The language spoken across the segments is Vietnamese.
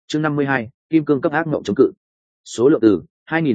Chương 52, kim cương cấp ác mộng chống cự. Số lượng từ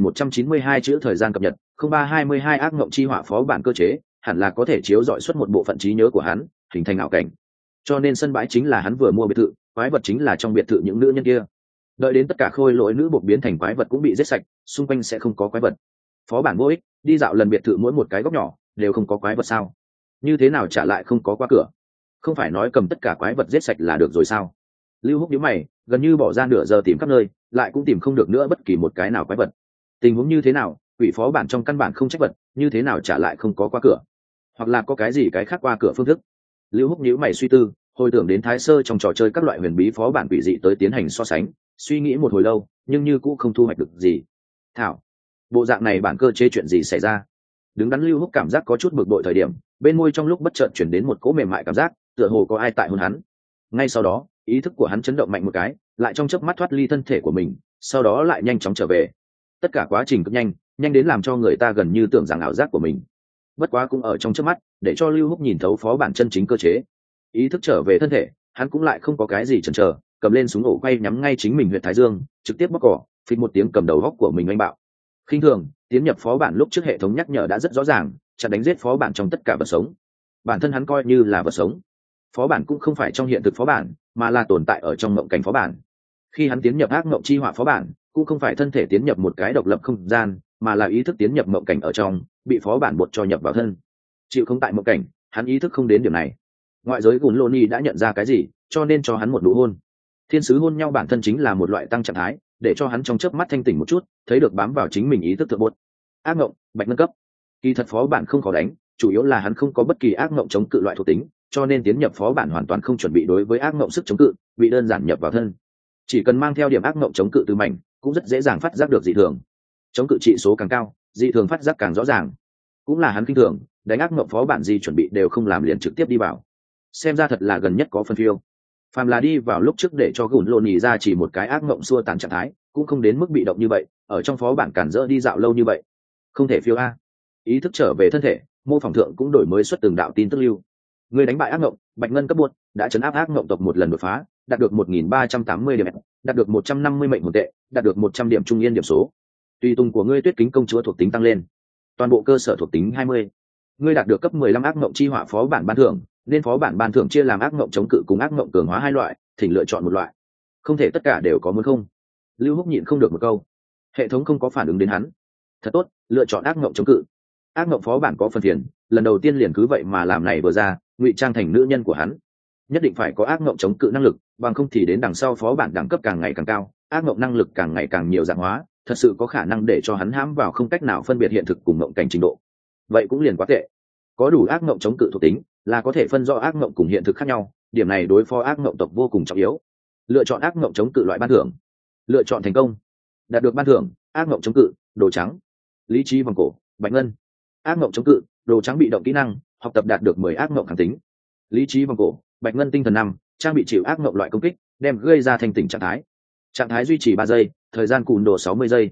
2192 chữ, thời gian cập nhật 0322. Ác mộng chi họa phó bản cơ chế hẳn là có thể chiếu dọi xuất một bộ phận trí nhớ của hắn, hình thành ảo cảnh. Cho nên sân bãi chính là hắn vừa mua biệt thự, quái vật chính là trong biệt thự những nữ nhân kia. Đợi đến tất cả khôi lỗi nữ buộc biến thành quái vật cũng bị giết sạch, xung quanh sẽ không có quái vật. Phó bản vô ích, đi dạo lần biệt thự mỗi một cái góc nhỏ đều không có quái vật sao? Như thế nào trả lại không có qua cửa? Không phải nói cầm tất cả quái vật giết sạch là được rồi sao? Lưu Húc nhíu mày, gần như bỏ ra nửa giờ tìm khắp nơi, lại cũng tìm không được nữa bất kỳ một cái nào quái vật. Tình huống như thế nào? Quỷ phó bản trong căn bản không trách vật, như thế nào trả lại không có qua cửa? Hoặc là có cái gì cái khác qua cửa phương thức? Lưu Húc nhíu mày suy tư, hồi tưởng đến Thái Sơ trong trò chơi các loại huyền bí phó bản quỷ dị tới tiến hành so sánh, suy nghĩ một hồi lâu, nhưng như cũng không thu hoạch được gì. Thảo, bộ dạng này bản cơ chế chuyện gì xảy ra? Đứng đắn Lưu Húc cảm giác có chút bực bội thời điểm, bên môi trong lúc bất chợt chuyển đến một cỗ mềm mại cảm giác, tựa hồ có ai tại hôn hắn. Ngay sau đó, ý thức của hắn chấn động mạnh một cái, lại trong chớp mắt thoát ly thân thể của mình, sau đó lại nhanh chóng trở về. Tất cả quá trình cực nhanh, nhanh đến làm cho người ta gần như tưởng rằng ảo giác của mình. Bất quá cũng ở trong chớp mắt, để cho Lưu Húc nhìn thấu phó bản chân chính cơ chế. Ý thức trở về thân thể, hắn cũng lại không có cái gì chần chờ, cầm lên súng ổ quay nhắm ngay chính mình huyệt thái dương, trực tiếp bóc cỏ, phịch một tiếng cầm đầu góc của mình anh bạo. Khinh thường, tiến nhập phó bản lúc trước hệ thống nhắc nhở đã rất rõ ràng, chặn đánh giết phó bản trong tất cả vật sống. Bản thân hắn coi như là vật sống. Phó bản cũng không phải trong hiện thực phó bản, mà là tồn tại ở trong mộng cảnh phó bản. Khi hắn tiến nhập ác mộng chi họa phó bản, cũng không phải thân thể tiến nhập một cái độc lập không gian, mà là ý thức tiến nhập mộng cảnh ở trong, bị phó bản buộc cho nhập vào thân. Chịu không tại mộng cảnh, hắn ý thức không đến điểm này. Ngoại giới Gùn Lô Ni đã nhận ra cái gì, cho nên cho hắn một nụ hôn. Thiên sứ hôn nhau bản thân chính là một loại tăng trạng thái, để cho hắn trong chớp mắt thanh tỉnh một chút, thấy được bám vào chính mình ý thức thượng bột. Ác mộng, bạch ngân cấp. Kỳ thật phó bản không khó đánh, chủ yếu là hắn không có bất kỳ ác mộng chống cự loại thuộc tính, cho nên tiến nhập phó bản hoàn toàn không chuẩn bị đối với ác mộng sức chống cự, bị đơn giản nhập vào thân. Chỉ cần mang theo điểm ác mộng chống cự từ mảnh, cũng rất dễ dàng phát giác được dị thường. Chống cự trị số càng cao, dị thường phát giác càng rõ ràng. Cũng là hắn kinh thường, đánh ác mộng phó bản gì chuẩn bị đều không làm liền trực tiếp đi vào. Xem ra thật là gần nhất có phân phiêu. Phàm là đi vào lúc trước để cho Gùn Lô Nhì ra chỉ một cái ác mộng xua tàn trạng thái, cũng không đến mức bị động như vậy, ở trong phó bản cản rỡ đi dạo lâu như vậy. Không thể phiêu a. Ý thức trở về thân thể, mô phỏng thượng cũng đổi mới xuất từng đạo tin tức lưu. Người đánh bại ác mộng, bạch ngân cấp buốt, đã chấn áp ác mộng tộc một lần đột phá, đạt được 1380 điểm, đạt được 150 mệnh hồn tệ, đạt được 100 điểm trung yên điểm số. Tùy tùng của ngươi Tuyết Kính công chúa thuộc tính tăng lên. Toàn bộ cơ sở thuộc tính 20. Ngươi đạt được cấp 15 ác mộng chi họa phó bản ban thưởng, nên phó bản ban thưởng chia làm ác mộng chống cự cùng ác mộng cường hóa hai loại, thỉnh lựa chọn một loại. Không thể tất cả đều có muốn không? Lưu Húc nhịn không được một câu. Hệ thống không có phản ứng đến hắn. Thật tốt, lựa chọn ác mộng chống cự. Ác mộng phó bản có phần tiền, lần đầu tiên liền cứ vậy mà làm này vừa ra, ngụy trang thành nữ nhân của hắn. Nhất định phải có ác mộng chống cự năng lực, bằng không thì đến đằng sau phó bản đẳng cấp càng ngày càng cao, ác mộng năng lực càng ngày càng nhiều dạng hóa, thật sự có khả năng để cho hắn hãm vào không cách nào phân biệt hiện thực cùng mộng cảnh trình độ. Vậy cũng liền quá tệ. Có đủ ác mộng chống cự thuộc tính, là có thể phân rõ ác mộng cùng hiện thực khác nhau, điểm này đối phó ác mộng tộc vô cùng trọng yếu. Lựa chọn ác mộng chống cự loại ban thưởng. Lựa chọn thành công. Đạt được ban thưởng: ác mộng chống cự, đồ trắng. Lý trí vòng cổ, bạch ngân. Ác mộng chống cự, đồ trắng bị động kỹ năng, học tập đạt được 10 ác mộng kháng tính. Lý trí vòng cổ, bạch ngân tinh thần 5, trang bị chịu ác mộng loại công kích, đem gây ra thành tỉnh trạng thái. Trạng thái duy trì 3 giây, thời gian cùn đồ 60 giây.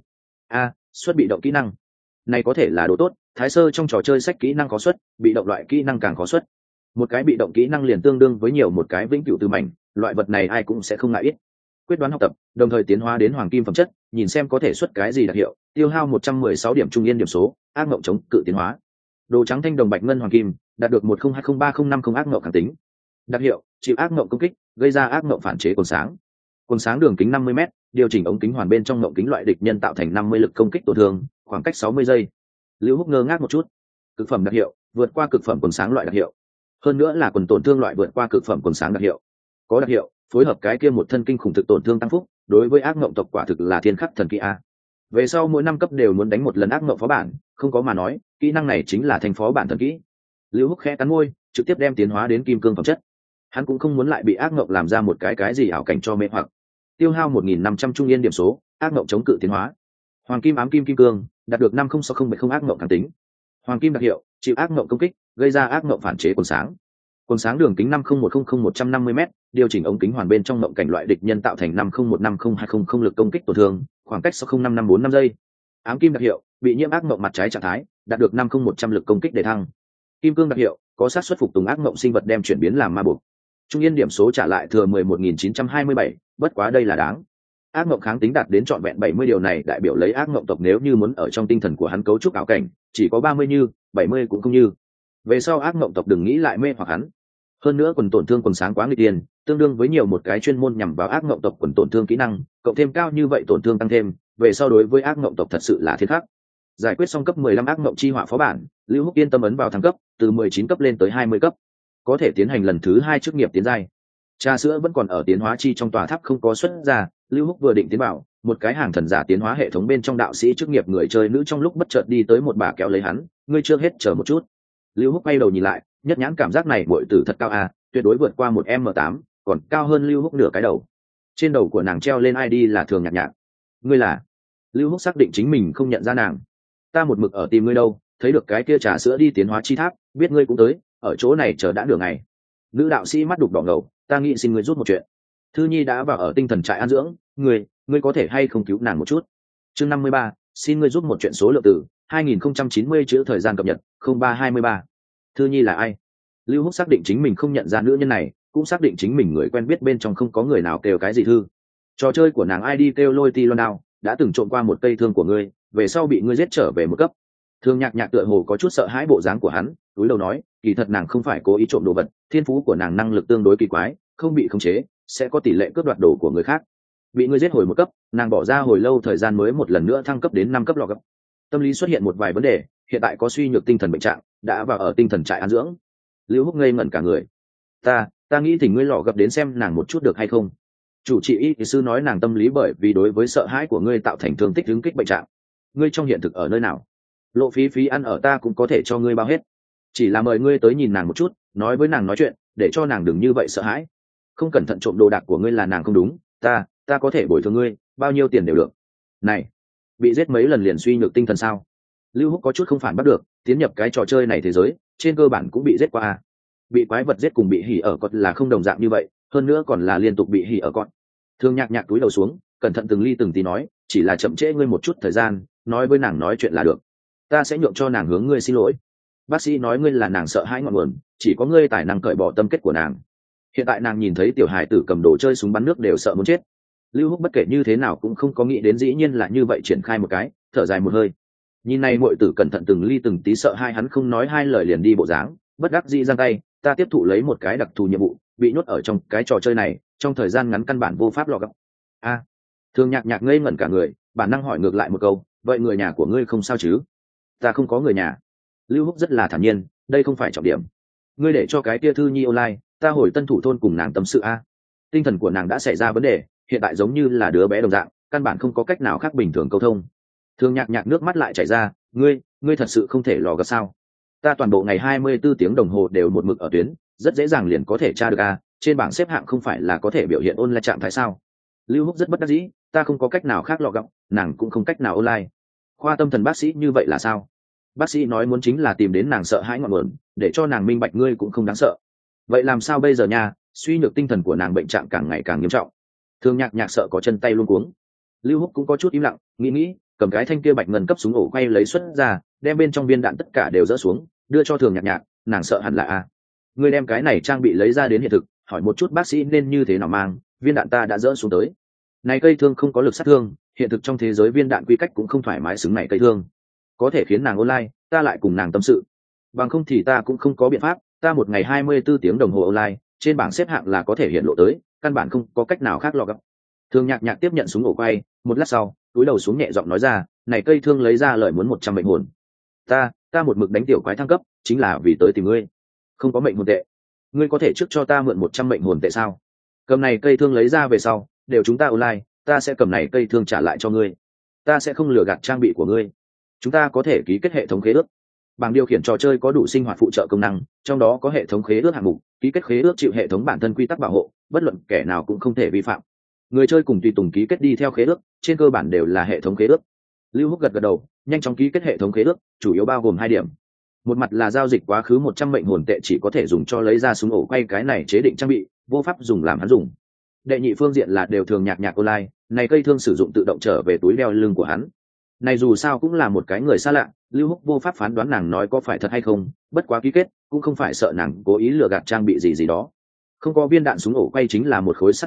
Xuất bị động kỹ năng. Này có thể là đồ tốt, Thái Sơ trong trò chơi sách kỹ năng khó xuất, bị động loại kỹ năng càng khó xuất. Một cái bị động kỹ năng liền tương đương với nhiều một cái vĩnh cửu từ mảnh, loại vật này ai cũng sẽ không ngại ít. Quyết đoán học tập, đồng thời tiến hóa đến hoàng kim phẩm chất, nhìn xem có thể xuất cái gì đặc hiệu, tiêu hao 116 điểm trung yên điểm số, ác mộng chống cự tiến hóa. Đồ trắng thanh đồng bạch ngân hoàng kim, đạt được 10203050 ác mộng kháng tính. Đặc hiệu, chịu ác mộng công kích, gây ra ác mộng phản chế quần sáng. Quần sáng đường kính 50m, điều chỉnh ống kính hoàn bên trong mộng kính loại địch nhân tạo thành 50 lực công kích tổn thương, khoảng cách 60 giây. Lưu Húc ngơ ngác một chút. Cực phẩm đặc hiệu, vượt qua cực phẩm quần sáng loại đặc hiệu. Hơn nữa là quần tổn thương loại vượt qua cực phẩm quần sáng đặc hiệu. Có đặc hiệu, phối hợp cái kia một thân kinh khủng thực tổn thương tăng phúc, đối với ác mộng tộc quả thực là thiên khắc thần kỹ a. Về sau mỗi 5 cấp đều muốn đánh một lần ác mộng phó bản, không có mà nói, kỹ năng này chính là thành phó bản thần kỹ. Lưu Húc khẽ cắn môi, trực tiếp đem tiến hóa đến kim cương phẩm chất. Hắn cũng không muốn lại bị ác mộng làm ra một cái gì ảo cảnh cho mê hoặc. Tiêu hao 1500 trung yên điểm số, ác mộng chống cự tiến hóa. Hoàng kim ám kim kim cương, đạt được 506070 ác mộng kháng tính. Hoàng kim đặc hiệu, chịu ác mộng công kích, gây ra ác mộng phản chế quần sáng. Quần sáng đường kính 50100-150m, điều chỉnh ống kính hoàn bên trong mộng cảnh loại địch nhân tạo thành 50150-200 lực công kích tổn thương, khoảng cách 60545 giây. Ám kim đặc hiệu, bị nhiễm ác mộng mặt trái trạng thái, đạt được 50100 lực công kích để thăng. Kim cương đặc hiệu, có xác suất phục tùng ác mộng sinh vật đem chuyển biến làm ma buộc. Trung yên điểm số trả lại thừa 11927, bất quá đây là đáng. ác mộng kháng tính đạt đến trọn vẹn 70 điều này đại biểu lấy ác mộng tộc nếu như muốn ở trong tinh thần của hắn cấu trúc ảo cảnh chỉ có 30 như 70 cũng không như. Về sau ác mộng tộc đừng nghĩ lại mê hoặc hắn. Hơn nữa quần tổn thương quần sáng quá nguy tiền, tương đương với nhiều một cái chuyên môn nhằm vào ác mộng tộc quần tổn thương kỹ năng, cộng thêm cao như vậy tổn thương tăng thêm, về sau đối với ác mộng tộc thật sự là thiên khắc. Giải quyết xong cấp 15 ác mộng chi họa phó bản, Lưu Húc yên tâm ấn vào thăng cấp, từ 19 cấp lên tới 20 cấp, có thể tiến hành lần thứ 2 chức nghiệp tiến giai. Trà sữa vẫn còn ở tiến hóa chi trong tòa tháp không có xuất ra, Lưu Húc vừa định tiến vào, một cái hàng thần giả tiến hóa hệ thống bên trong đạo sĩ chức nghiệp người chơi nữ trong lúc bất chợt đi tới một bà kéo lấy hắn, ngươi chưa hết chờ một chút. Lưu Húc quay đầu nhìn lại, nhất nhãn cảm giác này muội tử thật cao à, tuyệt đối vượt qua một m8, còn cao hơn Lưu Húc nửa cái đầu. Trên đầu của nàng treo lên ID là Thường Nhạc Nhạc. Ngươi là? Lưu Húc xác định chính mình không nhận ra nàng. Ta một mực ở tìm ngươi đâu, thấy được cái kia trà sữa đi tiến hóa chi tháp, biết ngươi cũng tới, ở chỗ này chờ đã nửa ngày. Nữ đạo sĩ mắt đục đỏ ngầu, ta nghĩ xin ngươi giúp một chuyện. Thư Nhi đã vào ở tinh thần trại an dưỡng, ngươi có thể hay không cứu nàng một chút? Chương 53, xin ngươi giúp một chuyện số lượng từ 2090 chữ thời gian cập nhật 0323. Thư Nhi là ai? Lưu Húc xác định chính mình không nhận ra nữ nhân này, cũng xác định chính mình người quen biết bên trong không có người nào kêu cái gì thư. Trò chơi của nàng ID kêu Lôi Ti Loan Đao, đã từng trộm qua một cây thương của ngươi, về sau bị ngươi giết trở về một cấp. Thương Nhạc Nhạc tựa hồ có chút sợ hãi bộ dáng của hắn, túi đầu nói, kỳ thật nàng không phải cố ý trộm đồ vật, thiên phú của nàng năng lực tương đối kỳ quái, không bị khống chế, sẽ có tỷ lệ cướp đoạt đồ của người khác. Bị ngươi giết hồi một cấp, nàng bỏ ra hồi lâu thời gian mới một lần nữa thăng cấp đến 5 cấp lọ gấp. Tâm lý xuất hiện một vài vấn đề, hiện tại có suy nhược tinh thần bệnh trạng, đã vào ở tinh thần trại an dưỡng. Lưu Húc ngây ngẩn cả người. Ta nghĩ thì ngươi lọ gấp đến xem nàng một chút được hay không? Chủ trị y sư nói nàng tâm lý bởi vì đối với sợ hãi của ngươi tạo thành thương tích hứng kích bệnh trạng. Ngươi trong hiện thực ở nơi nào? Lộ phí ăn ở ta cũng có thể cho ngươi bao hết, chỉ là mời ngươi tới nhìn nàng một chút, nói với nàng nói chuyện, để cho nàng đừng như vậy sợ hãi. Không cẩn thận trộm đồ đạc của ngươi là nàng không đúng, ta có thể bồi thường ngươi, bao nhiêu tiền đều được. Này, bị giết mấy lần liền suy nhược tinh thần sao? Lưu Húc có chút không phản bắt được, tiến nhập cái trò chơi này thế giới, trên cơ bản cũng bị giết qua. Bị quái vật giết cùng bị hỉ ở cọt là không đồng dạng như vậy, hơn nữa còn là liên tục bị hỉ ở cọt. Thương Nhạc Nhạc túi đầu xuống, cẩn thận từng ly từng tí nói, chỉ là chậm trễ ngươi một chút thời gian, nói với nàng nói chuyện là được. Ta sẽ nhượng cho nàng hướng ngươi xin lỗi. Bác sĩ nói ngươi là nàng sợ hãi ngọn nguồn, chỉ có ngươi tài năng cởi bỏ tâm kết của nàng. Hiện tại nàng nhìn thấy tiểu hài tử cầm đồ chơi súng bắn nước đều sợ muốn chết. Lưu Húc bất kể như thế nào cũng không có nghĩ đến dĩ nhiên là như vậy, triển khai một cái, thở dài một hơi. Nhìn này muội tử cẩn thận từng ly từng tí sợ hai hắn không nói hai lời liền đi bộ dáng, bất đắc dĩ giang tay, ta tiếp thụ lấy một cái đặc thù nhiệm vụ, bị nhốt ở trong cái trò chơi này, trong thời gian ngắn căn bản vô pháp lọt gặp. Thường Nhạc Nhạc ngây ngẩn cả người, bản năng hỏi ngược lại một câu, vậy người nhà của ngươi không sao chứ? Ta không có người nhà. Lưu Húc rất là thản nhiên, đây không phải trọng điểm. Ngươi để cho cái kia Thư Nhi online, ta hồi Tân Thủ thôn cùng nàng tâm sự a. Tinh thần của nàng đã xảy ra vấn đề, hiện tại giống như là đứa bé đồng dạng, căn bản không có cách nào khác bình thường câu thông. Thường Nhạc Nhạc nước mắt lại chảy ra, ngươi thật sự không thể lò gặp sao? Ta toàn bộ ngày 24 tiếng đồng hồ đều một mực ở tuyến, rất dễ dàng liền có thể tra được a, trên bảng xếp hạng không phải là có thể biểu hiện online trạng thái sao? Lưu Húc rất bất đắc dĩ, ta không có cách nào khác lọ gặp, nàng cũng không cách nào online. Khoa tâm thần bác sĩ như vậy là sao? Bác sĩ nói muốn chính là tìm đến nàng sợ hãi ngọn nguồn, để cho nàng minh bạch ngươi cũng không đáng sợ. Vậy làm sao bây giờ nha? Suy nhược tinh thần của nàng bệnh trạng càng ngày càng nghiêm trọng. Thường Nhạc Nhạc sợ có chân tay luống cuống. Lưu Húc cũng có chút im lặng, nghĩ, cầm cái thanh kia bạch ngân cấp súng ổ quay lấy xuất ra, đem bên trong viên đạn tất cả đều dỡ xuống, đưa cho Thường Nhạc Nhạc, nàng sợ hẳn là a. Ngươi đem cái này trang bị lấy ra đến hiện thực, hỏi một chút bác sĩ nên như thế nào mang, viên đạn ta đã dỡ xuống tới. Này cây thương không có lực sát thương, hiện thực trong thế giới viên đạn quy cách cũng không thoải mái xứng này cây thương. Có thể khiến nàng online, ta lại cùng nàng tâm sự. Bằng không thì ta cũng không có biện pháp, ta một ngày 24 tiếng đồng hồ online, trên bảng xếp hạng là có thể hiện lộ tới, căn bản không có cách nào khác lọt gặp. Thường Nhạc Nhạc tiếp nhận súng ổ quay, một lát sau, túi đầu xuống nhẹ giọng nói ra, này cây thương lấy ra lời muốn 100 mệnh hồn. Ta một mực đánh tiểu quái thăng cấp, chính là vì tới tìm ngươi. Không có mệnh hồn tệ. Ngươi có thể trước cho ta mượn 100 mệnh hồn tệ sao? Cầm này cây thương lấy ra về sau, đều chúng ta online, ta sẽ cầm này cây thương trả lại cho ngươi. Ta sẽ không lừa gạt trang bị của ngươi. Chúng ta có thể ký kết hệ thống khế ước. Bảng điều khiển trò chơi có đủ sinh hoạt phụ trợ công năng, trong đó có hệ thống khế ước hạng mục, ký kết khế ước chịu hệ thống bản thân quy tắc bảo hộ, bất luận kẻ nào cũng không thể vi phạm. Người chơi cùng tùy tùng ký kết đi theo khế ước, trên cơ bản đều là hệ thống khế ước. Lưu Húc gật đầu, nhanh chóng ký kết hệ thống khế ước, chủ yếu bao gồm 2 điểm. Một mặt là giao dịch quá khứ 100 mệnh hồn tệ chỉ có thể dùng cho lấy ra súng ổ quay cái này chế định trang bị, vô pháp dùng làm hắn dùng. Đệ nhị phương diện là đều Thường Nhạc Nhạc online, này cây thương sử dụng tự động trở về túi đeo lưng của hắn. Này dù sao cũng là một cái người xa lạ, Lưu Húc vô pháp phán đoán nàng nói có phải thật hay không, bất quá ký kết, cũng không phải sợ nàng cố ý lừa gạt trang bị gì đó. Không có viên đạn súng ổ quay chính là một khối sắt vụn,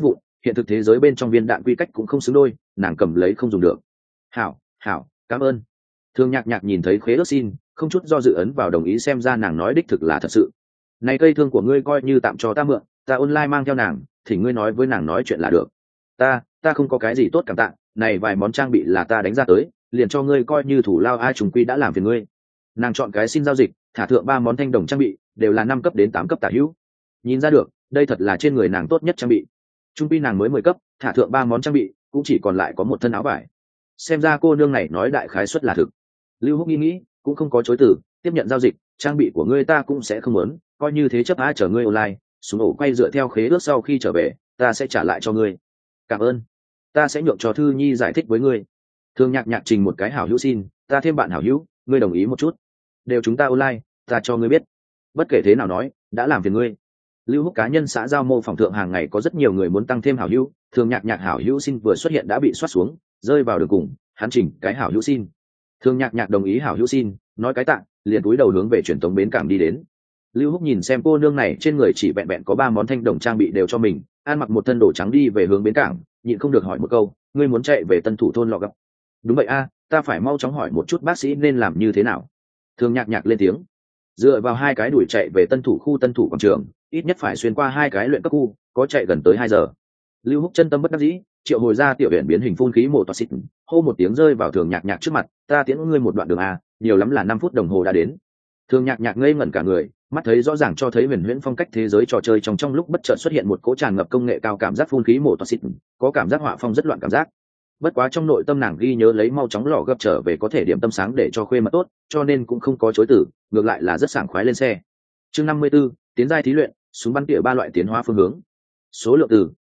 hiện thực thế giới bên trong viên đạn quy cách cũng không xứng đôi, nàng cầm lấy không dùng được. Hảo, hảo, cảm ơn. Thường Nhạc Nhạc nhìn thấy khế ước xin, không chút do dự ấn vào đồng ý, xem ra nàng nói đích thực là thật sự. Này cây thương của ngươi coi như tạm cho ta mượn, ta online mang theo nàng, thì ngươi nói với nàng nói chuyện là được. Ta không có cái gì tốt cảm tạ, này vài món trang bị là ta đánh ra tới, liền cho ngươi coi như thủ lao, ai trùng quy đã làm phiền ngươi. Nàng chọn cái xin giao dịch, thả thượng 3 món thanh đồng trang bị, đều là 5 cấp đến 8 cấp tả hữu. Nhìn ra được, đây thật là trên người nàng tốt nhất trang bị. Trung quy nàng mới 10 cấp, thả thượng 3 món trang bị, cũng chỉ còn lại có một thân áo vải. Xem ra cô nương này nói đại khái suất là thực. Lưu Húc nghĩ, cũng không có chối từ, tiếp nhận giao dịch, trang bị của ngươi ta cũng sẽ không muốn, coi như thế chấp chờ ngươi online, súng ổ quay dựa theo khế ước sau khi trở về, ta sẽ trả lại cho ngươi. Cảm ơn. Ta sẽ nhượng cho Thư Nhi giải thích với ngươi. Thường Nhạc Nhạc trình một cái hảo hữu xin, ta thêm bạn hảo hữu, ngươi đồng ý một chút. Đều chúng ta online, ta cho ngươi biết. Bất kể thế nào nói, đã làm phiền ngươi. Lưu Húc cá nhân xã giao mô phỏng thượng hàng ngày có rất nhiều người muốn tăng thêm hảo hữu, Thường Nhạc Nhạc hảo hữu xin vừa xuất hiện đã bị soát xuống, rơi vào đường cùng, hắn chỉnh cái hảo hữu xin. Thường Nhạc Nhạc đồng ý hảo hữu xin, nói cái tạ, liền cúi đầu hướng về truyền tống bến cảng đi đến. Lưu Húc nhìn xem cô nương này trên người chỉ vẹn vẹn có 3 món thanh đồng trang bị đều cho mình, ăn mặc một thân đồ trắng đi về hướng bến cảng, nhịn không được hỏi một câu, ngươi muốn chạy về Tân Thủ thôn lọ gặp? Đúng vậy a, ta phải mau chóng hỏi một chút bác sĩ nên làm như thế nào. Thường Nhạc Nhạc lên tiếng. Dựa vào 2 cái đuổi chạy về Tân Thủ khu Tân Thủ quảng trường, ít nhất phải xuyên qua 2 cái luyện cấp khu, có chạy gần tới 2 giờ. Lưu Húc chân tâm bất đắc dĩ, triệu hồi ra tiểu viện biến hình phun khí mổ toa xịt, hô một tiếng rơi vào Thường Nhạc Nhạc trước mặt, ta tiễn ngươi một đoạn đường a, nhiều lắm là 5 phút đồng hồ đã đến. Thường Nhạc Nhạc ngây ngẩn cả người, mắt thấy rõ ràng cho thấy huyền huyễn phong cách thế giới trò chơi trong lúc bất chợt xuất hiện một cỗ tràn ngập công nghệ cao cảm giác phun khí mổ toa xịt, có cảm giác họa phong rất loạn cảm giác. Bất quá trong nội tâm nàng ghi nhớ lấy mau chóng lò gấp trở về có thể điểm tâm sáng để cho khuê mật tốt, cho nên cũng không có chối từ, ngược lại là rất sảng khoái lên xe. Chương 54, tiến giai thí luyện, súng bắn tỉa 3 loại tiến hóa phương hướng. Số lượng từ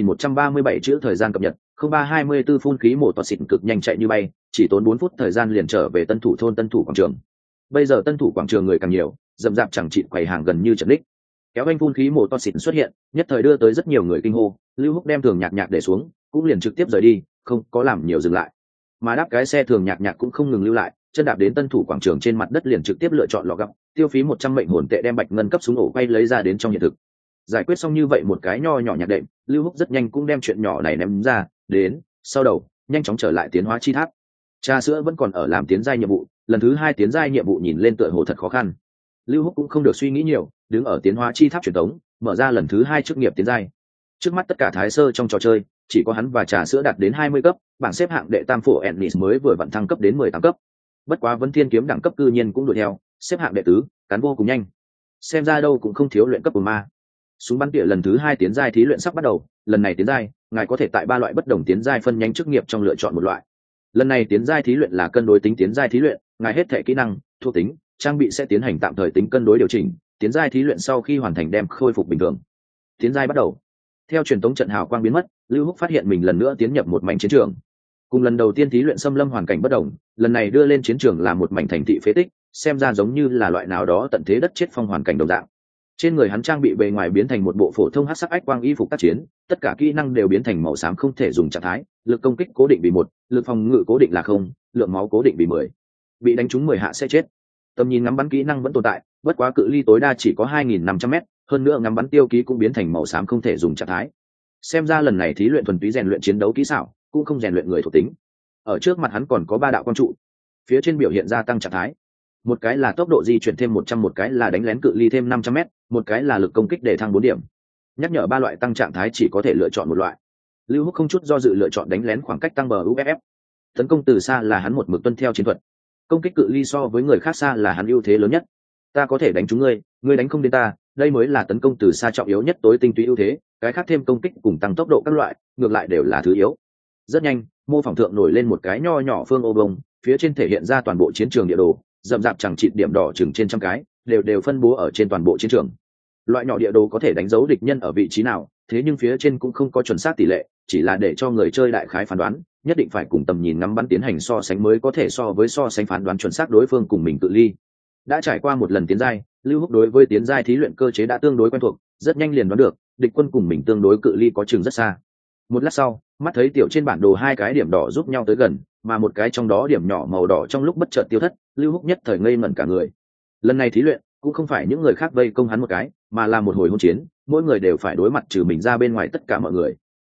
2137 chữ, thời gian cập nhật 0324, phun khí mổ toa xịt cực nhanh chạy như bay, chỉ tốn 4 phút thời gian liền trở về Tân Thủ thôn Tân Thủ quảng trường. Bây giờ Tân Thủ quảng trường người càng nhiều, rậm rạp chẳng chịt quầy hàng gần như chật ních. Kéo anh phun khí mổ toa xịt xuất hiện, nhất thời đưa tới rất nhiều người kinh hô. Lưu Húc đem Thường Nhạc Nhạc để xuống, cũng liền trực tiếp rời đi, không có làm nhiều dừng lại. Mà đáp cái xe Thường Nhạc Nhạc cũng không ngừng lưu lại, chân đạp đến Tân Thủ quảng trường trên mặt đất liền trực tiếp lựa chọn lọ gặm, tiêu phí 100 mệnh hồn tệ đem bạch ngân cấp súng ổ quay lấy ra đến trong hiện thực. Giải quyết xong như vậy một cái nho nhỏ nhạc đệm, Lưu Húc rất nhanh cũng đem chuyện nhỏ này ném ra đến sau đầu, nhanh chóng trở lại tiến hóa chi tháp. Trà sữa vẫn còn ở làm tiến giai nhiệm vụ, lần thứ 2 tiến giai nhiệm vụ nhìn lên tựa hồ thật khó khăn. Lưu Húc cũng không được suy nghĩ nhiều, đứng ở tiến hóa chi tháp truyền tống, mở ra lần thứ 2 chức nghiệp tiến giai. Trước mắt tất cả thái sơ trong trò chơi, chỉ có hắn và trà sữa đạt đến 20 cấp, bảng xếp hạng đệ tam phổ Ennis mới vừa vận thăng cấp đến 18 cấp. Bất quá Vân Thiên kiếm đẳng cấp cư nhiên cũng đuổi theo, xếp hạng đệ tứ, cán vô cùng nhanh. Xem ra đâu cũng không thiếu luyện cấp của ma. Súng bắn tỉa lần thứ 2 tiến giai thí luyện sắp bắt đầu, lần này tiến giai, ngài có thể tại 3 loại bất đồng tiến giai phân nhánh chức nghiệp trong lựa chọn một loại. Lần này tiến giai thí luyện là cân đối tính tiến giai thí luyện, ngài hết thể kỹ năng, thuộc tính, trang bị sẽ tiến hành tạm thời tính cân đối điều chỉnh, tiến giai thí luyện sau khi hoàn thành đem khôi phục bình thường. Tiến giai bắt đầu. Theo truyền tống trận hào quang biến mất, Lưu Húc phát hiện mình lần nữa tiến nhập một mảnh chiến trường. Cùng lần đầu tiên thí luyện xâm lâm hoàn cảnh bất đồng, lần này đưa lên chiến trường là một mảnh thành thị phế tích, xem ra giống như là loại nào đó tận thế đất chết phong hoàn cảnh đồng dạng. Trên người hắn trang bị bề ngoài biến thành một bộ phổ thông hắc sắc ách quang y phục tác chiến, tất cả kỹ năng đều biến thành màu xám không thể dùng trạng thái, lực công kích cố định vì 1, lực phòng ngự cố định là 0, lượng máu cố định vì 10. Bị đánh trúng 10 hạ sẽ chết. Tầm nhìn ngắm bắn kỹ năng vẫn tồn tại, bất quá cự ly tối đa chỉ có 2500m, hơn nữa ngắm bắn tiêu ký cũng biến thành màu xám không thể dùng trạng thái. Xem ra lần này thí luyện thuần túy rèn luyện chiến đấu kỹ xảo, cũng không rèn luyện người thuộc tính. Ở trước mặt hắn còn có 3 đạo quang trụ, phía trên biểu hiện ra tăng trạng thái. Một cái là tốc độ di chuyển thêm 100, một cái là đánh lén cự ly thêm 500m, một cái là lực công kích để thăng 4 điểm. Nhắc nhở 3 loại tăng trạng thái chỉ có thể lựa chọn một loại. Lưu Húc không chút do dự lựa chọn đánh lén khoảng cách tăng bờ UFF. Tấn công từ xa là hắn một mực tuân theo chiến thuật. Công kích cự ly so với người khác xa là hắn ưu thế lớn nhất. Ta có thể đánh trúng ngươi, ngươi đánh không đến ta, đây mới là tấn công từ xa trọng yếu nhất, tối tinh túy ưu thế, cái khác thêm công kích cùng tăng tốc độ các loại, ngược lại đều là thứ yếu. Rất nhanh, mô phỏng thượng nổi lên một cái nho nhỏ phương ô bông, phía trên thể hiện ra toàn bộ chiến trường địa đồ, rậm rạp chẳng chịt điểm đỏ chừng trên trăm cái, đều phân bố ở trên toàn bộ chiến trường. Loại nhỏ địa đồ có thể đánh dấu địch nhân ở vị trí nào, thế nhưng phía trên cũng không có chuẩn xác tỷ lệ, chỉ là để cho người chơi đại khái phán đoán, nhất định phải cùng tầm nhìn ngắm bắn tiến hành so sánh mới có thể so với so sánh phán đoán chuẩn xác đối phương cùng mình cự ly. Đã trải qua một lần tiến giai, Lưu Húc đối với tiến giai thí luyện cơ chế đã tương đối quen thuộc, rất nhanh liền đoán được địch quân cùng mình tương đối cự ly có chừng rất xa. Một lát sau, mắt thấy tiểu trên bản đồ 2 cái điểm đỏ giúp nhau tới gần, mà một cái trong đó điểm nhỏ màu đỏ trong lúc bất chợt tiêu thất, Lưu Húc nhất thời ngây ngẩn cả người. Lần này thí luyện cũng không phải những người khác vây công hắn một cái, mà là một hồi hỗn chiến, mỗi người đều phải đối mặt trừ mình ra bên ngoài tất cả mọi người.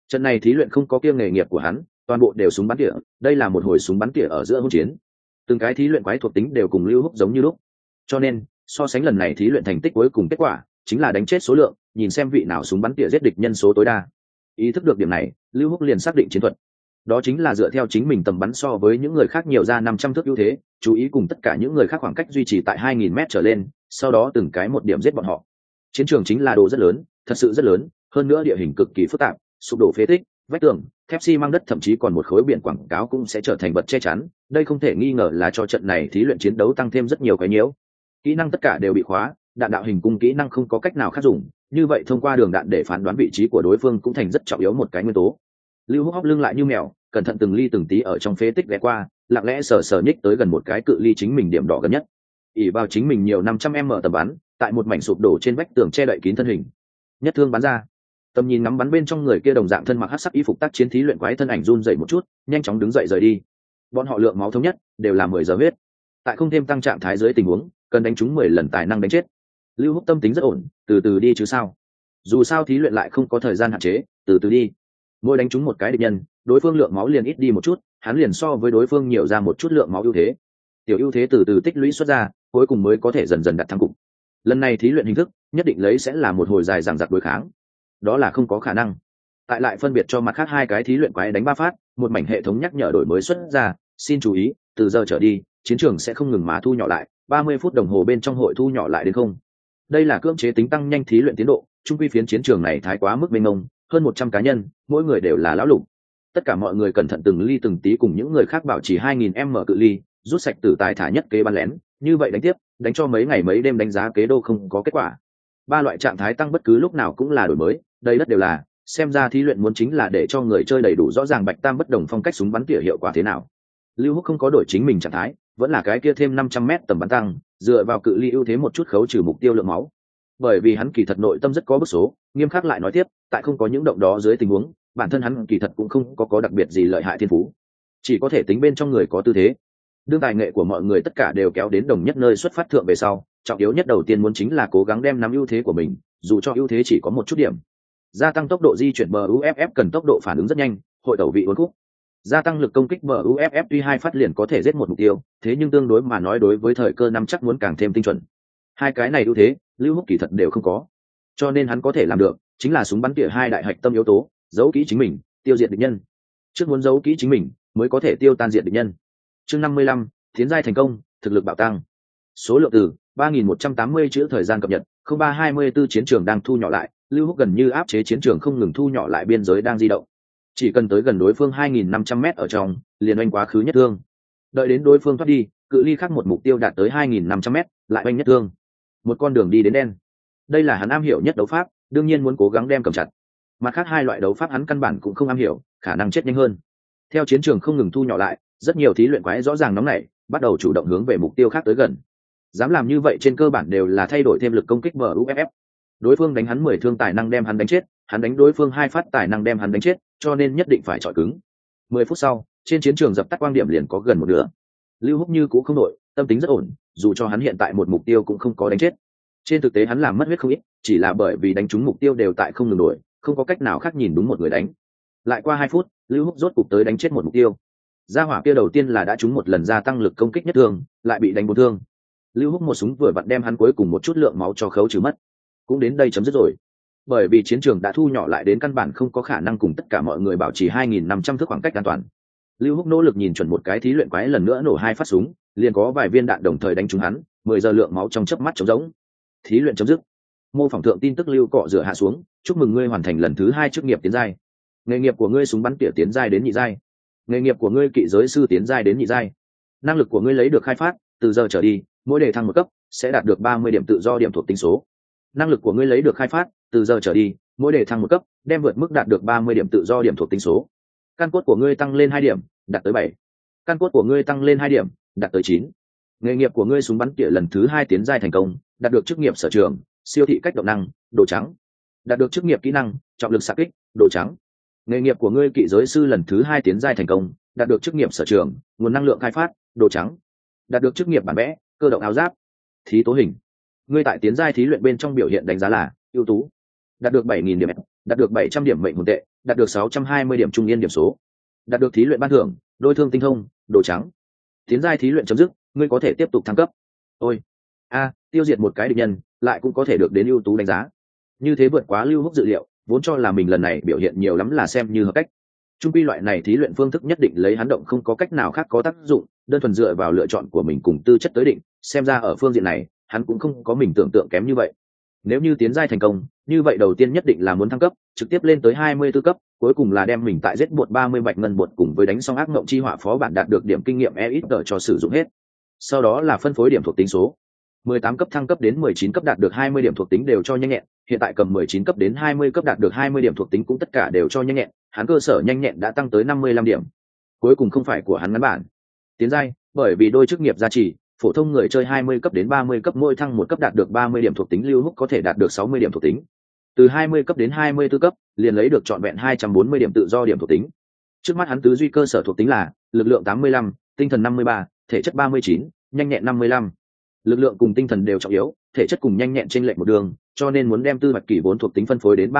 Trận này thí luyện không có kiêng nghề nghiệp của hắn, toàn bộ đều súng bắn tỉa, đây là một hồi súng bắn tỉa ở giữa hỗn chiến. Từng cái thí luyện quái thuộc tính đều cùng Lưu Húc giống như lúc, cho nên so sánh lần này thí luyện thành tích cuối cùng kết quả chính là đánh chết số lượng, nhìn xem vị nào súng bắn tỉa giết địch nhân số tối đa. Ý thức được điểm này, Lưu Húc liền xác định chiến thuật, đó chính là dựa theo chính mình tầm bắn so với những người khác nhiều ra 500 thước ưu thế, chú ý cùng tất cả những người khác khoảng cách duy trì tại 2000 mét trở lên, sau đó từng cái một điểm giết bọn họ. Chiến trường chính là đồ rất lớn, thật sự rất lớn, hơn nữa địa hình cực kỳ phức tạp, sụp đổ phế tích, vách tường, thép xi măng đất, thậm chí còn một khối biển quảng cáo cũng sẽ trở thành vật che chắn. Đây không thể nghi ngờ là cho trận này thí luyện chiến đấu tăng thêm rất nhiều cái nhiễu. Kỹ năng tất cả đều bị khóa, đạn đạo hình cung kỹ năng không có cách nào khác dùng, như vậy thông qua đường đạn để phán đoán vị trí của đối phương cũng thành rất trọng yếu một cái nguyên tố. Lưu Húc hóc lưng lại như mèo, cẩn thận từng ly từng tí ở trong phế tích ghé qua, lặng lẽ sờ sờ nhích tới gần một cái cự ly chính mình điểm đỏ gần nhất. Ỷ vào chính mình nhiều 500m tầm bắn, tại một mảnh sụp đổ trên vách tường che đậy kín thân hình, nhất thương bắn ra. Tầm nhìn ngắm bắn bên trong người kia đồng dạng thân mặc hắc sắc y phục tác chiến thí luyện quái thân ảnh run dậy một chút, nhanh chóng đứng dậy rời đi. Bọn họ lượng máu thống nhất, đều là 10 giờ huyết. Tại không thêm tăng trạng thái dưới tình huống, cần đánh trúng 10 lần tài năng đánh chết. Lưu Húc tâm tính rất ổn, từ từ đi chứ sao. Dù sao thí luyện lại không có thời gian hạn chế, từ từ đi. Mỗi đánh trúng một cái địch nhân, đối phương lượng máu liền ít đi một chút, hắn liền so với đối phương nhiều ra một chút lượng máu ưu thế. Tiểu ưu thế từ từ tích lũy xuất ra, cuối cùng mới có thể dần dần đặt thắng cục. Lần này thí luyện hình thức, nhất định lấy sẽ là một hồi dài dằng dặc đối kháng. Đó là không có khả năng. Tại lại phân biệt cho mặt khác hai cái thí luyện quái đánh 3 phát, một mảnh hệ thống nhắc nhở đổi mới xuất ra, xin chú ý, từ giờ trở đi, chiến trường sẽ không ngừng mà thu nhỏ lại, 30 phút đồng hồ bên trong hội thu nhỏ lại đến không. Đây là cưỡng chế tính tăng nhanh thí luyện tiến độ, chung quy phiến chiến trường này thái quá mức mênh mông, hơn 100 cá nhân, mỗi người đều là lão lục. Tất cả mọi người cẩn thận từng ly từng tí cùng những người khác bảo trì 2000m cự ly, rút sạch tử tài thả nhất kế bắn lén, như vậy đánh tiếp, đánh cho mấy ngày mấy đêm đánh giá kế đô không có kết quả. 3 loại trạng thái tăng bất cứ lúc nào cũng là đổi mới, đây đất đều là, xem ra thí luyện muốn chính là để cho người chơi đầy đủ rõ ràng bạch tam bất đồng phong cách súng bắn tỉa hiệu quả thế nào. Lưu Húc không có đổi chính mình trạng thái, vẫn là cái kia thêm 500m tầm bắn tăng, dựa vào cự ly ưu thế một chút khấu trừ mục tiêu lượng máu. Bởi vì hắn kỳ thật nội tâm rất có bức số, nghiêm khắc lại nói tiếp, tại không có những động đó dưới tình huống, bản thân hắn kỳ thật cũng không có đặc biệt gì lợi hại thiên phú, chỉ có thể tính bên trong người có tư thế. Đương tài nghệ của mọi người tất cả đều kéo đến đồng nhất nơi xuất phát thượng về sau, trọng yếu nhất đầu tiên muốn chính là cố gắng đem nắm ưu thế của mình, dù cho ưu thế chỉ có một chút điểm. Gia tăng tốc độ di chuyển MUFF cần tốc độ phản ứng rất nhanh, hội tẩu vị uốn khúc. Gia tăng lực công kích MUFF tuy 2 phát liền có thể giết một mục tiêu, thế nhưng tương đối mà nói đối với thời cơ nắm chắc muốn càng thêm tinh chuẩn. Hai cái này ưu thế, Lưu Húc kỳ thật đều không có, cho nên hắn có thể làm được chính là súng bắn tỉa hai đại hạch tâm yếu tố, giấu kỹ chính mình, tiêu diệt địch nhân. Trước muốn giấu kỹ chính mình mới có thể tiêu tan diệt địch nhân. Chương 55, tiến giai thành công, thực lực bạo tăng. Số lượng từ 3180 chữ thời gian cập nhật, 0324 chiến trường đang thu nhỏ lại, Lưu Húc gần như áp chế chiến trường không ngừng thu nhỏ lại biên giới đang di động. Chỉ cần tới gần đối phương 2500m ở trong, liền oanh quá khứ nhất thương. Đợi đến đối phương thoát đi, cự ly khác một mục tiêu đạt tới 2500m, lại oanh nhất thương. Một con đường đi đến đen. Đây là hắn am hiểu nhất đấu pháp, đương nhiên muốn cố gắng đem cầm chặt. Mặt khác hai loại đấu pháp hắn căn bản cũng không am hiểu, khả năng chết nhanh hơn. Theo chiến trường không ngừng thu nhỏ lại, rất nhiều thí luyện quái rõ ràng nóng nảy, bắt đầu chủ động hướng về mục tiêu khác tới gần. Dám làm như vậy trên cơ bản đều là thay đổi thêm lực công kích MUFF. Đối phương đánh hắn 10 thương tài năng đem hắn đánh chết, hắn đánh đối phương 2 phát tài năng đem hắn đánh chết, cho nên nhất định phải chọi cứng. 10 phút sau, trên chiến trường dập tắt quang điểm liền có gần một nửa. Lưu Húc như cũ không đổi, tâm tính rất ổn, dù cho hắn hiện tại một mục tiêu cũng không có đánh chết. Trên thực tế hắn làm mất huyết không ít, chỉ là bởi vì đánh trúng mục tiêu đều tại không ngừng đổi, không có cách nào khác nhìn đúng một người đánh. Lại qua 2 phút, Lưu Húc rốt cục tới đánh chết một mục tiêu. Gia hỏa kia đầu tiên là đã trúng một lần gia tăng lực công kích nhất thương, lại bị đánh 4 thương. Lưu Húc một súng vừa vặn đem hắn cuối cùng một chút lượng máu cho khấu trừ mất. Cũng đến đây chấm dứt rồi. Bởi vì chiến trường đã thu nhỏ lại đến căn bản không có khả năng cùng tất cả mọi người bảo trì 2500 thước khoảng cách an toàn. Lưu Húc nỗ lực nhìn chuẩn một cái thí luyện quái lần nữa nổ 2 phát súng, liền có vài viên đạn đồng thời đánh trúng hắn, 10 giờ lượng máu trong chớp mắt trống rỗng. Thí luyện chấm dứt. Mô phỏng thượng tin tức lưu cọ rửa hạ xuống, chúc mừng ngươi hoàn thành lần thứ 2 chức nghiệp tiến giai. Nghề nghiệp của ngươi súng bắn tỉa tiến giai đến nhị giai. Nghề nghiệp của ngươi kỵ giới sư tiến giai đến nhị giai. Năng lực của ngươi lấy được khai phát, từ giờ trở đi, mỗi đề thăng một cấp sẽ đạt được 30 điểm tự do điểm thuộc tính số. Năng lực của ngươi lấy được khai phát, từ giờ trở đi, mỗi đề thăng một cấp đem vượt mức đạt được 30 điểm tự do điểm thuộc tính số. Căn cốt của ngươi tăng lên 2 điểm, đạt tới 7. Căn cốt của ngươi tăng lên 2 điểm, đạt tới 9. Nghề nghiệp của ngươi súng bắn tỉa lần thứ 2 tiến giai thành công, đạt được chức nghiệp sở trường, siêu thị cách động năng, đồ trắng. Đạt được chức nghiệp kỹ năng, trọng lực xạ kích, đồ trắng. Nghề nghiệp của ngươi kỵ giới sư lần thứ 2 tiến giai thành công, đạt được chức nghiệp sở trường, nguồn năng lượng khai phát, đồ trắng. Đạt được chức nghiệp bản vẽ, cơ động áo giáp. Thí tố hình. Ngươi tại tiến giai thí luyện bên trong biểu hiện đánh giá là ưu tú. Đạt được 7000 điểm, đạt được 700 điểm mệnh hồn tệ, đạt được 620 điểm trung yên điểm số. Đạt được thí luyện ban thưởng, đôi thương tinh thông, đồ trắng. Tiến giai thí luyện chấm dứt, ngươi có thể tiếp tục thăng cấp. Ôi, tiêu diệt một cái địch nhân, lại cũng có thể được đến ưu tú đánh giá. Như thế vượt quá Lưu Húc dự liệu, vốn cho là mình lần này biểu hiện nhiều lắm là xem như hợp cách. Trung quy loại này thí luyện phương thức nhất định lấy hắn động không có cách nào khác có tác dụng, đơn thuần dựa vào lựa chọn của mình cùng tư chất tới định, xem ra ở phương diện này, hắn cũng không có mình tưởng tượng kém như vậy. Nếu như tiến giai thành công, như vậy đầu tiên nhất định là muốn thăng cấp, trực tiếp lên tới 24 cấp, cuối cùng là đem mình tại giết bột 30 bạch ngân bột cùng với đánh xong ác ngộng chi hỏa phó bản đạt được điểm kinh nghiệm EXP cho sử dụng hết. Sau đó là phân phối điểm thuộc tính số. 18 cấp thăng cấp đến 19 cấp đạt được 20 điểm thuộc tính đều cho nhanh nhẹn, hiện tại cầm 19 cấp đến 20 cấp đạt được 20 điểm thuộc tính cũng tất cả đều cho nhanh nhẹn, hắn cơ sở nhanh nhẹn đã tăng tới 55 điểm. Cuối cùng không phải của hắn ngắn bản. Tiến giai, bởi vì đôi chức nghiệp gia trì, phổ thông người chơi 20 cấp đến 30 cấp mỗi thăng một cấp đạt được 30 điểm thuộc tính, Lưu Húc có thể đạt được 60 điểm thuộc tính. Từ 20 cấp đến 24 cấp, liền lấy được trọn vẹn 240 điểm tự do điểm thuộc tính. Trước mắt hắn tứ duy cơ sở thuộc tính là lực lượng 85, tinh thần 53, thể chất 39, nhanh nhẹn 55. Lực lượng cùng tinh thần đều trọng yếu, thể chất cùng nhanh nhẹn chênh lệch một đường, cho nên muốn đem tư mạch kỷ vốn thuộc tính phân phối đến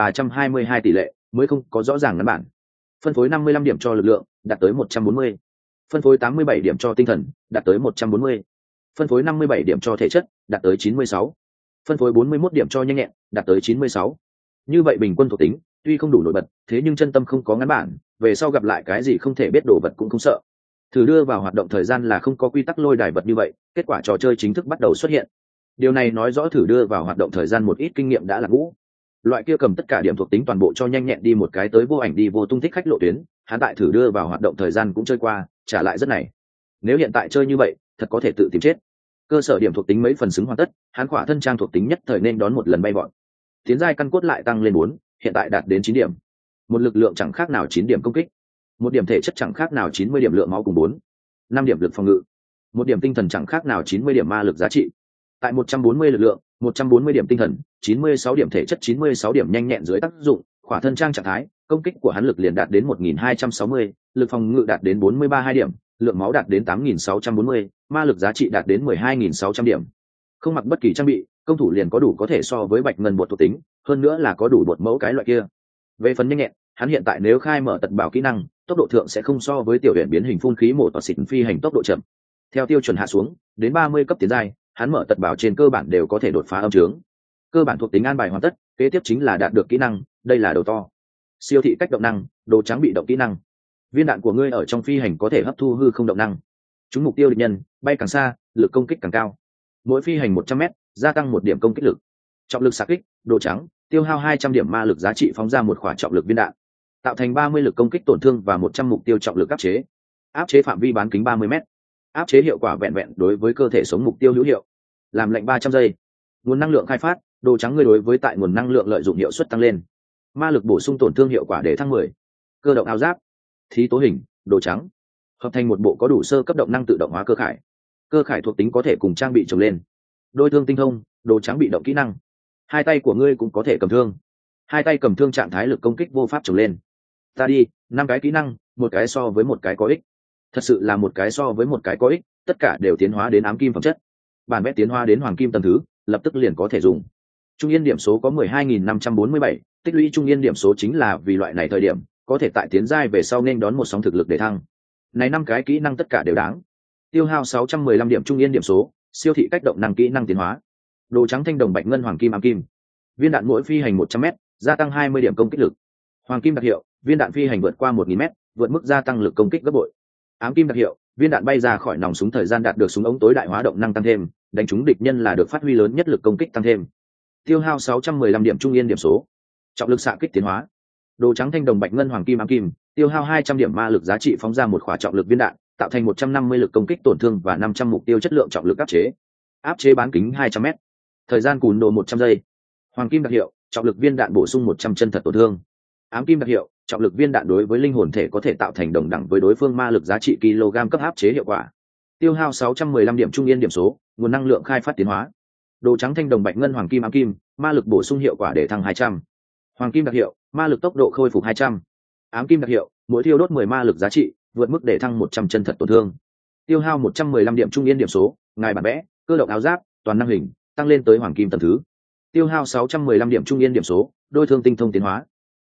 3322 tỷ lệ, mới không có rõ ràng ngắn bản. Phân phối 55 điểm cho lực lượng, đạt tới 140. Phân phối 87 điểm cho tinh thần, đạt tới 140. Phân phối 57 điểm cho thể chất, đạt tới 96. Phân phối 41 điểm cho nhanh nhẹn, đạt tới 96. Như vậy bình quân thuộc tính, tuy không đủ nổi bật, thế nhưng chân tâm không có ngắn bản, về sau gặp lại cái gì không thể biết đồ vật cũng không sợ. Thử đưa vào hoạt động thời gian là không có quy tắc lôi đài vật như vậy, kết quả trò chơi chính thức bắt đầu xuất hiện. Điều này nói rõ thử đưa vào hoạt động thời gian một ít kinh nghiệm đã là ngũ. Loại kia cầm tất cả điểm thuộc tính toàn bộ cho nhanh nhẹn đi một cái tới vô ảnh đi vô tung thích khách lộ tuyến, hắn tại thử đưa vào hoạt động thời gian cũng chơi qua, trả lại rất này. Nếu hiện tại chơi như vậy, thật có thể tự tìm chết. Cơ sở điểm thuộc tính mấy phần xứng hoàn tất, hắn khỏa thân trang thuộc tính nhất thời nên đón một lần bay vọt. Tiến giai căn cốt lại tăng lên 4, hiện tại đạt đến 9 điểm. Một lực lượng chẳng khác nào 9 điểm công kích, một điểm thể chất chẳng khác nào 90 điểm lượng máu cùng 5 điểm lực phòng ngự, một điểm tinh thần chẳng khác nào 90 điểm ma lực giá trị. Tại 140 lực lượng, 140 điểm tinh thần, 96 điểm thể chất, 96 điểm nhanh nhẹn dưới tác dụng, khỏa thân trang trạng thái, công kích của hắn lực liền đạt đến 1260, lực phòng ngự đạt đến 432 điểm, lượng máu đạt đến 8640, ma lực giá trị đạt đến 12600 điểm. Không mặc bất kỳ trang bị, công thủ liền có đủ có thể so với bạch ngân bột thuộc tính, hơn nữa là có đủ bột mẫu cái loại kia. Về phần nhanh nhẹn, hắn hiện tại nếu khai mở tật bảo kỹ năng, tốc độ thượng sẽ không so với tiểu huyền biến hình phun khí mổ tọt xịt phi hành tốc độ chậm. Theo tiêu chuẩn hạ xuống, đến 30 cấp tiến giai, hắn mở tật bảo trên cơ bản đều có thể đột phá âm trướng. Cơ bản thuộc tính an bài hoàn tất, kế tiếp chính là đạt được kỹ năng, đây là đầu to. Siêu thị cách động năng, đồ trắng bị động kỹ năng. Viên đạn của ngươi ở trong phi hành có thể hấp thu hư không động năng. Trúng mục tiêu địch nhân, bay càng xa, lực công kích càng cao. Mỗi phi hành 100m, gia tăng 1 điểm công kích lực. Trọng lực xạ kích, đồ trắng, tiêu hao 200 điểm ma lực giá trị phóng ra một quả trọng lực viên đạn. Tạo thành 30 lực công kích tổn thương và 100 mục tiêu trọng lực áp chế. Áp chế phạm vi bán kính 30m. Áp chế hiệu quả vẹn vẹn đối với cơ thể sống mục tiêu hữu hiệu. Làm lệnh 300 giây. Nguồn năng lượng khai phát, đồ trắng ngươi đối với tại nguồn năng lượng lợi dụng hiệu suất tăng lên. Ma lực bổ sung tổn thương hiệu quả để thăng 10. Cơ động áo giáp, thí tố hình, đồ trắng. Hợp thành một bộ có đủ sơ cấp động năng tự động hóa cơ khải. Cơ khải thuộc tính có thể cùng trang bị trồng lên. Đôi thương tinh thông, đồ trắng bị động kỹ năng. Hai tay của ngươi cũng có thể cầm thương. Hai tay cầm thương trạng thái lực công kích vô pháp trồng lên. Ta đi, 5 cái kỹ năng, một cái so với một cái có ích. Thật sự là một cái so với một cái có ích, tất cả đều tiến hóa đến ám kim phẩm chất. Bản vẽ tiến hóa đến hoàng kim tầng thứ, lập tức liền có thể dùng. Trung yên điểm số có 12.547, tích lũy trung yên điểm số chính là vì loại này thời điểm, có thể tại tiến giai về sau nên đón một sóng thực lực để thăng. Này 5 cái kỹ năng tất cả đều đáng. Tiêu hao 615 điểm trung yên điểm số, siêu thị cách động năng kỹ năng tiến hóa. Đồ trắng thanh đồng bạch ngân hoàng kim ám kim. Viên đạn mỗi phi hành 100m, gia tăng 20 điểm công kích lực. Hoàng kim đặc hiệu, viên đạn phi hành vượt qua 1000m, vượt mức gia tăng lực công kích gấp bội. Ám kim đặc hiệu, viên đạn bay ra khỏi nòng súng thời gian đạt được súng ống tối đại hóa động năng tăng thêm, đánh trúng địch nhân là được phát huy lớn nhất lực công kích tăng thêm. Tiêu hao 615 điểm trung yên điểm số. Trọng lực xạ kích tiến hóa. Đồ trắng thanh đồng bạch ngân hoàng kim ám kim, tiêu hao 200 điểm ma lực giá trị phóng ra một khỏa trọng lực viên đạn, tạo thành 150 lực công kích tổn thương và 500 mục tiêu chất lượng trọng lực áp chế. Áp chế bán kính 200m. Thời gian cùn độ 100 giây. Hoàng kim đặc hiệu, trọng lực viên đạn bổ sung 100 chân thật tổn thương. Ám kim đặc hiệu, trọng lực viên đạn đối với linh hồn thể có thể tạo thành đồng đẳng với đối phương ma lực giá trị kg cấp áp chế hiệu quả. Tiêu hao 615 điểm trung yên điểm số, nguồn năng lượng khai phát tiến hóa. Đồ trắng thanh đồng bạch ngân hoàng kim ám kim, ma lực bổ sung hiệu quả để thăng 200. Hoàng kim đặc hiệu, ma lực tốc độ khôi phục 200. Ám kim đặc hiệu, mỗi thiêu đốt 10 ma lực giá trị, vượt mức để thăng 100 chân thật tổn thương. Tiêu hao 115 điểm trung yên điểm số, ngài bản vẽ, cơ động áo giáp, toàn năng hình, tăng lên tới hoàng kim tầng thứ. Tiêu hao 615 điểm trung yên điểm số, đôi thương tinh thông tiến hóa.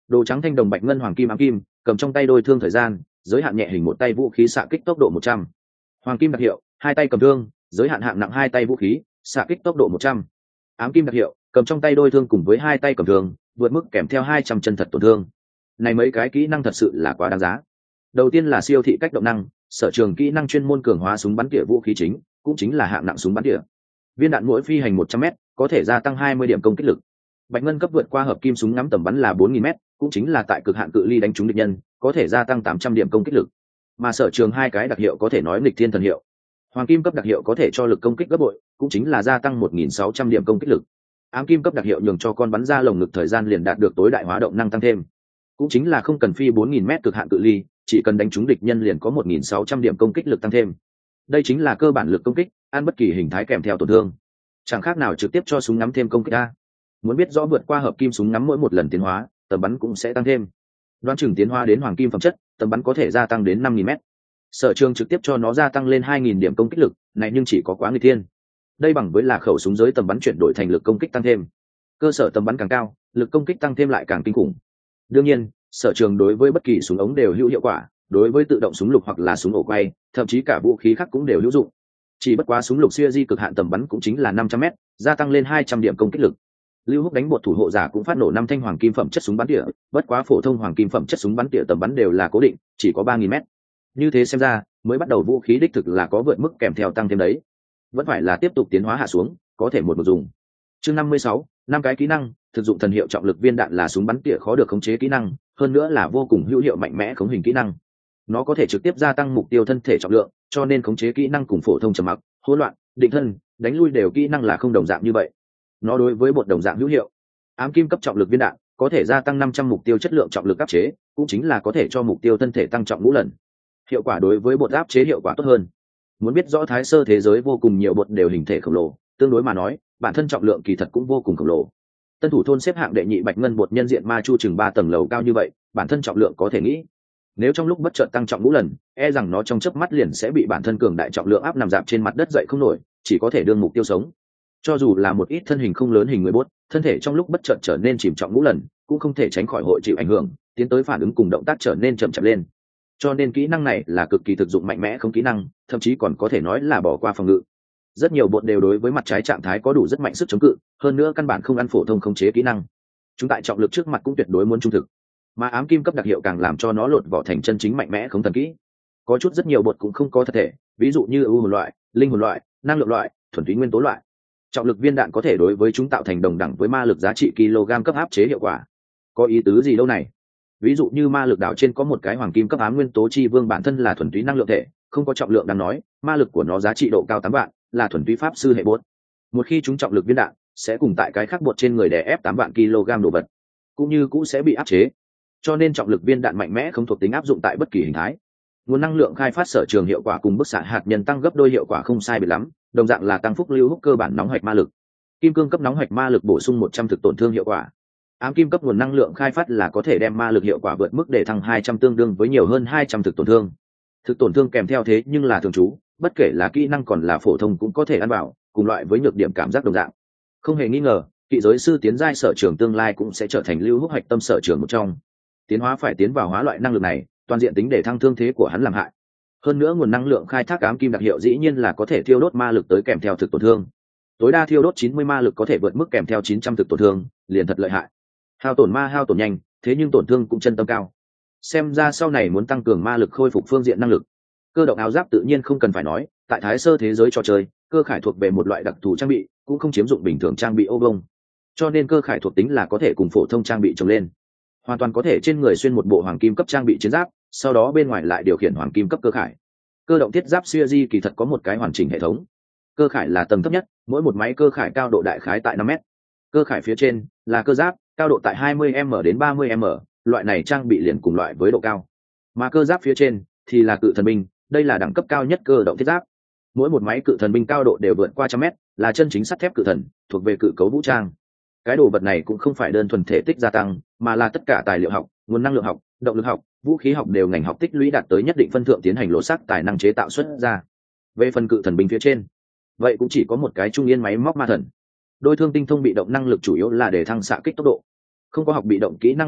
Đồ trắng thanh đồng bạch ngân hoàng kim ám kim, cầm trong tay đôi thương thời gian, giới hạn nhẹ hình một tay vũ khí xạ kích tốc độ 100. Hoàng kim đặc hiệu, hai tay cầm thương, giới hạn hạng nặng hai tay vũ khí, xạ kích tốc độ 100. Ám kim đặc hiệu, cầm trong tay đôi thương cùng với hai tay cầm thương, vượt mức kèm theo 200 chân thật tổn thương. Này mấy cái kỹ năng thật sự là quá đáng giá. Đầu tiên là siêu thị cách động năng, sở trường kỹ năng chuyên môn cường hóa súng bắn tỉa vũ khí chính, cũng chính là hạng nặng súng bắn tỉa. Viên đạn mỗi phi hành 100m, có thể gia tăng 20 điểm công kích lực. Bạch ngân cấp vượt qua hợp kim súng ngắm tầm bắn là 4000m, cũng chính là tại cực hạn cự ly đánh trúng địch nhân, có thể gia tăng 800 điểm công kích lực. Mà sở trường hai cái đặc hiệu có thể nói nghịch thiên thần hiệu. Hoàng kim cấp đặc hiệu có thể cho lực công kích gấp bội, cũng chính là gia tăng 1600 điểm công kích lực. Ám kim cấp đặc hiệu nhường cho con bắn ra lồng ngực thời gian liền đạt được tối đại hóa động năng tăng thêm, cũng chính là không cần phi 4000m cực hạn cự ly, chỉ cần đánh trúng địch nhân liền có 1600 điểm công kích lực tăng thêm. Đây chính là cơ bản lực công kích, ăn bất kỳ hình thái kèm theo tổn thương, chẳng khác nào trực tiếp cho súng ngắm thêm công kích a. Muốn biết rõ vượt qua hợp kim súng ngắm mỗi một lần tiến hóa, tầm bắn cũng sẽ tăng thêm. Đoán chừng tiến hóa đến hoàng kim phẩm chất, tầm bắn có thể gia tăng đến 5000m. Sở trường trực tiếp cho nó gia tăng lên 2000 điểm công kích lực, này nhưng chỉ có quá nghịch thiên. Đây bằng với là khẩu súng giới tầm bắn chuyển đổi thành lực công kích tăng thêm. Cơ sở tầm bắn càng cao, lực công kích tăng thêm lại càng kinh khủng. Đương nhiên, sở trường đối với bất kỳ súng ống đều hữu hiệu quả, đối với tự động súng lục hoặc là súng ổ quay, thậm chí cả vũ khí khác cũng đều hữu dụng. Chỉ bất quá súng lục siêu cực hạn tầm bắn cũng chính là 500m, gia tăng lên 200 điểm công kích lực. Lưu Húc đánh bột thủ hộ giả cũng phát nổ 5 thanh hoàng kim phẩm chất súng bắn tỉa, bất quá phổ thông hoàng kim phẩm chất súng bắn tỉa tầm bắn đều là cố định, chỉ có 3000m. Như thế xem ra, mới bắt đầu vũ khí đích thực là có vượt mức kèm theo tăng thêm đấy. Vẫn phải là tiếp tục tiến hóa hạ xuống, có thể một dùng. Chương 56, năm cái kỹ năng, thực dụng thần hiệu trọng lực viên đạn là súng bắn tỉa khó được khống chế kỹ năng, hơn nữa là vô cùng hữu hiệu mạnh mẽ khống hình kỹ năng. Nó có thể trực tiếp gia tăng mục tiêu thân thể trọng lượng, cho nên khống chế kỹ năng cùng phổ thông trầm mặc, hỗn loạn, định thân, đánh lui đều kỹ năng là không đồng dạng như vậy. Nó đối với bột đồng dạng hữu hiệu. Ám kim cấp trọng lực viên đạn có thể gia tăng 500 mục tiêu chất lượng trọng lực áp chế, cũng chính là có thể cho mục tiêu thân thể tăng trọng ngũ lần. Hiệu quả đối với bột áp chế hiệu quả tốt hơn. Muốn biết rõ thái sơ thế giới vô cùng nhiều bột đều hình thể khổng lồ, tương đối mà nói, bản thân trọng lượng kỳ thật cũng vô cùng khổng lồ. Tân thủ thôn xếp hạng đệ nhị bạch ngân bột nhân diện ma chu chừng 3 tầng lầu cao như vậy, bản thân trọng lượng có thể nghĩ, nếu trong lúc bất chợt tăng trọng ngũ lần, e rằng nó trong chớp mắt liền sẽ bị bản thân cường đại trọng lượng áp nằm dạp trên mặt đất dậy không nổi, chỉ có thể đương mục tiêu sống. Cho dù là một ít thân hình không lớn hình người bốt, thân thể trong lúc bất chợt trở nên chìm trọng ngũ lần, cũng không thể tránh khỏi hội chịu ảnh hưởng, tiến tới phản ứng cùng động tác trở nên chậm chạp lên. Cho nên kỹ năng này là cực kỳ thực dụng mạnh mẽ không kỹ năng, thậm chí còn có thể nói là bỏ qua phòng ngự. Rất nhiều bột đều đối với mặt trái trạng thái có đủ rất mạnh sức chống cự, hơn nữa căn bản không ăn phổ thông khống chế kỹ năng. Chúng tại trọng lực trước mặt cũng tuyệt đối muốn trung thực. Mà ám kim cấp đặc hiệu càng làm cho nó lột vỏ thành chân chính mạnh mẽ không thần kỹ. Có chút rất nhiều bột cũng không có thật thể, ví dụ như ưu hồn loại, linh hồn loại, năng lượng loại, thuần túy nguyên tố loại. Trọng lực viên đạn có thể đối với chúng tạo thành đồng đẳng với ma lực giá trị kg cấp áp chế hiệu quả. Có ý tứ gì đâu này? Ví dụ như ma lực đảo trên có một cái hoàng kim cấp ám nguyên tố chi vương bản thân là thuần túy năng lượng thể, không có trọng lượng đáng nói, ma lực của nó giá trị độ cao 8 vạn, là thuần túy pháp sư hệ bột. Một khi chúng trọng lực viên đạn, sẽ cùng tại cái khác bột trên người đè ép 8 vạn kg đồ vật, cũng như cũng sẽ bị áp chế. Cho nên trọng lực viên đạn mạnh mẽ không thuộc tính áp dụng tại bất kỳ hình thái. Nguồn năng lượng khai phát sở trường hiệu quả cùng bức xạ hạt nhân tăng gấp đôi hiệu quả không sai biệt lắm, đồng dạng là tăng phúc lưu húc cơ bản nóng hoạch ma lực. Kim cương cấp nóng hoạch ma lực bổ sung 100 thực tổn thương hiệu quả. Ám kim cấp nguồn năng lượng khai phát là có thể đem ma lực hiệu quả vượt mức để thăng 200 tương đương với nhiều hơn 200 thực tổn thương. Thực tổn thương kèm theo thế nhưng là thường trú, bất kể là kỹ năng còn là phổ thông cũng có thể ăn vào, cùng loại với nhược điểm cảm giác đồng dạng. Không hề nghi ngờ, kỵ giới sư tiến giai sở trường tương lai cũng sẽ trở thành lưu húc hạch tâm sở trường một trong. Tiến hóa phải tiến vào hóa loại năng lực này, toàn diện tính để thăng thương thế của hắn làm hại. Hơn nữa nguồn năng lượng khai thác ám kim đặc hiệu dĩ nhiên là có thể thiêu đốt ma lực tới kèm theo thực tổn thương. Tối đa thiêu đốt 90 ma lực có thể vượt mức kèm theo 900 thực tổn thương, liền thật lợi hại. Hao tổn ma hao tổn nhanh, thế nhưng tổn thương cũng chân tâm cao. Xem ra sau này muốn tăng cường ma lực khôi phục phương diện năng lực. Cơ động áo giáp tự nhiên không cần phải nói, tại thái sơ thế giới trò chơi, cơ khải thuộc về một loại đặc thù trang bị, cũng không chiếm dụng bình thường trang bị ô vông. Cho nên cơ khải thuộc tính là có thể cùng phổ thông trang bị trồng lên. Hoàn toàn có thể trên người xuyên một bộ hoàng kim cấp trang bị chiến giáp, sau đó bên ngoài lại điều khiển hoàng kim cấp cơ khải. Cơ động thiết giáp Suzy kỳ thật có một cái hoàn chỉnh hệ thống. Cơ khải là tầng thấp nhất, mỗi một máy cơ khải cao độ đại khái tại 5m. Cơ khải phía trên là cơ giáp, cao độ tại 20m đến 30m, loại này trang bị liền cùng loại với độ cao. Mà cơ giáp phía trên thì là cự thần binh, đây là đẳng cấp cao nhất cơ động thiết giáp. Mỗi một máy cự thần binh cao độ đều vượt qua 100m, là chân chính sắt thép cự thần, thuộc về cự cấu vũ trang. Cái đồ vật này cũng không phải đơn thuần thể tích gia tăng, mà là tất cả tài liệu học, nguồn năng lượng học, động lực học, vũ khí học đều ngành học tích lũy đạt tới nhất định phân thượng tiến hành lộ sắc tài năng chế tạo xuất ra. Về phần cự thần binh phía trên, vậy cũng chỉ có một cái trung yên máy móc ma thần. Đôi thương tinh thông bị động năng lực chủ yếu là để thăng xạ kích tốc độ. Không có học bị động kỹ năng lúc trước,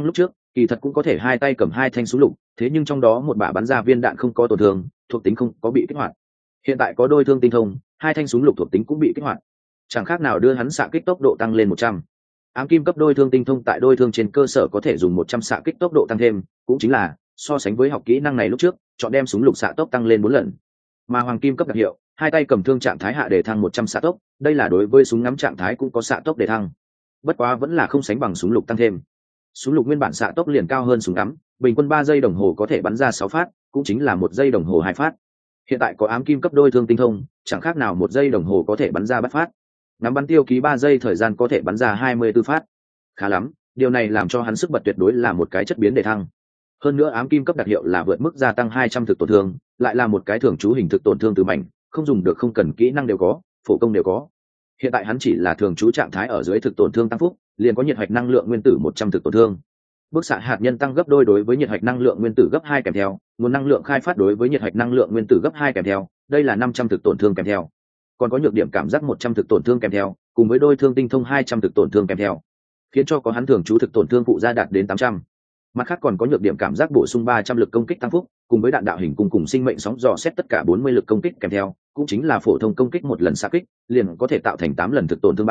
Kỳ thật cũng có thể hai tay cầm hai thanh súng lục, thế nhưng trong đó một bả bắn ra viên đạn không có tổn thương, thuộc tính không có bị kích hoạt. Hiện tại có đôi thương tinh thông, hai thanh súng lục thuộc tính cũng bị kích hoạt, chẳng khác nào đưa hắn xạ kích tốc độ tăng lên 100. Ám kim cấp đôi thương tinh thông tại đôi thương trên cơ sở có thể dùng 100 xạ kích tốc độ tăng thêm, cũng chính là so sánh với học kỹ năng này lúc trước, chọn đem súng lục xạ tốc tăng lên 4 lần. Mà hoàng kim cấp đặc hiệu, hai tay cầm thương trạng thái hạ để thăng 100 xạ tốc, đây là đối với súng ngắm trạng thái cũng có xạ tốc để thăng. Bất quá vẫn là không sánh bằng súng lục tăng thêm. Súng lục nguyên bản xạ tốc liền cao hơn súng ngắm, bình quân 3 giây đồng hồ có thể bắn ra 6 phát, cũng chính là 1 giây đồng hồ 2 phát. Hiện tại có ám kim cấp đôi thương tinh thông, chẳng khác nào 1 giây đồng hồ có thể bắn ra 3 phát. Nắm bắn tiêu ký 3 giây thời gian có thể bắn ra 24 phát. Khá lắm, điều này làm cho hắn sức bật tuyệt đối là một cái chất biến đề thăng. Hơn nữa ám kim cấp đặc hiệu là vượt mức gia tăng 200 thực tổn thương, lại là một cái thường trú hình thực tổn thương từ mảnh, không dùng được không cần kỹ năng đều có, phổ công đều có. Hiện tại hắn chỉ là thường trú trạng thái ở dưới thực tổn thương tăng phúc, liền có nhiệt hạch năng lượng nguyên tử 100 thực tổn thương. Bức xạ hạt nhân tăng gấp đôi đối với nhiệt hạch năng lượng nguyên tử gấp 2 kèm theo, nguồn năng lượng khai phát đối với nhiệt hạch năng lượng nguyên tử gấp 2 kèm theo, đây là 500 thực tổn thương kèm theo. Còn có nhược điểm cảm giác 100 thực tổn thương kèm theo, cùng với đôi thương tinh thông 200 thực tổn thương kèm theo, khiến cho có hắn thường trú thực tổn thương phụ gia đạt đến 800. Mặt khác còn có nhược điểm cảm giác bổ sung 300 lực công kích tăng phúc, cùng với đạn đạo hình cùng sinh mệnh sóng dò xét tất cả 40 lực công kích kèm theo, cũng chính là phổ thông công kích một lần xạ kích, liền có thể tạo thành 8 lần thực tổn thương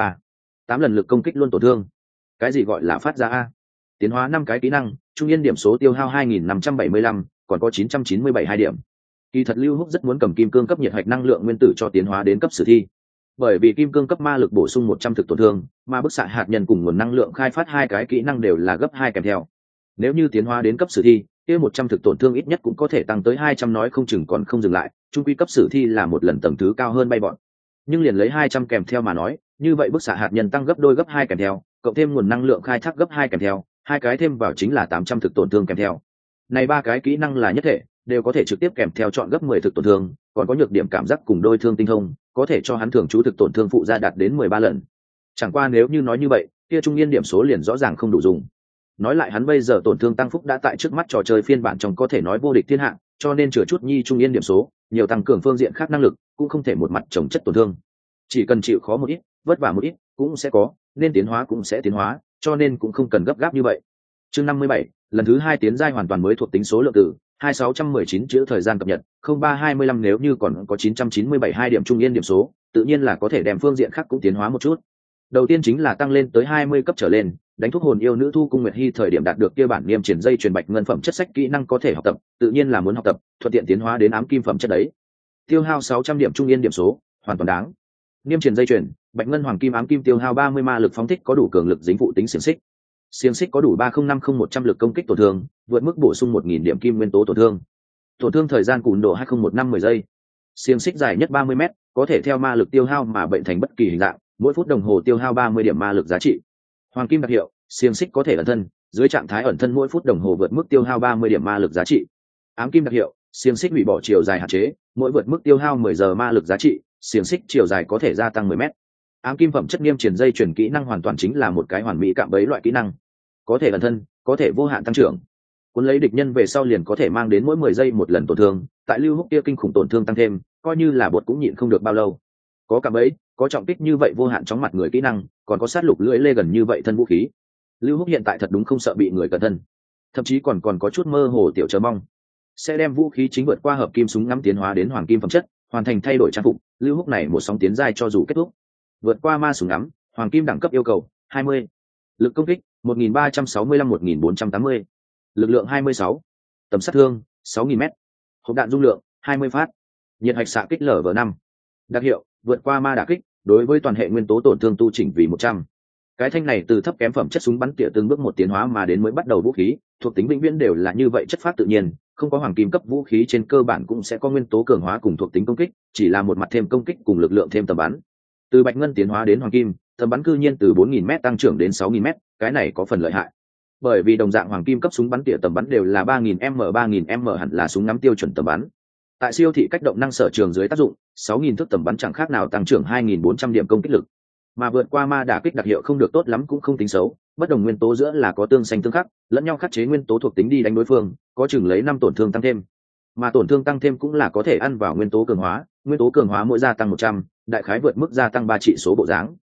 8 lần lực công kích luôn tổn thương. Cái gì gọi là phát ra a? Tiến hóa 5 cái kỹ năng, trung yên điểm số tiêu hao 2575, còn có 997 2 điểm. Kỳ thật Lưu Húc rất muốn cầm kim cương cấp nhiệt hạch năng lượng nguyên tử cho tiến hóa đến cấp sử thi. Bởi vì kim cương cấp ma lực bổ sung 100 thực tổn thương, mà bức xạ hạt nhân cùng nguồn năng lượng khai phát hai cái kỹ năng đều là gấp 2 kèm theo. Nếu như tiến hóa đến cấp sử thi, kia 100 thực tổn thương ít nhất cũng có thể tăng tới 200 nói không chừng còn không dừng lại, trung quy cấp sử thi là một lần tầng thứ cao hơn bay bọn. Nhưng liền lấy 200 kèm theo mà nói, như vậy bức xạ hạt nhân tăng gấp đôi gấp 2 kèm theo, cộng thêm nguồn năng lượng khai thác gấp 2 kèm theo, hai cái thêm vào chính là 800 thực tổn thương kèm theo. Này ba cái kỹ năng là nhất thể, đều có thể trực tiếp kèm theo chọn gấp 10 thực tổn thương, còn có nhược điểm cảm giác cùng đôi thương tinh thông, có thể cho hắn thường trú thực tổn thương phụ gia đạt đến 13 lần. Chẳng qua nếu như nói như vậy, kia trung niên điểm số liền rõ ràng không đủ dùng. Nói lại hắn bây giờ tổn thương tăng phúc đã tại trước mắt trò chơi phiên bản trong có thể nói vô địch thiên hạ, cho nên chừa chút nhi trung niên điểm số, nhiều tăng cường phương diện khác năng lực, cũng không thể một mặt trồng chất tổn thương. Chỉ cần chịu khó một ít, vất vả một ít, cũng sẽ có, nên tiến hóa cũng sẽ tiến hóa, cho nên cũng không cần gấp gáp như vậy. Chương 57, lần thứ 2 tiến giai hoàn toàn mới thuộc tính số lượng từ 2619 chữ thời gian cập nhật, 0325 nếu như còn có 997 2 điểm trung yên điểm số, tự nhiên là có thể đem phương diện khác cũng tiến hóa một chút. Đầu tiên chính là tăng lên tới 20 cấp trở lên, đánh thuốc hồn yêu nữ thu cung Nguyệt Hi thời điểm đạt được kia bản niêm triển dây truyền bạch ngân phẩm chất sách kỹ năng có thể học tập, tự nhiên là muốn học tập, thuận tiện tiến hóa đến ám kim phẩm chất đấy. Tiêu hao 600 điểm trung yên điểm số, hoàn toàn đáng. Niêm triển dây truyền, bạch ngân hoàng kim ám kim tiêu hao 30 ma lực phóng thích có đủ cường lực dính phụ tính xiềng xích. Xiềng xích có đủ 3050-100 lực công kích tổn thương, vượt mức bổ sung 1000 điểm kim nguyên tố tổn thương. Tổn thương thời gian cùn độ 2015 10 giây. Xiềng xích dài nhất 30 m, có thể theo ma lực tiêu hao mà bệnh thành bất kỳ hình dạng, mỗi phút đồng hồ tiêu hao 30 điểm ma lực giá trị. Hoàng kim đặc hiệu, xiềng xích có thể ẩn thân, dưới trạng thái ẩn thân mỗi phút đồng hồ vượt mức tiêu hao 30 điểm ma lực giá trị. Ám kim đặc hiệu, xiềng xích hủy bỏ chiều dài hạn chế, mỗi vượt mức tiêu hao 10 giờ ma lực giá trị, xiềng xích chiều dài có thể gia tăng 10 m. Ám kim phẩm chất niêm triển dây chuyển kỹ năng hoàn toàn chính là một cái hoàn mỹ cạm bẫy loại kỹ năng, có thể ẩn thân, có thể vô hạn tăng trưởng. Cuốn lấy địch nhân về sau liền có thể mang đến mỗi 10 giây một lần tổn thương, tại Lưu Húc kia kinh khủng tổn thương tăng thêm, coi như là bột cũng nhịn không được bao lâu. Có cạm bẫy, có trọng kích như vậy vô hạn chóng mặt người kỹ năng, còn có sát lục lưỡi lê gần như vậy thân vũ khí. Lưu Húc hiện tại thật đúng không sợ bị người cẩn thân, thậm chí còn có chút mơ hồ tiểu chờ mong sẽ đem vũ khí chính vượt qua hợp kim súng ngắm tiến hóa đến hoàng kim phẩm chất, hoàn thành thay đổi trang phục. Lưu Húc này một sóng tiến giai cho dù kết thúc, vượt qua ma súng ngắm hoàng kim đẳng cấp yêu cầu 20, lực công kích 1365-1480, lực lượng 26, tầm sát thương 6000 m, hộp đạn dung lượng 20 phát, nhiệt hạch xạ kích LV5. Đặc hiệu, vượt qua ma đả kích, đối với toàn hệ nguyên tố tổn thương tu chỉnh vì 100. Cái thanh này từ thấp kém phẩm chất súng bắn tỉa từng bước một tiến hóa mà đến mới bắt đầu vũ khí, thuộc tính vĩnh viễn đều là như vậy chất phát tự nhiên, không có hoàng kim cấp vũ khí trên cơ bản cũng sẽ có nguyên tố cường hóa cùng thuộc tính công kích, chỉ là một mặt thêm công kích cùng lực lượng thêm tầm bắn. Từ bạch ngân tiến hóa đến hoàng kim, tầm bắn cư nhiên từ 4000 m tăng trưởng đến 6000 m, cái này có phần lợi hại. Bởi vì đồng dạng hoàng kim cấp súng bắn tỉa tầm bắn đều là 3000m hẳn là súng ngắm tiêu chuẩn tầm bắn. Tại siêu thị cách động năng sở trường dưới tác dụng, 6000 thước tầm bắn chẳng khác nào tăng trưởng 2400 điểm công kích lực. Mà vượt qua ma đả kích đặc hiệu không được tốt lắm cũng không tính xấu, bất đồng nguyên tố giữa là có tương xanh tương khắc, lẫn nhau khắc chế nguyên tố thuộc tính đi đánh đối phương, có chừng lấy 5 tổn thương tăng thêm. Mà tổn thương tăng thêm cũng là có thể ăn vào nguyên tố cường hóa mỗi gia tăng 100, đại khái vượt mức gia tăng 3 trị số bộ dáng.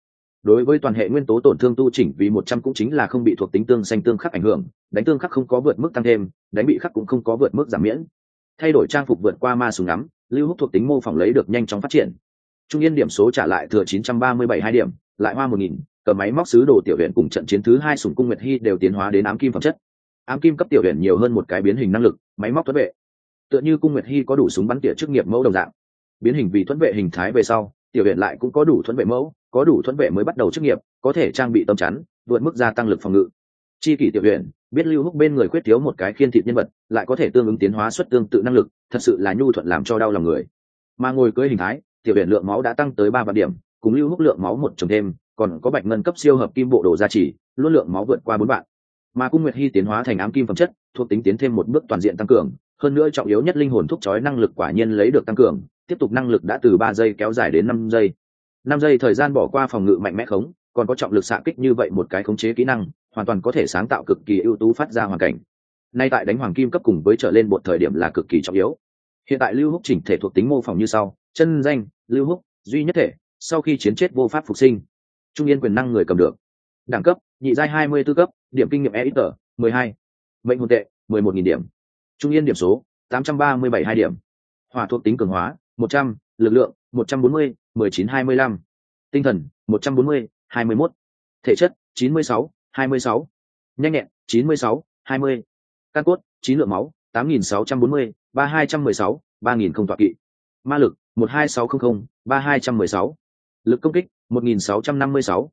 Đối với toàn hệ nguyên tố tổn thương tu chỉnh vì 100 cũng chính là không bị thuộc tính tương xanh tương khắc ảnh hưởng, đánh tương khắc không có vượt mức tăng thêm, đánh bị khắc cũng không có vượt mức giảm miễn. Thay đổi trang phục vượt qua ma súng ngắm, Lưu Húc thuộc tính mô phỏng lấy được nhanh chóng phát triển. Trung yên điểm số trả lại thừa 937 2 điểm, lại hoa 1000, cầm máy móc sứ đồ tiểu huyện cùng trận chiến thứ 2 sủng cung Nguyệt Hi đều tiến hóa đến ám kim phẩm chất. Ám kim cấp tiểu huyện nhiều hơn một cái biến hình năng lực, máy móc thuẫn vệ. Tựa như cung Nguyệt Hi có đủ súng bắn tỉa chức nghiệp mẫu đồng dạng. Biến hình vì thuẫn vệ hình thái về sau, tiểu huyện lại cũng có đủ thuẫn vệ mẫu, có đủ thuẫn vệ mới bắt đầu chức nghiệp, có thể trang bị tâm chắn, vượt mức gia tăng lực phòng ngự. Chi kỷ tiểu huyện biết Lưu Húc bên người khuyết thiếu một cái khiên thịt nhân vật, lại có thể tương ứng tiến hóa xuất tương tự năng lực, thật sự là nhu thuận làm cho đau lòng người. Mà ngồi cưỡi hình thái, tiểu huyện lượng máu đã tăng tới 3 vạn điểm, cùng Lưu Húc lượng máu một chồng thêm, còn có bạch ngân cấp siêu hợp kim bộ đồ gia trì, luôn lượng máu vượt qua 4 vạn. Mà cung Nguyệt Hi tiến hóa thành ám kim phẩm chất, thuộc tính tiến thêm một bước toàn diện tăng cường, hơn nữa trọng yếu nhất linh hồn thúc chói năng lực quả nhiên lấy được tăng cường, tiếp tục năng lực đã từ 3 giây kéo dài đến 5 giây. 5 giây thời gian bỏ qua phòng ngự mạnh mẽ khống, còn có trọng lực xạ kích như vậy một cái khống chế kỹ năng, hoàn toàn có thể sáng tạo cực kỳ ưu tú phát ra hoàn cảnh. Nay tại đánh hoàng kim cấp cùng với trở lên một thời điểm là cực kỳ trọng yếu. Hiện tại Lưu Húc chỉnh thể thuộc tính mô phỏng như sau: chân danh Lưu Húc, duy nhất thể, sau khi chiến chết vô pháp phục sinh, trung yên quyền năng người cầm được, đẳng cấp nhị giai 24 cấp, điểm kinh nghiệm EXP 12, mệnh hồn tệ 11.000 điểm, trung yên điểm số 837 2 điểm, hỏa thuộc tính cường hóa 100, lực lượng 140, 19-25, tinh thần 140, 21, thể chất 96, 26, nhanh nhẹn 96, 20, căn cốt 9 lượng máu 8.640, 3216, 3.000 không tọa kỵ, ma lực 12600, 3216, lực công kích 1656,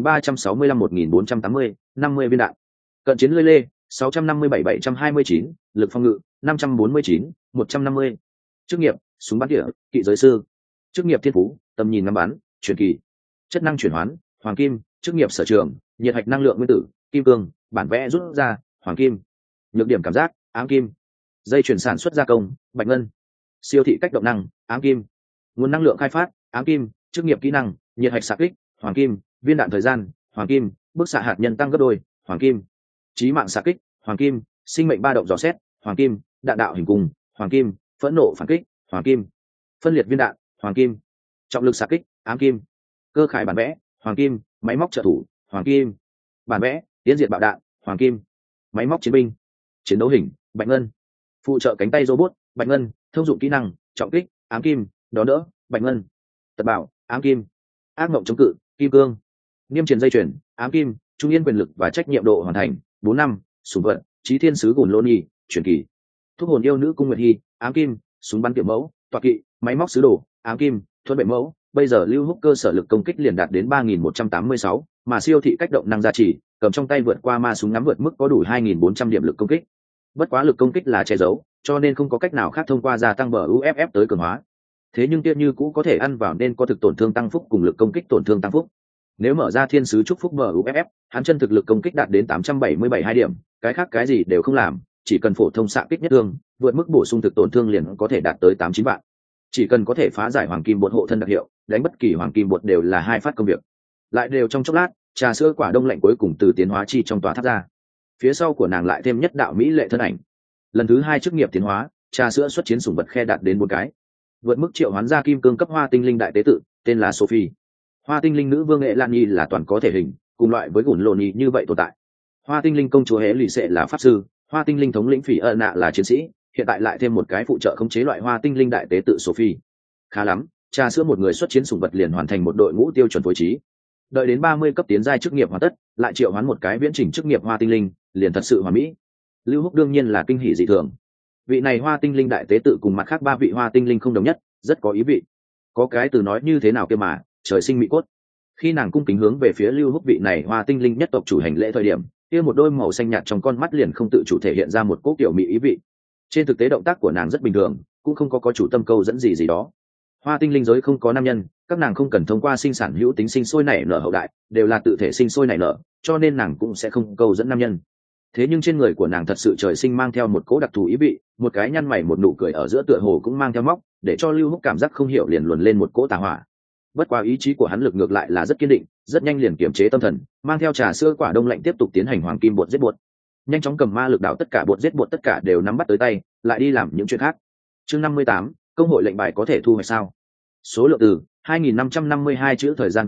1365, 1480, 50 viên đạn, cận chiến lưỡi lê 657 729, lực phòng ngự 549, 150, chức nghiệp súng bắn tỉa kỵ giới sư, chức nghiệp thiên phú tầm nhìn ngắm bắn truyền kỳ, chất năng chuyển hoán hoàng kim, chức nghiệp sở trường nhiệt hạch năng lượng nguyên tử kim cương, bản vẽ rút ra hoàng kim, nhược điểm cảm giác ám kim, dây chuyển sản xuất gia công bạch ngân, siêu thị cách động năng ám kim, nguồn năng lượng khai phát ám kim, chức nghiệp kỹ năng nhiệt hạch xạ kích hoàng kim, viên đạn thời gian hoàng kim, bức xạ hạt nhân tăng gấp đôi hoàng kim, chí mạng xạ kích hoàng kim, sinh mệnh ba động dò xét hoàng kim, đạn đạo hình cung hoàng kim, phẫn nộ phản kích hoàng kim, phân liệt viên đạn hoàng kim, trọng lực xạ kích ám kim, cơ khải bản vẽ hoàng kim, máy móc trợ thủ hoàng kim, bản vẽ tiến diệt bạo đạn hoàng kim, máy móc chiến binh chiến đấu hình bạch ngân, phụ trợ cánh tay robot bạch ngân, thông dụng kỹ năng trọng kích ám kim, đón đỡ bạch ngân, tật bảo ám kim, ác mộng chống cự kim cương, niêm truyền dây chuyển ám kim, trung yên quyền lực và trách nhiệm độ hoàn thành 4 năm, sủng vật chí thiên sứ gùn lô nhi truyền kỳ, thuốc hồn yêu nữ cung Nguyệt Hi ám kim, súng bắn kiểu mẫu tọa kỵ, máy móc sứ đồ ám kim, thuẫn vệ mẫu. Bây giờ Lưu Húc cơ sở lực công kích liền đạt đến 3186, mà siêu thị cách động năng gia trì, cầm trong tay vượt qua ma súng ngắm vượt mức có đủ 2400 điểm lực công kích. Bất quá lực công kích là che giấu, cho nên không có cách nào khác thông qua gia tăng bờ UFF tới cường hóa. Thế nhưng kia như cũ có thể ăn vào nên có thực tổn thương tăng phúc cùng lực công kích tổn thương tăng phúc. Nếu mở ra thiên sứ chúc phúc bờ UFF, hắn chân thực lực công kích đạt đến 877 2 điểm, cái khác cái gì đều không làm, chỉ cần phổ thông xạ kích nhất thương, vượt mức bổ sung thực tổn thương liền có thể đạt tới 89 vạn. Chỉ cần có thể phá giải hoàng kim bột hộ thân đặc hiệu, đánh bất kỳ hoàng kim bột đều là 2 phát công việc. Lại đều trong chốc lát, trà sữa quả đông lạnh cuối cùng từ tiến hóa chi trong tòa tháp ra. Phía sau của nàng lại thêm nhất đạo mỹ lệ thân ảnh. Lần thứ 2 chức nghiệp tiến hóa, trà sữa xuất chiến sủng vật khe đạt đến 4 cái. Vượt mức triệu hoán ra kim cương cấp hoa tinh linh đại tế tự, tên là Sophie. Hoa tinh linh nữ vương nghệ lan nhi là toàn có thể hình, cùng loại với gùn lộn nhi như vậy tồn tại. Hoa tinh linh công chúa hé lì sệ là pháp sư, hoa tinh linh thống lĩnh phỉ ơ nạ là chiến sĩ, hiện tại lại thêm một cái phụ trợ khống chế loại hoa tinh linh đại tế tự Sophie. Khá lắm, trà sữa một người xuất chiến sủng vật liền hoàn thành một đội ngũ tiêu chuẩn phối trí. Đợi đến 30 cấp tiến giai chức nghiệp hoàn tất, lại triệu hoán một cái viễn chỉnh chức nghiệp hoa tinh linh, liền thật sự hoàn mỹ. Lưu Húc đương nhiên là kinh hỉ dị thường. Vị này hoa tinh linh đại tế tự cùng mặt khác 3 vị hoa tinh linh không đồng nhất, rất có ý vị. Có cái từ nói như thế nào kia mà, trời sinh mỹ cốt. Khi nàng cung kính hướng về phía Lưu Húc vị này hoa tinh linh nhất tộc chủ hành lễ thời điểm, kia một đôi màu xanh nhạt trong con mắt liền không tự chủ thể hiện ra một cỗ kiểu mỹ ý vị. Trên thực tế động tác của nàng rất bình thường, cũng không có chủ tâm câu dẫn gì đó. Hoa tinh linh giới không có nam nhân, các nàng không cần thông qua sinh sản hữu tính sinh sôi nảy nở hậu đại, đều là tự thể sinh sôi nảy nở, cho nên nàng cũng sẽ không câu dẫn nam nhân. Thế nhưng trên người của nàng thật sự trời sinh mang theo một cỗ đặc thù ý vị, một cái nhăn mày một nụ cười ở giữa tựa hồ cũng mang theo móc, để cho Lưu Húc cảm giác không hiểu liền luồn lên một cỗ tà hỏa. Bất quá ý chí của hắn lực ngược lại là rất kiên định, rất nhanh liền kiềm chế tâm thần, mang theo trà sữa quả đông lạnh tiếp tục tiến hành hoàng kim bột giết bột. Nhanh chóng cầm ma lực đảo tất cả bột giết bột tất cả đều nắm bắt tới tay, lại đi làm những chuyện khác. Chương 58, công hội lệnh bài có thể thu hoạch sao? Số lượng từ 2552 chữ thời gian cập nhật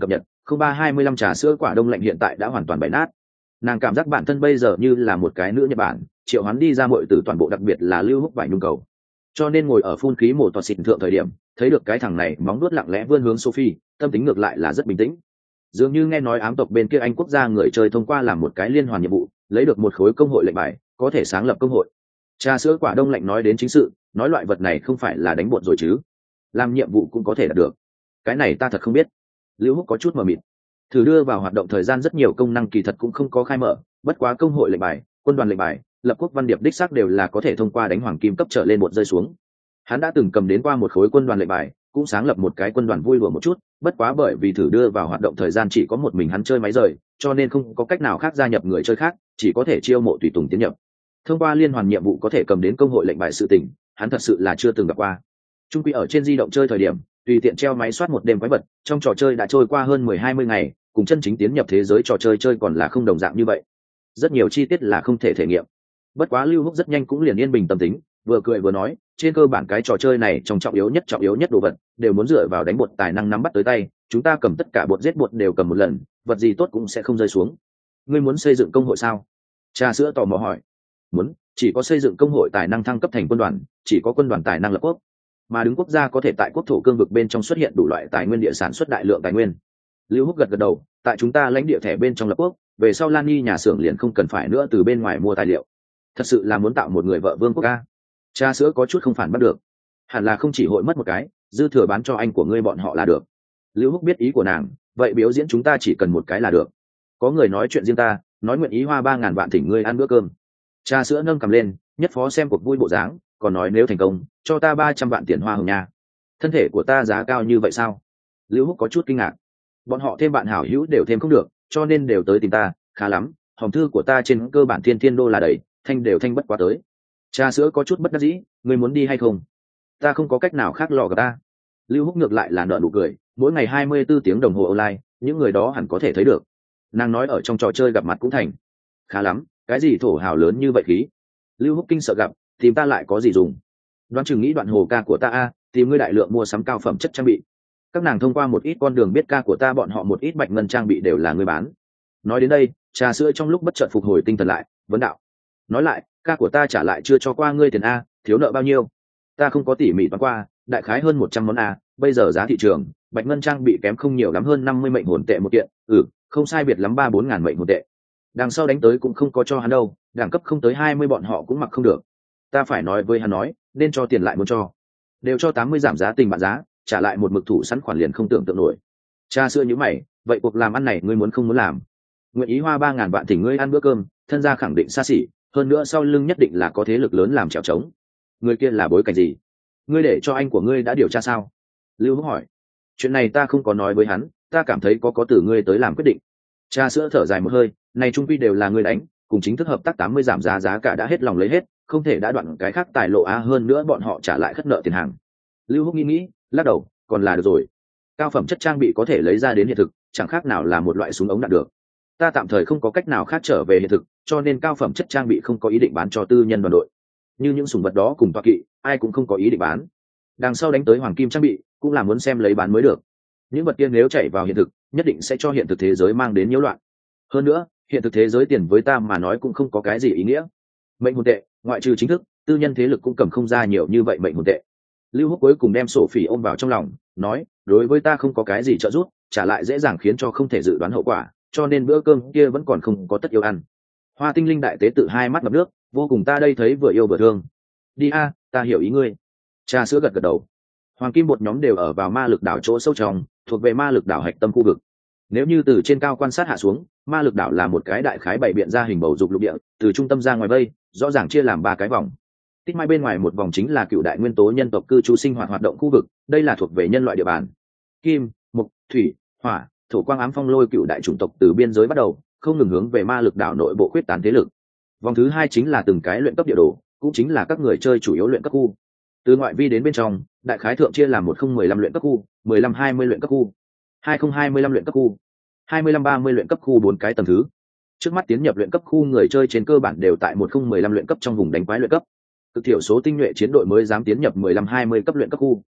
0325 trà sữa quả đông lạnh hiện tại đã hoàn toàn bày nát. Nàng cảm giác bản thân bây giờ như là một cái nữ Nhật Bản, triệu hoán đi ra muội từ toàn bộ, đặc biệt là Lưu Húc vải nhung cầu. Cho nên ngồi ở phun khí mổ tọt xịn thượng thời điểm, thấy được cái thằng này móng nuốt lặng lẽ vươn hướng Sophie, tâm tính ngược lại là rất bình tĩnh. Dường như nghe nói ám tộc bên kia Anh quốc gia người chơi thông qua làm một cái liên hoàn nhiệm vụ, lấy được một khối công hội lệnh bài, có thể sáng lập công hội. Trà sữa quả đông lạnh nói đến chính sự, nói loại vật này không phải là đánh bột rồi chứ? Làm nhiệm vụ cũng có thể đạt được. Cái này ta thật không biết. Lưu Húc có chút mờ mịt. Thử đưa vào hoạt động thời gian rất nhiều công năng kỳ thật cũng không có khai mở, bất quá công hội lệnh bài, quân đoàn lệnh bài, lập quốc văn điệp đích xác đều là có thể thông qua đánh hoàng kim cấp trở lên một rơi xuống. Hắn đã từng cầm đến qua một khối quân đoàn lệnh bài, cũng sáng lập một cái quân đoàn vui đùa một chút, bất quá bởi vì thử đưa vào hoạt động thời gian chỉ có một mình hắn chơi máy rời, cho nên không có cách nào khác gia nhập người chơi khác, chỉ có thể chiêu mộ tùy tùng tiến nhập. Thông qua liên hoàn nhiệm vụ có thể cầm đến công hội lệnh bài sự tình, hắn thật sự là chưa từng gặp qua. Trung quy ở trên di động chơi thời điểm, tùy tiện treo máy soát một đêm quái vật, trong trò chơi đã trôi qua hơn 10-20 ngày, cùng chân chính tiến nhập thế giới trò chơi chơi còn là không đồng dạng như vậy. Rất nhiều chi tiết là không thể thể nghiệm. Bất quá Lưu Húc rất nhanh cũng liền yên bình tâm tính, vừa cười vừa nói, trên cơ bản cái trò chơi này trong trọng yếu nhất đồ vật đều muốn dựa vào đánh bột tài năng nắm bắt tới tay, chúng ta cầm tất cả bột giết bột đều cầm một lần, vật gì tốt cũng sẽ không rơi xuống. Ngươi muốn xây dựng công hội sao? Trà sữa tò mò hỏi. Muốn, chỉ có xây dựng công hội tài năng thăng cấp thành quân đoàn, chỉ có quân đoàn tài năng lập quốc, mà đứng quốc gia có thể tại quốc thổ cương vực bên trong xuất hiện đủ loại tài nguyên địa sản xuất đại lượng tài nguyên. Lưu Húc gật gật đầu, tại chúng ta lãnh địa thẻ bên trong lập quốc, về sau Lan Nhi nhà xưởng liền không cần phải nữa từ bên ngoài mua tài liệu. Thật sự là muốn tạo một người vợ vương quốc ca. Trà sữa có chút không phản bắt được. Hẳn là không chỉ hội mất một cái, dư thừa bán cho anh của ngươi bọn họ là được. Lưu Húc biết ý của nàng, vậy biểu diễn chúng ta chỉ cần một cái là được. Có người nói chuyện riêng ta, nói nguyện ý hoa 3.000 vạn thỉnh ngươi ăn bữa cơm. Trà sữa nâng cầm lên, nhất phó xem cuộc vui bộ dáng, còn nói nếu thành công, cho ta 300 vạn tiền hoa hồng nha. Thân thể của ta giá cao như vậy sao? Lưu Húc có chút kinh ngạc. Bọn họ thêm bạn hảo hữu đều thêm không được, cho nên đều tới tìm ta, khá lắm, hòm thư của ta trên cơ bản thiên đô là đầy, thanh đều thanh bất quá tới. Trà sữa có chút bất đắc dĩ, ngươi muốn đi hay không? Ta không có cách nào khác lò gặp ta. Lưu Húc ngược lại là nở nụ cười, mỗi ngày 24 tiếng đồng hồ online, những người đó hẳn có thể thấy được. Nàng nói ở trong trò chơi gặp mặt cũng thành. Khá lắm, cái gì thổ hào lớn như vậy khí? Lưu Húc kinh sợ gặp, tìm ta lại có gì dùng? Đoán chừng nghĩ đoạn hồ ca của ta a, tìm ngươi đại lượng mua sắm cao phẩm chất trang bị. Các nàng thông qua một ít con đường biết ca của ta, bọn họ một ít bạch ngân trang bị đều là ngươi bán. Nói đến đây, trà sữa trong lúc bất chợt phục hồi tinh thần lại, vấn đạo. Nói lại, ca của ta trả lại chưa cho qua ngươi tiền a, thiếu nợ bao nhiêu? Ta không có tỉ mỉ toán qua, đại khái hơn 100 món a, bây giờ giá thị trường, bạch ngân trang bị kém không nhiều lắm, hơn 50 mệnh hồn tệ một kiện, không sai biệt lắm 3-4 ngàn mệnh hồn tệ. Đằng sau đánh tới cũng không có cho hắn đâu, đẳng cấp không tới 20 bọn họ cũng mặc không được. Ta phải nói với hắn nói, nên cho tiền lại muốn cho. Đều cho 80 giảm giá tình bạn giá, trả lại một mực thủ sẵn khoản liền không tưởng tượng nổi. Cha xưa như mày, vậy cuộc làm ăn này ngươi muốn không muốn làm? Nguyện ý hoa 3.000 vạn thỉnh ngươi ăn bữa cơm, thân gia khẳng định xa xỉ, hơn nữa sau lưng nhất định là có thế lực lớn làm trèo trống. Người kia là bối cảnh gì? Ngươi để cho anh của ngươi đã điều tra sao? Lưu Húc hỏi. Chuyện này ta không có nói với hắn, ta cảm thấy có từ ngươi tới làm quyết định. Cha sữa thở dài một hơi, này trung quy đều là ngươi đánh, cùng chính thức hợp tác 80 giảm giá cả đã hết lòng lấy hết, không thể đã đoạn cái khác tài lộ á, hơn nữa bọn họ trả lại khất nợ tiền hàng. Lưu Húc nghĩ, lắc đầu, còn là được rồi. Cao phẩm chất trang bị có thể lấy ra đến hiện thực, chẳng khác nào là một loại súng ống đạn được. Ta tạm thời không có cách nào khác trở về hiện thực, cho nên cao phẩm chất trang bị không có ý định bán cho tư nhân đoàn đội. Như những súng vật đó cùng toa kỵ, ai cũng không có ý định bán. Đằng sau đánh tới hoàng kim trang bị, cũng là muốn xem lấy bán mới được. Những vật kia nếu chạy vào hiện thực, nhất định sẽ cho hiện thực thế giới mang đến nhiễu loạn. Hơn nữa, hiện thực thế giới tiền với ta mà nói cũng không có cái gì ý nghĩa. Mệnh hồn tệ, ngoại trừ chính thức, tư nhân thế lực cũng cầm không ra nhiều như vậy mệnh hồn tệ. Lưu Húc cuối cùng đem sổ phỉ ôm vào trong lòng, nói, đối với ta không có cái gì trợ giúp, trả lại dễ dàng khiến cho không thể dự đoán hậu quả, cho nên bữa cơm kia vẫn còn không có tất yêu ăn. Hoa Tinh Linh đại tế tự hai mắt ngập nước, vô cùng ta đây thấy vừa yêu vừa thương. Đi a, ta hiểu ý ngươi. Trà sữa gật gật đầu. Hoàng kim bột nhóm đều ở vào ma lực đảo chỗ sâu trong, thuộc về ma lực đảo hạch tâm khu vực. Nếu như từ trên cao quan sát hạ xuống, ma lực đảo là một cái đại khái bảy biện ra hình bầu dục lục địa, từ trung tâm ra ngoài vây, rõ ràng chia làm 3 cái vòng. Tích mai bên ngoài một vòng chính là cựu đại nguyên tố nhân tộc cư trú sinh hoạt hoạt động khu vực, đây là thuộc về nhân loại địa bàn. Kim, mộc, thủy, hỏa, thổ quang ám phong lôi cựu đại chủng tộc từ biên giới bắt đầu, không ngừng hướng về ma lực đảo nội bộ khuyết tán thế lực. Vòng thứ 2 chính là từng cái luyện cấp địa đồ, cũng chính là các người chơi chủ yếu luyện cấp khu. Từ ngoại vi đến bên trong, đại khái thượng chia làm 1015 luyện cấp khu, 1520 luyện cấp khu, 2025 luyện cấp khu, 2530 luyện cấp khu 4 cái tầng thứ. Trước mắt tiến nhập luyện cấp khu người chơi trên cơ bản đều tại 1015 luyện cấp trong vùng đánh quái luyện cấp. Cực thiểu số tinh nhuệ chiến đội mới dám tiến nhập 1520 cấp luyện cấp khu.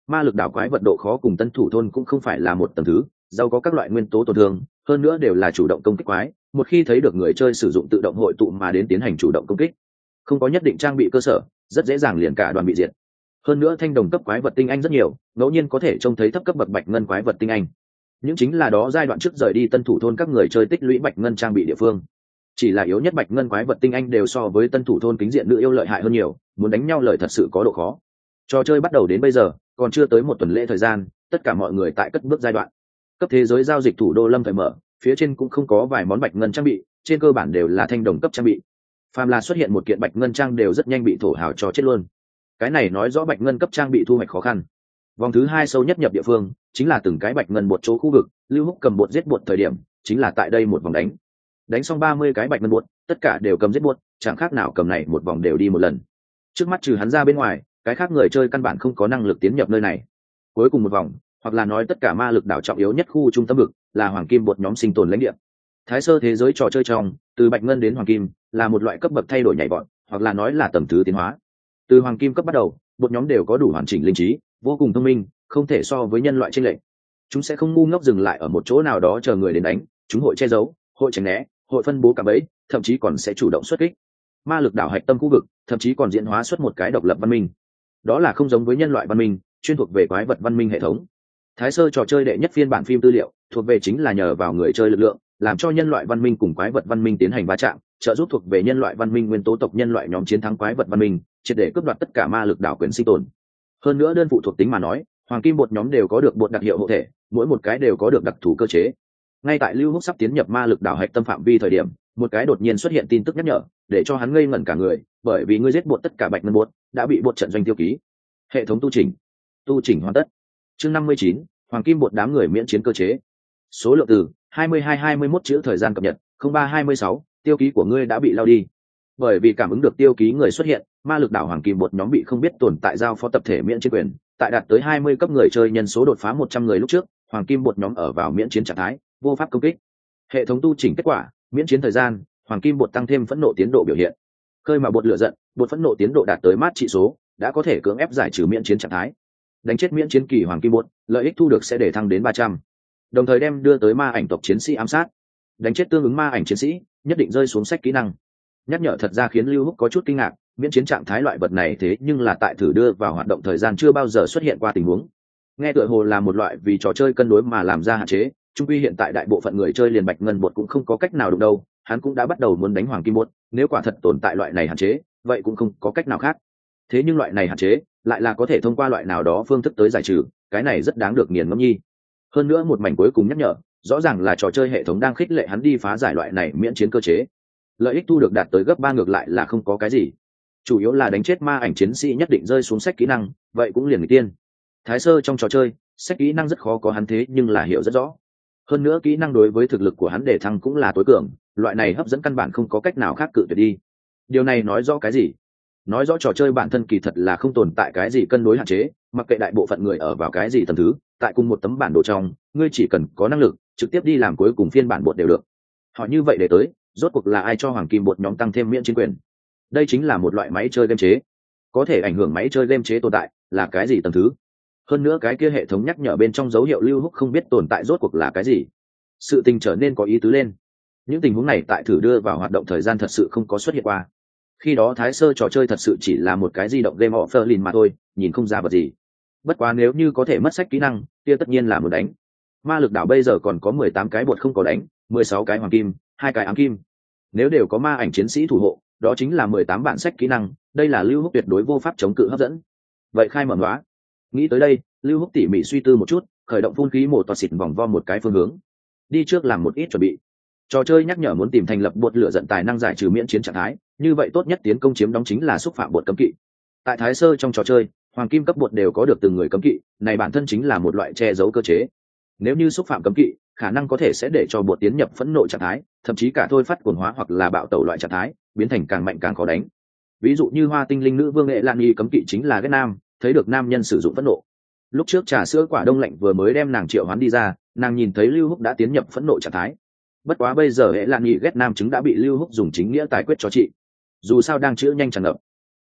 Ma lực đảo quái vật độ khó cùng tân thủ thôn cũng không phải là một tầng thứ, giàu có các loại nguyên tố tổn thương, hơn nữa đều là chủ động công kích quái, một khi thấy được người chơi sử dụng tự động hội tụ mà đến tiến hành chủ động công kích, không có nhất định trang bị cơ sở, rất dễ dàng liền cả đoàn bị diệt. Hơn nữa thanh đồng cấp quái vật tinh anh rất nhiều, ngẫu nhiên có thể trông thấy thấp cấp bậc bạch ngân quái vật tinh anh. Những chính là đó giai đoạn trước rời đi tân thủ thôn các người chơi tích lũy bạch ngân trang bị địa phương. Chỉ là yếu nhất bạch ngân quái vật tinh anh đều so với tân thủ thôn kính diện nữ yêu lợi hại hơn nhiều, muốn đánh nhau lời thật sự có độ khó. Trò chơi bắt đầu đến bây giờ còn chưa tới một tuần lễ thời gian, tất cả mọi người tại cất bước giai đoạn. Cấp thế giới giao dịch thủ đô lâm thời mở, phía trên cũng không có vài món bạch ngân trang bị, trên cơ bản đều là thanh đồng cấp trang bị. Phàm là xuất hiện một kiện bạch ngân trang đều rất nhanh bị thổ hào cho chết luôn. Cái này nói rõ bạch ngân cấp trang bị thu hoạch khó khăn. Vòng thứ 2 sâu nhất nhập địa phương chính là từng cái bạch ngân bột chỗ khu vực, Lưu Húc cầm bột giết bột thời điểm chính là tại đây một vòng đánh xong 30 cái bạch ngân bột, tất cả đều cầm giết bột, chẳng khác nào cầm này một vòng đều đi một lần. Trước mắt trừ hắn ra bên ngoài, cái khác người chơi căn bản không có năng lực tiến nhập nơi này. Cuối cùng một vòng, hoặc là nói tất cả ma lực đảo trọng yếu nhất khu trung tâm vực là hoàng kim bột nhóm sinh tồn lãnh địa. Thái sơ thế giới trò chơi trong, từ bạch ngân đến hoàng kim là một loại cấp bậc thay đổi nhảy vọt, hoặc là nói là tầng thứ tiến hóa. Từ hoàng kim cấp bắt đầu, bột nhóm đều có đủ hoàn chỉnh linh trí, vô cùng thông minh, không thể so với nhân loại trên lệnh. Chúng sẽ không ngu ngốc dừng lại ở một chỗ nào đó chờ người đến đánh, chúng hội che giấu, hội tránh né, hội phân bố cả bẫy, thậm chí còn sẽ chủ động xuất kích. Ma lực đảo hạch tâm khu vực thậm chí còn diễn hóa xuất một cái độc lập văn minh, đó là không giống với nhân loại văn minh, chuyên thuộc về quái vật văn minh hệ thống. Thái sơ trò chơi đệ nhất phiên bản phim tư liệu thuộc về chính là nhờ vào người chơi lực lượng làm cho nhân loại văn minh cùng quái vật văn minh tiến hành va chạm, trợ giúp thuộc về nhân loại văn minh nguyên tố tộc nhân loại nhóm chiến thắng quái vật văn minh, triệt để cướp đoạt tất cả ma lực đảo quyền sinh tồn. Hơn nữa đơn phụ thuộc tính mà nói, hoàng kim bột nhóm đều có được bột đặc hiệu hộ thể, mỗi một cái đều có được đặc thù cơ chế. Ngay tại Lưu Húc sắp tiến nhập ma lực đảo hạch tâm phạm vi thời điểm, một cái đột nhiên xuất hiện tin tức nhắc nhở, để cho hắn ngây ngẩn cả người, bởi vì ngươi giết bột tất cả bạch ngân bột đã bị bột trận doanh tiêu ký. Hệ thống tu chỉnh hoàn tất. Chương 59, hoàng kim bột đám người miễn chiến cơ chế. Số lượng từ 22-21 chữ thời gian cập nhật 03-26, tiêu ký của ngươi đã bị lao đi. Bởi vì cảm ứng được tiêu ký người xuất hiện, ma lực đảo hoàng kim bột nhóm bị không biết tồn tại giao phó tập thể miễn chiến quyền, tại đạt tới 20 cấp người chơi nhân số đột phá 100 người lúc trước, hoàng kim bột nhóm ở vào miễn chiến trạng thái, vô pháp công kích. Hệ thống tu chỉnh kết quả, miễn chiến thời gian, hoàng kim bột tăng thêm phẫn nộ tiến độ biểu hiện. Khơi mà bột lửa giận, bột phẫn nộ tiến độ đạt tới mát trị số, đã có thể cưỡng ép giải trừ miễn chiến trạng thái. Đánh chết miễn chiến kỳ hoàng kim bột, lợi ích thu được sẽ để thăng đến 300. Đồng thời đem đưa tới ma ảnh tộc chiến sĩ ám sát. Đánh chết tương ứng ma ảnh chiến sĩ, nhất định rơi xuống sách kỹ năng. Nhắc nhở thật ra khiến Lưu Húc có chút kinh ngạc, miễn chiến trạng thái loại vật này thế nhưng là tại thử đưa vào hoạt động thời gian chưa bao giờ xuất hiện qua tình huống. Nghe tựa hồ là một loại vì trò chơi cân đối mà làm ra hạn chế, chung quy hiện tại đại bộ phận người chơi liền bạch ngân bột cũng không có cách nào đụng đâu, hắn cũng đã bắt đầu muốn đánh hoàng kim bột, nếu quả thật tồn tại loại này hạn chế, vậy cũng không có cách nào khác. Thế nhưng loại này hạn chế lại là có thể thông qua loại nào đó phương thức tới giải trừ, cái này rất đáng được nghiền ngẫm nhi. Hơn nữa một mảnh cuối cùng nhắc nhở, rõ ràng là trò chơi hệ thống đang khích lệ hắn đi phá giải loại này miễn chiến cơ chế. Lợi ích thu được đạt tới gấp 3 ngược lại là không có cái gì, chủ yếu là đánh chết ma ảnh chiến sĩ nhất định rơi xuống sách kỹ năng, vậy cũng liền người tiên. Thái sơ trong trò chơi sách kỹ năng rất khó có hắn thế nhưng là hiểu rất rõ. Hơn nữa kỹ năng đối với thực lực của hắn để thăng cũng là tối cường, loại này hấp dẫn căn bản không có cách nào khác cự tuyệt đi. Điều này nói rõ cái gì? Nói rõ trò chơi bản thân kỳ thật là không tồn tại cái gì cân đối hạn chế, mặc kệ đại bộ phận người ở vào cái gì tầng thứ, tại cùng một tấm bản đồ trong, ngươi chỉ cần có năng lực trực tiếp đi làm cuối cùng phiên bản bột đều được. Họ như vậy để tới, rốt cuộc là ai cho hoàng kim bột nhóm tăng thêm miễn chiến quyền? Đây chính là một loại máy chơi game chế. Có thể ảnh hưởng máy chơi game chế tồn tại là cái gì tầng thứ? Hơn nữa cái kia hệ thống nhắc nhở bên trong dấu hiệu Lưu Húc không biết tồn tại rốt cuộc là cái gì. Sự tình trở nên có ý tứ lên. Những tình huống này tại thử đưa vào hoạt động thời gian thật sự không có xuất hiện qua. Khi đó thái sơ trò chơi thật sự chỉ là một cái di động game offline mà thôi, nhìn không ra vật gì. Bất quá nếu như có thể mất sách kỹ năng, kia tất nhiên là một đánh. Ma lực đảo bây giờ còn có 18 cái bột không có đánh, 16 cái hoàng kim, 2 cái ám kim. Nếu đều có ma ảnh chiến sĩ thủ hộ, đó chính là 18 bản sách kỹ năng, đây là Lưu Húc tuyệt đối vô pháp chống cự hấp dẫn. Vậy khai mở hóa. Nghĩ tới đây, Lưu Húc tỉ mỉ suy tư một chút, khởi động phun khí một toa xịt vòng vo một cái phương hướng. Đi trước làm một ít chuẩn bị. Trò chơi nhắc nhở muốn tìm thành lập bột lửa giận tài năng giải trừ miễn chiến trạng thái, như vậy tốt nhất tiến công chiếm đóng chính là xúc phạm bột cấm kỵ. Tại thái sơ trong trò chơi, hoàng kim cấp bột đều có được từng người cấm kỵ, này bản thân chính là một loại che giấu cơ chế. Nếu như xúc phạm cấm kỵ, khả năng có thể sẽ để cho bột tiến nhập phẫn nộ trạng thái, thậm chí cả thôi phát cuồng hóa hoặc là bạo tẩu loại trạng thái, biến thành càng mạnh càng khó đánh. Ví dụ như hoa tinh linh nữ vương nghệ lan nghi cấm kỵ chính là ghét nam, thấy được nam nhân sử dụng phẫn nộ. Lúc trước trà sữa quả đông lạnh vừa mới đem nàng triệu hoán đi ra, nàng nhìn thấy Lưu Húc đã tiến nhập phẫn nộ trạng thái. Bất quá bây giờ hệ lan nghi ghét nam chứng đã bị Lưu Húc dùng chính nghĩa tài quyết cho trị. Dù sao đang chữa nhanh tràn ngập,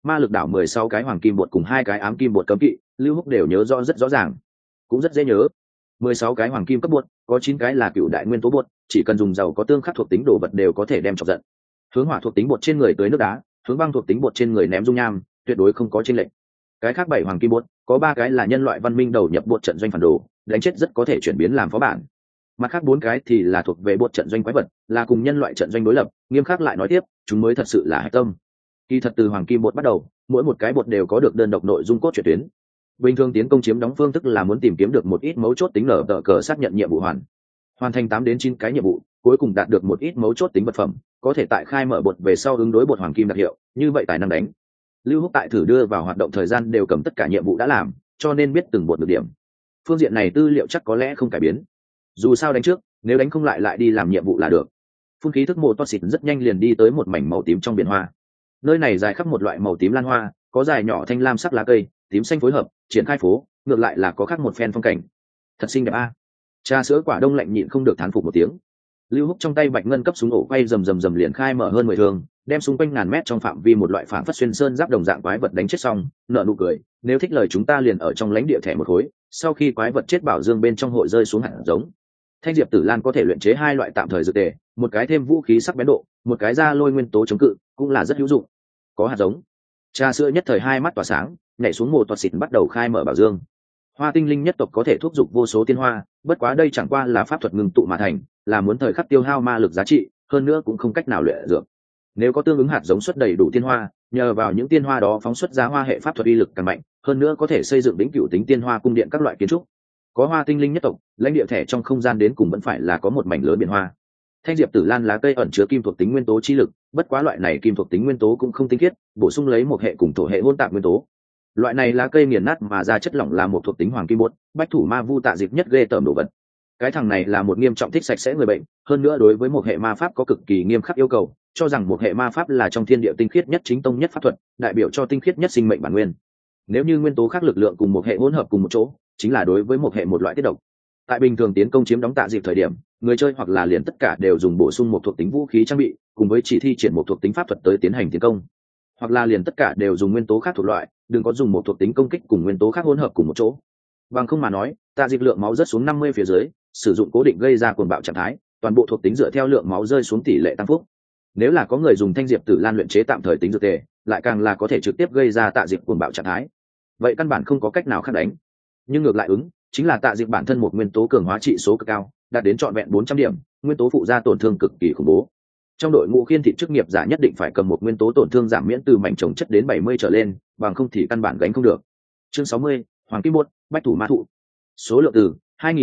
Ma lực đảo 16 cái hoàng kim bột cùng 2 cái ám kim bột cấm kỵ, Lưu Húc đều nhớ rõ rất rõ ràng, cũng rất dễ nhớ. 16 cái hoàng kim cấp bột, có 9 cái là cựu đại nguyên tố bột, chỉ cần dùng dầu có tương khắc thuộc tính đồ vật đều có thể đem chọc giận. Hướng hỏa thuộc tính bột trên người tới nước đá, hướng băng thuộc tính bột trên người ném dung nham, tuyệt đối không có chênh lệch. Cái khác 7 hoàng kim bột, có 3 cái là nhân loại văn minh đầu nhập bột trận doanh phản đồ, đánh chết rất có thể chuyển biến làm phó bản. Mặt khác 4 cái thì là thuộc về bột trận doanh quái vật, là cùng nhân loại trận doanh đối lập, nghiêm khắc lại nói tiếp, chúng mới thật sự là hạch tâm. Kỳ thật từ hoàng kim bột bắt đầu, mỗi một cái bột đều có được đơn độc nội dung cốt truyện tuyến. Bình thường tiến công chiếm đóng phương thức là muốn tìm kiếm được một ít mấu chốt tính nở tờ cờ xác nhận nhiệm vụ hoàn thành 8 đến 9 cái nhiệm vụ, cuối cùng đạt được một ít mấu chốt tính vật phẩm, có thể tại khai mở bột về sau ứng đối bột hoàng kim đặc hiệu, như vậy tài năng đánh. Lưu Húc tại thử đưa vào hoạt động thời gian đều cầm tất cả nhiệm vụ đã làm, cho nên biết từng bột được điểm. Phương diện này tư liệu chắc có lẽ không cải biến. Dù sao đánh trước, nếu đánh không lại đi làm nhiệm vụ là được. Phun khí thức mô to xịt rất nhanh liền đi tới một mảnh màu tím trong biển hoa. Nơi này dài khắp một loại màu tím lan hoa, có dài nhỏ thanh lam sắc lá cây, tím xanh phối hợp, triển khai phố, ngược lại là có khác một phen phong cảnh. Thật xinh đẹp a. Trà sữa quả đông lạnh nhịn không được thán phục một tiếng. Lưu Húc trong tay bạch ngân cấp súng ổ quay rầm liền khai mở hơn 10 thương, đem xung quanh ngàn mét trong phạm vi một loại phản phất xuyên sơn giáp đồng dạng quái vật đánh chết xong, nở nụ cười, nếu thích lời chúng ta liền ở trong lãnh địa thẻ một khối, sau khi quái vật chết bảo dương bên trong hội rơi xuống hạt giống. Thanh diệp tử lan có thể luyện chế 2 loại tạm thời dược tề, một cái thêm vũ khí sắc bén độ, một cái ra lôi nguyên tố chống cự, cũng là rất hữu dụng. Có hạt giống. Trà sữa nhất thời hai mắt tỏa sáng, nhảy xuống một toạt xịt bắt đầu khai mở bảo dương. Hoa tinh linh nhất tộc có thể thúc giục vô số tiên hoa, bất quá đây chẳng qua là pháp thuật ngừng tụ mà thành, là muốn thời khắc tiêu hao ma lực giá trị, hơn nữa cũng không cách nào luyện dược. Nếu có tương ứng hạt giống xuất đầy đủ tiên hoa, nhờ vào những tiên hoa đó phóng xuất ra hoa hệ pháp thuật uy lực càng mạnh, hơn nữa có thể xây dựng đỉnh cửu tính tiên hoa cung điện các loại kiến trúc. Có hoa tinh linh nhất tộc, lãnh địa thẻ trong không gian đến cùng vẫn phải là có một mảnh lớn biển hoa. Thanh diệp tử lan lá cây ẩn chứa kim thuộc tính nguyên tố chi lực, bất quá loại này kim thuộc tính nguyên tố cũng không tinh khiết, bổ sung lấy một hệ cùng thổ hệ hỗn tạp nguyên tố. Loại này lá cây nghiền nát mà ra chất lỏng là một thuộc tính hoàng kim bột, bách thủ ma vu tạ dịch nhất ghê tởm đồ vật. Cái thằng này là một nghiêm trọng thích sạch sẽ người bệnh, hơn nữa đối với một hệ ma pháp có cực kỳ nghiêm khắc yêu cầu, cho rằng một hệ ma pháp là trong thiên địa tinh khiết nhất chính tông nhất pháp thuật, đại biểu cho tinh khiết nhất sinh mệnh bản nguyên. Nếu như nguyên tố khác lực lượng cùng một hệ hỗn hợp cùng một chỗ, chính là đối với một hệ một loại tiết độc. Tại bình thường tiến công chiếm đóng tạ dịp thời điểm, người chơi hoặc là liền tất cả đều dùng bổ sung một thuộc tính vũ khí trang bị, cùng với chỉ thi triển một thuộc tính pháp thuật tới tiến hành tiến công, hoặc là liền tất cả đều dùng nguyên tố khác thuộc loại, đừng có dùng một thuộc tính công kích cùng nguyên tố khác hỗn hợp cùng một chỗ. Bằng không mà nói, tạ dịp lượng máu rớt xuống 50 phía dưới, sử dụng cố định gây ra cuồng bạo trạng thái, toàn bộ thuộc tính dựa theo lượng máu rơi xuống tỷ lệ tăng phúc. Nếu là có người dùng thanh diệp tử lan luyện chế tạm thời tính dược tề, lại càng là có thể trực tiếp gây ra tạ dịp cuồng bạo trạng thái. Vậy căn bản không có cách nào khác đánh. Nhưng ngược lại ứng chính là tạ dịp bản thân một nguyên tố cường hóa trị số cực cao, đạt đến trọn vẹn 400 điểm, nguyên tố phụ gia tổn thương cực kỳ khủng bố. Trong đội ngũ khiên thị chức nghiệp giả nhất định phải cầm một nguyên tố tổn thương giảm miễn từ mảnh trồng chất đến 70 trở lên, bằng không thì căn bản gánh không được. Chương 60, Hoàng Kim Bột, Bách thủ ma thụ. Số lượng từ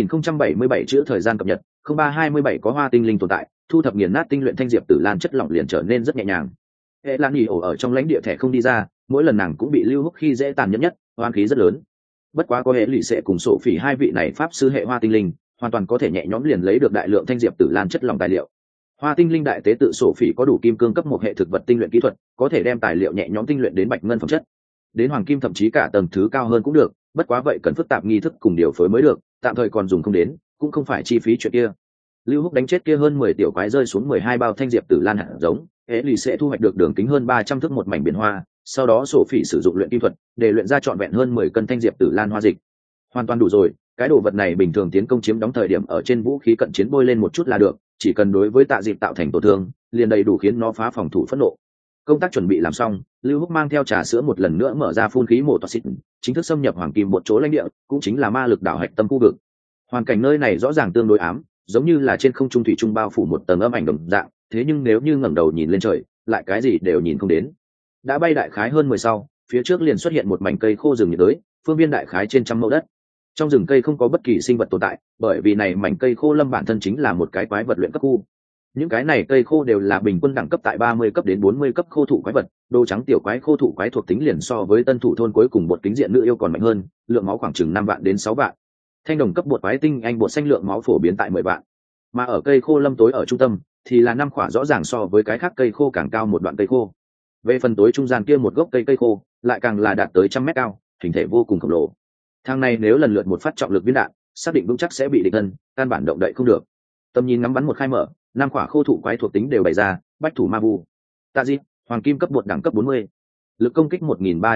2077 chữ thời gian cập nhật, 0327 có hoa tinh linh tồn tại, thu thập nghiền nát tinh luyện thanh diệp tử lan chất lỏng liền trở nên rất nhẹ nhàng. Hệ Lan Nhỉ ổ ở trong lãnh địa thẻ không đi ra, mỗi lần nàng cũng bị Lưu Húc khi dễ tàn nhẫn nhất, oan khí rất lớn. Bất quá có hệ lụy sẽ cùng sổ phỉ hai vị này pháp sư hệ hoa tinh linh, hoàn toàn có thể nhẹ nhõm liền lấy được đại lượng thanh diệp tử lan chất lỏng tài liệu. Hoa tinh linh đại tế tự sổ phỉ có đủ kim cương cấp một hệ thực vật tinh luyện kỹ thuật, có thể đem tài liệu nhẹ nhõm tinh luyện đến bạch ngân phẩm chất, đến hoàng kim thậm chí cả tầng thứ cao hơn cũng được, bất quá vậy cần phức tạp nghi thức cùng điều phối mới được, tạm thời còn dùng không đến, cũng không phải chi phí chuyện kia. Lưu Húc đánh chết kia hơn 10 tiểu quái rơi xuống 12 bao thanh diệp tử lan hạt giống, hệ lụy sẽ thu hoạch được đường kính hơn 300 thước một mảnh biển hoa, sau đó sổ phỉ sử dụng luyện kim thuật để luyện ra trọn vẹn hơn 10 cân thanh diệp tử lan hoa dịch. Hoàn toàn đủ rồi, cái đồ vật này bình thường tiến công chiếm đóng thời điểm ở trên vũ khí cận chiến bôi lên một chút là được, chỉ cần đối với tạ dịp tạo thành tổn thương, liền đầy đủ khiến nó phá phòng thủ phẫn nộ. Công tác chuẩn bị làm xong, Lưu Húc mang theo trà sữa một lần nữa mở ra phun khí mổ toa xịt, chính thức xâm nhập hoàng kim một chỗ lãnh địa, cũng chính là ma lực đảo hạch tâm khu vực. Hoàn cảnh nơi này rõ ràng tương đối ám, giống như là trên không trung thủy trung bao phủ một tầng âm ảnh đồng dạng, thế nhưng nếu như ngẩng đầu nhìn lên trời, lại cái gì đều nhìn không đến. Đã bay đại khái hơn 10 sau, phía trước liền xuất hiện một mảnh cây khô rừng nhiệt đới, phương viên đại khái trên trăm mẫu đất. Trong rừng cây không có bất kỳ sinh vật tồn tại, bởi vì này mảnh cây khô lâm bản thân chính là một cái quái vật luyện cấp khu. Những cái này cây khô đều là bình quân đẳng cấp tại 30 cấp đến 40 cấp khô thụ quái vật, đồ trắng tiểu quái khô thụ quái thuộc tính liền so với tân thủ thôn cuối cùng bột kính diện nữ yêu còn mạnh hơn, lượng máu khoảng chừng 5 vạn đến 6 vạn. Thanh đồng cấp bột quái tinh anh bột xanh lượng máu phổ biến tại 10 vạn. Mà ở cây khô lâm tối ở trung tâm thì là 5 khỏa rõ ràng so với cái khác cây khô càng cao một đoạn cây khô. Về phần tối trung gian kia một gốc cây khô, lại càng là đạt tới 100 mét cao, hình thể vô cùng khổng lồ. Thang này nếu lần lượt một phát trọng lực viên đạn, xác định vững chắc sẽ bị địch thân, căn bản động đậy không được. Tầm nhìn ngắm bắn một khai mở, 5 quả khô thụ quái thuộc tính đều bày ra, bách thủ ma vu, tạ di, hoàng kim cấp bột đẳng cấp 40. lực công kích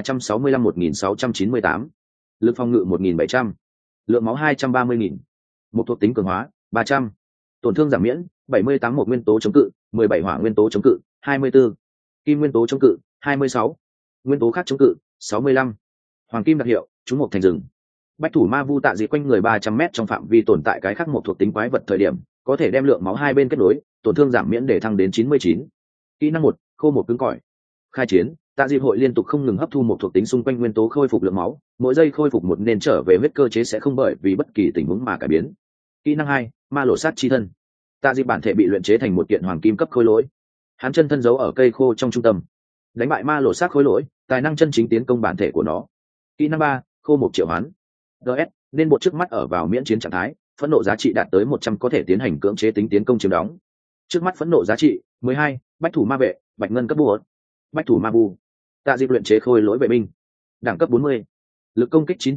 1365-1698, lực phòng ngự 1700, lượng máu 230.000, một thuộc tính cường hóa 300, tổn thương giảm miễn 78 một nguyên tố chống cự, 17 hỏa nguyên tố chống cự 24, kim nguyên tố chống cự 26, nguyên tố khác chống cự 65, hoàng kim đặc hiệu trúng một thành rừng. Bách thủ ma vu tạ dị quanh người 300m trong phạm vi tồn tại cái khác một thuộc tính quái vật thời điểm có thể đem lượng máu hai bên kết nối, tổn thương giảm miễn để thăng đến 99. Kỹ năng 1, khô một cứng cỏi. Khai chiến, tạ dị hội liên tục không ngừng hấp thu một thuộc tính xung quanh nguyên tố khôi phục lượng máu, mỗi giây khôi phục một nên trở về huyết cơ chế sẽ không bởi vì bất kỳ tình huống mà cải biến. Kỹ năng 2, ma lộ sát chi thân. Tạ dị bản thể bị luyện chế thành một kiện hoàng kim cấp khôi lỗi, hắn chân thân giấu ở cây khô trong trung tâm, đánh bại ma lộ sát khôi lỗi, tài năng chân chính tiến công bản thể của nó. Kỹ năng 3, khô một triệu hoán. DS, nên bộ trước mắt ở vào miễn chiến trạng thái, phẫn nộ giá trị đạt tới 100 có thể tiến hành cưỡng chế tính tiến công chiếm đóng. Trước mắt phẫn nộ giá trị 12, bách thủ ma vệ, bạch ngân cấp bùa, bách thủ ma bu. Tạ dịp luyện chế khôi lỗi vệ binh, đẳng cấp 40, lực công kích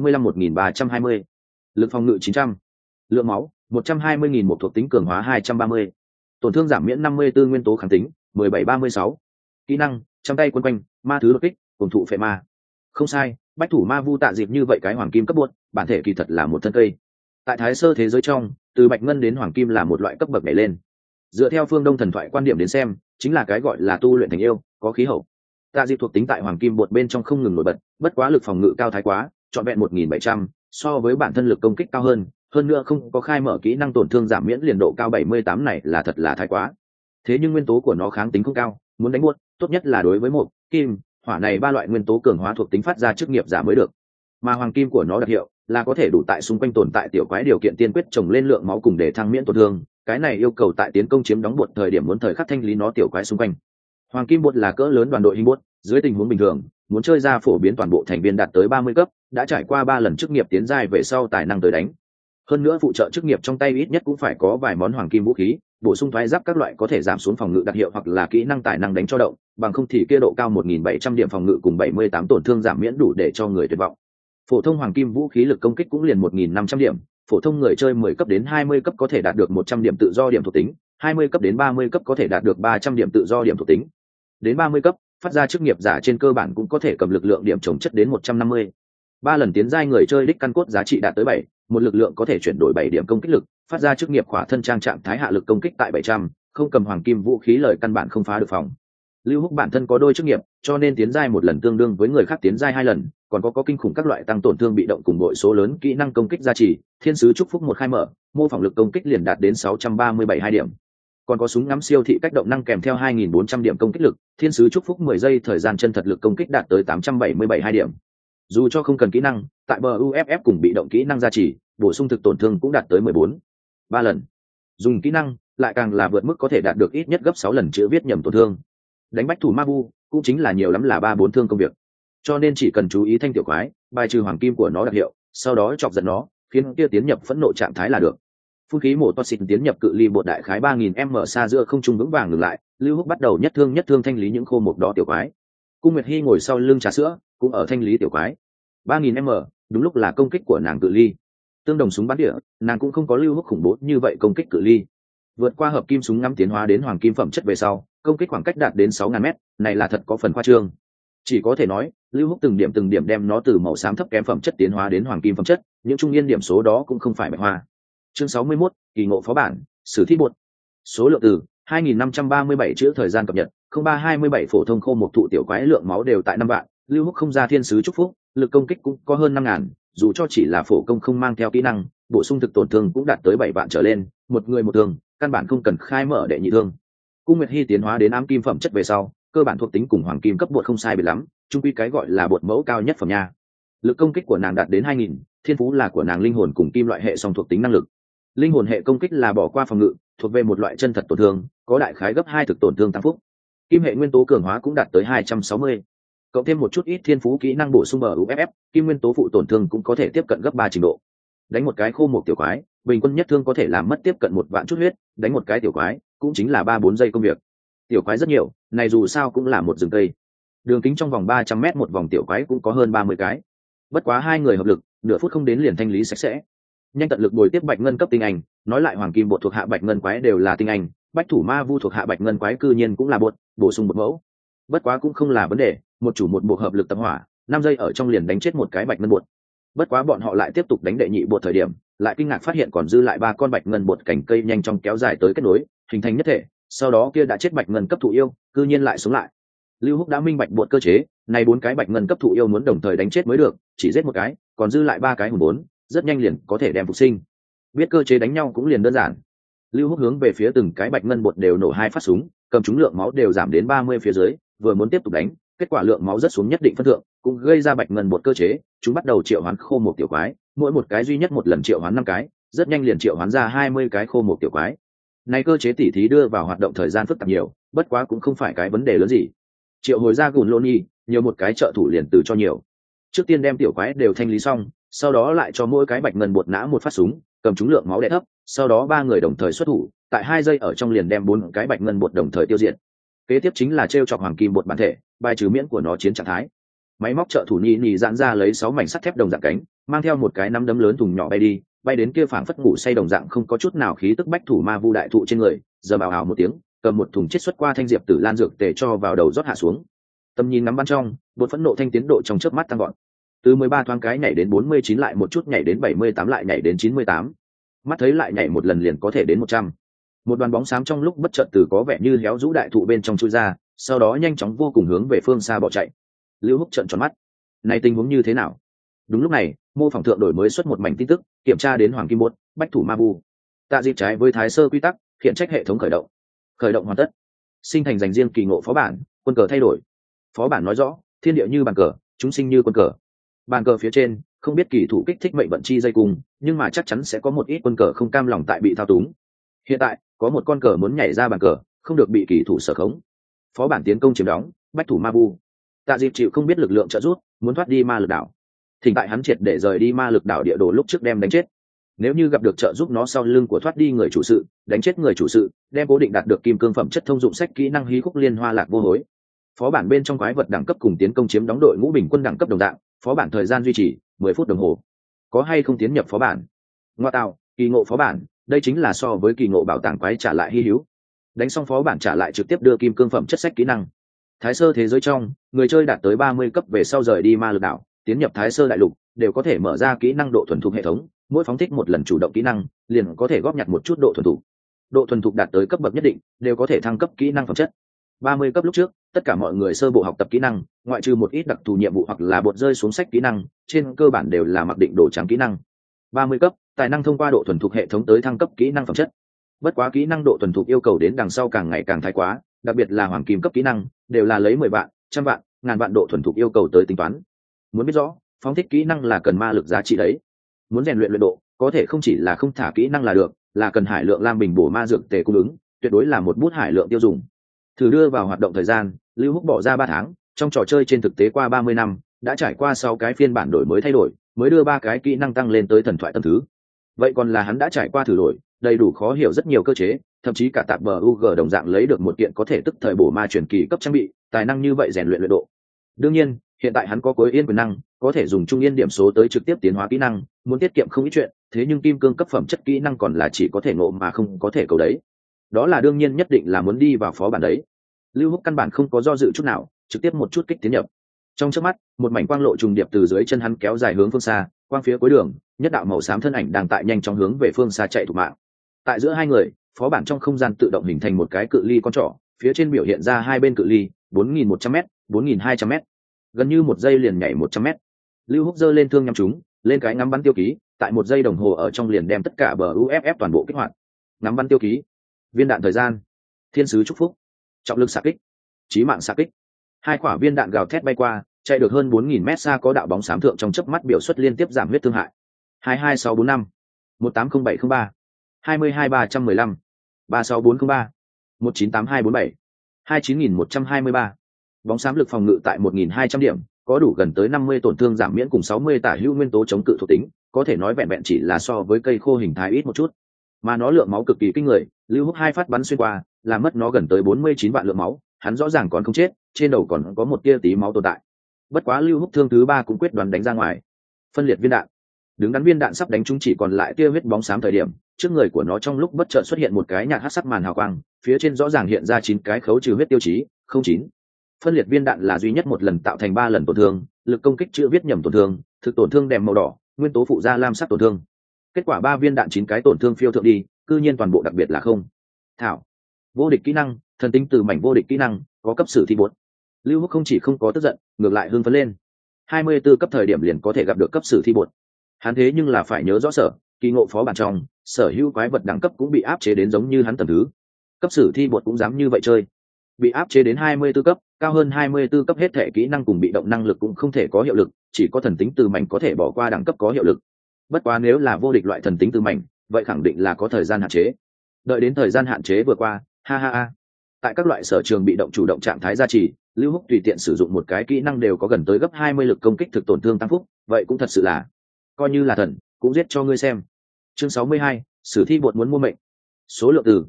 965-1320, lực phòng ngự 900, lượng máu 120.000, một thuộc tính cường hóa 230, tổn thương giảm miễn 54 nguyên tố kháng tính 1736. Kỹ năng trăm tay quân quanh, ma thứ đột kích, cùng thụ phệ ma. Không sai, bách thủ ma vu tạ dịp như vậy cái hoàng kim cấp buốt, bản thể kỳ thật là một thân cây. Tại thái sơ thế giới trong, từ bạch ngân đến hoàng kim là một loại cấp bậc nhảy lên. Dựa theo phương đông thần thoại quan điểm đến xem, chính là cái gọi là tu luyện thành yêu, có khí hậu. Tạ dịp thuộc tính tại hoàng kim bột bên trong không ngừng nổi bật, bất quá lực phòng ngự cao thái quá, trọn vẹn 1700, so với bản thân lực công kích cao hơn nữa không có khai mở kỹ năng tổn thương giảm miễn liền độ cao 78 này là thật là thái quá. Thế nhưng nguyên tố của nó kháng tính không cao, muốn đánh buốt, tốt nhất là đối với một kim hỏa này ba loại nguyên tố cường hóa thuộc tính phát ra chức nghiệp giả mới được. Mà hoàng kim của nó đặc hiệu là có thể đủ tại xung quanh tồn tại tiểu quái điều kiện tiên quyết trồng lên lượng máu cùng để thăng miễn tổn thương, cái này yêu cầu tại tiến công chiếm đóng bột thời điểm muốn thời khắc thanh lý nó tiểu quái xung quanh. Hoàng kim bột là cỡ lớn đoàn đội hình bột, dưới tình huống bình thường muốn chơi ra phổ biến toàn bộ thành viên đạt tới 30 cấp, đã trải qua 3 lần chức nghiệp tiến giai về sau tài năng tới đánh. Hơn nữa phụ trợ chức nghiệp trong tay ít nhất cũng phải có vài món hoàng kim vũ khí, bổ sung thoái giáp các loại có thể giảm xuống phòng ngự đặc hiệu hoặc là kỹ năng tài năng đánh cho động, bằng không thì kia độ cao 1700 điểm phòng ngự cùng 78 tổn thương giảm miễn đủ để cho người tuyệt vọng. Phổ thông hoàng kim vũ khí lực công kích cũng liền 1500 điểm, phổ thông người chơi 10 cấp đến 20 cấp có thể đạt được 100 điểm tự do điểm thuộc tính, 20 cấp đến 30 cấp có thể đạt được 300 điểm tự do điểm thuộc tính. Đến 30 cấp, phát ra chức nghiệp giả trên cơ bản cũng có thể cầm lực lượng điểm trồng chất đến 150. 3 lần tiến giai người chơi đích căn cốt giá trị đạt tới 7, một lực lượng có thể chuyển đổi 7 điểm công kích lực, phát ra chức nghiệp khỏa thân trang trạng thái hạ lực công kích tại 700, không cầm hoàng kim vũ khí lời căn bản không phá được phòng. Lưu Húc bản thân có đôi chức nghiệp, cho nên tiến giai một lần tương đương với người khác tiến giai 2 lần, còn có kinh khủng các loại tăng tổn thương bị động cùng bội số lớn kỹ năng công kích gia trì, thiên sứ chúc phúc một khai mở, mô phỏng lực công kích liền đạt đến 637 2 điểm. Còn có súng ngắm siêu thị cách động năng kèm theo 2400 điểm công kích lực, thiên sứ chúc phúc 10 giây thời gian chân thật lực công kích đạt tới 877 2 điểm. Dù cho không cần kỹ năng, tại bờ UFF cùng bị động kỹ năng gia trì, bổ sung thực tổn thương cũng đạt tới 3 lần. Dùng kỹ năng, lại càng là vượt mức có thể đạt được ít nhất gấp 6 lần chữ viết nhầm tổn thương. Đánh bách thủ ma vu cũng chính là nhiều lắm là 3-4 thương công việc. Cho nên chỉ cần chú ý thanh tiểu quái, bài trừ hoàng kim của nó đặc hiệu, sau đó chọc giận nó, khiến kia tiến nhập phẫn nộ trạng thái là được. Phun khí mổ toa xịt tiến nhập cự ly bột đại khái 3000m xa giữa không trung vững vàng ngừng lại, Lưu Húc bắt đầu nhất thương thanh lý những khô mục đó tiểu quái. Cung Nguyệt Hi ngồi sau lưng trà sữa, cũng ở thanh lý tiểu quái. 3000m, đúng lúc là công kích của nàng cự ly. Tương đồng súng bắn địa, nàng cũng không có Lưu Húc khủng bố như vậy công kích cự ly. Vượt qua hợp kim súng ngắm tiến hóa đến hoàng kim phẩm chất về sau, công kích khoảng cách đạt đến 6000m, này là thật có phần khoa trương. Chỉ có thể nói, Lưu Húc từng điểm đem nó từ màu xám thấp kém phẩm chất tiến hóa đến hoàng kim phẩm chất, những trung niên điểm số đó cũng không phải bạch hoa. Chương 61, kỳ ngộ phó bản, sử thi bột. Số lượng từ 2537 chữ thời gian cập nhật, 0327 phổ thông khô một thụ tiểu quái lượng máu đều tại 5 vạn, Lưu Húc không ra thiên sứ chúc phúc, lực công kích cũng có hơn 5000, dù cho chỉ là phổ công không mang theo kỹ năng, bổ sung thực tổn thương cũng đạt tới 7 vạn trở lên, một người một thương, căn bản không cần khai mở đệ nhị thương. Cung Nguyệt Hi tiến hóa đến ám kim phẩm chất về sau, cơ bản thuộc tính cùng hoàng kim cấp bột không sai biệt lắm, chung quy cái gọi là bột mẫu cao nhất phẩm nha. Lực công kích của nàng đạt đến 2000, thiên phú là của nàng linh hồn cùng kim loại hệ song thuộc tính năng lực. Linh hồn hệ công kích là bỏ qua phòng ngự, thuộc về một loại chân thật tổn thương, có đại khái gấp 2 thực tổn thương tăng phúc. Kim hệ nguyên tố cường hóa cũng đạt tới 260. Cộng thêm một chút ít thiên phú kỹ năng bổ sung bờ UFF, kim nguyên tố phụ tổn thương cũng có thể tiếp cận gấp 3 trình độ. Đánh một cái khô một tiểu quái, bình quân nhất thương có thể làm mất tiếp cận 1 vạn chút huyết, đánh một cái tiểu quái, cũng chính là 3-4 giây công việc. Tiểu quái rất nhiều, này dù sao cũng là một rừng cây. Đường kính trong vòng 300m một vòng tiểu quái cũng có hơn 30 cái. Bất quá 2 người hợp lực, nửa phút không đến liền thanh lý sạch sẽ. Nhanh tận lực bồi tiếp bạch ngân cấp tinh anh, nói lại hoàng kim bột thuộc hạ bạch ngân quái đều là tinh anh, bách thủ ma vu thuộc hạ bạch ngân quái cư nhiên cũng là bột, bổ sung một mẫu. Bất quá cũng không là vấn đề, một chủ một bộ hợp lực tập hỏa, 5 giây ở trong liền đánh chết một cái bạch ngân bột. Bất quá bọn họ lại tiếp tục đánh đệ nhị bột thời điểm, lại kinh ngạc phát hiện còn dư lại 3 con bạch ngân bột cành cây nhanh chóng kéo dài tới kết nối, hình thành nhất thể. Sau đó kia đã chết bạch ngân cấp thụ yêu, cư nhiên lại sống lại. Lưu Húc đã minh bạch bột cơ chế, này 4 cái bạch ngân cấp thụ yêu muốn đồng thời đánh chết mới được, chỉ giết một cái, còn dư lại 3 cái hùng 4, rất nhanh liền có thể đem phục sinh. Biết cơ chế đánh nhau cũng liền đơn giản. Lưu Húc hướng về phía từng cái bạch ngân bột đều nổ 2 phát súng, cầm chúng lượng máu đều giảm đến 30 phía dưới, vừa muốn tiếp tục đánh, kết quả lượng máu rất xuống nhất định phân thượng, cũng gây ra bạch ngân bột cơ chế, chúng bắt đầu triệu hoán khô một tiểu quái, mỗi một cái duy nhất một lần triệu hoán 5 cái, rất nhanh liền triệu hoán ra 20 cái khô một tiểu quái. Này cơ chế tỉ thí đưa vào hoạt động thời gian phức tạp nhiều, bất quá cũng không phải cái vấn đề lớn gì. Triệu hồi ra gùn lôn nhi, nhiều một cái trợ thủ liền từ cho nhiều. Trước tiên đem tiểu quái đều thanh lý xong, sau đó lại cho mỗi cái bạch ngân bột nã một phát súng, cầm chúng lượng máu đè thấp, sau đó 3 người đồng thời xuất thủ, tại 2 giây ở trong liền đem 4 cái bạch ngân bột đồng thời tiêu diệt. Kế tiếp chính là treo chọc hoàng kim bột bản thể, bài trừ miễn của nó chiến trạng thái. Máy móc trợ thủ nhì giãn ra lấy 6 mảnh sắt thép đồng dạng cánh, mang theo một cái nắm đấm lớn thùng nhỏ bay đi, bay đến kia phảng phất ngủ say đồng dạng không có chút nào khí tức bách thủ ma vu đại thụ trên người, giờ bào ảo một tiếng, cầm một thùng chiết xuất qua thanh diệp tử lan dược tề cho vào đầu rót hạ xuống. Tầm nhìn ngắm bắn trong, bột phẫn nộ thanh tiến độ trong chớp mắt tăng gọn. Từ 13 thoáng cái nhảy đến 49 lại một chút nhảy đến 78 lại nhảy đến 98. Mắt thấy lại nhảy một lần liền có thể đến 100. Một đoàn bóng xám trong lúc bất chợt từ có vẻ như héo rũ đại thụ bên trong chui ra, sau đó nhanh chóng vô cùng hướng về phương xa bỏ chạy. Lưu Húc trợn tròn mắt. Này tình huống như thế nào? Đúng lúc này, mô phỏng thượng đổi mới xuất một mảnh tin tức, kiểm tra đến hoàng kim bột, bách thủ ma vu. Tạ dịp trái với thái sơ quy tắc, hiện trách hệ thống khởi động. Khởi động hoàn tất. Sinh thành dành riêng kỳ ngộ phó bản, quân cờ thay đổi. Phó bản nói rõ, thiên địa như bàn cờ, chúng sinh như quân cờ. Bàn cờ phía trên, không biết kỳ thủ kích thích mệnh vận chi dây cùng, nhưng mà chắc chắn sẽ có một ít quân cờ không cam lòng tại bị thao túng. Hiện tại, có một con cờ muốn nhảy ra bàn cờ, không được bị kỳ thủ sở khống. Phó bản tiến công chiếm đóng, bách thủ ma vu. Tạ dịp chịu không biết lực lượng trợ giúp, muốn thoát đi ma lực đảo. Thỉnh tại hắn triệt để rời đi ma lực đảo địa đồ lúc trước đem đánh chết. Nếu như gặp được trợ giúp nó sau lưng của thoát đi người chủ sự, đánh chết người chủ sự, đem cố định đạt được kim cương phẩm chất thông dụng sách kỹ năng hí khúc liên hoa lạc vô hối. Phó bản bên trong quái vật đẳng cấp cùng tiến công chiếm đóng đội ngũ bình quân đẳng cấp đồng dạng, phó bản thời gian duy trì 10 phút đồng hồ. Có hay không tiến nhập phó bản? Ngoa tạo, kỳ ngộ phó bản, đây chính là so với kỳ ngộ bảo tàng quái trả lại hy hữu. Đánh xong phó bản trả lại trực tiếp đưa kim cương phẩm chất sách kỹ năng. Thái sơ thế giới trong, người chơi đạt tới 30 cấp về sau rời đi ma lực đảo, tiến nhập thái sơ đại lục, đều có thể mở ra kỹ năng độ thuần thục hệ thống, mỗi phóng thích một lần chủ động kỹ năng, liền có thể góp nhặt một chút độ thuần thục. Độ thuần thục đạt tới cấp bậc nhất định, đều có thể thăng cấp kỹ năng phẩm chất. 30 cấp lúc trước, tất cả mọi người sơ bộ học tập kỹ năng, ngoại trừ một ít đặc thù nhiệm vụ hoặc là bột rơi xuống sách kỹ năng, trên cơ bản đều là mặc định đồ trắng kỹ năng. 30 cấp, tài năng thông qua độ thuần thục hệ thống tới thăng cấp kỹ năng phẩm chất. Bất quá kỹ năng độ thuần thục yêu cầu đến đằng sau càng ngày càng thái quá, đặc biệt là hoàng kim cấp kỹ năng, đều là lấy 10 vạn, trăm vạn, ngàn vạn độ thuần thục yêu cầu tới tính toán. Muốn biết rõ, phóng thích kỹ năng là cần ma lực giá trị đấy. Muốn rèn luyện luyện độ, có thể không chỉ là không thả kỹ năng là được, là cần hải lượng lam bình bổ ma dược tề cung ứng, tuyệt đối là một bút hải lượng tiêu dùng. Thử đưa vào hoạt động thời gian, Lưu Húc bỏ ra 3 tháng, trong trò chơi trên thực tế qua 30 năm, đã trải qua 6 cái phiên bản đổi mới thay đổi, mới đưa 3 cái kỹ năng tăng lên tới thần thoại tầng thứ. Vậy còn là hắn đã trải qua thử đổi, đầy đủ khó hiểu rất nhiều cơ chế, thậm chí cả tạp bờ UG đồng dạng lấy được một kiện có thể tức thời bổ ma truyền kỳ cấp trang bị, tài năng như vậy rèn luyện luyện độ. Đương nhiên, hiện tại hắn có cuối yên quyền năng, có thể dùng trung yên điểm số tới trực tiếp tiến hóa kỹ năng, muốn tiết kiệm không ít chuyện, thế nhưng kim cương cấp phẩm chất kỹ năng còn là chỉ có thể ngộ mà không có thể cầu đấy. Đó là đương nhiên nhất định là muốn đi vào phó bản đấy. Lưu Húc căn bản không có do dự chút nào, trực tiếp một chút kích tiến nhập. Trong chớp mắt, một mảnh quang lộ trùng điệp từ dưới chân hắn kéo dài hướng phương xa, quang phía cuối đường, nhất đạo màu xám thân ảnh đang tại nhanh chóng hướng về phương xa chạy thục mạng. Tại giữa hai người, phó bản trong không gian tự động hình thành một cái cự ly con trỏ, phía trên biểu hiện ra hai bên cự ly 4.100m, 4.200m. Gần như một giây liền nhảy 100m. Lưu Húc giơ lên thương nhắm chúng, lên cái ngắm bắn tiêu ký, tại một giây đồng hồ ở trong liền đem tất cả bờ UFF toàn bộ kích hoạt. Ngắm bắn tiêu ký, viên đạn thời gian, thiên sứ chúc phúc, trọng lực xạ kích, chí mạng xạ kích. Hai quả viên đạn gào thét bay qua, chạy được hơn 4.000m xa có đạo bóng xám thượng trong chớp mắt biểu xuất liên tiếp giảm huyết thương hại. 22645, 180703, 22315, 36403, 198247, 29123. Bóng xám lực phòng ngự tại 1.200 điểm, có đủ gần tới 50 tổn thương giảm miễn cùng 60 tả hữu nguyên tố chống cự thuộc tính, có thể nói vẹn vẹn chỉ là so với cây khô hình thái ít một chút. Mà nó lượng máu cực kỳ kinh người, Lưu Húc 2 phát bắn xuyên qua, làm mất nó gần tới 49 vạn lượng máu, hắn rõ ràng còn không chết, trên đầu còn có một tia tí máu tồn tại. Bất quá Lưu Húc thương thứ 3 cũng quyết đoán đánh ra ngoài. Phân liệt viên đạn. Đứng đắn viên đạn sắp đánh trúng chỉ còn lại tia huyết bóng xám thời điểm, trước người của nó trong lúc bất chợt xuất hiện một cái nhạt hắc sắc màn hào quang, phía trên rõ ràng hiện ra 9 cái khấu trừ huyết tiêu chí, 09. phân liệt viên đạn là duy nhất một lần tạo thành 3 lần tổn thương, lực công kích chữ viết nhầm tổn thương, thực tổn thương đèm màu đỏ, nguyên tố phụ gia lam sắc tổn thương. Kết quả 3 viên đạn 9 cái tổn thương phiêu thượng đi, cư nhiên toàn bộ đặc biệt là không. Thảo, vô địch kỹ năng, thần tính từ mảnh vô địch kỹ năng, có cấp sử thi bột. Lưu Húc không chỉ không có tức giận, ngược lại hưng phấn lên. 24 cấp thời điểm liền có thể gặp được cấp sử thi bột. Hắn thế nhưng là phải nhớ rõ sở, kỳ ngộ phó bản trong, sở hữu quái vật đẳng cấp cũng bị áp chế đến giống như hắn tầm thứ. Cấp sử thi bột cũng dám như vậy chơi. Bị áp chế đến 24 cấp, cao hơn 24 cấp hết thể kỹ năng cùng bị động năng lực cũng không thể có hiệu lực, chỉ có thần tính từ mảnh có thể bỏ qua đẳng cấp có hiệu lực. Bất quá nếu là vô địch loại thần tính từ mảnh, vậy khẳng định là có thời gian hạn chế. Đợi đến thời gian hạn chế vừa qua, ha ha ha. Tại các loại sở trường bị động chủ động trạng thái gia trì, Lưu Húc tùy tiện sử dụng một cái kỹ năng đều có gần tới gấp 20 lực công kích thực tổn thương tăng phúc, vậy cũng thật sự là coi như là thần, cũng giết cho ngươi xem. Chương 62, sử thi bột muốn mua mệnh. Số lượng từ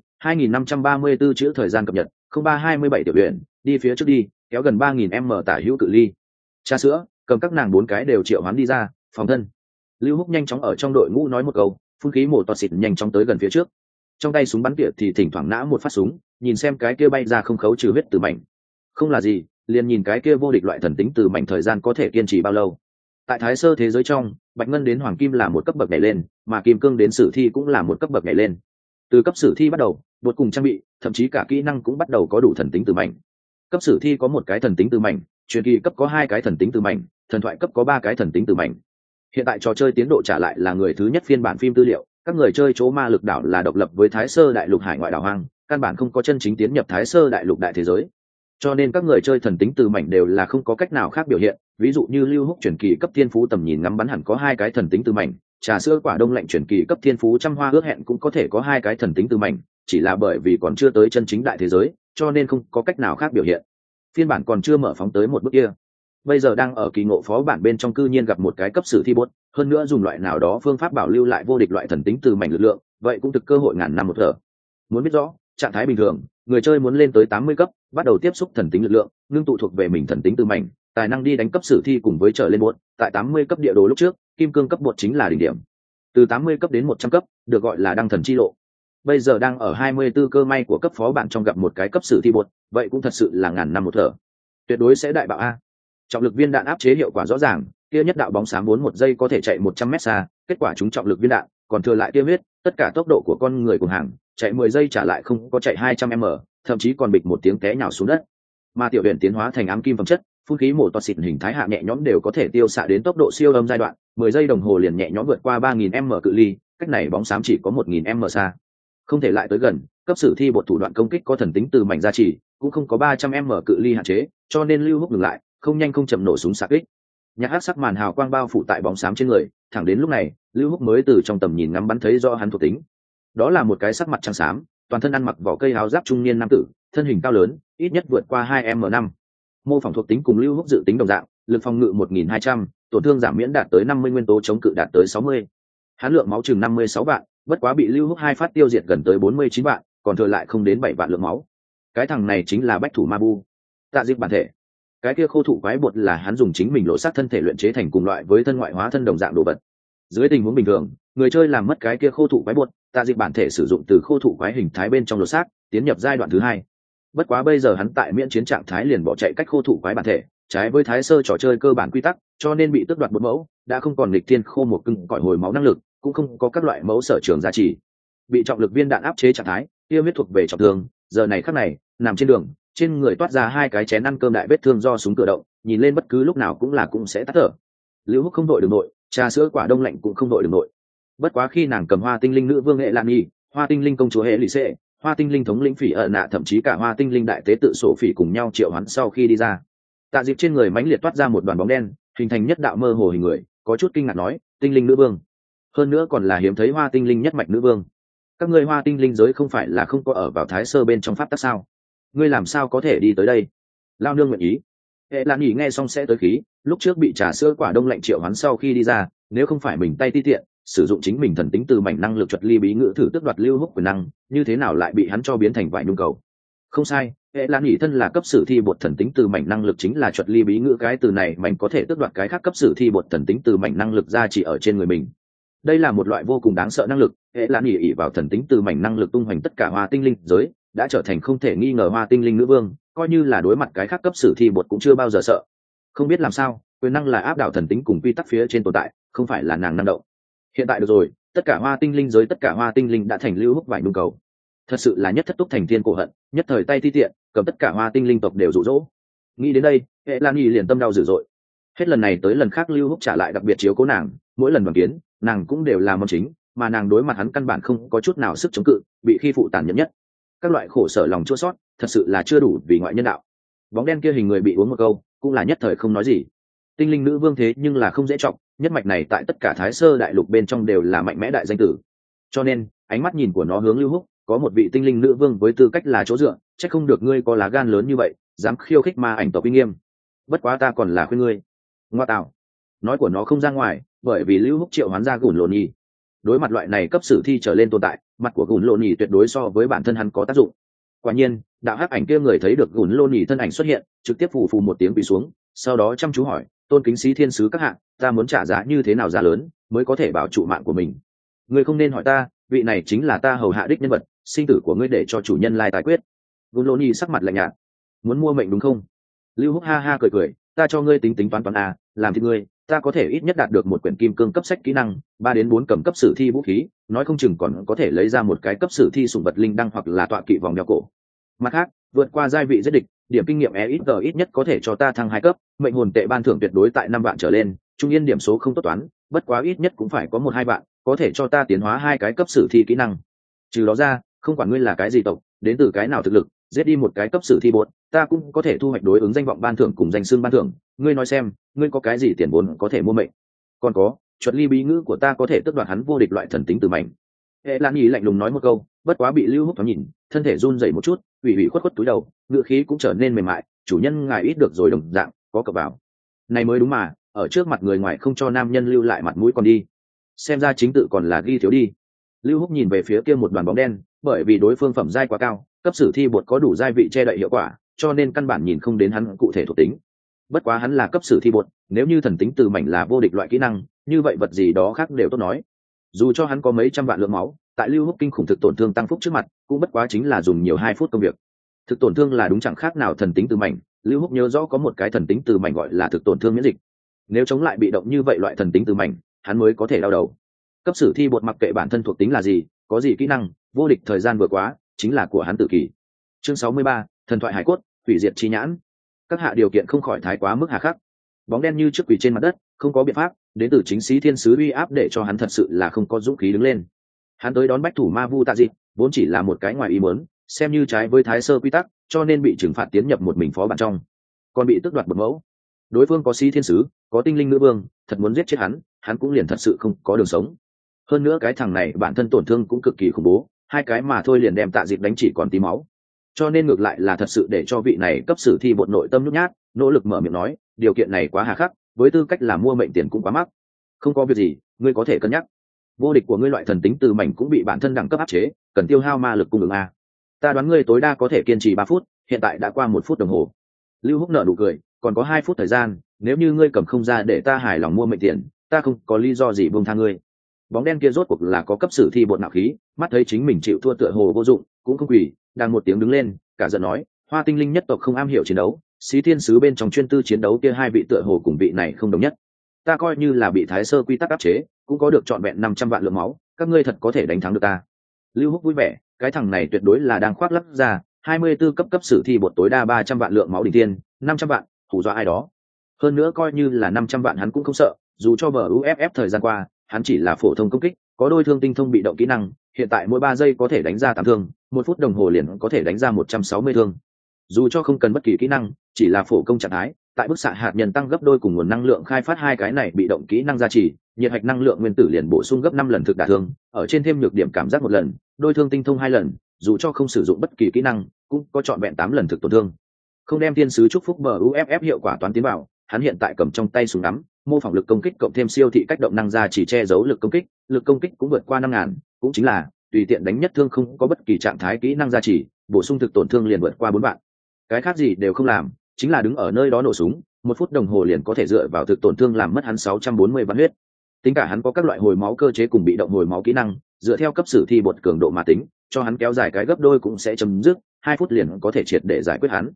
2534 chữ thời gian cập nhật, 0327 tiểu huyện, đi phía trước đi, kéo gần 3000m tả hữu cự ly. Trà sữa, cầm các nàng 4 cái đều triệu hoán đi ra, phòng thân. Lưu Húc nhanh chóng ở trong đội ngũ nói một câu, phun khí mổ toạt xịt nhanh chóng tới gần phía trước. Trong tay súng bắn tỉa thì thỉnh thoảng nã một phát súng, nhìn xem cái kia bay ra không khấu trừ huyết từ mảnh. Không là gì, liền nhìn cái kia vô địch loại thần tính từ mảnh thời gian có thể kiên trì bao lâu. Tại Thái Sơ thế giới trong, bạch ngân đến hoàng kim là một cấp bậc nhảy lên, mà kim cương đến sử thi cũng là một cấp bậc nhảy lên. Từ cấp sử thi bắt đầu, bột cùng trang bị, thậm chí cả kỹ năng cũng bắt đầu có đủ thần tính từ mảnh. Cấp sử thi có 1 cái thần tính từ mảnh, truyền kỳ cấp có 2 cái thần tính từ mảnh, thần thoại cấp có 3 cái thần tính từ mảnh. Hiện tại trò chơi tiến độ trả lại là người thứ nhất phiên bản phim tư liệu, các người chơi chỗ ma lực đảo là độc lập với Thái Sơ đại lục hải ngoại đảo hoang, căn bản không có chân chính tiến nhập Thái Sơ đại lục đại thế giới. Cho nên các người chơi thần tính từ mảnh đều là không có cách nào khác biểu hiện, ví dụ như Lưu Húc truyền kỳ cấp thiên phú tầm nhìn ngắm bắn hẳn có 2 cái thần tính từ mảnh, trà sữa quả đông lạnh truyền kỳ cấp thiên phú trăm hoa ước hẹn cũng có thể có 2 cái thần tính từ mảnh, chỉ là bởi vì còn chưa tới chân chính đại thế giới, cho nên không có cách nào khác biểu hiện. Phiên bản còn chưa mở phóng tới một bước kia. Bây giờ đang ở kỳ ngộ phó bản bên trong cư nhiên gặp một cái cấp sử thi bot, hơn nữa dùng loại nào đó phương pháp bảo lưu lại vô địch loại thần tính từ mảnh lực lượng, vậy cũng thực cơ hội ngàn năm một thở. Muốn biết rõ, trạng thái bình thường, người chơi muốn lên tới 80 cấp, bắt đầu tiếp xúc thần tính lực lượng, ngưng tụ thuộc về mình thần tính từ mảnh, tài năng đi đánh cấp sử thi cùng với trở lên bot, tại 80 cấp địa đồ lúc trước, kim cương cấp bot chính là đỉnh điểm. Từ 80 cấp đến 100 cấp, được gọi là đăng thần chi lộ. Bây giờ đang ở 24 cơ may của cấp phó bản trong gặp một cái cấp sử thi bot, vậy cũng thật sự là ngàn năm một thở. Tuyệt đối sẽ đại bạo a. Trọng lực viên đạn áp chế hiệu quả rõ ràng, kia nhất đạo bóng sáng 1 giây có thể chạy 100m xa, kết quả chúng trọng lực viên đạn, còn thừa lại tiêu huyết, tất cả tốc độ của con người cùng hàng, chạy 10 giây trả lại không có chạy 200m, thậm chí còn bịch một tiếng té nhào xuống đất. Mà tiểu huyền tiến hóa thành ám kim phẩm chất, phun khí mổ toạt xịt hình thái hạ nhẹ nhõm đều có thể tiêu xạ đến tốc độ siêu âm giai đoạn, 10 giây đồng hồ liền nhẹ nhõm vượt qua 3000m cự ly, cách này bóng xám chỉ có 1000m xa. Không thể lại tới gần, cấp sử thi bột thủ đoạn công kích có thần tính từ mảnh gia trì, cũng không có 300m cự ly hạn chế, cho nên Lưu Húc ngừng lại, không nhanh không chậm nổ súng xạ kích. Nhạc hắc sắc màn hào quang bao phủ tại bóng xám trên người, thẳng đến lúc này, Lưu Húc mới từ trong tầm nhìn ngắm bắn thấy rõ hắn thuộc tính. Đó là một cái sắc mặt trắng xám, toàn thân ăn mặc vỏ cây áo giáp trung niên nam tử, thân hình cao lớn, ít nhất vượt qua 2m5. Mô phỏng thuộc tính cùng Lưu Húc dự tính đồng dạng, lực phòng ngự 1200, tổn thương giảm miễn đạt tới 50, nguyên tố chống cự đạt tới 60. Hắn lượng máu chừng 56 vạn, bất quá bị Lưu Húc 2 phát tiêu diệt gần tới 49 vạn, còn thừa lại không đến 7 vạn lượng máu. Cái thằng này chính là bách thủ ma bu. Tạ Diệp bản thể. Cái kia khô thụ quái bột là hắn dùng chính mình lộ sát thân thể luyện chế thành cùng loại với thân ngoại hóa thân đồng dạng đồ vật. Dưới tình huống bình thường, người chơi làm mất cái kia khô thụ quái bột, Tạ Diệp bản thể sử dụng từ khô thụ quái hình thái bên trong lộ sát, tiến nhập giai đoạn thứ 2. Bất quá bây giờ hắn tại miễn chiến trạng thái liền bỏ chạy cách khô thụ quái bản thể, trái với Thái Sơ trò chơi cơ bản quy tắc, cho nên bị tước đoạt một mẫu, đã không còn nghịch thiên khô một cưng cõi hồi máu năng lực, cũng không có các loại mẫu sở trường giá trị. Bị trọng lực viên đạn áp chế trạng thái, tiêu huyết thuộc về trọng thương, giờ này khắc này, nằm trên đường, trên người toát ra 2 cái chén ăn cơm đại vết thương do súng cử động, nhìn lên bất cứ lúc nào cũng sẽ tắt thở. Lưu Húc không đội đường nội, trà sữa quả đông lạnh cũng không đội đường nội. Bất quá khi nàng cầm hoa tinh linh nữ vương hệ lan nhi, hoa tinh linh công chúa hệ lì xệ, hoa tinh linh thống lĩnh phỉ ợ nạ, thậm chí cả hoa tinh linh đại tế tự sổ phỉ cùng nhau triệu hoán sau khi đi ra. Tạ Diệp trên người mãnh liệt toát ra một đoàn bóng đen, hình thành nhất đạo mơ hồ hình người, có chút kinh ngạc nói, tinh linh nữ vương, hơn nữa còn là hiếm thấy hoa tinh linh nhất mạch nữ vương. Các ngươi hoa tinh linh giới không phải là không có ở vào Thái Sơ bên trong pháp tắc sao? Ngươi làm sao có thể đi tới đây? Lao nương nguyện ý. Hệ lan nhỉ nghe xong sẽ tới khí, lúc trước bị trà sữa quả đông lạnh triệu hoán sau khi đi ra, nếu không phải mình tay ti tiện, sử dụng chính mình thần tính từ mảnh năng lực thuật ly bí ngữ thử tước đoạt Lưu Húc quyền năng, như thế nào lại bị hắn cho biến thành vài nhu cầu? Không sai, hệ lan nhỉ thân là cấp sử thi bột thần tính từ mảnh năng lực chính là thuật ly bí ngữ, cái từ này mảnh có thể tước đoạt cái khác cấp sử thi bột thần tính từ mảnh năng lực ra chỉ ở trên người mình. Đây là một loại vô cùng đáng sợ năng lực, hệ lan nhỉ ỷ vào thần tính từ mảnh năng lực tung hoành tất cả hoa tinh linh giới, đã trở thành không thể nghi ngờ hoa tinh linh nữ vương, coi như là đối mặt cái khác cấp sử thi bột cũng chưa bao giờ sợ. Không biết làm sao, quyền năng là áp đảo thần tính cùng quy tắc phía trên tồn tại, không phải là nàng năng động. Hiện tại được rồi, tất cả hoa tinh linh giới, tất cả hoa tinh linh đã thành Lưu Húc vài nhu cầu. Thật sự là nhất thất túc thành thiên cổ hận, nhất thời tay ti tiện, cầm tất cả hoa tinh linh tộc đều dụ dỗ. Nghĩ đến đây, hệ lan nhi liền tâm đau dữ dội. Hết lần này tới lần khác Lưu Húc trả lại đặc biệt chiếu cố nàng, mỗi lần bằng kiến nàng cũng đều là món chính, mà nàng đối mặt hắn căn bản không có chút nào sức chống cự, bị khi phụ tàn nhẫn nhất. Các loại khổ sở lòng chua xót thật sự là chưa đủ vì ngoại nhân đạo. Bóng đen kia hình người bị uống một câu cũng là nhất thời không nói gì. Tinh linh nữ vương thế nhưng là không dễ trọng, nhất mạch này tại tất cả Thái Sơ đại lục bên trong đều là mạnh mẽ đại danh tử, cho nên ánh mắt nhìn của nó hướng Lưu Húc, có một vị tinh linh nữ vương với tư cách là chỗ dựa, chắc không được ngươi có lá gan lớn như vậy dám khiêu khích ma ảnh tộc uy nghiêm. Bất quá ta còn là khuyên ngươi. Ngoa tạo. Nói của nó không ra ngoài, bởi vì Lưu Húc triệu hoán ra Gùn Lộn Nhì. Đối mặt loại này cấp sử thi trở lên tồn tại, mặt của Gùn Lộn Nhì tuyệt đối so với bản thân hắn có tác dụng. Quả nhiên, đạo hắc ảnh kia người thấy được Gùn Lộn Nhì thân ảnh xuất hiện, trực tiếp phù phù một tiếng quỳ xuống, sau đó chăm chú hỏi, tôn kính sĩ thiên sứ các hạng, ta muốn trả giá như thế nào giá lớn mới có thể bảo trụ mạng của mình? Ngươi không nên hỏi ta, vị này chính là ta hầu hạ đích nhân vật, sinh tử của ngươi để cho chủ nhân lai tài quyết. Gùn Lộn Nhì sắc mặt lạnh nhạt, muốn mua mệnh đúng không? Lưu Húc ha ha cười cười, ta cho ngươi tính tính toán toán à, làm thì ngươi, ta có thể ít nhất đạt được một quyển kim cương cấp sách kỹ năng, 3 đến 4 cầm cấp sử thi vũ khí, nói không chừng còn có thể lấy ra một cái cấp sử thi sủng vật linh đăng hoặc là tọa kỵ vòng đeo cổ. Mặt khác, vượt qua giai vị giết địch, điểm kinh nghiệm ít nhất có thể cho ta thăng 2 cấp, mệnh hồn tệ ban thưởng tuyệt đối tại 5 vạn trở lên, trung yên điểm số không tốt toán, bất quá ít nhất cũng phải có 1-2 vạn, có thể cho ta tiến hóa 2 cái cấp sử thi kỹ năng. Trừ đó ra, không quản ngươi là cái gì tộc, đến từ cái nào thực lực, giết đi một cái cấp sử thi bột, ta cũng có thể thu hoạch đối ứng danh vọng ban thưởng cùng danh xưng ban thưởng. Ngươi nói xem, ngươi có cái gì tiền vốn có thể mua mệnh? Còn có, chuột ly bí ngữ của ta có thể tước đoạt hắn vô địch loại thần tính từ mảnh. Hệ Lan Nhi lạnh lùng nói một câu, bất quá bị Lưu Húc thoáng nhìn, thân thể run rẩy một chút, ủy khuất túi đầu, ngựa khí cũng trở nên mềm mại. Chủ nhân ngài ít được rồi đồng dạng, có cập vào. Này mới đúng mà, ở trước mặt người ngoài không cho nam nhân lưu lại mặt mũi còn đi. Xem ra chính tự còn là ghi thiếu đi. Lưu Húc nhìn về phía kia một đoàn bóng đen, bởi vì đối phương phẩm giai quá cao, cấp sử thi bột có đủ giai vị che đậy hiệu quả, cho nên căn bản nhìn không đến hắn cụ thể thuộc tính. Bất quá hắn là cấp sử thi bột, nếu như thần tính từ mảnh là vô địch loại kỹ năng, như vậy vật gì đó khác đều tốt nói. Dù cho hắn có mấy trăm vạn lượng máu, tại Lưu Húc kinh khủng thực tổn thương tăng phúc trước mặt, cũng bất quá chính là dùng nhiều 2 phút công việc. Thực tổn thương là đúng chẳng khác nào thần tính từ mảnh, Lưu Húc nhớ rõ có một cái thần tính từ mảnh gọi là thực tổn thương miễn dịch. Nếu chống lại bị động như vậy loại thần tính từ mảnh, hắn mới có thể đau đầu. Cấp sử thi bột mặc kệ bản thân thuộc tính là gì, có gì kỹ năng, vô địch thời gian vừa quá, chính là của hắn tự kỷ. Chương 63, thần thoại hải cốt, hủy diệt chi nhãn. Các hạ điều kiện không khỏi thái quá mức hà khắc. Bóng đen như trước quỳ trên mặt đất, không có biện pháp, đến từ chính sĩ thiên sứ uy áp để cho hắn thật sự là không có dũng khí đứng lên. Hắn tới đón bách thủ ma vu tạ dị, vốn chỉ là một cái ngoài ý muốn, xem như trái với thái sơ quy tắc, cho nên bị trừng phạt tiến nhập một mình phó bản trong, còn bị tước đoạt một mẫu. Đối phương có sĩ thiên sứ, có tinh linh nữ vương, thật muốn giết chết hắn cũng liền thật sự không có đường sống. Hơn nữa cái thằng này bản thân tổn thương cũng cực kỳ khủng bố, 2 cái mà thôi liền đem tạ dịp đánh chỉ còn tí máu. Cho nên ngược lại là thật sự để cho vị này cấp sử thi bột nội tâm nhút nhát, nỗ lực mở miệng nói, điều kiện này quá hà khắc, với tư cách là mua mệnh tiền cũng quá mắc. Không có việc gì, ngươi có thể cân nhắc. Vô địch của ngươi loại thần tính từ mảnh cũng bị bản thân đẳng cấp áp chế, cần tiêu hao ma lực cung ứng a. Ta đoán ngươi tối đa có thể kiên trì 3 phút, hiện tại đã qua 1 phút đồng hồ. Lưu Húc nở nụ cười, còn có 2 phút thời gian, nếu như ngươi cầm không ra để ta hài lòng mua mệnh tiền, ta không có lý do gì buông tha ngươi. Bóng đen kia rốt cuộc là có cấp sử thi bột nạo khí, mắt thấy chính mình chịu thua tựa hồ vô dụng, cũng không quỳ, đang một tiếng đứng lên, cả giận nói, Hoa tinh linh nhất tộc không am hiểu chiến đấu, xí thiên sứ bên trong chuyên tư chiến đấu kia 2 vị tựa hồ cùng vị này không đồng nhất. Ta coi như là bị thái sơ quy tắc áp chế, cũng có được trọn vẹn 500 vạn lượng máu, các ngươi thật có thể đánh thắng được ta. Lưu Húc vui vẻ, cái thằng này tuyệt đối là đang khoác lác ra, 24 cấp sử thi bột tối đa 300 vạn lượng máu đỉnh tiên, 500 vạn, hù dọa ai đó. Hơn nữa coi như là 500 vạn hắn cũng không sợ, dù cho bờ UFF thời gian qua, hắn chỉ là phổ thông công kích, có đôi thương tinh thông bị động kỹ năng, hiện tại mỗi 3 giây có thể đánh ra 8 thương, 1 phút đồng hồ liền có thể đánh ra 160 thương. Dù cho không cần bất kỳ kỹ năng, chỉ là phổ công trạng thái, tại bức xạ hạt nhân tăng gấp đôi cùng nguồn năng lượng khai phát 2 cái này bị động kỹ năng gia trì, nhiệt hạch năng lượng nguyên tử liền bổ sung gấp 5 lần thực đả thương, ở trên thêm nhược điểm cảm giác 1 lần, đôi thương tinh thông 2 lần, dù cho không sử dụng bất kỳ kỹ năng, cũng có trọn vẹn 8 lần thực tổn thương. Không đem thiên sứ chúc phúc bờ UFF hiệu quả toán tiến vào, hắn hiện tại cầm trong tay súng ngắm, mô phỏng lực công kích cộng thêm siêu thị cách động năng ra chỉ che giấu lực công kích cũng vượt qua 5.000, cũng chính là tùy tiện đánh nhất thương không có bất kỳ trạng thái kỹ năng gia trì, bổ sung thực tổn thương liền vượt qua 4 vạn. Cái khác gì đều không làm, chính là đứng ở nơi đó nổ súng, 1 phút đồng hồ liền có thể dựa vào thực tổn thương làm mất hắn 640 vạn huyết. Tính cả hắn có các loại hồi máu cơ chế cùng bị động hồi máu kỹ năng, dựa theo cấp sử thi bột cường độ mà tính, cho hắn kéo dài cái gấp đôi cũng sẽ chấm dứt, 2 phút liền có thể triệt để giải quyết hắn.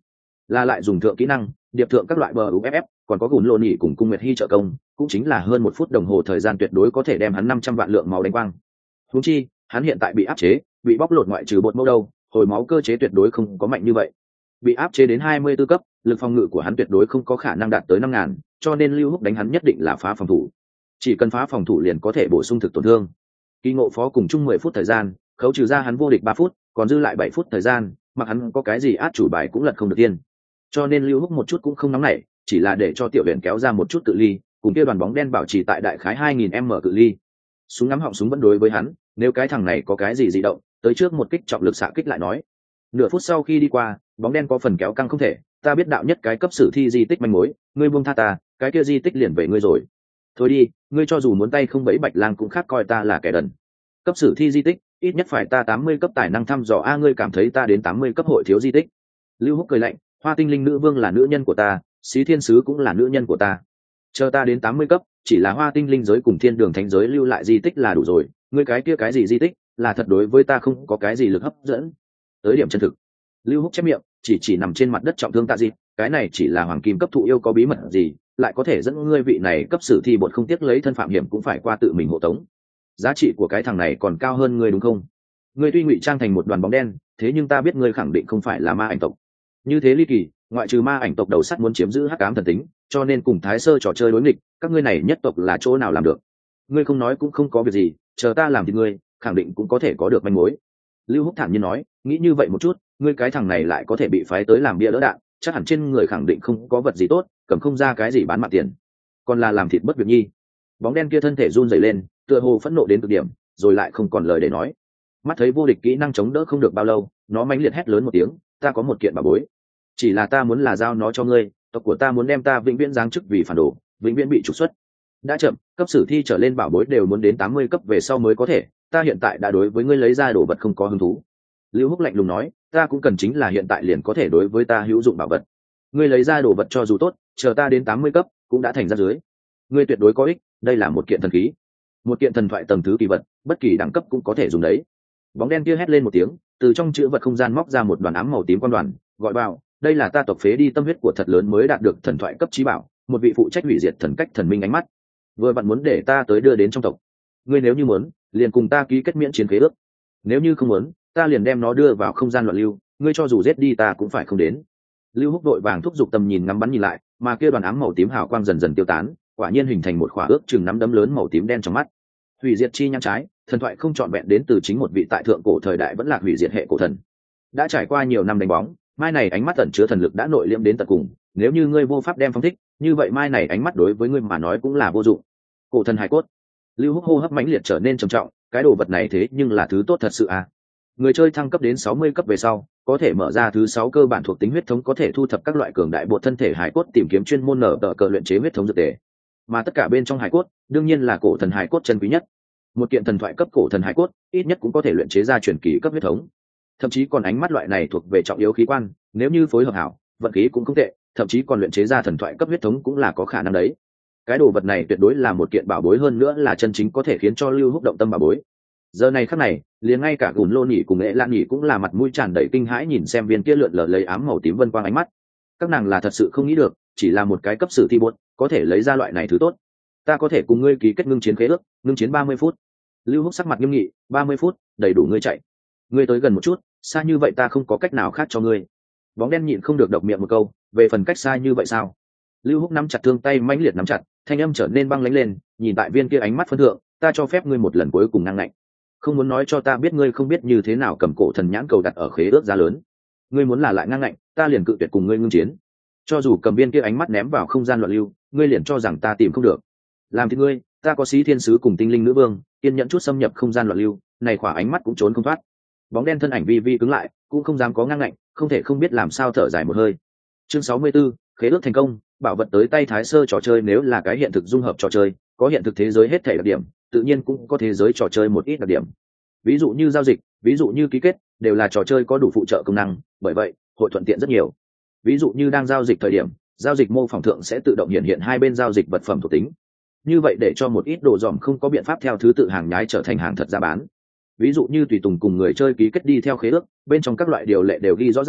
là lại dùng thượng kỹ năng điệp thượng các loại bờ uff, còn có gùn lô nỉ cùng cung nguyệt hy trợ công, cũng chính là hơn 1 phút đồng hồ thời gian tuyệt đối có thể đem hắn 500 vạn lượng máu đánh quang. Huống chi hắn hiện tại bị áp chế, bị bóc lột ngoại trừ bột mâu đâu, hồi máu cơ chế tuyệt đối không có mạnh như vậy. Bị áp chế đến 24 cấp, lực phòng ngự của hắn tuyệt đối không có khả năng đạt tới 5.000, cho nên Lưu Húc đánh hắn nhất định là phá phòng thủ. Chỉ cần phá phòng thủ liền có thể bổ sung thực tổn thương. Kỳ Ngộ Phó cùng chung 10 phút thời gian, khấu trừ ra hắn vô địch 3 phút, còn dư lại 7 phút thời gian, mặc hắn có cái gì át chủ bài cũng lật không được tiên. Cho nên Lưu Húc một chút cũng không nóng nảy, chỉ là để cho Tiểu Huyền kéo ra một chút cự ly, cùng kia đoàn bóng đen bảo trì tại đại khái 2000m cự ly. Súng ngắm họng súng vẫn đối với hắn, nếu cái thằng này có cái gì dị động, tới trước một kích trọng lực xạ kích lại nói. Nửa phút sau khi đi qua, bóng đen có phần kéo căng không thể, ta biết đạo nhất cái cấp sử thi di tích manh mối, ngươi buông tha ta, cái kia di tích liền về ngươi rồi. Thôi đi, ngươi cho dù muốn tay không bẫy Bạch Lang cũng khác coi ta là kẻ đần. Cấp sử thi di tích, ít nhất phải ta 80 cấp tài năng thăm dò a, ngươi cảm thấy ta đến 80 cấp hội thiếu di tích? Lưu Húc cười lạnh, Hoa Tinh Linh nữ vương là nữ nhân của ta, Xí Thiên sứ cũng là nữ nhân của ta. Chờ ta đến 80 cấp, chỉ là Hoa Tinh Linh giới cùng Thiên Đường Thánh giới lưu lại di tích là đủ rồi, ngươi cái kia cái gì di tích, là thật đối với ta không có cái gì lực hấp dẫn. Tới điểm chân thực. Lưu Húc chép miệng, chỉ nằm trên mặt đất trọng thương tạ gì, cái này chỉ là hoàng kim cấp thụ yêu có bí mật gì, lại có thể dẫn ngươi vị này cấp sử thi bột không tiếc lấy thân phạm hiểm cũng phải qua tự mình hộ tống. Giá trị của cái thằng này còn cao hơn ngươi đúng không? Ngươi tuy ngụy trang thành một đoàn bóng đen, thế nhưng ta biết ngươi khẳng định không phải là ma ảnh tộc. Như thế ly kỳ, ngoại trừ ma ảnh tộc đầu sắt muốn chiếm giữ hắc ám thần tính, cho nên cùng Thái Sơ trò chơi đối nghịch, các ngươi này nhất tộc là chỗ nào làm được? Ngươi không nói cũng không có việc gì, chờ ta làm thì ngươi, khẳng định cũng có thể có được manh mối. Lưu Húc thản nhiên nói, nghĩ như vậy một chút, ngươi cái thằng này lại có thể bị phái tới làm bia đỡ đạn, chắc hẳn trên người khẳng định không có vật gì tốt, cầm không ra cái gì bán mặt tiền, còn là làm thịt bất việc nhi. Bóng đen kia thân thể run rẩy lên, tựa hồ phẫn nộ đến cực điểm, rồi lại không còn lời để nói. Mắt thấy vô địch kỹ năng chống đỡ không được bao lâu, nó mãnh liệt hét lớn một tiếng, ta có một kiện bảo bối, chỉ là ta muốn là giao nó cho ngươi, tộc của ta muốn đem ta vĩnh viễn giáng chức vì phản đồ, vĩnh viễn bị trục xuất. Đã chậm, cấp sử thi trở lên bảo bối đều muốn đến 80 cấp về sau mới có thể, ta hiện tại đã đối với ngươi lấy ra đồ vật không có hứng thú. Lưu Húc lạnh lùng nói, ta cũng cần chính là hiện tại liền có thể đối với ta hữu dụng bảo vật. Ngươi lấy ra đồ vật cho dù tốt, chờ ta đến 80 cấp cũng đã thành ra dưới. Ngươi tuyệt đối có ích, đây là một kiện thần khí, một kiện thần thoại tầng thứ kỳ vật, bất kỳ đẳng cấp cũng có thể dùng đấy. Bóng đen kia hét lên một tiếng, từ trong chữ vật không gian móc ra một đoàn ám màu tím quan đoàn, gọi vào, đây là ta tộc phế đi tâm huyết của thật lớn mới đạt được thần thoại cấp chí bảo, một vị phụ trách hủy diệt thần cách thần minh ánh mắt, vừa vặn muốn để ta tới đưa đến trong tộc. Ngươi nếu như muốn, liền cùng ta ký kết miễn chiến khế ước, nếu như không muốn, ta liền đem nó đưa vào không gian loạn lưu, ngươi cho dù giết đi ta cũng phải không đến. Lưu Húc đội vàng thúc giục tầm nhìn ngắm bắn nhìn lại, mà kia đoàn ám màu tím hào quang dần dần tiêu tán, quả nhiên hình thành một khỏa ước chừng nắm đấm lớn màu tím đen trong mắt. Hủy diệt chi nhãn trái, thần thoại không trọn vẹn đến từ chính một vị tại thượng cổ thời đại vẫn là hủy diệt hệ cổ thần. Đã trải qua nhiều năm đánh bóng, mai này ánh mắt ẩn chứa thần lực đã nội liễm đến tận cùng, nếu như ngươi vô pháp đem phong thích, như vậy mai này ánh mắt đối với ngươi mà nói cũng là vô dụng. Cổ thần hải cốt. Lưu Húc hô hấp mãnh liệt trở nên trầm trọng, cái đồ vật này thế nhưng là thứ tốt thật sự à? Người chơi thăng cấp đến 60 cấp về sau, có thể mở ra thứ 6 cơ bản thuộc tính huyết thống, có thể thu thập các loại cường đại bộ thân thể hải cốt, tìm kiếm chuyên môn nở tờ cờ luyện chế huyết thống dược tề. Mà tất cả bên trong hải cốt, đương nhiên là cổ thần hải cốt chân quý nhất. Một kiện thần thoại cấp cổ thần hải cốt, ít nhất cũng có thể luyện chế ra truyền kỳ cấp huyết thống. Thậm chí còn ánh mắt loại này thuộc về trọng yếu khí quan, nếu như phối hợp hảo, vận khí cũng không tệ, thậm chí còn luyện chế ra thần thoại cấp huyết thống cũng là có khả năng đấy. Cái đồ vật này tuyệt đối là một kiện bảo bối, hơn nữa là chân chính có thể khiến cho Lưu Húc động tâm bảo bối. Giờ này khắc này, liền ngay cả Gùn Lô Nhỉ cùng Nghệ Lan Nhỉ cũng là mặt mũi tràn đầy kinh hãi nhìn xem viên kia lượn lờ lấy ám màu tím vân quang ánh mắt. Các nàng là thật sự không nghĩ được, chỉ là một cái cấp sử thi buốt có thể lấy ra loại này thứ tốt. Ta có thể cùng ngươi ký kết ngưng chiến khế ước, ngưng chiến 30 phút. Lưu Húc sắc mặt nghiêm nghị, 30 phút, đầy đủ ngươi chạy. Ngươi tới gần một chút, xa như vậy ta không có cách nào khác cho ngươi. Bóng đen nhịn không được độc miệng một câu, về phần cách xa như vậy sao? Lưu Húc nắm chặt thương tay mãnh liệt nắm chặt, thanh âm trở nên băng lãnh lên, nhìn tại viên kia ánh mắt phân thượng, ta cho phép ngươi một lần cuối cùng năng ngạnh. Không muốn nói cho ta biết ngươi không biết như thế nào cầm cổ thần nhãn cầu đặt ở khế ước giá lớn. Ngươi muốn là lại ngang ngạnh, ta liền cự tuyệt cùng ngươi ngưng chiến. Cho dù cầm viên kia ánh mắt ném vào không gian loạn lưu, ngươi liền cho rằng ta tìm không được. Làm thì ngươi, ta có Xí Thiên sứ cùng Tinh Linh nữ vương, kiên nhẫn chút xâm nhập không gian loạn lưu, này khỏa ánh mắt cũng trốn không thoát. Bóng đen thân ảnh vi vi cứng lại, cũng không dám có ngang ngạnh, không thể không biết làm sao thở dài một hơi. Chương 64, khế ước thành công, bảo vật tới tay Thái Sơ trò chơi nếu là cái hiện thực dung hợp trò chơi, có hiện thực thế giới hết thảy đặc điểm, tự nhiên cũng có thế giới trò chơi một ít đặc điểm. Ví dụ như giao dịch, ví dụ như ký kết, đều là trò chơi có đủ phụ trợ công năng, bởi vậy, hội thuận tiện rất nhiều. Ví dụ như đang giao dịch thời điểm, giao dịch mô phỏng thượng sẽ tự động hiện hiện hai bên giao dịch vật phẩm thuộc tính. Như vậy để cho một ít đồ dòm không có biện pháp theo thứ tự hàng nhái trở thành hàng thật ra bán. Ví dụ như tùy tùng cùng người chơi ký kết đi theo khế ước, bên trong các loại điều lệ đều ghi rõ ràng,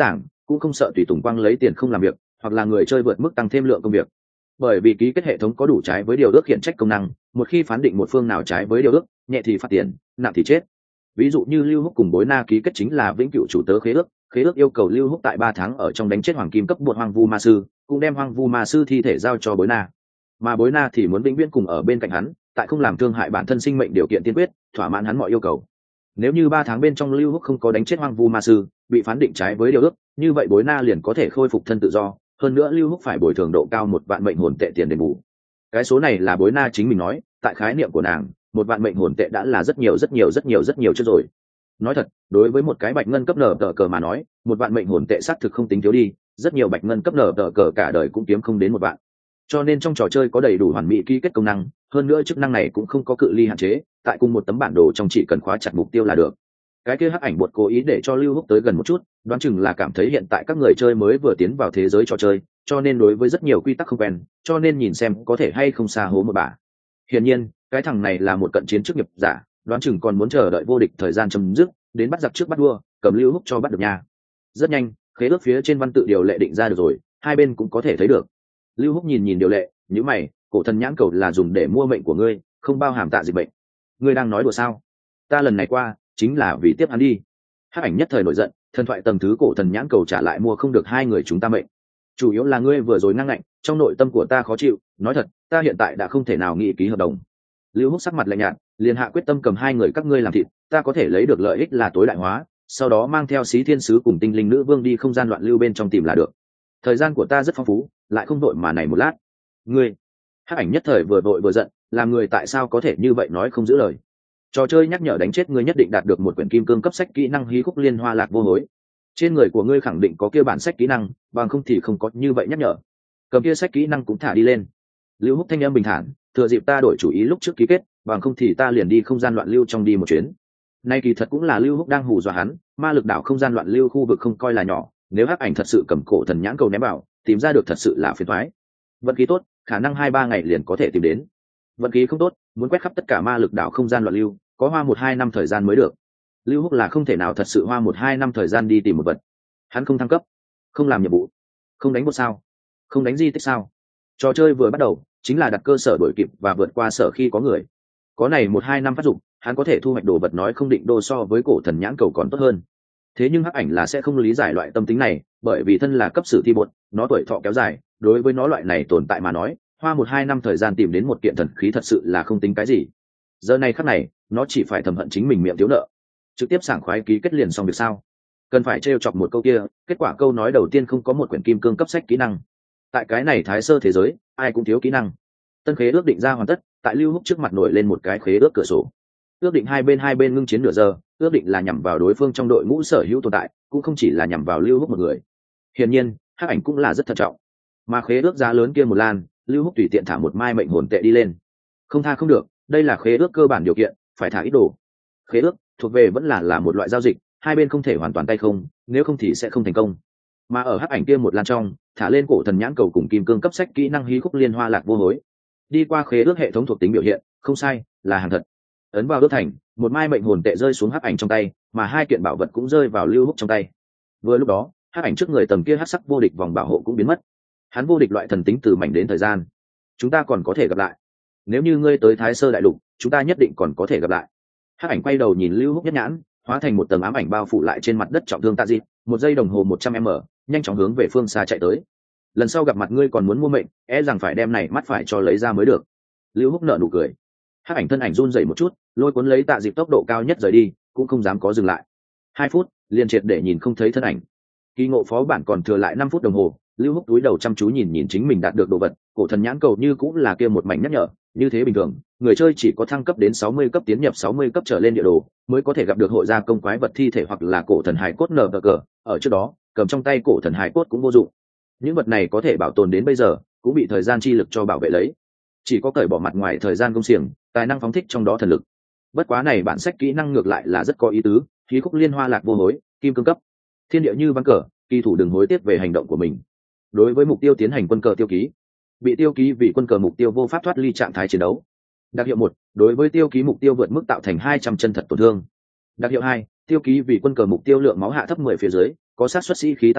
cũng không sợ tùy tùng quang lấy tiền không làm việc hoặc là người chơi vượt mức tăng thêm lượng công việc. Bởi vì ký kết hệ thống có đủ trái với điều ước khiển trách công năng, một khi phán định một phương nào trái với điều ước, nhẹ thì phạt tiền, nặng thì chết. Ví dụ như Lưu Húc cùng Bối Na ký kết chính là vĩnh cửu chủ tớ khế ước yêu cầu Lưu Húc tại 3 tháng ở trong đánh chết hoàng kim cấp bột hoang vu ma sư, cũng đem hoang vu ma sư thi thể giao cho Bối Na. Mà Bối Na thì muốn vĩnh viễn cùng ở bên cạnh hắn, tại không làm thương hại bản thân sinh mệnh điều kiện tiên quyết, thỏa mãn hắn mọi yêu cầu. Nếu như 3 tháng bên trong Lưu Húc không có đánh chết hoang vu ma sư, bị phán định trái với điều ước, như vậy Bối Na liền có thể khôi phục thân tự do, hơn nữa Lưu Húc phải bồi thường độ cao 1 vạn mệnh hồn tệ tiền đền bù. Cái số này là Bối Na chính mình nói, tại khái niệm của nàng, 1 vạn mệnh hồn tệ đã là rất nhiều chưa rồi. Nói thật, đối với một cái bạch ngân cấp nở tờ cờ mà nói, 1 vạn mệnh hồn tệ xác thực không tính thiếu đi, rất nhiều bạch ngân cấp nở tờ cờ cả đời cũng kiếm không đến 1 vạn. Cho nên trong trò chơi có đầy đủ hoàn mỹ ký kết công năng, hơn nữa chức năng này cũng không có cự ly hạn chế, tại cùng một tấm bản đồ trong chỉ cần khóa chặt mục tiêu là được. Cái kia hắc ảnh buộc cố ý để cho Lưu Húc tới gần một chút, đoán chừng là cảm thấy hiện tại các người chơi mới vừa tiến vào thế giới trò chơi, cho nên đối với rất nhiều quy tắc không quen, cho nên nhìn xem có thể hay không xa hố một bà. Hiển nhiên, cái thằng này là một cận chiến chức nghiệp giả, đoán chừng còn muốn chờ đợi vô địch thời gian chấm dứt, đến bắt giặc trước bắt đua, cầm Lưu Húc cho bắt được nha. Rất nhanh, khế ước phía trên văn tự điều lệ định ra được rồi, hai bên cũng có thể thấy được. Lưu Húc nhìn điều lệ, nhíu mày, cổ thần nhãn cầu là dùng để mua mệnh của ngươi, không bao hàm tạ dịch bệnh. Ngươi đang nói đùa sao? Ta lần này qua, chính là vì tiếp hắn đi. Hắc ảnh nhất thời nổi giận, thần thoại tầng thứ cổ thần nhãn cầu trả lại mua không được hai người chúng ta mệnh. Chủ yếu là ngươi vừa rồi năng ngạnh, trong nội tâm của ta khó chịu, nói thật, ta hiện tại đã không thể nào nghị ký hợp đồng. Lưu Húc sắc mặt lạnh nhạt, liền hạ quyết tâm cầm hai người các ngươi làm thịt, ta có thể lấy được lợi ích là tối đại hóa, sau đó mang theo Xí Thiên sứ cùng Tinh Linh nữ vương đi không gian loạn lưu bên trong tìm là được. Thời gian của ta rất phong phú, lại không vội mà này một lát. Ngươi, Hắc ảnh nhất thời vừa vội vừa giận, làm người tại sao có thể như vậy nói không giữ lời. Trò chơi nhắc nhở đánh chết ngươi nhất định đạt được một quyển kim cương cấp sách kỹ năng hí khúc liên hoa lạc vô hối. Trên người của ngươi khẳng định có kia bản sách kỹ năng, bằng không thì không có như vậy nhắc nhở. Cầm kia sách kỹ năng cũng thả đi lên. Lưu Húc thanh âm bình thản, thừa dịp ta đổi chủ ý lúc trước ký kết, bằng không thì ta liền đi không gian loạn lưu trong đi một chuyến. Nay kỳ thật cũng là Lưu Húc đang hù dọa hắn, ma lực đảo không gian loạn lưu khu vực không coi là nhỏ, nếu Hắc ảnh thật sự cầm cổ thần nhãn cầu ném vào, tìm ra được thật sự là phiền toái. Vận khí tốt, khả năng 2-3 ngày liền có thể tìm đến. Vận khí không tốt, muốn quét khắp tất cả ma lực đảo không gian loạn lưu, có hoa 1-2 năm thời gian mới được. Lưu Húc là không thể nào thật sự hoa 1-2 năm thời gian đi tìm một vật. Hắn không thăng cấp, không làm nhiệm vụ, không đánh bộ sao, không đánh di tích sao. Trò chơi vừa bắt đầu chính là đặt cơ sở đổi kịp và vượt qua sở khi có người. Có này 1-2 năm phát dụng, hắn có thể thu hoạch đồ vật nói không định đô so với cổ thần nhãn cầu còn tốt hơn. Thế nhưng Hắc ảnh là sẽ không lý giải loại tâm tính này, bởi vì thân là cấp sử thi bột, nó tuổi thọ kéo dài, đối với nó loại này tồn tại mà nói, hoa 1-2 năm thời gian tìm đến một kiện thần khí thật sự là không tính cái gì. Giờ này khắc này, nó chỉ phải thầm hận chính mình miệng thiếu nợ, trực tiếp sảng khoái ký kết liền xong việc sao? Cần phải trêu chọc một câu kia, kết quả câu nói đầu tiên không có một quyển kim cương cấp sách kỹ năng. Tại cái này thái sơ thế giới, ai cũng thiếu kỹ năng. Tân khế ước định ra hoàn tất, tại Lưu Húc trước mặt nổi lên một cái khế ước cửa sổ. Ước định hai bên ngưng chiến nửa giờ, ước định là nhằm vào đối phương trong đội ngũ sở hữu tồn tại, cũng không chỉ là nhằm vào Lưu Húc một người. Hiển nhiên, Hắc ảnh cũng là rất thận trọng. Mà khế ước giá lớn kia một lan, Lưu Húc tùy tiện thả một mai mệnh hồn tệ đi lên. Không tha không được, đây là khế ước cơ bản điều kiện, phải thả ít đồ. Khế ước thuộc về vẫn là một loại giao dịch, hai bên không thể hoàn toàn tay không, nếu không thì sẽ không thành công. Mà ở Hắc ảnh kia một lan trong, thả lên cổ thần nhãn cầu cùng kim cương cấp sách kỹ năng hí khúc liên hoa lạc vô hối. Đi qua khế ước hệ thống thuộc tính biểu hiện, không sai, là hàng thật. Ấn vào ước thành, một mai mệnh hồn tệ rơi xuống Hắc ảnh trong tay, mà hai kiện bảo vật cũng rơi vào Lưu Húc trong tay. Vừa lúc đó, Hắc ảnh trước người tầm kia hắc sắc vô địch vòng bảo hộ cũng biến mất. Hắn vô địch loại thần tính từ mảnh đến thời gian. Chúng ta còn có thể gặp lại. Nếu như ngươi tới Thái Sơ đại lục, chúng ta nhất định còn có thể gặp lại. Hắc ảnh quay đầu nhìn Lưu Húc nhất nhãn, hóa thành một tầng ám ảnh bao phủ lại trên mặt đất trọng thương tạ dịp, một giây đồng hồ 100m, nhanh chóng hướng về phương xa chạy tới. Lần sau gặp mặt ngươi còn muốn mua mệnh, rằng phải đem này mắt phải cho lấy ra mới được. Lưu Húc nở nụ cười. Hắc ảnh thân ảnh run rẩy một chút, lôi cuốn lấy tạ dịp tốc độ cao nhất rời đi, cũng không dám có dừng lại. 2 phút, liền triệt để nhìn không thấy thân ảnh. Kỳ ngộ phó bản còn thừa lại 5 phút đồng hồ, Lưu Húc túi đầu chăm chú nhìn chính mình đạt được đồ vật, cổ thần nhãn cầu như cũng là kia một mảnh nhắc nhở, như thế bình thường, người chơi chỉ có thăng cấp đến 60 cấp tiến nhập 60 cấp trở lên địa đồ, mới có thể gặp được hội gia công quái vật thi thể hoặc là cổ thần hài cốt nở cờ. Ở trước đó, cầm trong tay cổ thần hài cốt cũng vô dụng. Những vật này có thể bảo tồn đến bây giờ, cũng bị thời gian chi lực cho bảo vệ lấy. Chỉ có cởi bỏ mặt ngoài thời gian công xiềng, tài năng phóng thích trong đó thần lực. Bất quá này bản sách kỹ năng ngược lại là rất có ý tứ, khí khúc liên hoa lạc vô hối, kim cương cấp. Thiên địa như ván cờ, kỳ thủ đừng hối tiếc về hành động của mình. Đối với mục tiêu tiến hành quân cờ tiêu ký, bị tiêu ký vì quân cờ mục tiêu vô pháp thoát ly trạng thái chiến đấu. Đặc hiệu 1, đối với tiêu ký mục tiêu vượt mức tạo thành 200 chân thật tổn thương. Đặc hiệu 2, tiêu ký vì quân cờ mục tiêu lượng máu hạ thấp 10 phía dưới, có xác suất sĩ khí tan vỡ,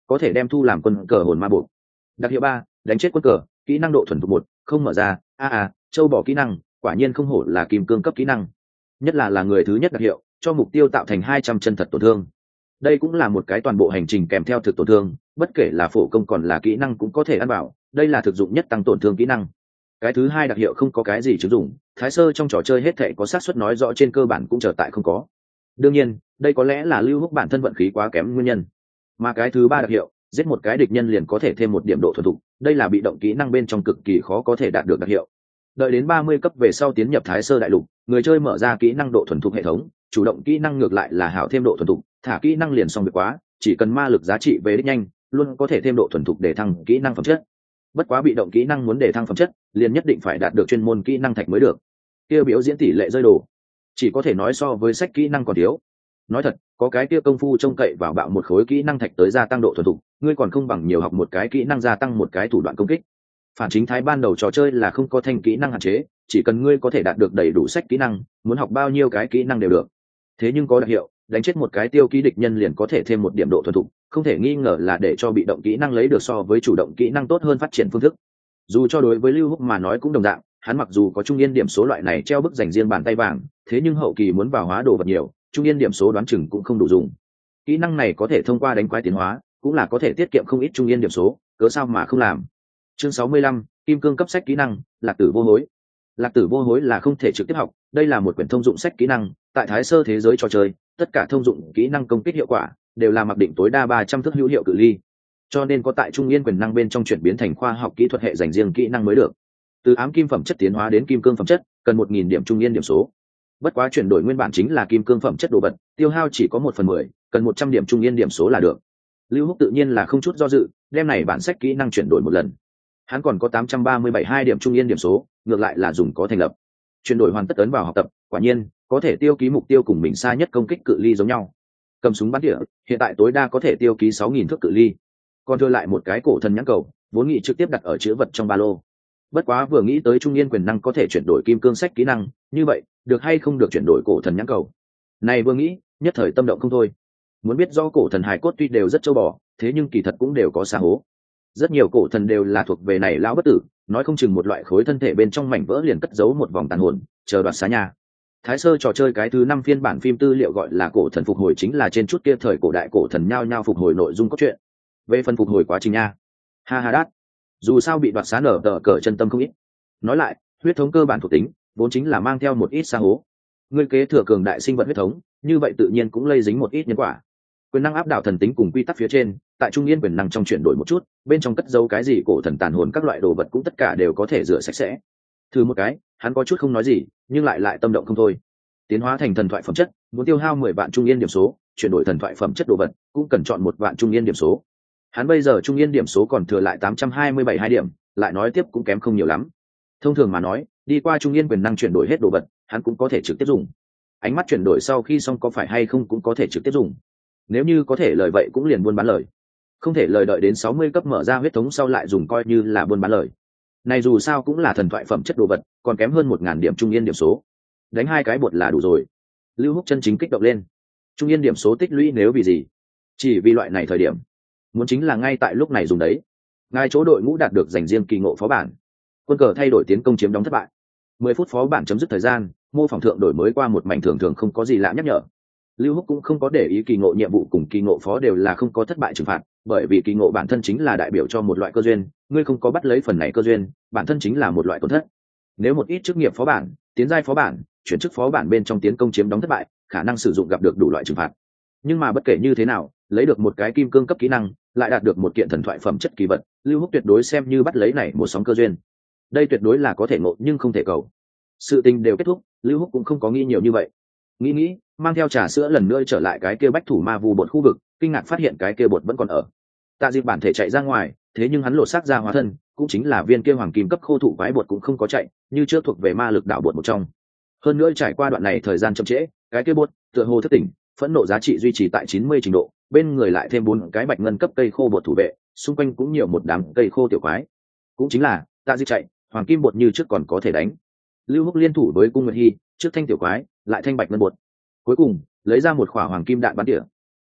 có thể đem thu làm quân cờ hồn ma bộ. Đặc hiệu 3, đánh chết quân cờ, kỹ năng độ thuần thục 1, không mở ra. Châu bò kỹ năng, quả nhiên không hổ là kim cương cấp kỹ năng. Nhất là người thứ nhất đặc hiệu, cho mục tiêu tạo thành 200 chân thật tổn thương. Đây cũng là một cái toàn bộ hành trình kèm theo thực tổn thương, bất kể là phổ công còn là kỹ năng cũng có thể ăn bảo, đây là thực dụng nhất tăng tổn thương kỹ năng. Cái thứ hai đặc hiệu không có cái gì chứng dụng, thái sơ trong trò chơi hết thảy có xác suất nói rõ trên cơ bản cũng trở tại không có. Đương nhiên, đây có lẽ là Lưu Húc bản thân vận khí quá kém nguyên nhân. Mà cái thứ ba đặc hiệu, giết một cái địch nhân liền có thể thêm một điểm độ thuần thục, đây là bị động kỹ năng bên trong cực kỳ khó có thể đạt được đặc hiệu. Đợi đến 30 cấp về sau tiến nhập thái sơ đại lục, người chơi mở ra kỹ năng độ thuần thục hệ thống, chủ động kỹ năng ngược lại là hảo thêm độ thuần thục, thả kỹ năng liền xong việc quá, chỉ cần ma lực giá trị về đích nhanh, luôn có thể thêm độ thuần thục để thăng kỹ năng phẩm chất. Bất quá bị động kỹ năng muốn để thăng phẩm chất, liền nhất định phải đạt được chuyên môn kỹ năng thạch mới được. Kia biểu diễn tỷ lệ rơi đồ, chỉ có thể nói so với sách kỹ năng còn thiếu. Nói thật, có cái kia công phu trông cậy vào bạo một khối kỹ năng thạch tới gia tăng độ thuần thục, ngươi còn không bằng nhiều học một cái kỹ năng gia tăng một cái thủ đoạn công kích. Phản chính thái ban đầu trò chơi là không có thanh kỹ năng hạn chế, chỉ cần ngươi có thể đạt được đầy đủ sách kỹ năng, muốn học bao nhiêu cái kỹ năng đều được. Thế nhưng có đặc hiệu, đánh chết một cái tiêu ký địch nhân liền có thể thêm một điểm độ thuần thục, không thể nghi ngờ là để cho bị động kỹ năng lấy được so với chủ động kỹ năng tốt hơn phát triển phương thức. Dù cho đối với Lưu Húc mà nói cũng đồng dạng, hắn mặc dù có trung yên điểm số loại này treo bức dành riêng bàn tay vàng, thế nhưng hậu kỳ muốn vào hóa đồ vật nhiều, trung yên điểm số đoán chừng cũng không đủ dùng. Kỹ năng này có thể thông qua đánh quái tiến hóa, cũng là có thể tiết kiệm không ít trung yên điểm số, cớ sao mà không làm. Chương 65, kim cương cấp sách kỹ năng, lạc tử vô hối. Lạc tử vô hối là không thể trực tiếp học, đây là một quyển thông dụng sách kỹ năng, tại thái sơ thế giới trò chơi, tất cả thông dụng kỹ năng công kích hiệu quả đều là mặc định tối đa 300 thước hữu hiệu cự ly, cho nên có tại trung yên quyền năng bên trong chuyển biến thành khoa học kỹ thuật hệ dành riêng kỹ năng mới được. Từ ám kim phẩm chất tiến hóa đến kim cương phẩm chất, cần 1000 điểm trung yên điểm số. Bất quá chuyển đổi nguyên bản chính là kim cương phẩm chất đồ vật, tiêu hao chỉ có 1/10, cần 100 điểm trung yên điểm số là được. Lưu Húc tự nhiên là không chút do dự, đem này bản sách kỹ năng chuyển đổi một lần. Hắn còn có 837 điểm trung yên điểm số, ngược lại là dùng có thành lập. Chuyển đổi hoàn tất ấn vào học tập, quả nhiên có thể tiêu ký mục tiêu cùng mình xa nhất công kích cự ly giống nhau. Cầm súng bắn tỉa, hiện tại tối đa có thể tiêu ký 6000 thước cự ly. Còn đưa lại một cái cổ thần nhãn cầu, vốn nghĩ trực tiếp đặt ở chứa vật trong ba lô. Bất quá vừa nghĩ tới trung yên quyền năng có thể chuyển đổi kim cương sách kỹ năng, như vậy, được hay không được chuyển đổi cổ thần nhãn cầu. Này vừa nghĩ, nhất thời tâm động không thôi. Muốn biết do cổ thần hài cốt tuy đều rất châu bò, thế nhưng kỳ thật cũng đều có xa hố. Rất nhiều cổ thần đều là thuộc về này lão bất tử, nói không chừng một loại khối thân thể bên trong mảnh vỡ liền cất giấu một vòng tàn hồn, chờ đoạt xá nhà. Thái sơ trò chơi cái thứ 5 phiên bản phim tư liệu gọi là cổ thần phục hồi chính là trên chút kia thời cổ đại cổ thần nhao nhao phục hồi nội dung cốt truyện. Về phần phục hồi quá trình nha, ha ha đát, dù sao bị đoạt xá nở tờ cờ chân tâm không ít. Nói lại, huyết thống cơ bản thuộc tính vốn chính là mang theo một ít xa hố. Ngươi kế thừa cường đại sinh vật huyết thống, như vậy tự nhiên cũng lây dính một ít nhân quả. Quyền năng áp đảo thần tính cùng quy tắc phía trên, tại trung yên quyền năng trong chuyển đổi một chút, bên trong cất giấu cái gì cổ thần tàn hồn các loại đồ vật cũng tất cả đều có thể rửa sạch sẽ. Thử một cái, hắn có chút không nói gì, nhưng lại tâm động không thôi. Tiến hóa thành thần thoại phẩm chất, muốn tiêu hao 10 vạn trung yên điểm số, chuyển đổi thần thoại phẩm chất đồ vật, cũng cần chọn 1 vạn trung yên điểm số. Hắn bây giờ trung yên điểm số còn thừa lại 827 điểm, lại nói tiếp cũng kém không nhiều lắm. Thông thường mà nói, đi qua trung yên quyền năng chuyển đổi hết đồ vật, hắn cũng có thể trực tiếp dùng. Ánh mắt chuyển đổi sau khi xong có phải hay không cũng có thể trực tiếp dùng. Nếu như có thể lời vậy cũng liền buôn bán lời. Không thể lời đợi đến 60 cấp mở ra huyết thống sau lại dùng coi như là buôn bán lời. Này dù sao cũng là thần thoại phẩm chất đồ vật, còn kém hơn 1000 điểm trung yên điểm số. Đánh 2 cái bột là đủ rồi. Lưu Húc chân chính kích động lên. Trung yên điểm số tích lũy nếu vì gì? Chỉ vì loại này thời điểm. Muốn chính là ngay tại lúc này dùng đấy. Ngay chỗ đội ngũ đạt được dành riêng kỳ ngộ phó bản. Quân cờ thay đổi tiến công chiếm đóng thất bại. 10 phút phó bản chấm dứt thời gian, mô phỏng thượng đổi mới qua một mảnh thường không có gì lạ nhắc nhở. Lưu Húc cũng không có để ý kỳ ngộ nhiệm vụ cùng kỳ ngộ phó đều là không có thất bại trừng phạt, bởi vì kỳ ngộ bản thân chính là đại biểu cho một loại cơ duyên, ngươi không có bắt lấy phần này cơ duyên, bản thân chính là một loại tổn thất. Nếu một ít chức nghiệp phó bản, tiến giai phó bản, chuyển chức phó bản bên trong tiến công chiếm đóng thất bại, khả năng sử dụng gặp được đủ loại trừng phạt. Nhưng mà bất kể như thế nào, lấy được một cái kim cương cấp kỹ năng, lại đạt được một kiện thần thoại phẩm chất kỳ vật, Lưu Húc tuyệt đối xem như bắt lấy này một sóng cơ duyên. Đây tuyệt đối là có thể ngộ nhưng không thể cầu. Sự tình đều kết thúc, Lưu Húc cũng không có nghĩ nhiều như vậy. Nghĩ, mang theo trà sữa lần nữa trở lại cái kia bách thủ ma vu bột khu vực, kinh ngạc phát hiện cái kia bột vẫn còn ở. Tạ Diệp bản thể chạy ra ngoài, thế nhưng hắn lột xác ra hóa thân, cũng chính là viên kia hoàng kim cấp khô thụ quái bột cũng không có chạy, như trước thuộc về ma lực đạo bột một trong. Hơn nữa trải qua đoạn này thời gian chậm trễ, cái kia bột tựa hồ thất tỉnh, phẫn nộ giá trị duy trì tại 90 trình độ, bên người lại thêm 4 cái bạch ngân cấp cây khô bột thủ vệ, xung quanh cũng nhiều một đám cây khô tiểu quái. Cũng chính là, Tạ Diệp chạy, hoàng kim bột như trước còn có thể đánh. Lưu Húc liên thủ với cung Nguyệt Hi, trước thanh tiểu quái, lại thanh bạch ngân bột. Cuối cùng, lấy ra một khỏa hoàng kim đạn bắn tỉa.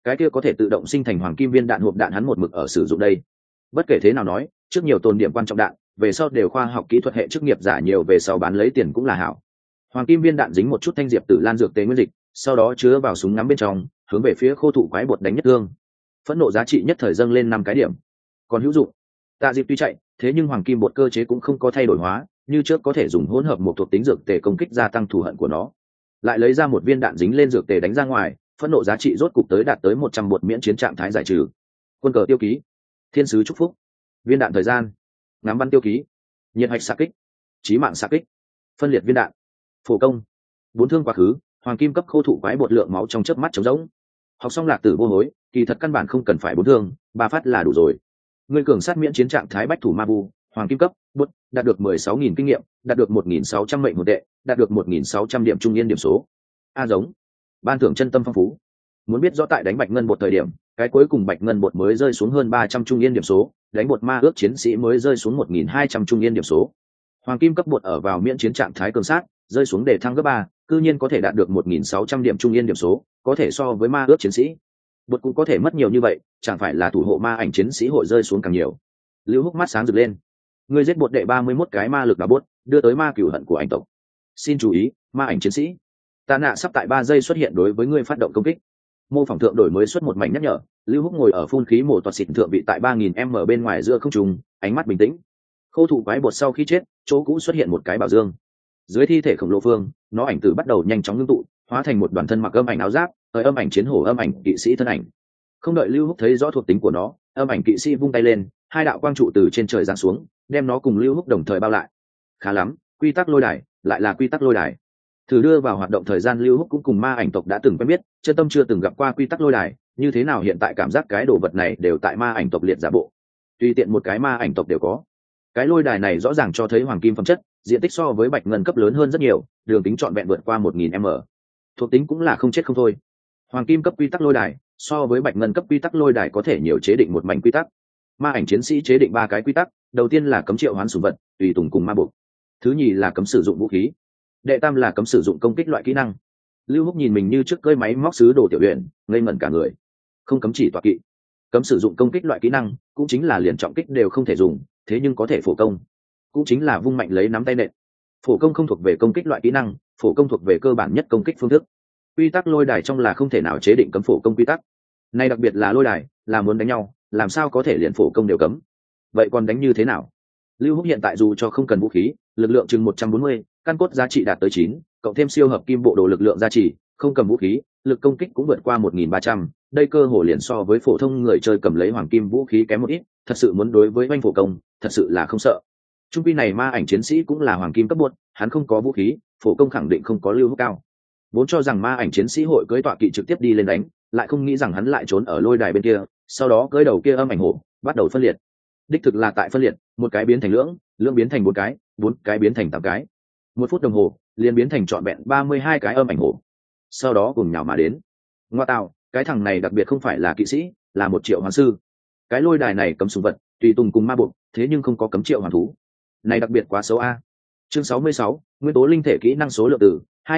cái kia có thể tự động sinh thành hoàng kim viên đạn hộp đạn hắn một mực ở sử dụng đây. Bất kể thế nào nói, trước nhiều tồn điểm quan trọng đạn, về sau đều khoa học kỹ thuật hệ chức nghiệp giả nhiều, về sau bán lấy tiền cũng là hảo. Hoàng kim viên đạn dính một chút thanh diệp tử lan dược tế nguyên dịch, sau đó chứa vào súng ngắm bên trong, hướng về phía khô thụ quái bột đánh nhất thương. Phẫn nộ giá trị nhất thời dâng lên 5 cái điểm. Còn hữu dụng. Tạ Diệp tuy chạy, thế nhưng hoàng kim bột cơ chế cũng không có thay đổi hóa, như trước có thể dùng hỗn hợp một thuộc tính dược tề công kích gia tăng thù hận của nó. Lại lấy ra một viên đạn dính lên dược tề đánh ra ngoài, phẫn nộ giá trị rốt cục tới đạt tới 100 bột miễn chiến trạng thái giải trừ. Quân cờ tiêu ký, thiên sứ chúc phúc, viên đạn thời gian, ngắm bắn tiêu ký, nhiệt hạch xạ kích, chí mạng xạ kích, phân liệt viên đạn, phổ công, 4 thương quá khứ, hoàng kim cấp khô thụ quái bột lượng máu trong chớp mắt trống rỗng. Học xong Lạc Tử vô hối, kỳ thật căn bản không cần phải 4 thương, 3 phát là đủ rồi. Người cường sát miễn chiến trạng thái bách thủ ma vu, hoàng kim cấp, bột, đạt được 16.000 kinh nghiệm, đạt được 1.600 mệnh hồn tệ, đạt được 1.600 điểm trung yên điểm số. A giống, ban thưởng chân tâm phong phú. Muốn biết rõ tại đánh bạch ngân bột thời điểm, cái cuối cùng bạch ngân bột mới rơi xuống hơn 300 trung yên điểm số, đánh bột ma ước chiến sĩ mới rơi xuống 1.200 trung yên điểm số. Hoàng kim cấp bột ở vào miễn chiến trạng thái cường sát, rơi xuống để thăng gấp 3, cư nhiên có thể đạt được 1.600 điểm trung yên điểm số, có thể so với ma ước chiến sĩ. Bột cũng có thể mất nhiều như vậy, chẳng phải là thủ hộ ma ảnh chiến sĩ hội rơi xuống càng nhiều. Lưu Húc mắt sáng rực lên. Người giết bột đệ 31 cái ma lực đả bốt, đưa tới ma cửu hận của ảnh tộc. Xin chú ý, ma ảnh chiến sĩ. Tạ Nạ sắp tại 3 giây xuất hiện đối với ngươi phát động công kích. Mô phỏng thượng đổi mới xuất một mảnh nhắc nhở. Lưu Húc ngồi ở phun khí mổ toạt xịt thượng vị tại 3000m bên ngoài giữa không trung, ánh mắt bình tĩnh. Khô thụ quái bột sau khi chết, chỗ cũ xuất hiện một cái bảo dương. Dưới thi thể khổng lồ phương, nó ảnh tử bắt đầu nhanh chóng ngưng tụ, hóa thành một đoàn thân mặc âm ảnh áo giáp, tới âm ảnh chiến hổ âm ảnh kỵ sĩ thân ảnh. Không đợi Lưu Húc thấy rõ thuộc tính của nó, âm ảnh kỵ sĩ vung tay lên, 2 đạo quang trụ từ trên trời giáng xuống, đem nó cùng Lưu Húc đồng thời bao lại. Khá lắm, quy tắc lôi đài, lại là quy tắc lôi đài. Thử đưa vào hoạt động thời gian Lưu Húc cũng cùng ma ảnh tộc đã từng quen biết, chân tâm chưa từng gặp qua quy tắc lôi đài, như thế nào hiện tại cảm giác cái đồ vật này đều tại ma ảnh tộc liệt giả bộ. Tùy tiện một cái ma ảnh tộc đều có. Cái lôi đài này rõ ràng cho thấy hoàng kim phẩm chất, diện tích so với bạch ngân cấp lớn hơn rất nhiều, đường kính trọn vẹn vượt qua 1000m. Thuộc tính cũng là không chết không thôi. Hoàng kim cấp quy tắc lôi đài, so với bạch ngân cấp quy tắc lôi đài có thể nhiều chế định một mảnh quy tắc. Ma ảnh chiến sĩ chế định 3 cái quy tắc, đầu tiên là cấm triệu hoán sủng vật, tùy tùng cùng ma buộc. Thứ nhì là cấm sử dụng vũ khí. Đệ tam là cấm sử dụng công kích loại kỹ năng. Lưu Húc nhìn mình như trước cơi máy móc sứ đồ tiểu huyện, ngây ngẩn cả người. Không cấm chỉ tọa kỵ, cấm sử dụng công kích loại kỹ năng, cũng chính là liền trọng kích đều không thể dùng, thế nhưng có thể phổ công, cũng chính là vung mạnh lấy nắm tay nện. Phổ công không thuộc về công kích loại kỹ năng, phổ công thuộc về cơ bản nhất công kích phương thức. Quy tắc lôi đài trong là không thể nào chế định cấm phổ công quy tắc. Này đặc biệt là lôi đài, là muốn đánh nhau, làm sao có thể liền phổ công đều cấm? Vậy còn đánh như thế nào? Lưu Húc hiện tại dù cho không cần vũ khí, lực lượng chừng 140, căn cốt giá trị đạt tới 9, cộng thêm siêu hợp kim bộ đồ lực lượng giá trị, không cầm vũ khí, lực công kích cũng vượt qua 1300, đây cơ hồ liền so với phổ thông người chơi cầm lấy hoàng kim vũ khí kém một ít, thật sự muốn đối với oanh phổ công, thật sự là không sợ. Trung quy này ma ảnh chiến sĩ cũng là hoàng kim cấp bột, hắn không có vũ khí, phổ công khẳng định không có Lưu Húc cao. Vốn cho rằng ma ảnh chiến sĩ hội cưỡi tọa kỵ trực tiếp đi lên đánh, lại không nghĩ rằng hắn lại trốn ở lôi đài bên kia, sau đó cưỡi đầu kia âm ảnh hổ, bắt đầu phân liệt. Đích thực là tại phân liệt, một cái biến thành lưỡng, lưỡng biến thành 4 cái, 4 cái biến thành 8 cái. 1 phút đồng hồ, liền biến thành trọn vẹn 32 cái âm ảnh hổ. Sau đó cùng nhào mà đến. Ngoa tạo, cái thằng này đặc biệt không phải là kỵ sĩ, là một triệu hoàn sư. Cái lôi đài này cấm sủng vật, tùy tùng cùng ma buộc, thế nhưng không có cấm triệu hoàn thú. Này đặc biệt quá xấu a. Chương 66, nguyên tố linh thể kỹ năng số lượng từ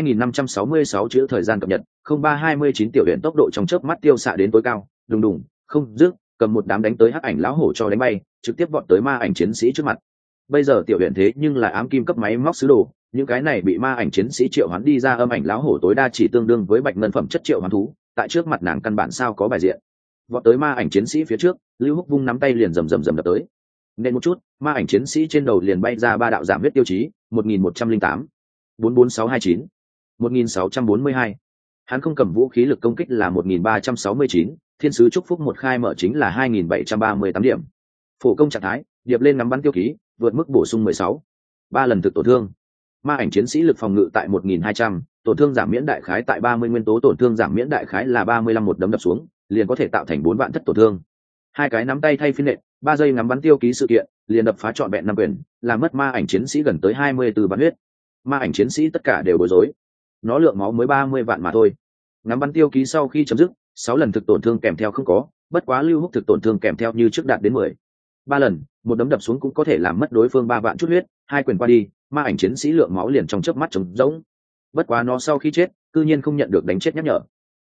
2566 chữ thời gian cập nhật, 0329 tiểu huyện tốc độ trong chớp mắt tiêu xạ đến tối cao, đùng đùng, không dứt, cầm một đám đánh tới hắc ảnh lão hổ cho đánh bay, trực tiếp vọt tới ma ảnh chiến sĩ trước mặt. Bây giờ tiểu huyện thế nhưng là ám kim cấp máy móc sứ đồ, những cái này bị ma ảnh chiến sĩ triệu hoán đi ra âm ảnh lão hổ tối đa chỉ tương đương với bạch ngân phẩm chất triệu hoán thú, tại trước mặt nàng căn bản sao có bài diện. Vọt tới ma ảnh chiến sĩ phía trước, Lưu Húc vung nắm tay liền rầm đập tới. Nên một chút, ma ảnh chiến sĩ trên đầu liền bay ra 3 đạo giảm huyết tiêu chí, 1108, 44629, 1642. Hắn không cầm vũ khí, lực công kích là 1369, thiên sứ chúc phúc một khai mở chính là 2738 điểm. Phổ công trạng thái, điệp lên ngắm bắn tiêu ký, vượt mức bổ sung 16. 3 lần thực tổn thương. Ma ảnh chiến sĩ lực phòng ngự tại 1200, tổn thương giảm miễn đại khái tại 30 nguyên tố tổn thương giảm miễn đại khái là 35 một đấm đập xuống, liền có thể tạo thành 4 vạn thất tổn thương. 2 cái nắm tay thay phiên nện, 3 giây ngắm bắn tiêu ký sự kiện, liền đập phá trọn vẹn 5 quyền, làm mất ma ảnh chiến sĩ gần tới 24 vạn huyết. Ma ảnh chiến sĩ tất cả đều bối rối. Nó lượng máu mới 30 vạn mà thôi. Ngắm bắn tiêu ký sau khi chấm dứt, 6 lần thực tổn thương kèm theo không có, bất quá Lưu Húc thực tổn thương kèm theo như trước đạt đến 10. 3 lần, một đấm đập xuống cũng có thể làm mất đối phương 3 vạn chút huyết, 2 quyền qua đi, ma ảnh chiến sĩ lượng máu liền trong chớp mắt trống rỗng. Bất quá nó sau khi chết, cư nhiên không nhận được đánh chết nhắc nhở.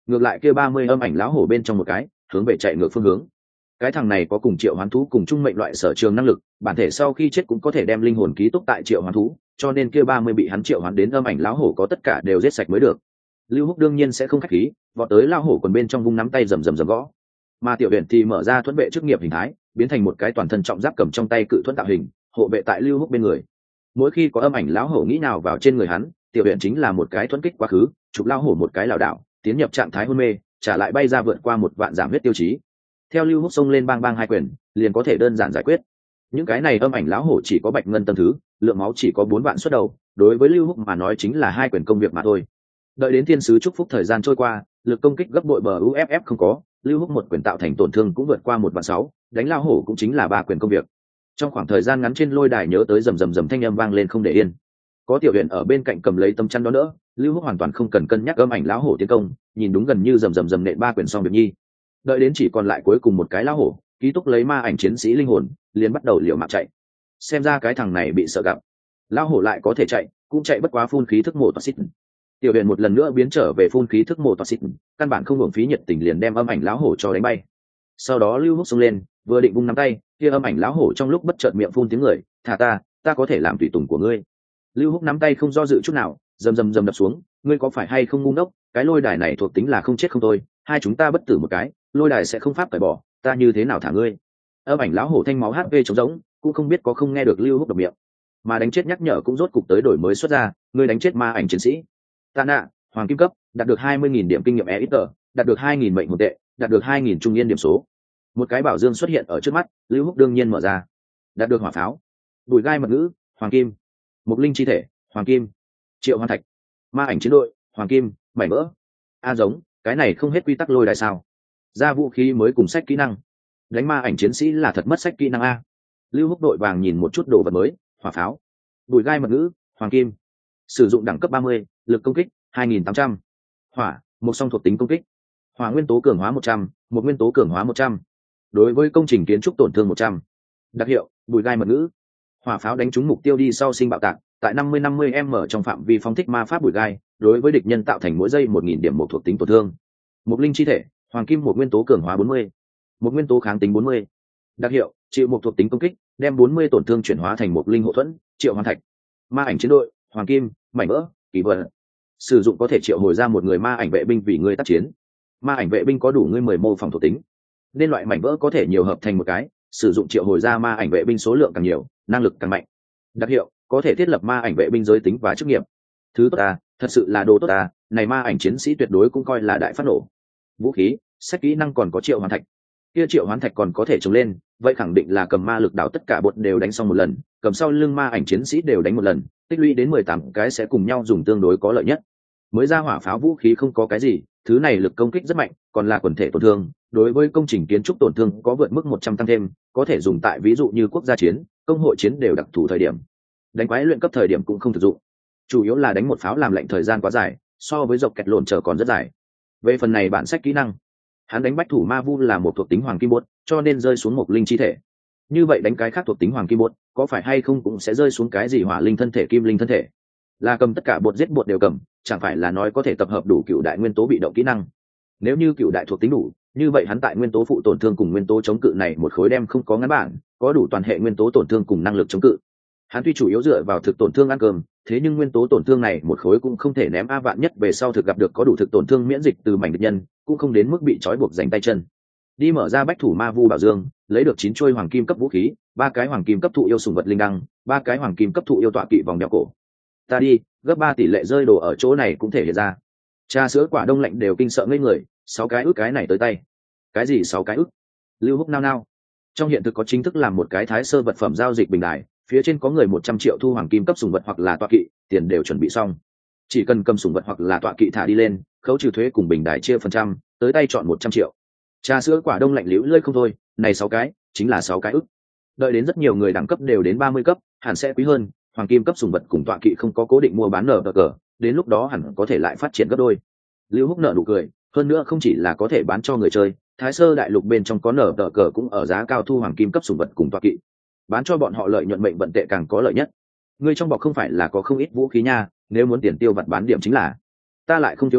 ngược lại kia 30 âm ảnh lão hổ bên trong một cái hướng về chạy ngược phương hướng. Cái thằng này có cùng triệu hoán thú cùng chung mệnh loại sở trường năng lực, bản thể sau khi chết cũng có thể đem linh hồn ký túc tại triệu hoán thú, cho nên kia 30 bị hắn triệu hoán đến âm ảnh lão hổ có tất cả đều giết sạch mới được. Lưu Húc đương nhiên sẽ không khách khí, vọt tới lão hổ còn bên trong vung nắm tay rầm rầm rầm gõ. Mà Tiểu Huyền thì mở ra thuẫn vệ chức nghiệp hình thái, biến thành một cái toàn thân trọng giáp cầm trong tay cự thuẫn tạo hình, hộ vệ tại Lưu Húc bên người. Mỗi khi có âm ảnh lão hổ nghĩ nào vào trên người hắn, Tiểu Huyền chính là một cái thuẫn kích quá khứ, chụp lão hổ một cái lảo đảo, tiến nhập trạng thái hôn mê, trả lại bay ra vượt qua 1 vạn giảm huyết tiêu chí. Theo Lưu Húc xông lên bang bang hai quyền, liền có thể đơn giản giải quyết. Những cái này âm ảnh lão hổ chỉ có bạch ngân tầng thứ, lượng máu chỉ có 4 vạn xuất đầu, đối với Lưu Húc mà nói chính là hai quyền công việc mà thôi. Đợi đến thiên sứ chúc phúc thời gian trôi qua, lực công kích gấp bội bờ UFF không có, Lưu Húc một quyền tạo thành tổn thương cũng vượt qua 1 vạn 6, đánh lão hổ cũng chính là 3 quyền công việc. Trong khoảng thời gian ngắn trên lôi đài nhớ tới rầm rầm rầm thanh âm vang lên không để yên. Có Tiểu Huyền ở bên cạnh cầm lấy tấm chắn đó đỡ, Lưu Húc hoàn toàn không cần cân nhắc âm ảnh lão hổ tiến công, nhìn đúng gần như rầm rầm rầm nện 3 quyền xong việc nhi. Đợi đến chỉ còn lại cuối cùng một cái lão hổ, ký túc lấy ma ảnh chiến sĩ linh hồn, liền bắt đầu liều mạng chạy. Xem ra cái thằng này bị sợ gặp. Lão hổ lại có thể chạy, cũng chạy bất quá phun khí thức mổ toxic. Tiểu Huyền một lần nữa biến trở về phun khí thức mổ toxic, căn bản không hưởng phí nhiệt tình liền đem âm ảnh lão hổ cho đánh bay. Sau đó Lưu Húc xông lên, vừa định vung nắm tay, kia âm ảnh lão hổ trong lúc bất chợt miệng phun tiếng người, "Thả ta có thể làm tùy tùng của ngươi." Lưu Húc nắm tay không do dự chút nào, rầm rầm rầm đập xuống, "Ngươi có phải hay không ngu ngốc, cái lôi đài này thuộc tính là không chết không thôi, hai chúng ta bất tử một cái, lôi đài sẽ không pháp cởi bỏ, ta như thế nào thả ngươi?" Âm ảnh lão hổ thanh máu HP trống rỗng, cũng không biết có không nghe được Lưu Húc đập miệng. Mà đánh chết nhắc nhở cũng rốt cục tới đổi mới xuất ra, ngươi đánh chết ma ảnh chiến sĩ. Ta nạ, hoàng kim cấp, đạt được 20.000 điểm kinh nghiệm EXP, đạt được 2.000 mệnh hồn tệ, đạt được 2.000 trung yên điểm số. Một cái bảo dương xuất hiện ở trước mắt, Lưu Húc đương nhiên mở ra. Đạt được hỏa pháo, bùi gai mật ngữ, hoàng kim, mục linh chi thể, hoàng kim, triệu hoán thạch, ma ảnh chiến đội, hoàng kim, mảnh vỡ. A giống, cái này không hết quy tắc lôi đài sao? Ra vũ khí mới cùng sách kỹ năng. Đánh ma ảnh chiến sĩ là thật mất sách kỹ năng a. Lưu Húc đội vàng nhìn một chút đồ vật mới, hỏa pháo, bùi gai mật ngữ, hoàng kim, sử dụng đẳng cấp 30, lực công kích 2.800, hỏa, một song thuộc tính công kích, hỏa nguyên tố cường hóa 100, một nguyên tố cường hóa 100, đối với công trình kiến trúc tổn thương 100. Đặc hiệu, bùi gai mật ngữ, hỏa pháo đánh trúng mục tiêu đi sau sinh bạo tạc, tại 50-50m trong phạm vi phóng thích ma pháp bùi gai, đối với địch nhân tạo thành mỗi giây 1.000 điểm một thuộc tính tổn thương. Một linh chi thể, hoàng kim một nguyên tố cường hóa 40, một nguyên tố kháng tính 40. Đặc hiệu, chịu một thuộc tính công kích, đem 40 tổn thương chuyển hóa thành một linh hộ thuẫn, triệu hoán thạch. Ma ảnh chiến đội, hoàng kim, mảnh vỡ, kỳ vật. Sử dụng có thể triệu hồi ra một người ma ảnh vệ binh vì người tác chiến. Ma ảnh vệ binh có đủ ngươi 10 mô phòng thuộc tính, nên loại mảnh vỡ có thể nhiều hợp thành một cái, sử dụng triệu hồi ra ma ảnh vệ binh số lượng càng nhiều, năng lực càng mạnh. Đặc hiệu, có thể thiết lập ma ảnh vệ binh giới tính và chức nghiệp. Thứ tốt à, thật sự là đồ tốt à, này ma ảnh chiến sĩ tuyệt đối cũng coi là đại phát nổ. Vũ khí, sách kỹ năng còn có triệu hoán thạch. Kia triệu hoán thạch còn có thể trồng lên, vậy khẳng định là cầm ma lực đảo tất cả bột đều đánh xong một lần, cầm sau lưng ma ảnh chiến sĩ đều đánh một lần, tích lũy đến 18 cái sẽ cùng nhau dùng tương đối có lợi nhất. Mới ra hỏa pháo vũ khí không có cái gì, thứ này lực công kích rất mạnh, còn là quần thể tổn thương, đối với công trình kiến trúc tổn thương có vượt mức 100 tăng thêm, có thể dùng tại ví dụ như quốc gia chiến, công hội chiến đều đặc thù thời điểm. Đánh quái luyện cấp thời điểm cũng không thực dụng, chủ yếu là đánh một pháo làm lệnh thời gian quá dài, so với dọc kẹt lộn trở còn rất dài. Về phần này bản sách kỹ năng, hắn đánh bách thủ ma vu là một thuộc tính hoàng kim bột, cho nên rơi xuống một linh chi thể. Như vậy đánh cái khác thuộc tính hoàng kim bột, có phải hay không cũng sẽ rơi xuống cái gì hỏa linh thân thể, kim linh thân thể. Là cầm tất cả bột giết bột đều cầm, chẳng phải là nói có thể tập hợp đủ cựu đại nguyên tố bị động kỹ năng. Nếu như cựu đại thuộc tính đủ, như vậy hắn tại nguyên tố phụ tổn thương cùng nguyên tố chống cự này một khối đem không có ngắn bản, có đủ toàn hệ nguyên tố tổn thương cùng năng lực chống cự. Hắn tuy chủ yếu dựa vào thực tổn thương ăn cơm, thế nhưng nguyên tố tổn thương này một khối cũng không thể ném a vạn nhất về sau thực gặp được có đủ thực tổn thương miễn dịch từ mảnh địch nhân, cũng không đến mức bị trói buộc dành tay chân. Đi mở ra bách thủ ma vu bảo dương, lấy được 9 chuôi hoàng kim cấp vũ khí, 3 cái hoàng kim cấp thụ yêu sùng vật linh đăng, 3 cái hoàng kim cấp thụ yêu tọa kỵ vòng đeo cổ. Ta đi, gấp 3 tỷ lệ rơi đồ ở chỗ này cũng thể hiện ra. Trà sữa quả đông lạnh đều kinh sợ ngây người, 6 cái ức cái này tới tay. Cái gì 6 cái ức? Lưu Húc nao nao. Trong hiện thực có chính thức làm một cái thái sơ vật phẩm giao dịch bình đại, phía trên có người 100 triệu thu hoàng kim cấp sùng vật hoặc là tọa kỵ, tiền đều chuẩn bị xong. Chỉ cần cầm sùng vật hoặc là tọa kỵ thả đi lên, khấu trừ thuế cùng bình đại chia phần trăm, tới tay chọn 100 triệu. Trà sữa quả đông lạnh liễu lơi không thôi, này 6 cái, chính là 6 cái ức. Đợi đến rất nhiều người đẳng cấp đều đến 30 cấp, hẳn sẽ quý hơn, hoàng kim cấp sùng vật cùng tọa kỵ không có cố định mua bán nở cờ, đến lúc đó hẳn có thể lại phát triển gấp đôi. Lưu Húc nở nụ cười, hơn nữa không chỉ là có thể bán cho người chơi, thái sơ đại lục bên trong có nở cờ cũng ở giá cao thu hoàng kim cấp sùng vật cùng tọa kỵ, bán cho bọn họ lợi nhuận mệnh vận tệ càng có lợi nhất. Người trong bọc không phải là có không ít vũ khí nha, nếu muốn tiền tiêu vặt bán điểm chính là. Ta lại không thiếu tiền,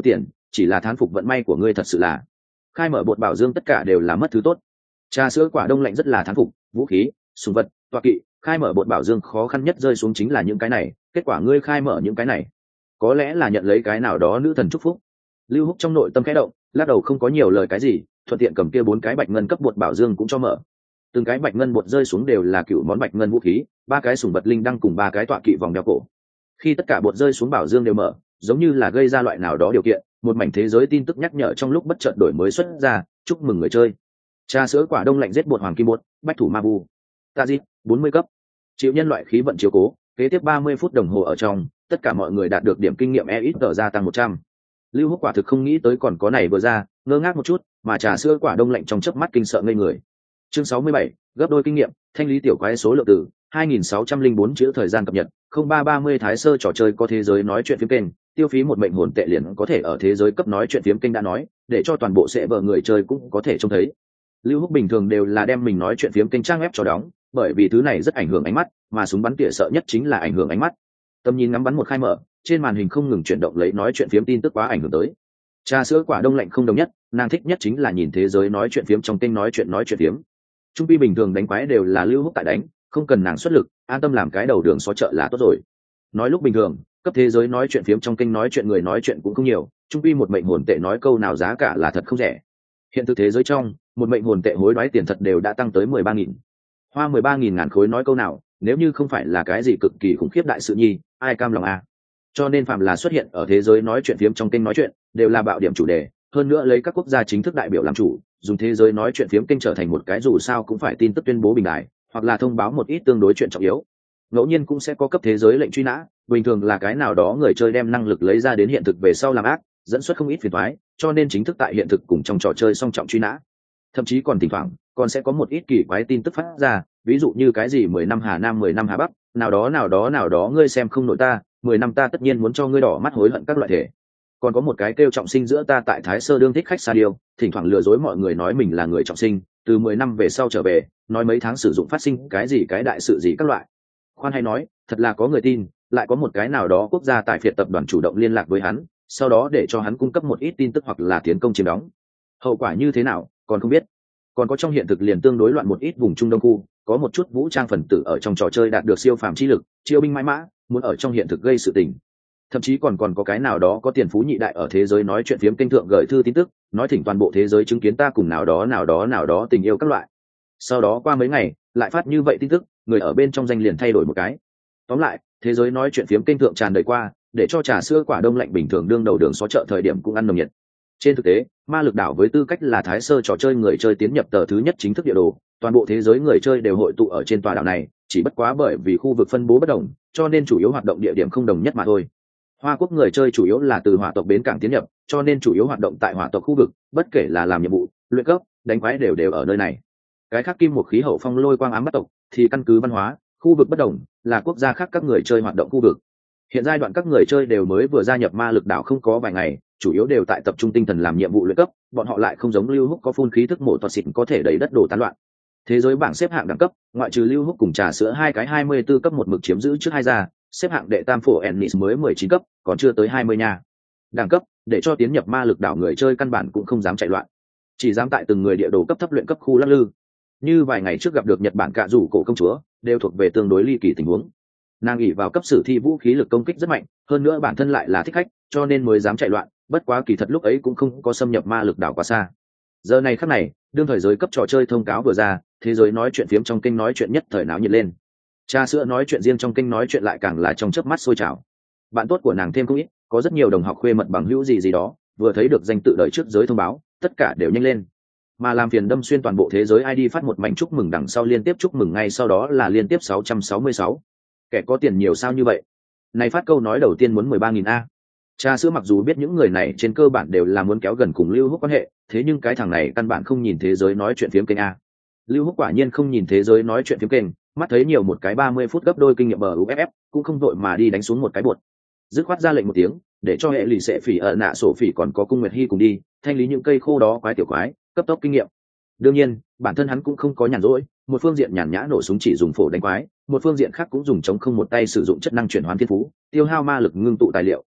chỉ là thán phục vận may của ngươi thật sự là. Khai mở bột bảo dương tất cả đều là mất thứ tốt. Trà sữa quả đông lạnh rất là thán phục, vũ khí, súng vật, tọa kỵ, khai mở bột bảo dương khó khăn nhất rơi xuống chính là những cái này, kết quả ngươi khai mở những cái này, có lẽ là nhận lấy cái nào đó nữ thần chúc phúc. Lưu Húc trong nội tâm khẽ động, lắc đầu không có nhiều lời cái gì, thuận tiện cầm kia 4 cái bạch ngân cấp bột bảo dương cũng cho mở. Từng cái bạch ngân bột rơi xuống đều là cựu món bạch ngân vũ khí, 3 cái sủng vật linh đăng cùng 3 cái tọa kỵ vòng đeo cổ. Khi tất cả bột rơi xuống bảo dương đều mở, giống như là gây ra loại nào đó điều kiện, một mảnh thế giới tin tức nhắc nhở trong lúc bất chợt đổi mới xuất ra, chúc mừng người chơi. Trà sữa quả đông lạnh giết bột hoàng kim bột, bách thủ ma vu. Taji, 40 cấp. Chịu nhân loại khí vận chiếu cố, kế tiếp 30 phút đồng hồ ở trong, tất cả mọi người đạt được điểm kinh nghiệm EXP gia tăng 100. Lưu Húc quả thực không nghĩ tới còn có này vừa ra, ngơ ngác một chút, mà trà sữa quả đông lạnh trong chớp mắt kinh sợ ngây người. Chương 67, gấp đôi kinh nghiệm, thanh lý tiểu quái số lượng từ 2604 chữ thời gian cập nhật, 0330 Thái Sơ trò chơi có thế giới nói chuyện phiếm kênh, tiêu phí một mệnh hồn tệ liền có thể ở thế giới cấp nói chuyện phiếm kênh đã nói, để cho toàn bộ sẽ vợ người chơi cũng có thể trông thấy. Lưu Húc bình thường đều là đem mình nói chuyện phiếm kênh trang web cho đóng, bởi vì thứ này rất ảnh hưởng ánh mắt, mà súng bắn tỉa sợ nhất chính là ảnh hưởng ánh mắt. Tầm nhìn ngắm bắn một khai mở, trên màn hình không ngừng chuyển động lấy nói chuyện phiếm tin tức quá ảnh hưởng tới. Trà sữa quả đông lạnh không đồng nhất, nàng thích nhất chính là nhìn thế giới nói chuyện phiếm trong kênh nói chuyện phiếm. Trung pi bình thường đánh quái đều là Lưu Húc tại đánh, không cần nàng xuất lực, an tâm làm cái đầu đường xó chợ là tốt rồi. Nói lúc bình thường, cấp thế giới nói chuyện phiếm trong kênh nói chuyện người nói chuyện cũng không nhiều, trung pi một mệnh hồn tệ nói câu nào giá cả là thật không rẻ. Hiện thực thế giới trong, một mệnh hồn tệ hối đoái tiền thật đều đã tăng tới 13.000. Hoa 13.000 ngàn khối nói câu nào, nếu như không phải là cái gì cực kỳ khủng khiếp đại sự nhi, ai cam lòng à. Cho nên phạm là xuất hiện ở thế giới nói chuyện phiếm trong kênh nói chuyện, đều là bạo điểm chủ đề, hơn nữa lấy các quốc gia chính thức đại biểu làm chủ, dùng thế giới nói chuyện phiếm kênh trở thành một cái dù sao cũng phải tin tức tuyên bố bình đại, hoặc là thông báo một ít tương đối chuyện trọng yếu. Ngẫu nhiên cũng sẽ có cấp thế giới lệnh truy nã, bình thường là cái nào đó người chơi đem năng lực lấy ra đến hiện thực về sau làm ác, dẫn xuất không ít phiền toái, cho nên chính thức tại hiện thực cùng trong trò chơi song trọng truy nã. Thậm chí còn thỉnh thoảng còn sẽ có một ít kỳ quái tin tức phát ra, ví dụ như cái gì 10 năm Hà Nam 10 năm Hà Bắc, nào đó ngươi xem không nổi ta, 10 năm ta tất nhiên muốn cho ngươi đỏ mắt hối hận các loại thể. Còn có một cái kêu trọng sinh giữa ta tại Thái Sơ đương thích khách Sa Điêu, thỉnh thoảng lừa dối mọi người nói mình là người trọng sinh, từ 10 năm về sau trở về, nói mấy tháng sử dụng phát sinh cái gì cái đại sự gì các loại. Khoan hay nói, thật là có người tin, lại có một cái nào đó quốc gia tại phiệt tập đoàn chủ động liên lạc với hắn, sau đó để cho hắn cung cấp một ít tin tức hoặc là tiến công chiếm đóng. Hậu quả như thế nào, còn không biết. Còn có trong hiện thực liền tương đối loạn một ít vùng Trung Đông khu, có một chút vũ trang phần tử ở trong trò chơi đạt được siêu phàm chi lực, chiêu binh mãi mã, muốn ở trong hiện thực gây sự tình. Thậm chí còn có cái nào đó có tiền phú nhị đại ở thế giới nói chuyện phiếm kênh thượng gửi thư tin tức, nói thỉnh toàn bộ thế giới chứng kiến ta cùng nào đó tình yêu các loại. Sau đó qua mấy ngày, lại phát như vậy tin tức, người ở bên trong danh liền thay đổi một cái. Tóm lại, thế giới nói chuyện phiếm kênh thượng tràn đầy qua, để cho trà sữa quả đông lạnh bình thường đương đầu đường xó chợ thời điểm cũng ăn nồng nhiệt. Trên thực tế, ma lực đảo với tư cách là Thái Sơ trò chơi người chơi tiến nhập tờ thứ nhất chính thức địa đồ, toàn bộ thế giới người chơi đều hội tụ ở trên tòa đảo này, chỉ bất quá bởi vì khu vực phân bố bất đồng, cho nên chủ yếu hoạt động địa điểm không đồng nhất mà thôi. Hoa Quốc người chơi chủ yếu là từ hỏa tộc bến cảng tiến nhập, cho nên chủ yếu hoạt động tại hỏa tộc khu vực, bất kể là làm nhiệm vụ, luyện cấp, đánh quái đều ở nơi này. Cái khác kim một khí hậu phong lôi quang ám bắt tộc thì căn cứ văn hóa, khu vực bất đồng, là quốc gia khác các người chơi hoạt động khu vực. Hiện giai đoạn các người chơi đều mới vừa gia nhập ma lực đảo không có vài ngày, chủ yếu đều tại tập trung tinh thần làm nhiệm vụ luyện cấp, bọn họ lại không giống Lưu Húc có phun khí thức mổ toa xịt có thể đẩy đất đổ tán loạn. Thế giới bảng xếp hạng đẳng cấp, ngoại trừ Lưu Húc cùng trà sữa hai cái 24 cấp một mực chiếm giữ trước hai ra, xếp hạng đệ tam phổ Ennis mới 19 cấp, còn chưa tới 20 nha. Đẳng cấp, để cho tiến nhập ma lực đảo người chơi căn bản cũng không dám chạy loạn, chỉ dám tại từng người địa đồ cấp thấp luyện cấp khu lắc lư. Như vài ngày trước gặp được Nhật Bản cạ rủ cổ công chúa, đều thuộc về tương đối ly kỳ tình huống. Nàng ỷ vào cấp sử thi vũ khí lực công kích rất mạnh, hơn nữa bản thân lại là thích khách, cho nên mới dám chạy loạn, bất quá kỳ thật lúc ấy cũng không có xâm nhập ma lực đảo quá xa. Giờ này khắc này, đương thời giới cấp trò chơi thông cáo vừa ra, thế giới nói chuyện phiếm trong kênh nói chuyện nhất thời náo nhiệt lên. Trà sữa nói chuyện riêng trong kênh nói chuyện lại càng là trong chớp mắt sôi trào. Bạn tốt của nàng thêm không ít, có rất nhiều đồng học khuê mật bằng hữu gì đó, vừa thấy được danh tự đời trước giới thông báo, tất cả đều nhanh lên. Mà làm phiền đâm xuyên toàn bộ thế giới ID phát một mảnh chúc mừng đằng sau liên tiếp chúc mừng ngay sau đó là liên tiếp 666. Kẻ có tiền nhiều sao như vậy? Này phát câu nói đầu tiên muốn 13.000 a. Trà sữa mặc dù biết những người này trên cơ bản đều là muốn kéo gần cùng Lưu Húc quan hệ, thế nhưng cái thằng này căn bản không nhìn thế giới nói chuyện phiếm kênh a. Lưu Húc quả nhiên không nhìn thế giới nói chuyện phiếm kênh, mắt thấy nhiều một cái 30 phút gấp đôi kinh nghiệm bờ UFF, cũng không vội mà đi đánh xuống một cái bột. Dứt khoát ra lệnh một tiếng, để cho hệ lì sẽ phỉ ở nạ sổ phỉ còn có cung nguyệt hy cùng đi, thanh lý những cây khô đó quái tiểu quái, cấp tốc kinh nghiệm. Đương nhiên, bản thân hắn cũng không có nhàn rỗi, một phương diện nhàn nhã nổ súng chỉ dùng phổ đánh quái, một phương diện khác cũng dùng chống không một tay sử dụng chất năng chuyển hoán thiên phú, tiêu hao ma lực ngưng tụ tài liệu.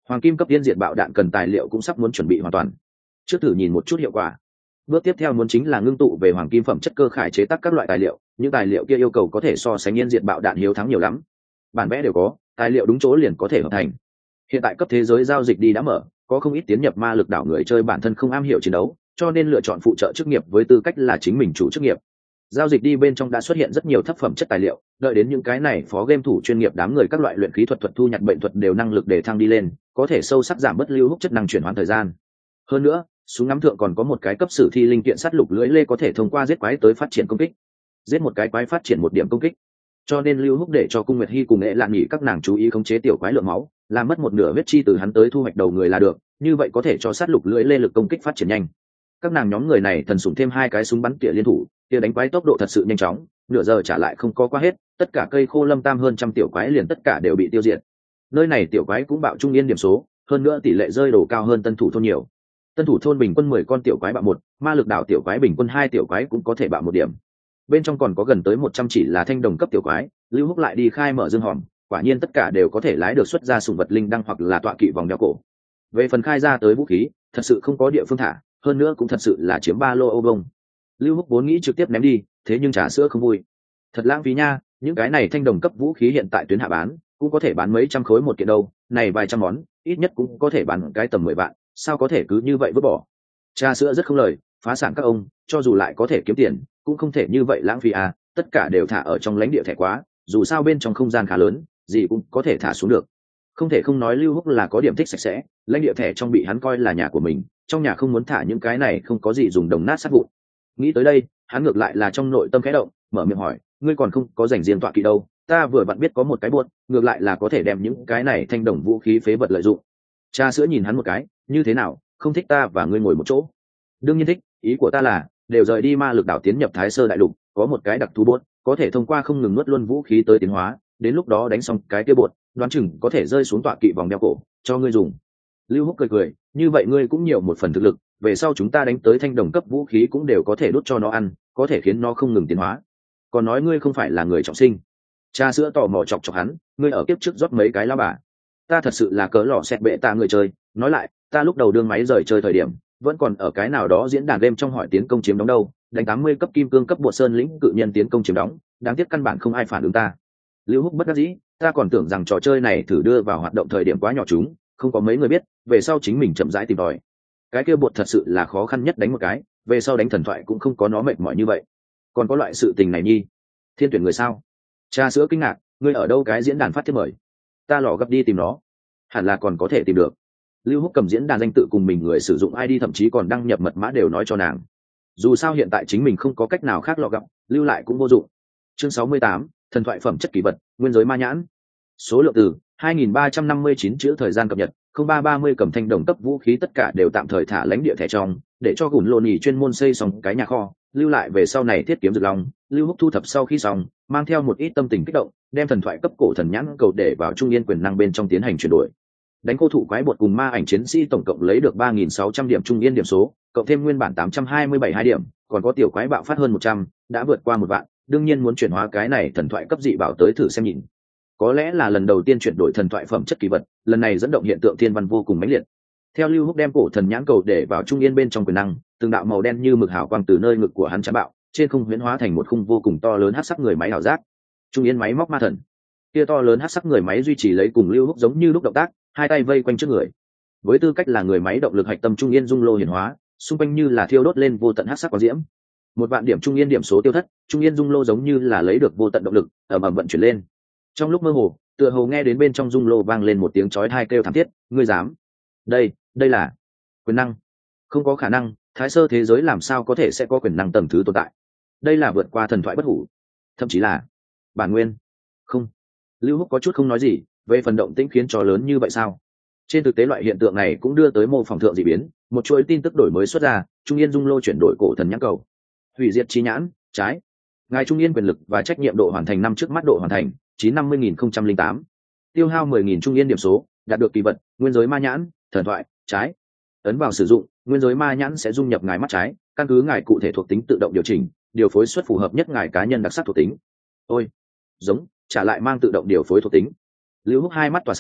Hoàng kim cấp tiên diệt bạo đạn cần tài liệu cũng sắp muốn chuẩn bị hoàn toàn, trước thử nhìn một chút hiệu quả. Bước tiếp theo muốn chính là ngưng tụ về hoàng kim phẩm chất cơ khải chế tác các loại tài liệu, những tài liệu kia yêu cầu có thể so sánh yên diệt bạo đạn hiếu thắng nhiều lắm. Bản vẽ đều có, tài liệu đúng chỗ liền có thể hợp thành. Hiện tại cấp thế giới giao dịch đi đã mở, có không ít tiến nhập ma lực đảo người chơi bản thân không am hiểu chiến đấu, cho nên lựa chọn phụ trợ chức nghiệp với tư cách là chính mình chủ chức nghiệp. Giao dịch đi bên trong đã xuất hiện rất nhiều thấp phẩm chất tài liệu, đợi đến những cái này phó game thủ chuyên nghiệp đám người các loại luyện khí thuật thu nhặt bệnh thuật đều năng lực để thăng đi lên, có thể sâu sắc giảm bất lưu hút chất năng chuyển hóa thời gian. Hơn nữa, súng ngắm thượng còn có một cái cấp sử thi linh kiện sắt lục lưỡi lê có thể thông qua giết quái tới phát triển công kích, giết một cái quái phát triển một điểm công kích. Cho nên lưu hút để cho cung nguyệt hy cùng nghệ lạn nghỉ các nàng chú ý khống chế tiểu quái lượng máu, làm mất một nửa huyết chi từ hắn tới thu hoạch đầu người là được, như vậy có thể cho sát lục lưỡi lê lực công kích phát triển nhanh. Các nàng nhóm người này thần sủng thêm 2 cái súng bắn tỉa liên thủ, kia đánh quái tốc độ thật sự nhanh chóng, nửa giờ trả lại không có qua hết, tất cả cây khô lâm tam hơn trăm tiểu quái liền tất cả đều bị tiêu diệt. Nơi này tiểu quái cũng bạo trung yên điểm số, hơn nữa tỷ lệ rơi đồ cao hơn tân thủ thôn nhiều. Tân thủ thôn bình quân 10 con tiểu quái bạo 1, ma lực đảo tiểu quái bình quân 2 tiểu quái cũng có thể bạo 1 điểm. Bên trong còn có gần tới 100 chỉ là thanh đồng cấp tiểu quái, lưu hút lại đi khai mở dương hòm, quả nhiên tất cả đều có thể lái được xuất ra sùng vật linh đăng hoặc là tọa kỵ vòng đeo cổ. Về phần khai ra tới vũ khí, thật sự không có địa phương thả, hơn nữa cũng thật sự là chiếm 3 lô ô bông. Lưu hút vốn nghĩ trực tiếp ném đi, thế nhưng trà sữa không vui, thật lãng phí nha, những cái này thanh đồng cấp vũ khí hiện tại tuyến hạ bán cũng có thể bán mấy trăm khối một kiện đâu, này vài trăm món ít nhất cũng có thể bán cái tầm 10 vạn, sao có thể cứ như vậy vứt bỏ. Trà sữa rất không lời, phá sản các ông, cho dù lại có thể kiếm tiền cũng không thể như vậy lãng phí à, tất cả đều thả ở trong lãnh địa thẻ quá, dù sao bên trong không gian khá lớn, gì cũng có thể thả xuống được. Không thể không nói lưu hút là có điểm thích sạch sẽ, lãnh địa thẻ trong bị hắn coi là nhà của mình, trong nhà không muốn thả những cái này không có gì dùng đồng nát sát vụn. Nghĩ tới đây, hắn ngược lại là trong nội tâm khẽ động, mở miệng hỏi, ngươi còn không có dành riêng tọa kỵ đâu, ta vừa vặn biết có một cái buột, ngược lại là có thể đem những cái này thanh đồng vũ khí phế vật lợi dụng. Cha sữa nhìn hắn một cái, như thế nào, không thích ta và ngươi ngồi một chỗ? Đương nhiên thích, ý của ta là đều rời đi ma lực đảo tiến nhập Thái Sơ đại lục, có một cái đặc thù buột, có thể thông qua không ngừng nuốt luôn vũ khí tới tiến hóa, đến lúc đó đánh xong cái kia buột, đoán chừng có thể rơi xuống tọa kỵ vòng đeo cổ cho ngươi dùng. Lưu Húc cười cười, như vậy ngươi cũng nhiều một phần thực lực, về sau chúng ta đánh tới thanh đồng cấp vũ khí cũng đều có thể đốt cho nó ăn, có thể khiến nó không ngừng tiến hóa. Còn nói ngươi không phải là người trọng sinh. Cha sữa tò mò chọc chọc hắn, ngươi ở kiếp trước rót mấy cái lao bà. Ta thật sự là cớ lò xẹt bệ ta người chơi, nói lại, ta lúc đầu đương máy rời chơi thời điểm, vẫn còn ở cái nào đó diễn đàn game trong hỏi tiến công chiếm đóng đâu, đánh 80 cấp kim cương cấp bộ sơn lĩnh cự nhân tiến công chiếm đóng, đáng tiếc căn bản không ai phản ứng ta. Lưu Húc bất đắc dĩ, ta còn tưởng rằng trò chơi này thử đưa vào hoạt động thời điểm quá nhỏ chúng, không có mấy người biết, về sau chính mình chậm rãi tìm tòi. Cái kia bột thật sự là khó khăn nhất đánh một cái, về sau đánh thần thoại cũng không có nó mệt mỏi như vậy. Còn có loại sự tình này nhi, thiên tuyển người sao? Cha sữa kinh ngạc, ngươi ở đâu cái diễn đàn phát thiết mời? Ta lò gấp đi tìm nó, hẳn là còn có thể tìm được. Lưu Húc cầm diễn đàn danh tự cùng mình người sử dụng ID thậm chí còn đăng nhập mật mã đều nói cho nàng. Dù sao hiện tại chính mình không có cách nào khác lọ gặp, lưu lại cũng vô dụng. Chương 68, thần thoại phẩm chất kỳ vật, nguyên giới ma nhãn. Số lượng từ 2359 chữ thời gian cập nhật, 0330 cầm thanh đồng cấp vũ khí tất cả đều tạm thời thả lãnh địa thẻ trong, để cho gùn lô nhì chuyên môn xây xong cái nhà kho, lưu lại về sau này thiết kiếm rực long. Lưu Húc thu thập sau khi xong, mang theo một ít tâm tình kích động, đem thần thoại cấp cổ thần nhãn cầu để vào trung yên quyền năng bên trong tiến hành chuyển đổi. Đánh cô thụ quái bột cùng ma ảnh chiến sĩ tổng cộng lấy được 3600 điểm trung yên điểm số, cộng thêm nguyên bản 827 2 điểm, còn có tiểu quái bạo phát hơn 100, đã vượt qua 1 vạn, đương nhiên muốn chuyển hóa cái này thần thoại cấp dị bảo tới thử xem nhìn. Có lẽ là lần đầu tiên chuyển đổi thần thoại phẩm chất kỳ vật, lần này dẫn động hiện tượng thiên văn vô cùng mãnh liệt. Theo Lưu Húc đem cổ thần nhãn cầu để vào trung yên bên trong quyền năng, từng đạo màu đen như mực hào quang từ nơi ngực của hắn chán bạo, trên không huyễn hóa thành một khung vô cùng to lớn hắc sắc người máy ảo giác. Trung yên máy móc ma thần. Kia to lớn hắc sắc người máy duy trì lấy cùng Lưu Húc giống như lúc động tác, hai tay vây quanh trước người. Với tư cách là người máy động lực hạch tâm trung yên dung lô hiển hóa, xung quanh như là thiêu đốt lên vô tận hắc sắc quang diễm. 1 vạn điểm trung yên điểm số tiêu thất, trung yên dung lô giống như là lấy được vô tận động lực, ầm ầm vận chuyển lên. Trong lúc mơ hồ, tựa hồ nghe đến bên trong dung lô vang lên một tiếng chói tai kêu thảm thiết, ngươi dám? Đây là quyền năng. Không có khả năng, thái sơ thế giới làm sao có thể sẽ có quyền năng tầng thứ tồn tại? Đây là vượt qua thần thoại bất hủ, thậm chí là bản nguyên. Không. Lưu Húc có chút không nói gì, về phần động tĩnh khiến cho lớn như vậy sao? Trên thực tế loại hiện tượng này cũng đưa tới mô phỏng thượng dị biến, một chuỗi tin tức đổi mới xuất ra, trung yên dung lô chuyển đổi cổ thần nhãn cầu. Hủy diệt chi nhãn, trái. Ngài trung yên quyền lực và trách nhiệm độ hoàn thành năm trước mắt độ hoàn thành 950.008. Tiêu hao 10.000 trung yên điểm số, đạt được kỳ vật nguyên giới ma nhãn, thần thoại, trái. Ấn vào sử dụng, nguyên giới ma nhãn sẽ dung nhập ngài mắt trái, căn cứ ngài cụ thể thuộc tính tự động điều chỉnh, điều phối xuất phù hợp nhất ngài cá nhân đặc sắc thuộc tính. Ôi, giống, trả lại mang tự động điều phối thuộc tính. Lưu Húc hai mắt tỏa sáng,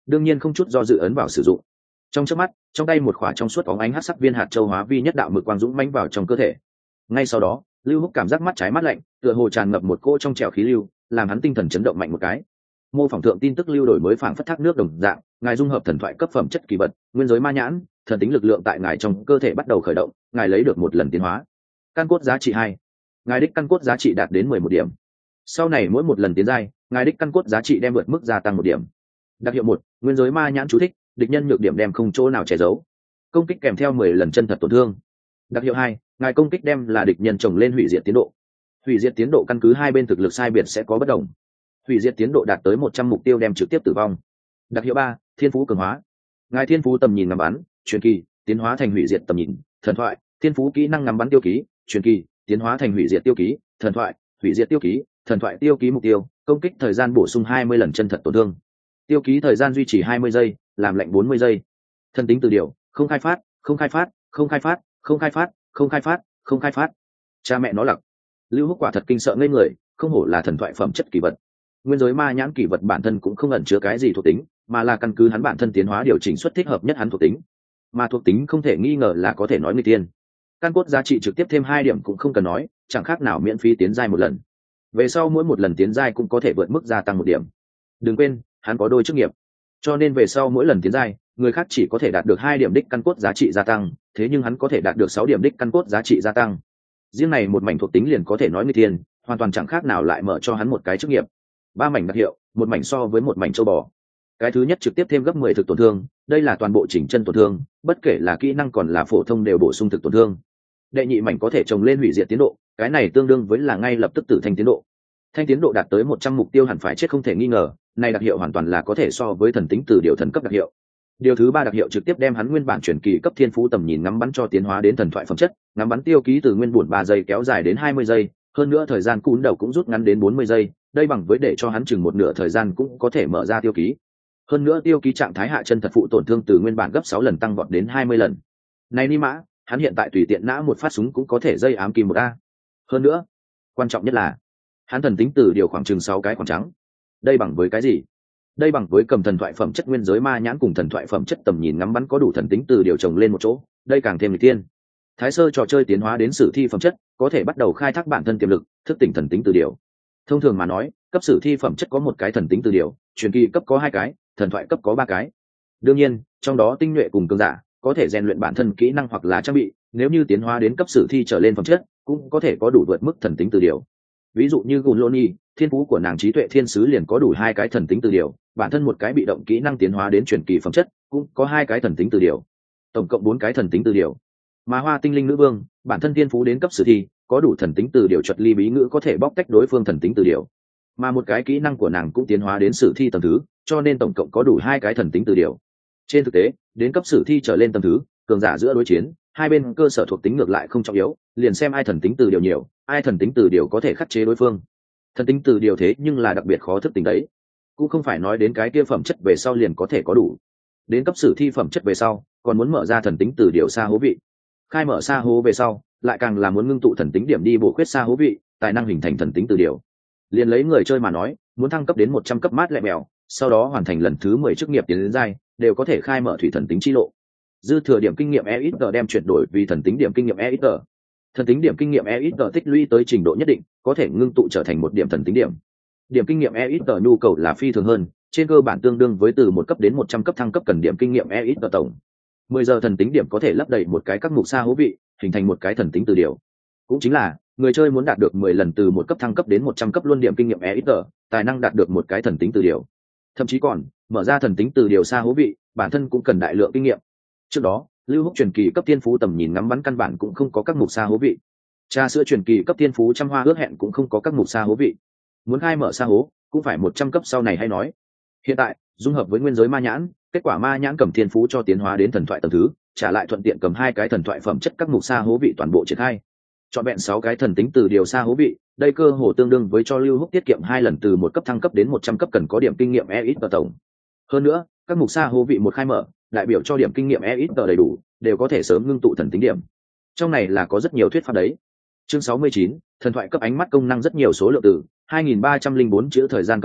đương nhiên không chút do dự ấn vào sử dụng. Trong chớp mắt, trong tay một khỏa trong suốt bóng ánh hắc sắc viên hạt châu hóa vi nhất đạo mực quang dũng mãnh vào trong cơ thể. Ngay sau đó, Lưu Húc cảm giác mắt trái mắt lạnh, tựa hồ tràn ngập một cỗ trong trẻo khí lưu, làm hắn tinh thần chấn động mạnh một cái. Mô phỏng thượng tin tức lưu đổi mới phảng phất thác nước đồng dạng, ngài dung hợp thần thoại cấp phẩm chất kỳ vật, nguyên giới ma nhãn, thần tính lực lượng tại ngài trong cơ thể bắt đầu khởi động, ngài lấy được một lần tiến hóa. Căn cốt giá trị 2. Ngài đích căn cốt giá trị đạt đến 11 điểm. Sau này mỗi một lần tiến giai, ngài đích căn cốt giá trị đem vượt mức gia tăng 1 điểm. Đặc hiệu 1, nguyên giới ma nhãn chú thích, địch nhân nhược điểm đem không chỗ nào che giấu. Công kích kèm theo 10 lần chân thật tổn thương. Đặc hiệu 2, ngài công kích đem là địch nhân trồng lên hủy diệt tiến độ. Hủy diệt tiến độ căn cứ hai bên thực lực sai biệt sẽ có bất đồng. Hủy diệt tiến độ đạt tới 100 mục tiêu đem trực tiếp tử vong. Đặc hiệu 3, thiên phú cường hóa. Ngài thiên phú tầm nhìn ngắm bắn, truyền kỳ, tiến hóa thành hủy diệt tầm nhìn, thần thoại, thiên phú kỹ năng ngắm bắn tiêu ký, truyền kỳ, tiến hóa thành hủy diệt tiêu ký, thần thoại, hủy diệt tiêu ký, thần thoại tiêu ký mục tiêu, công kích thời gian bổ sung 20 lần chân thật tổn thương. Tiêu ký thời gian duy trì 20 giây, làm lệnh 40 giây. Thần tính từ điều, không khai phát, không khai phát, không khai phát, không khai phát, không khai phát, không khai phát. Cha mẹ nó lặc. Lưu Húc quả thật kinh sợ ngây người, không hổ là thần thoại phẩm chất kỳ vật. Nguyên giới ma nhãn kỳ vật bản thân cũng không ẩn chứa cái gì thuộc tính, mà là căn cứ hắn bản thân tiến hóa điều chỉnh xuất thích hợp nhất hắn thuộc tính. Mà thuộc tính không thể nghi ngờ là có thể nói người tiên. Căn cốt giá trị trực tiếp thêm 2 điểm cũng không cần nói, chẳng khác nào miễn phí tiến giai một lần. Về sau mỗi một lần tiến giai cũng có thể vượt mức gia tăng 1 điểm. Đừng quên, hắn có đôi chức nghiệp, cho nên về sau mỗi lần tiến giai, người khác chỉ có thể đạt được 2 điểm đích căn cốt giá trị gia tăng, thế nhưng hắn có thể đạt được 6 điểm đích căn cốt giá trị gia tăng. Riêng này một mảnh thuộc tính liền có thể nói người tiên, hoàn toàn chẳng khác nào lại mở cho hắn một cái chức nghiệp. 3 mảnh đặc hiệu, một mảnh so với một mảnh châu bò. Cái thứ nhất trực tiếp thêm gấp 10 thực tổn thương, đây là toàn bộ chỉnh chân tổn thương, bất kể là kỹ năng còn là phổ thông đều bổ sung thực tổn thương. Đệ nhị mảnh có thể trồng lên hủy diệt tiến độ, cái này tương đương với là ngay lập tức tử thanh tiến độ. Thanh tiến độ đạt tới 100 mục tiêu hẳn phải chết không thể nghi ngờ, này đặc hiệu hoàn toàn là có thể so với thần tính từ điều thần cấp đặc hiệu. Điều thứ 3 đặc hiệu trực tiếp đem hắn nguyên bản chuyển kỳ cấp thiên phú tầm nhìn ngắm bắn cho tiến hóa đến thần thoại phẩm chất, ngắm bắn tiêu ký từ nguyên bổn 3 giây kéo dài đến 20 giây, hơn nữa thời gian cún đầu cũng rút ngắn đến 40 giây, đây bằng với để cho hắn chừng một nửa thời gian cũng có thể mở ra tiêu ký. Hơn nữa tiêu ký trạng thái hạ chân thật phụ tổn thương từ nguyên bản gấp 6 lần tăng vọt đến 20 lần. Này ni mã, hắn hiện tại tùy tiện nã một phát súng cũng có thể dây ám kim một a. Hơn nữa, quan trọng nhất là hắn thần tính từ điều khoảng chừng 6 cái khoảng trắng. Đây bằng với cái gì? Đây bằng với cầm thần thoại phẩm chất nguyên giới ma nhãn cùng thần thoại phẩm chất tầm nhìn ngắm bắn có đủ thần tính từ điều chồng lên một chỗ, đây càng thêm nghịch tiên. Thái sơ trò chơi tiến hóa đến sử thi phẩm chất, có thể bắt đầu khai thác bản thân tiềm lực, thức tỉnh thần tính từ điều. Thông thường mà nói, cấp sử thi phẩm chất có một cái thần tính từ điều, truyền kỳ cấp có 2 cái, thần thoại cấp có 3 cái. Đương nhiên, trong đó tinh nhuệ cùng cường giả có thể rèn luyện bản thân kỹ năng hoặc là trang bị, nếu như tiến hóa đến cấp sử thi trở lên phẩm chất, cũng có thể có đủ vượt mức thần tính từ điều. Ví dụ như Guloni, thiên phú của nàng trí tuệ thiên sứ liền có đủ 2 cái thần tính từ điều, bản thân một cái bị động kỹ năng tiến hóa đến truyền kỳ phẩm chất, cũng có 2 cái thần tính từ điều. Tổng cộng 4 cái thần tính từ điều. Mà Hoa tinh linh nữ vương, bản thân thiên phú đến cấp sử thi, có đủ thần tính từ điều chuột ly bí ngữ có thể bóc tách đối phương thần tính từ điều. Mà một cái kỹ năng của nàng cũng tiến hóa đến sử thi tầng thứ, cho nên tổng cộng có đủ 2 cái thần tính từ điều. Trên thực tế, đến cấp sử thi trở lên tầng thứ, cường giả giữa đối chiến, hai bên cơ sở thuộc tính ngược lại không trọng yếu, liền xem ai thần tính từ điều nhiều, ai thần tính từ điều có thể khắc chế đối phương. Thần tính từ điều thế nhưng là đặc biệt khó thức tỉnh đấy, cũng không phải nói đến cái kia phẩm chất về sau liền có thể có đủ. Đến cấp sử thi phẩm chất về sau, còn muốn mở ra thần tính từ điều xa hố vị. Khai mở xa hố về sau, lại càng là muốn ngưng tụ thần tính điểm đi bổ khuyết xa hố vị, tài năng hình thành thần tính từ điều. Liền lấy người chơi mà nói, muốn thăng cấp đến 100 cấp mát lẹ mèo, sau đó hoàn thành lần thứ 10 chức nghiệp tiến đến giai, đều có thể khai mở thủy thần tính chi lộ. Dư thừa điểm kinh nghiệm EXP đem chuyển đổi vì thần tính điểm kinh nghiệm EXP. Thần tính điểm kinh nghiệm EXP tích lũy tới trình độ nhất định, có thể ngưng tụ trở thành một điểm thần tính điểm. Điểm kinh nghiệm EXP nhu cầu là phi thường hơn, trên cơ bản tương đương với từ 1 cấp đến 100 cấp thăng cấp cần điểm kinh nghiệm EXP tổng. 10 giờ thần tính điểm có thể lấp đầy một cái các mục xa hố vị, hình thành một cái thần tính từ điều. Cũng chính là, người chơi muốn đạt được 10 lần từ 1 cấp thăng cấp đến 100 cấp luôn điểm kinh nghiệm EXP, tài năng đạt được một cái thần tính từ điều. Thậm chí còn, mở ra thần tính từ điều xa hố vị, bản thân cũng cần đại lượng kinh nghiệm. Trước đó, Lưu Húc truyền kỳ cấp tiên phú tầm nhìn ngắm bắn căn bản cũng không có các mục xa hố vị. Trà sữa truyền kỳ cấp tiên phú trăm hoa ước hẹn cũng không có các mục xa hố vị. Muốn khai mở xa hố, cũng phải 100 cấp sau này hay nói. Hiện tại, dung hợp với nguyên giới ma nhãn, kết quả ma nhãn cầm thiên phú cho tiến hóa đến thần thoại tầng thứ, trả lại thuận tiện cầm 2 cái thần thoại phẩm chất các mục xa hố vị toàn bộ triển khai. Chọn vẹn 6 cái thần tính từ điều xa hố vị, đây cơ hồ tương đương với cho Lưu Húc tiết kiệm 2 lần từ 1 cấp thăng cấp đến 100 cấp cần có điểm kinh nghiệm EXP tổng. Hơn nữa, các mục xa hố vị một khai mở, đại biểu cho điểm kinh nghiệm EXP đầy đủ, đều có thể sớm ngưng tụ thần tính điểm. Trong này là có rất nhiều thuyết pháp đấy. Chương 69, thần thoại cấp ánh mắt công năng rất nhiều số lượng từ 2304 chữ thời gian cập nhật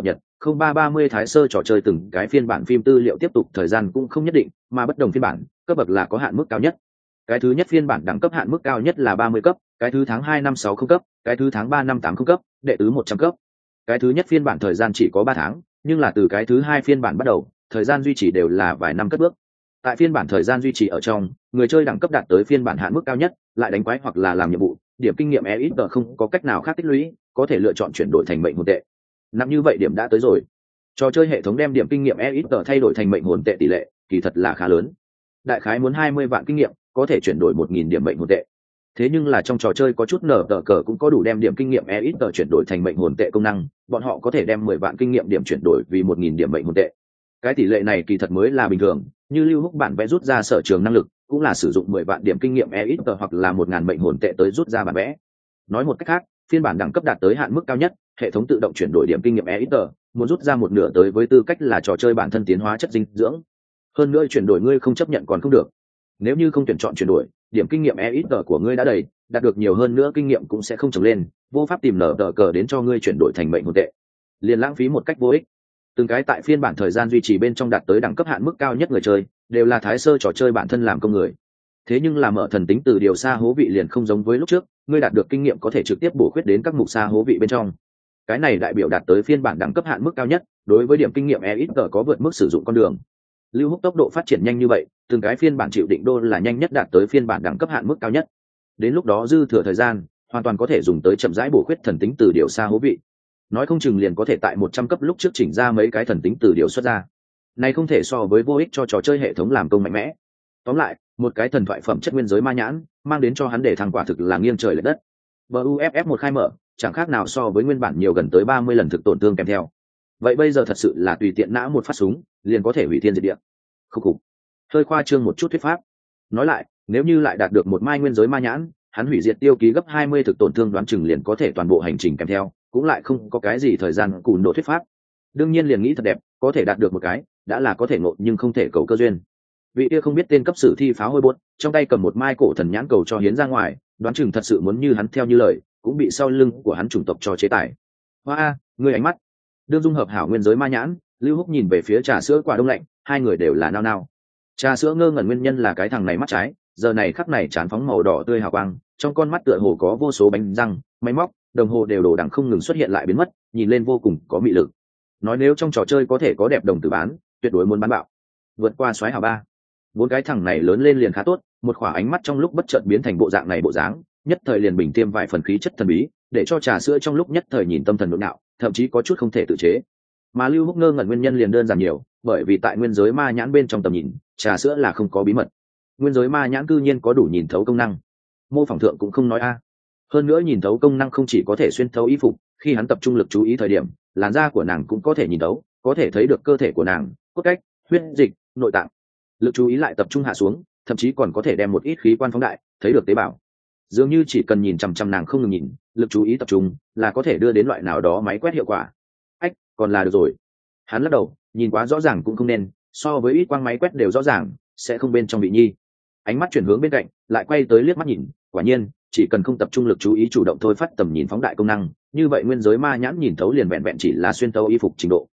0330 Thái Sơ trò chơi từng cái phiên bản phim tư liệu tiếp tục thời gian cũng không nhất định, mà bất đồng phiên bản, cấp bậc là có hạn mức cao nhất. Cái thứ nhất phiên bản đẳng cấp hạn mức cao nhất là 30 cấp, cái thứ tháng 2 năm 60 cấp, cái thứ tháng 3 năm 80 cấp, đệ tứ 100 cấp. Cái thứ nhất phiên bản thời gian chỉ có 3 tháng, nhưng là từ cái thứ hai phiên bản bắt đầu, thời gian duy trì đều là vài năm cất bước. Tại phiên bản thời gian duy trì ở trong, người chơi đẳng cấp đạt tới phiên bản hạn mức cao nhất, lại đánh quái hoặc là làm nhiệm vụ, điểm kinh nghiệm ít không có cách nào khác tích lũy, có thể lựa chọn chuyển đổi thành mệnh hồn tệ. Nặng như vậy điểm đã tới rồi. Trò chơi hệ thống đem điểm kinh nghiệm ít thay đổi thành mệnh hồn tệ tỷ lệ, kỳ thật là khá lớn. Đại khái muốn 20 vạn kinh nghiệm, có thể chuyển đổi 1000 điểm mệnh hồn tệ. Thế nhưng là trong trò chơi có chút nở tờ cờ cũng có đủ đem điểm kinh nghiệm ít chuyển đổi thành mệnh hồn tệ công năng, bọn họ có thể đem 10 vạn kinh nghiệm điểm chuyển đổi vì 1000 điểm mệnh hồn tệ. Cái tỷ lệ này kỳ thật mới là bình thường, như Lưu Húc bản vẽ rút ra sở trường năng lực, cũng là sử dụng 10 vạn điểm kinh nghiệm ít hoặc là 1000 mệnh hồn tệ tới rút ra bản vẽ. Nói một cách khác, phiên bản đẳng cấp đạt tới hạn mức cao nhất, hệ thống tự động chuyển đổi điểm kinh nghiệm ít, muốn rút ra một nửa tới với tư cách là trò chơi bản thân tiến hóa chất dinh dưỡng. Hơn nữa chuyển đổi ngươi không chấp nhận còn không được. Nếu như không tuyển chọn chuyển đổi, điểm kinh nghiệm ít của ngươi đã đầy, đạt được nhiều hơn nữa kinh nghiệm cũng sẽ không trồng lên, vô pháp tìm nở tờ cờ đến cho ngươi chuyển đổi thành mệnh hồn tệ, liền lãng phí một cách vô ích. Từng cái tại phiên bản thời gian duy trì bên trong đạt tới đẳng cấp hạn mức cao nhất người chơi, đều là Thái Sơ trò chơi bản thân làm công người. Thế nhưng là mở thần tính từ điều xa hố vị liền không giống với lúc trước, ngươi đạt được kinh nghiệm có thể trực tiếp bổ khuyết đến các mục xa hố vị bên trong. Cái này đại biểu đạt tới phiên bản đẳng cấp hạn mức cao nhất, đối với điểm kinh nghiệm ít có vượt mức sử dụng con đường. Lưu Húc tốc độ phát triển nhanh như vậy, từng cái phiên bản chịu định đô là nhanh nhất đạt tới phiên bản đẳng cấp hạn mức cao nhất. Đến lúc đó dư thừa thời gian, hoàn toàn có thể dùng tới chậm rãi bổ khuyết thần tính từ điều xa hố vị. Nói không chừng liền có thể tại 100 cấp lúc trước chỉnh ra mấy cái thần tính từ điều xuất ra. Này không thể so với vô ích cho trò chơi hệ thống làm công mạnh mẽ. Tóm lại, một cái thần thoại phẩm chất nguyên giới ma nhãn, mang đến cho hắn để thăng quả thực là nghiêng trời lệch đất. BUFF 1 khai mở, chẳng khác nào so với nguyên bản nhiều gần tới 30 lần thực tổn thương kèm theo. Vậy bây giờ thật sự là tùy tiện nã một phát súng, liền có thể hủy thiên diệt địa. Khúc khục. Hơi khoa trương một chút thuyết pháp. Nói lại, nếu như lại đạt được một mai nguyên giới ma nhãn, hắn hủy diệt tiêu ký gấp 20 thực tổn thương đoán chừng liền có thể toàn bộ hành trình kèm theo, cũng lại không có cái gì thời gian cùn độ thuyết pháp. Đương nhiên liền nghĩ thật đẹp, có thể đạt được một cái, đã là có thể ngộ nhưng không thể cầu cơ duyên. Vị kia không biết tên cấp sử thi pháo hôi buốt, trong tay cầm một mai cổ thần nhãn cầu cho hiến ra ngoài, đoán chừng thật sự muốn như hắn theo như lời, cũng bị sau lưng của hắn chủng tộc cho chế tài. Hoa, người ánh mắt. Đương dung hợp hảo nguyên giới ma nhãn, Lưu Húc nhìn về phía trà sữa quả đông lạnh, hai người đều là nao nao. Trà sữa ngơ ngẩn nguyên nhân là cái thằng này mắt trái, giờ này khắc này trán phóng màu đỏ tươi hào quang, trong con mắt tựa hồ có vô số bánh răng, máy móc, đồng hồ đều đổ đằng không ngừng xuất hiện lại biến mất, nhìn lên vô cùng có mị lực. Nói nếu trong trò chơi có thể có đẹp đồng tử bán, tuyệt đối muốn bán bạo. Vượt qua xoáy hào ba. Bốn cái thằng này lớn lên liền khá tốt, một khỏa ánh mắt trong lúc bất chợt biến thành bộ dạng này bộ dáng, nhất thời liền bình tiêm vài phần khí chất thần bí, để cho trà sữa trong lúc nhất thời nhìn tâm thần nhộn nhạo, thậm chí có chút không thể tự chế. Mà Lưu Húc ngơ ngẩn nguyên nhân liền đơn giản nhiều, bởi vì tại nguyên giới ma nhãn bên trong tầm nhìn, trà sữa là không có bí mật. Nguyên giới ma nhãn cư nhiên có đủ nhìn thấu công năng. Mô phỏng thượng cũng không nói a. Hơn nữa nhìn thấu công năng không chỉ có thể xuyên thấu y phục, khi hắn tập trung lực chú ý thời điểm, làn da của nàng cũng có thể nhìn thấu, có thể thấy được cơ thể của nàng, cốt cách, huyết dịch, nội tạng. Lực chú ý lại tập trung hạ xuống, thậm chí còn có thể đem một ít khí quan phóng đại, thấy được tế bào. Dường như chỉ cần nhìn chằm chằm nàng không ngừng nhìn, lực chú ý tập trung là có thể đưa đến loại nào đó máy quét hiệu quả. Ách, còn là được rồi. Hắn lắc đầu, nhìn quá rõ ràng cũng không nên, so với ít quang máy quét đều rõ ràng, sẽ không bên trong bị nhi. Ánh mắt chuyển hướng bên cạnh, lại quay tới liếc mắt nhìn, quả nhiên, chỉ cần không tập trung lực chú ý chủ động thôi phát tầm nhìn phóng đại công năng, như vậy nguyên giới ma nhãn nhìn thấu liền vẹn vẹn chỉ là xuyên thấu y phục trình độ.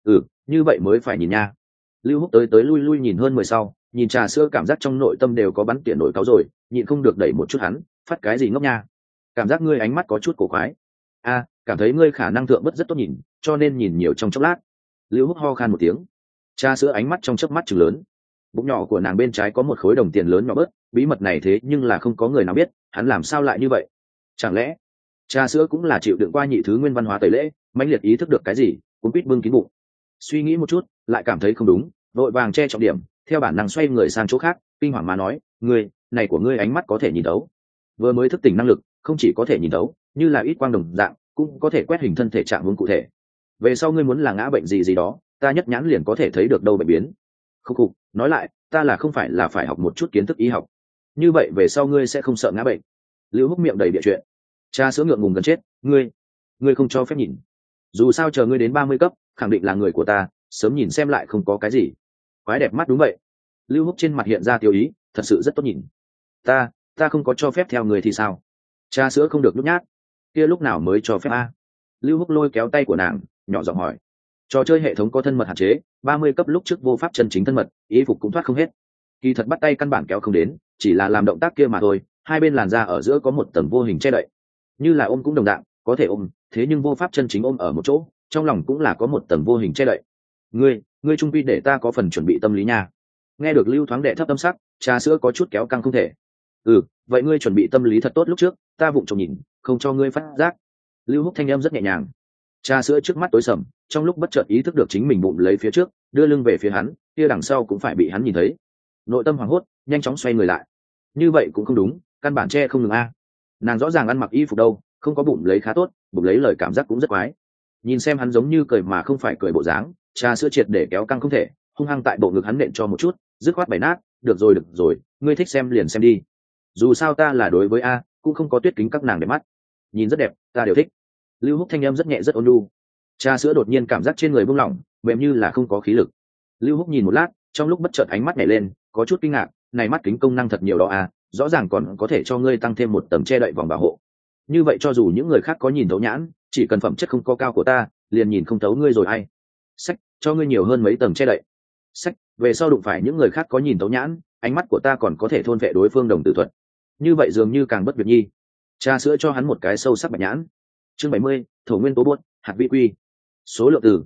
Như vậy mới phải nhìn nha. Lưu Húc tới lui lui nhìn hơn 10 sau, nhìn trà sữa cảm giác trong nội tâm đều có bắn tiện nổi cáo rồi, nhịn không được đẩy một chút hắn, phát cái gì ngốc nha. Cảm giác ngươi ánh mắt có chút cổ quái. Cảm thấy ngươi khả năng thượng bất rất tốt nhìn, cho nên nhìn nhiều trong chốc lát. Lưu Húc ho khan một tiếng. Trà sữa ánh mắt trong chớp mắt trừng lớn. Bụng nhỏ của nàng bên trái có một khối đồng tiền lớn nhỏ bớt, bí mật này thế nhưng là không có người nào biết, hắn làm sao lại như vậy? Chẳng lẽ trà sữa cũng là chịu đựng qua nhị thứ nguyên văn hóa tẩy lễ, mãnh liệt ý thức được cái gì, cũng quýt bưng kín bụng. Suy nghĩ một chút, lại cảm thấy không đúng, vội vàng che trọng điểm, theo bản năng xoay người sang chỗ khác, kinh hoàng mà nói, ngươi, này của ngươi ánh mắt có thể nhìn thấu. Vừa mới thức tỉnh năng lực, không chỉ có thể nhìn thấu, như là ít quang đồng dạng, cũng có thể quét hình thân thể trạng hướng cụ thể. Về sau ngươi muốn là ngã bệnh gì gì đó, ta nhất nhãn liền có thể thấy được đâu bệnh biến. Khúc, nói lại, ta là không phải là phải học một chút kiến thức y học. Như vậy về sau ngươi sẽ không sợ ngã bệnh. Lưu Húc miệng đầy bịa chuyện. Cha sữa ngượng ngùng gần chết, ngươi không cho phép nhìn. Dù sao chờ ngươi đến 30 cấp, khẳng định là người của ta, sớm nhìn xem lại không có cái gì. Quái đẹp mắt đúng vậy. Lưu Húc trên mặt hiện ra tiêu ý, thật sự rất tốt nhìn. Ta không có cho phép theo người thì sao? Cha sữa không được nhút nhát. Kia lúc nào mới cho phép a? Lưu Húc lôi kéo tay của nàng, nhỏ giọng hỏi. Trò chơi hệ thống có thân mật hạn chế, 30 cấp lúc trước vô pháp chân chính thân mật, y phục cũng thoát không hết. Kỳ thật bắt tay căn bản kéo không đến, chỉ là làm động tác kia mà thôi, hai bên làn da ở giữa có một tầng vô hình che đậy. Như là ôm cũng đồng dạng, có thể ôm, thế nhưng vô pháp chân chính ôm ở một chỗ, trong lòng cũng là có một tầng vô hình che đậy. Ngươi trung quy để ta có phần chuẩn bị tâm lý nha. Nghe được Lưu thoáng đệ thấp tâm sắc, trà sữa có chút kéo căng không thể. Vậy ngươi chuẩn bị tâm lý thật tốt lúc trước, ta vụng trộm nhìn, không cho ngươi phát giác. Lưu Húc thanh âm rất nhẹ nhàng. Trà sữa trước mắt tối sầm, trong lúc bất chợt ý thức được chính mình bụng lấy phía trước, đưa lưng về phía hắn, kia đằng sau cũng phải bị hắn nhìn thấy. Nội tâm hoảng hốt, nhanh chóng xoay người lại. Như vậy cũng không đúng, căn bản che không ngừng a. Nàng rõ ràng ăn mặc y phục đâu, không có bụng lấy khá tốt, bụng lấy lời cảm giác cũng rất quái. Nhìn xem hắn giống như cười mà không phải cười bộ dáng, trà sữa triệt để kéo căng không thể, hung hăng tại bộ ngực hắn nện cho một chút, dứt khoát bày nát. Được rồi, ngươi thích xem liền xem đi. Dù sao ta là đối với a, cũng không có tuyết kính các nàng để mắt. Nhìn rất đẹp, ta đều thích. Lưu Húc thanh âm rất nhẹ rất ôn nhu. Trà sữa đột nhiên cảm giác trên người buông lỏng, mềm như là không có khí lực. Lưu Húc nhìn một lát, trong lúc bất chợt ánh mắt nhảy lên, có chút kinh ngạc, này mắt kính công năng thật nhiều đó à, rõ ràng còn có thể cho ngươi tăng thêm một tầng che đậy vòng bảo hộ. Như vậy cho dù những người khác có nhìn thấu nhãn, chỉ cần phẩm chất không có cao của ta, liền nhìn không thấu ngươi rồi ai. Sách, cho ngươi nhiều hơn mấy tầng che đậy. Sách, về sau đụng phải những người khác có nhìn thấu nhãn, ánh mắt của ta còn có thể thôn vệ đối phương đồng tử thuật. Như vậy dường như càng bất việc nhi. Trà sữa cho hắn một cái sâu sắc bạch nhãn. Chương 70, thổ nguyên tố buốt, hạt vi quy. Số lượng từ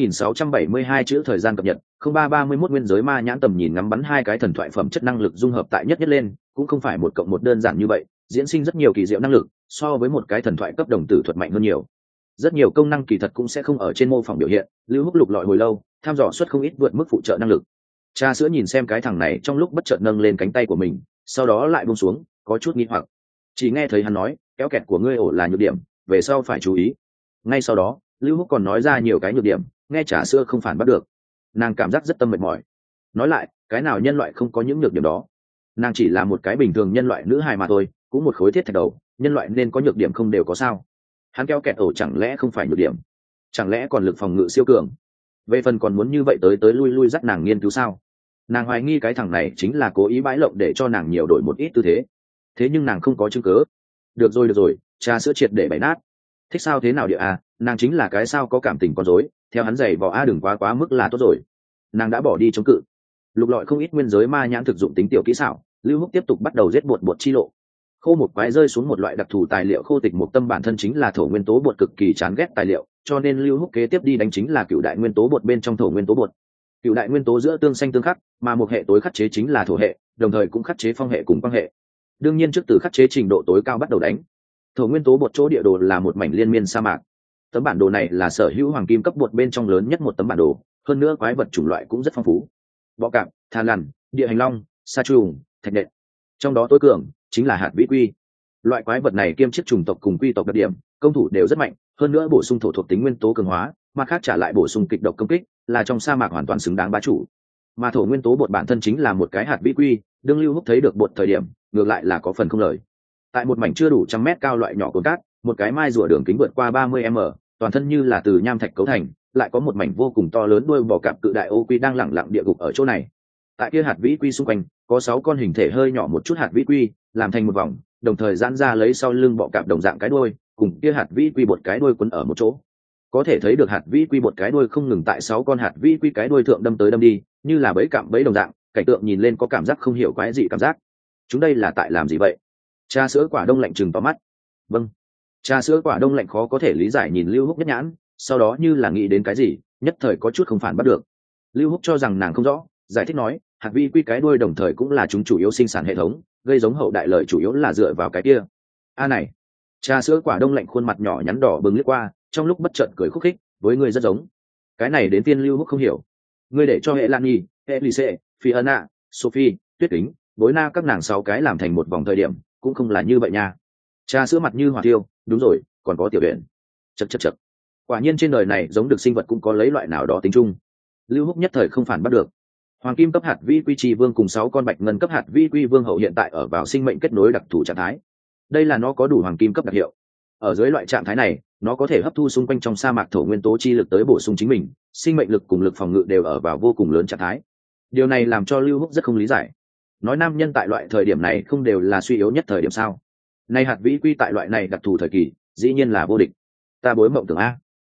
2672 chữ thời gian cập nhật, 0331 nguyên giới ma nhãn tầm nhìn ngắm bắn hai cái thần thoại phẩm chất năng lực dung hợp tại nhất lên, cũng không phải một cộng một đơn giản như vậy, diễn sinh rất nhiều kỳ diệu năng lực, so với một cái thần thoại cấp đồng tử thuật mạnh hơn nhiều. Rất nhiều công năng kỳ thật cũng sẽ không ở trên mô phỏng biểu hiện, Lưu Húc lục lọi hồi lâu, tham dò suất không ít vượt mức phụ trợ năng lực. Trà sữa nhìn xem cái thằng này trong lúc bất chợt nâng lên cánh tay của mình, sau đó lại buông xuống, có chút nghi hoặc. Chỉ nghe thấy hắn nói, kéo kẹt của ngươi ổ là nhược điểm, về sau phải chú ý. Ngay sau đó, Lưu Húc còn nói ra nhiều cái nhược điểm, nghe trà sữa không phản bắt được. Nàng cảm giác rất tâm mệt mỏi. Nói lại, cái nào nhân loại không có những nhược điểm đó? Nàng chỉ là một cái bình thường nhân loại nữ hài mà thôi, cũng một khối thiết thạch đầu, nhân loại nên có nhược điểm không đều có sao? Hắn kéo kẹt ổ chẳng lẽ không phải nhược điểm? Chẳng lẽ còn lực phòng ngự siêu cường? Về phần còn muốn như vậy tới lui lui dắt nàng nghiên cứu sao? Nàng hoài nghi cái thằng này chính là cố ý bãi lộng để cho nàng nhiều đổi một ít tư thế nhưng nàng không có chứng cớ. Được rồi, trà sữa triệt để bày nát. Thích sao thế nào địa à, nàng chính là cái sao có cảm tình con rối, theo hắn giày vò a đừng quá mức là tốt rồi. Nàng đã bỏ đi chống cự. Lục lọi không ít nguyên giới ma nhãn thực dụng tính tiểu kỹ xảo, Lưu Húc tiếp tục bắt đầu giết bột chi lộ. Khô một quái rơi xuống một loại đặc thù tài liệu khô tịch một tâm bản thân chính là thổ nguyên tố bột cực kỳ chán ghét tài liệu, cho nên Lưu Húc kế tiếp đi đánh chính là cựu đại nguyên tố bột bên trong thổ nguyên tố bột. Cựu đại nguyên tố giữa tương xanh tương khắc, mà một hệ tối khắc chế chính là thổ hệ, đồng thời cũng khắc chế phong hệ cùng quang hệ. Đương nhiên trước từ khắc chế trình độ tối cao bắt đầu đánh. Thổ nguyên tố bột chỗ địa đồ là một mảnh liên miên sa mạc. Tấm bản đồ này là sở hữu hoàng kim cấp bột bên trong lớn nhất một tấm bản đồ, hơn nữa quái vật chủng loại cũng rất phong phú. Bọ cạp, than lằn, địa hành long, sa trùng, thạch nện. Trong đó tối cường chính là hạt vĩ quy. Loại quái vật này kiêm chức chủng tộc cùng quy tộc đặc điểm, công thủ đều rất mạnh, hơn nữa bổ sung thổ thuộc tính nguyên tố cường hóa, mà khác trả lại bổ sung kịch độc công kích, là trong sa mạc hoàn toàn xứng đáng bá chủ. Mà thổ nguyên tố bột bản thân chính là một cái hạt vĩ quy, đương Lưu Húc thấy được bột thời điểm, ngược lại là có phần không lời. Tại một mảnh chưa đủ 100 mét cao loại nhỏ cồn cát, một cái mai rùa đường kính vượt qua 30 m, toàn thân như là từ nham thạch cấu thành, lại có một mảnh vô cùng to lớn đuôi bò cạp cự đại ô quy đang lẳng lặng địa gục ở chỗ này. Tại kia hạt vĩ quy xung quanh, có 6 con hình thể hơi nhỏ một chút hạt vĩ quy, làm thành một vòng, đồng thời giãn ra lấy sau lưng bọ cạp đồng dạng cái đuôi, cùng kia hạt vĩ quy một cái đuôi quấn ở một chỗ. Có thể thấy được hạt vĩ quy một cái đuôi không ngừng tại 6 con hạt vĩ quy cái đuôi thượng đâm tới đâm đi, như là bẫy cạm bẫy đồng dạng, cảnh tượng nhìn lên có cảm giác không hiểu quái dị cảm giác. Chúng đây là tại làm gì vậy? Trà sữa quả đông lạnh trừng to mắt. Vâng. Trà sữa quả đông lạnh khó có thể lý giải nhìn Lưu Húc nhất nhãn, sau đó như là nghĩ đến cái gì, nhất thời có chút không phản bắt được. Lưu Húc cho rằng nàng không rõ, giải thích nói, hạt vi quy cái đuôi đồng thời cũng là chúng chủ yếu sinh sản hệ thống, gây giống hậu đại lợi chủ yếu là dựa vào cái kia. A này. Trà sữa quả đông lạnh khuôn mặt nhỏ nhắn đỏ bừng liếc qua, trong lúc bất chợt cười khúc khích, với người rất giống. Cái này đến tiên Lưu Húc không hiểu. Ngươi để cho hệ Lan Nhi, Elise, Fiona, Sophie, Tuyết Kính, Bối Na các nàng 6 cái làm thành một vòng thời điểm, cũng không là như vậy nha. Trà sữa mặt như hỏa tiêu, đúng rồi, còn có tiểu luyện. Chậc. Quả nhiên trên đời này giống được sinh vật cũng có lấy loại nào đó tính chung. Lưu Húc nhất thời không phản bắt được. Hoàng kim cấp hạt vi quy trì vương cùng 6 con bạch ngân cấp hạt vi quy vương hậu hiện tại ở vào sinh mệnh kết nối đặc thù trạng thái. Đây là nó có đủ hoàng kim cấp đặc hiệu. Ở dưới loại trạng thái này, nó có thể hấp thu xung quanh trong sa mạc thổ nguyên tố chi lực tới bổ sung chính mình, sinh mệnh lực cùng lực phòng ngự đều ở vào vô cùng lớn trạng thái. Điều này làm cho Lưu Húc rất không lý giải. Nói nam nhân tại loại thời điểm này không đều là suy yếu nhất thời điểm sao? Nay hạt vĩ quy tại loại này đặc thù thời kỳ, dĩ nhiên là vô địch. Ta bối mộng tưởng a.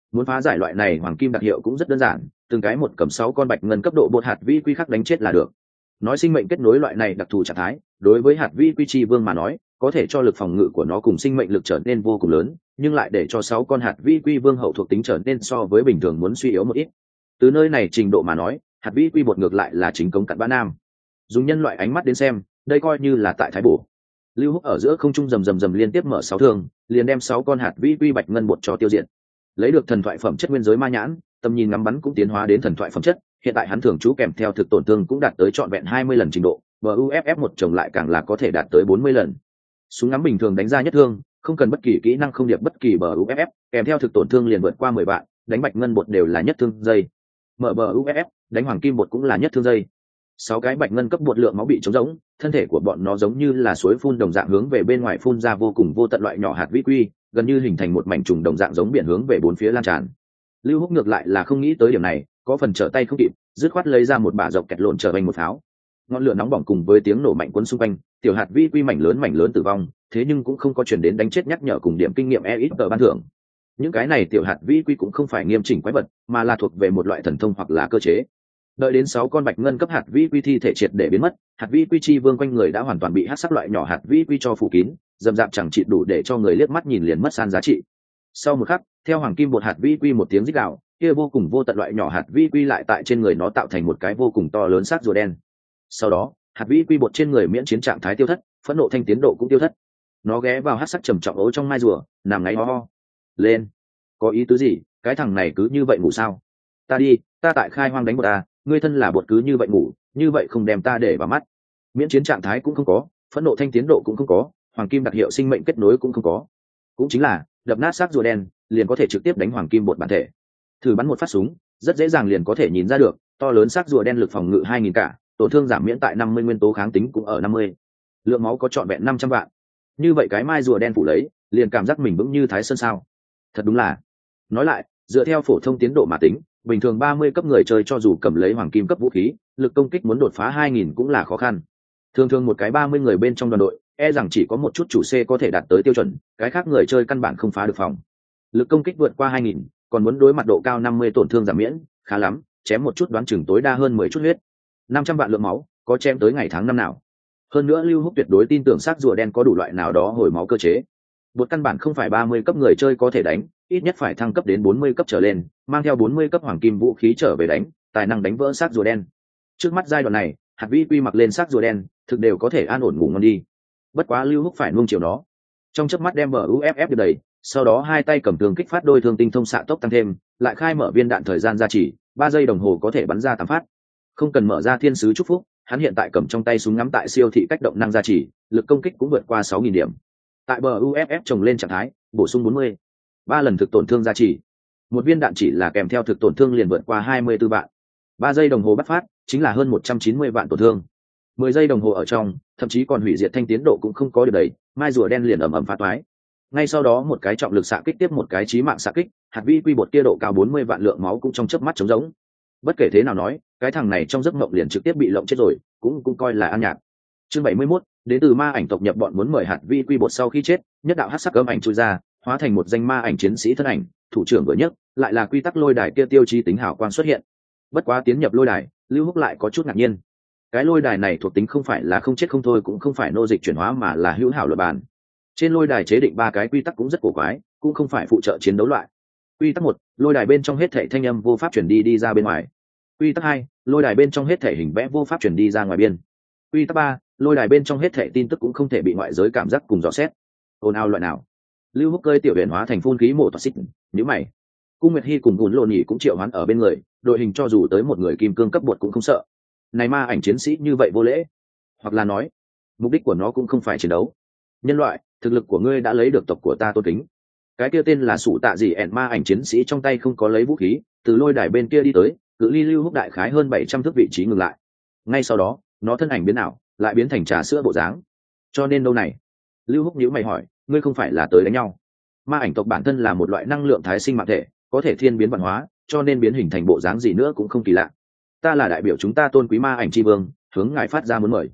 Muốn phá giải loại này hoàng kim đặc hiệu cũng rất đơn giản, từng cái một cầm 6 con bạch ngân cấp độ bột hạt vi quy khắc đánh chết là được. Nói sinh mệnh kết nối loại này đặc thù trạng thái, đối với hạt vi quy chi vương mà nói, có thể cho lực phòng ngự của nó cùng sinh mệnh lực trở nên vô cùng lớn, nhưng lại để cho 6 con hạt vi quy vương hậu thuộc tính trở nên so với bình thường muốn suy yếu một ít. Từ nơi này trình độ mà nói, hạt vi quy bột ngược lại là chính cống cặn bã nam. Dùng nhân loại ánh mắt đến xem, đây coi như là tại thái bổ. Lưu Húc ở giữa không trung rầm liên tiếp mở 6 thương, liền đem 6 con hạt vi quy bạch ngân bột cho tiêu diệt. Lấy được thần thoại phẩm chất nguyên giới ma nhãn, tầm nhìn ngắm bắn cũng tiến hóa đến thần thoại phẩm chất, hiện tại hắn thường trú kèm theo thực tổn thương cũng đạt tới trọn vẹn 20 lần trình độ, buff một chồng lại càng là có thể đạt tới 40 lần. Súng ngắm bình thường đánh ra nhất thương, không cần bất kỳ kỹ năng không điệp bất kỳ buff, kèm theo thực tổn thương liền vượt qua 10 vạn, đánh bạch ngân bột đều là nhất thương giây. Mở buff, đánh hoàng kim bột cũng là nhất thương giây. 6 cái bạch ngân cấp bột lượng máu bị trống rỗng, thân thể của bọn nó giống như là suối phun đồng dạng hướng về bên ngoài phun ra vô cùng vô tận loại nhỏ hạt vi quy, gần như hình thành một mảnh trùng đồng dạng giống biển hướng về bốn phía lan tràn. Lưu Húc ngược lại là không nghĩ tới điểm này, có phần trở tay không kịp, dứt khoát lấy ra một bả dọc kẹt lộn trở thành một pháo. Ngọn lửa nóng bỏng cùng với tiếng nổ mạnh cuốn xung quanh, tiểu hạt vi quy mảnh lớn tử vong, thế nhưng cũng không có truyền đến đánh chết nhắc nhở cùng điểm kinh nghiệm ít tờ ban thưởng. Những cái này tiểu hạt vi quy cũng không phải nghiêm chỉnh quái vật, mà là thuộc về một loại thần thông hoặc là cơ chế. Đợi đến 6 con bạch ngân cấp hạt vi quy thi thể triệt để biến mất, hạt vi quy chi vương quanh người đã hoàn toàn bị hắc sắc loại nhỏ hạt vi quy cho phủ kín, dầm dạp chẳng chịt đủ để cho người liếc mắt nhìn liền mất san giá trị. Sau một khắc, theo hoàng kim bột hạt vi quy một tiếng rít gào, kia vô cùng vô tận loại nhỏ hạt vi quy lại tại trên người nó tạo thành một cái vô cùng to lớn xác rùa đen. Sau đó, hạt vi quy bột trên người miễn chiến trạng thái tiêu thất, phẫn nộ thanh tiến độ cũng tiêu thất. Nó ghé vào hắc sắc trầm trọng ố trong mai rùa, nằm ngáy ho ho. Lên, có ý tứ gì? Cái thằng này cứ như vậy ngủ sao? Ta đi, ta tại khai hoang đánh bột ta, ngươi thân là bột cứ như vậy ngủ, như vậy không đem ta để vào mắt. Miễn chiến trạng thái cũng không có, phẫn nộ thanh tiến độ cũng không có, hoàng kim đặc hiệu sinh mệnh kết nối cũng không có. Cũng chính là đập nát xác rùa đen, liền có thể trực tiếp đánh hoàng kim bột bản thể. Thử bắn một phát súng, rất dễ dàng liền có thể nhìn ra được, to lớn xác rùa đen lực phòng ngự 2000 cả, tổn thương giảm miễn tại 50 nguyên tố kháng tính cũng ở 50. Lượng máu có trọn vẹn 500 vạn. Như vậy cái mai rùa đen phủ lấy, liền cảm giác mình vững như Thái Sơn sao? Thật đúng là. Nói lại, dựa theo phổ thông tiến độ mà tính, bình thường 30 cấp người chơi cho dù cầm lấy hoàng kim cấp vũ khí, lực công kích muốn đột phá 2000 cũng là khó khăn. Thường một cái 30 người bên trong đoàn đội, e rằng chỉ có một chút chủ C có thể đạt tới tiêu chuẩn, cái khác người chơi căn bản không phá được phòng. Lực công kích vượt qua 2000, còn muốn đối mặt độ cao 50 tổn thương giảm miễn, khá lắm, chém một chút đoán chừng tối đa hơn 10 chút huyết. 500 vạn lượng máu, có chém tới ngày tháng năm nào. Hơn nữa Lưu Húc tuyệt đối tin tưởng xác rùa đen có đủ loại nào đó hồi máu cơ chế. Bột căn bản không phải 30 cấp người chơi có thể đánh, ít nhất phải thăng cấp đến 40 cấp trở lên, mang theo 40 cấp hoàng kim vũ khí trở về đánh, tài năng đánh vỡ xác rùa đen. Trước mắt giai đoạn này, hạt vi quy mặc lên xác rùa đen, thực đều có thể an ổn ngủ ngon đi. Bất quá Lưu Húc phải nuông chiều nó. Trong chớp mắt đem buff được đầy, sau đó hai tay cầm thương kích phát đôi thương tinh thông xạ tốc tăng thêm, lại khai mở viên đạn thời gian gia trì, 3 giây đồng hồ có thể bắn ra 8 phát. Không cần mở ra thiên sứ chúc phúc, hắn hiện tại cầm trong tay súng ngắm tại siêu thị cách động năng gia trì, lực công kích cũng vượt qua 6000 điểm. Tại buff trồng lên trạng thái, bổ sung 40. 3 lần thực tổn thương gia trì. Một viên đạn chỉ là kèm theo thực tổn thương liền vượt qua 24 vạn. 3 giây đồng hồ bắt phát, chính là hơn 190 vạn tổn thương. 10 giây đồng hồ ở trong, thậm chí còn hủy diệt thanh tiến độ cũng không có được đầy, mai rùa đen liền ầm phá toái. Ngay sau đó một cái trọng lực xạ kích tiếp một cái chí mạng xạ kích, hạt vi quy bột kia độ cao 40 vạn lượng máu cũng trong chớp mắt trống rỗng. Bất kể thế nào nói, cái thằng này trong giấc mộng liền trực tiếp bị lộng chết rồi, cũng coi là ăn nhạt. Chương 71, đến từ ma ảnh tộc nhập bọn muốn mời hạt vi quy bột sau khi chết, nhất đạo hắc sắc cấm ảnh chui ra, hóa thành một danh ma ảnh chiến sĩ thân ảnh, thủ trưởng vừa nhất, lại là quy tắc lôi đài kia tiêu chí tính hảo quang xuất hiện. Bất quá tiến nhập lôi đài, Lưu Húc lại có chút ngạc nhiên. Cái lôi đài này thuộc tính không phải là không chết không thôi, cũng không phải nô dịch chuyển hóa mà là hữu hảo luật bản. Trên lôi đài chế định 3 cái quy tắc cũng rất cổ quái, cũng không phải phụ trợ chiến đấu loại. Quy tắc 1, lôi đài bên trong hết thảy thanh âm vô pháp truyền đi ra bên ngoài. Quy tắc 2, lôi đài bên trong hết thảy hình vẽ vô pháp truyền đi ra ngoài biên. Quy tắc 3, lôi đài bên trong hết thảy tin tức cũng không thể bị ngoại giới cảm giác cùng dò xét. Ồn ào loại nào? Lưu Húc cơi tiểu huyền hóa thành phun khí mổ toa xích, nhíu mày. Cung Nguyệt Hi cùng Gùn Lộn Nhỉ cũng triệu hoán ở bên người, đội hình cho dù tới một người kim cương cấp bột cũng không sợ. Này ma ảnh chiến sĩ như vậy vô lễ, hoặc là nói, mục đích của nó cũng không phải chiến đấu. Nhân loại, thực lực của ngươi đã lấy được tộc của ta tôn kính. Cái kia tên là Sủ Tạ Dị ẻn ma ảnh chiến sĩ trong tay không có lấy vũ khí, từ lôi đài bên kia đi tới, cự ly Lưu Húc đại khái hơn 700 thước vị trí ngừng lại. Ngay sau đó, nó thân ảnh biến ảo, lại biến thành trà sữa bộ dáng. Cho nên đâu này? Lưu Húc nhíu mày hỏi, ngươi không phải là tới đánh nhau? Ma ảnh tộc bản thân là một loại năng lượng thái sinh mạng thể, có thể thiên biến văn hóa, cho nên biến hình thành bộ dáng gì nữa cũng không kỳ lạ. Ta là đại biểu chúng ta tôn quý ma ảnh chi vương, hướng ngài phát ra muốn mời.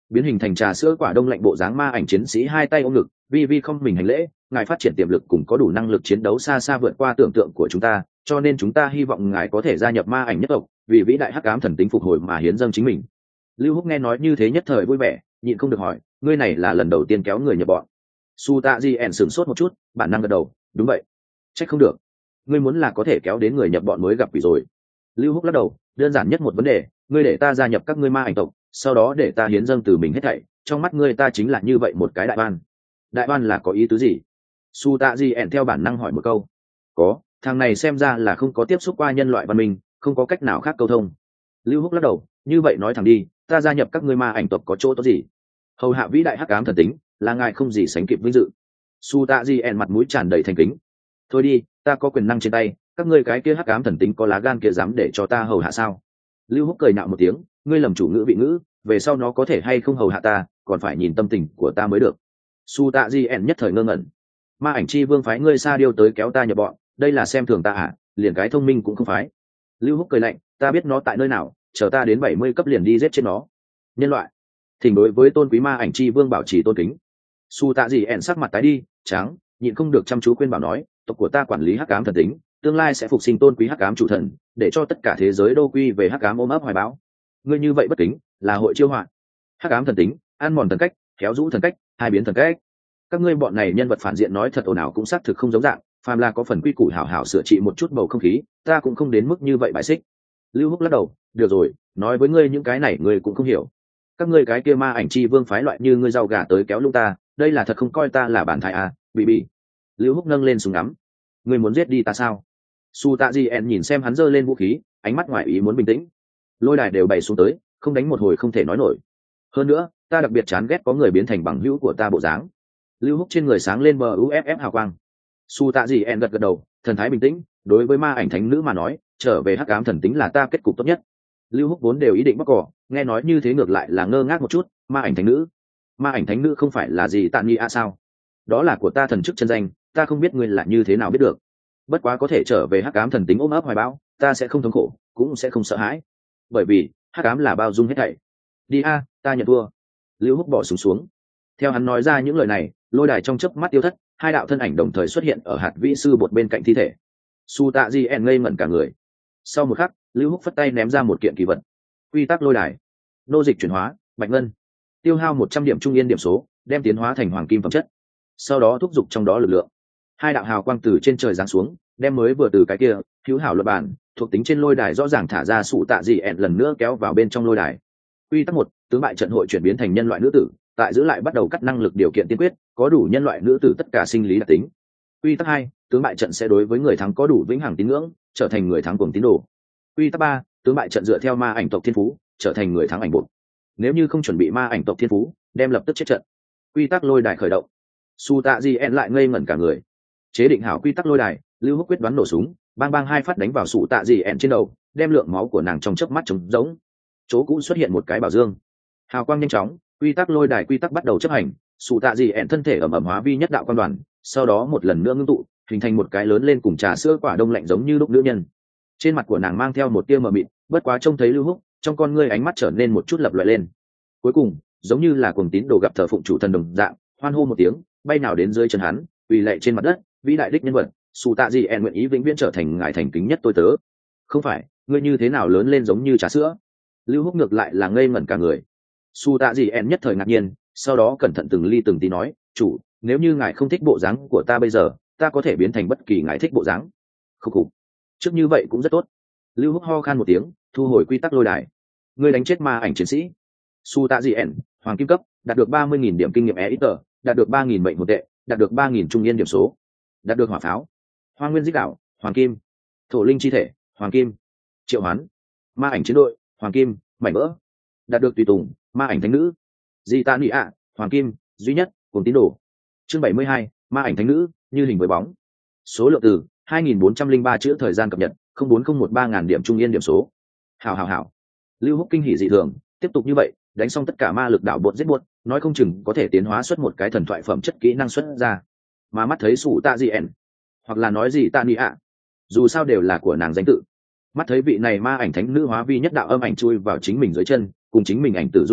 biến hình thành trà sữa quả đông lạnh bộ dáng ma ảnh chiến sĩ hai tay ôm ngực, vi vi không mình hành lễ, ngài phát triển tiềm lực cùng có đủ năng lực chiến đấu xa xa vượt qua tưởng tượng của chúng ta, cho nên chúng ta hy vọng ngài có thể gia nhập ma ảnh nhất tộc, vì vĩ đại hắc ám thần tính phục hồi mà hiến dâng chính mình. Lưu Húc nghe nói như thế nhất thời vui vẻ, nhịn không được hỏi, ngươi này là lần đầu tiên kéo người nhập bọn? Su Tạ Di ẻn sửng sốt một chút, bản năng gật đầu, đúng vậy. Trách không được, ngươi muốn là có thể kéo đến người nhập bọn mới gặp quỷ rồi. Lưu Húc lắc đầu, đơn giản nhất một vấn đề, ngươi để ta gia nhập các ngươi ma ảnh tộc, sau đó để ta hiến dâng từ mình hết thảy, trong mắt ngươi ta chính là như vậy một cái đại oan. Đại oan là có ý tứ gì? Su Tạ Di ẻn theo bản năng hỏi một câu. Có, thằng này xem ra là không có tiếp xúc qua nhân loại văn minh, không có cách nào khác câu thông. Lưu Húc lắc đầu, như vậy nói thẳng đi, ta gia nhập các ngươi ma ảnh tộc có chỗ tốt gì? Hầu hạ vĩ đại hắc ám thần tính, là ngài không gì sánh kịp vinh dự. Su Tạ Di ẻn mặt mũi tràn đầy thành kính. Thôi đi, ta có quyền năng trên tay, các ngươi cái kia hắc ám thần tính có lá gan kia dám để cho ta hầu hạ sao? Lưu Húc cười nhạo một tiếng, ngươi lầm chủ ngữ vị ngữ, về sau nó có thể hay không hầu hạ ta, còn phải nhìn tâm tình của ta mới được. Su Tạ Di ẻn nhất thời ngơ ngẩn. Ma ảnh chi vương phái ngươi Sa Điêu tới kéo ta nhập bọn, đây là xem thường ta à? Liền cái thông minh cũng không phái. Lưu Húc cười lạnh, ta biết nó tại nơi nào, chờ ta đến 70 cấp liền đi giết chết nó. Nhân loại, thỉnh đối với tôn quý ma ảnh chi vương bảo trì tôn kính. Su Tạ Di ẻn sắc mặt tái đi, trắng, nhịn không được chăm chú khuyên bảo nói, tộc của ta quản lý hắc ám thần tính, tương lai sẽ phục sinh tôn quý hắc ám chủ thần, để cho tất cả thế giới đô quy về hắc ám ôm ấp hoài bão. Ngươi như vậy bất kính, là hội chiêu họa. Hắc ám thần tính, ăn mòn thần cách, kéo rũ thần cách, hai biến thần cách. Các ngươi bọn này nhân vật phản diện nói thật ồn ào cũng xác thực không giống dạng, phàm là có phần quy củ hảo hảo sửa trị một chút bầu không khí, ta cũng không đến mức như vậy bại xích. Lưu Húc lắc đầu, được rồi, nói với ngươi những cái này ngươi cũng không hiểu. Các ngươi cái kia ma ảnh chi vương phái loại như ngươi giàu gà tới kéo lung ta, đây là thật không coi ta là bản thái à? Bị. Lưu Húc nâng lên súng ngắm, ngươi muốn giết đi ta sao? Su Tạ Di En nhìn xem hắn giơ lên vũ khí, ánh mắt ngoài ý muốn bình tĩnh. Lôi đài đều bày xuống tới, không đánh một hồi không thể nói nổi. Hơn nữa, ta đặc biệt chán ghét có người biến thành bằng hữu của ta bộ dáng. Lưu Húc trên người sáng lên bờ uff hào quang. Su Tạ Di En gật gật đầu, thần thái bình tĩnh, đối với ma ảnh thánh nữ mà nói, trở về hắc ám thần tính là ta kết cục tốt nhất. Lưu Húc vốn đều ý định bóc cỏ, nghe nói như thế ngược lại là ngơ ngác một chút, ma ảnh thánh nữ không phải là gì Tạn Nhi à sao? Đó là của ta thần chức chân danh, ta không biết ngươi là như thế nào biết được. Bất quá có thể trở về hắc ám thần tính ôm ấp hoài bão, ta sẽ không thống khổ, cũng sẽ không sợ hãi, bởi vì hắc ám là bao dung hết thảy. Đi a, ta nhận thua. Lưu Húc bỏ súng xuống. Theo hắn nói ra những lời này, lôi đài trong chớp mắt tiêu thất, hai đạo thân ảnh đồng thời xuất hiện ở hạt vĩ sư bột bên cạnh thi thể. Su Tạ Di En ngây ngẩn cả người. Sau một khắc, Lưu Húc phất tay ném ra một kiện kỳ vật. Quy tắc lôi đài, nô dịch chuyển hóa, bạch ngân, tiêu hao 100 điểm trung yên điểm số, đem tiến hóa thành hoàng kim phẩm chất. Sau đó thúc giục trong đó lực lượng. Hai đạo hào quang từ trên trời giáng xuống, đem mới vừa từ cái kia hữu hảo luật bản thuộc tính trên lôi đài rõ ràng thả ra Su Tạ Di En lần nữa kéo vào bên trong lôi đài. Quy tắc 1, tướng bại trận hội chuyển biến thành nhân loại nữ tử, tại giữ lại bắt đầu cắt năng lực điều kiện tiên quyết, có đủ nhân loại nữ tử tất cả sinh lý đặc tính. Quy tắc 2, tướng bại trận sẽ đối với người thắng có đủ vĩnh hằng tín ngưỡng, trở thành người thắng cuồng tín đồ. Quy tắc 3, tướng bại trận dựa theo ma ảnh tộc thiên phú, trở thành người thắng ảnh buộc. Nếu như không chuẩn bị ma ảnh tộc thiên phú, đem lập tức chết trận. Quy tắc lôi đài khởi động. Su Tạ Di En lại ngây ngẩn cả người. Chế định hảo quy tắc lôi đài, Lưu Húc quyết đoán nổ súng, bang bang hai phát đánh vào Su Tạ Di En trên đầu, đem lượng máu của nàng trong chớp mắt trống rỗng. Chỗ cũ xuất hiện một cái bảo dương. Hào quang nhanh chóng, quy tắc lôi đài quy tắc bắt đầu chấp hành. Su Tạ Di En thân thể ẩm hóa vi nhất đạo quan đoàn, sau đó một lần nữa ngưng tụ, hình thành một cái lớn lên cùng trà sữa quả đông lạnh giống như lúc nữ nhân. Trên mặt của nàng mang theo một tia mờ mịt, bất quá trông thấy Lưu Húc, trong con ngươi ánh mắt trở nên một chút lập lòe lên. Cuối cùng, giống như là cuồng tín đồ gặp thờ phụng chủ thần đồng dạng, hoan hô một tiếng, bay nào đến dưới chân hắn, quỳ lạy trên mặt đất, vĩ đại đích nhân vật, Su Tạ Di En nguyện ý vĩnh viễn trở thành ngài thành kính nhất tôi tớ. Không phải, ngươi như thế nào lớn lên giống như trà sữa? Lưu Húc ngược lại là ngây ngẩn cả người. Su Tạ Di En nhất thời ngạc nhiên, sau đó cẩn thận từng ly từng tí nói, chủ, nếu như ngài không thích bộ dáng của ta bây giờ, ta có thể biến thành bất kỳ ngài thích bộ dáng. Khúc khục, trước như vậy cũng rất tốt. Lưu Húc ho khan một tiếng, thu hồi quy tắc lôi đài. Ngươi đánh chết ma ảnh chiến sĩ. Su Tạ Di En, hoàng kim cấp, đạt được 30.000 điểm kinh nghiệm EXP, đạt được 3.000 mệnh một tệ, đạt được 3.000 trung yên điểm số, đạt được hỏa pháo, hoa nguyên dích đạo, hoàng kim, thổ linh chi thể, hoàng kim, triệu hoán, ma ảnh chiến đội, hoàng kim, mảnh vỡ, đạt được tùy tùng, ma ảnh thánh nữ, di tạ nị ạ, hoàng kim, duy nhất, cùng tín đồ. Chương 72, ma ảnh thánh nữ, như hình với bóng. Số lượng từ 2.403 chữ, thời gian cập nhật 04013000 điểm trung yên điểm số. Hảo. Lưu Húc kinh hỉ dị thường, tiếp tục như vậy, đánh xong tất cả ma lực đảo bột giết buốt, nói không chừng có thể tiến hóa xuất một cái thần thoại phẩm chất kỹ năng xuất ra. Mà mắt thấy Su Tạ Di En, hoặc là nói gì Tạ Nị ạ, dù sao đều là của nàng danh tự. Mắt thấy vị này ma ảnh thánh nữ hóa vi nhất đạo âm ảnh chui vào chính mình dưới chân, cùng chính mình ảnh tử dung hợp,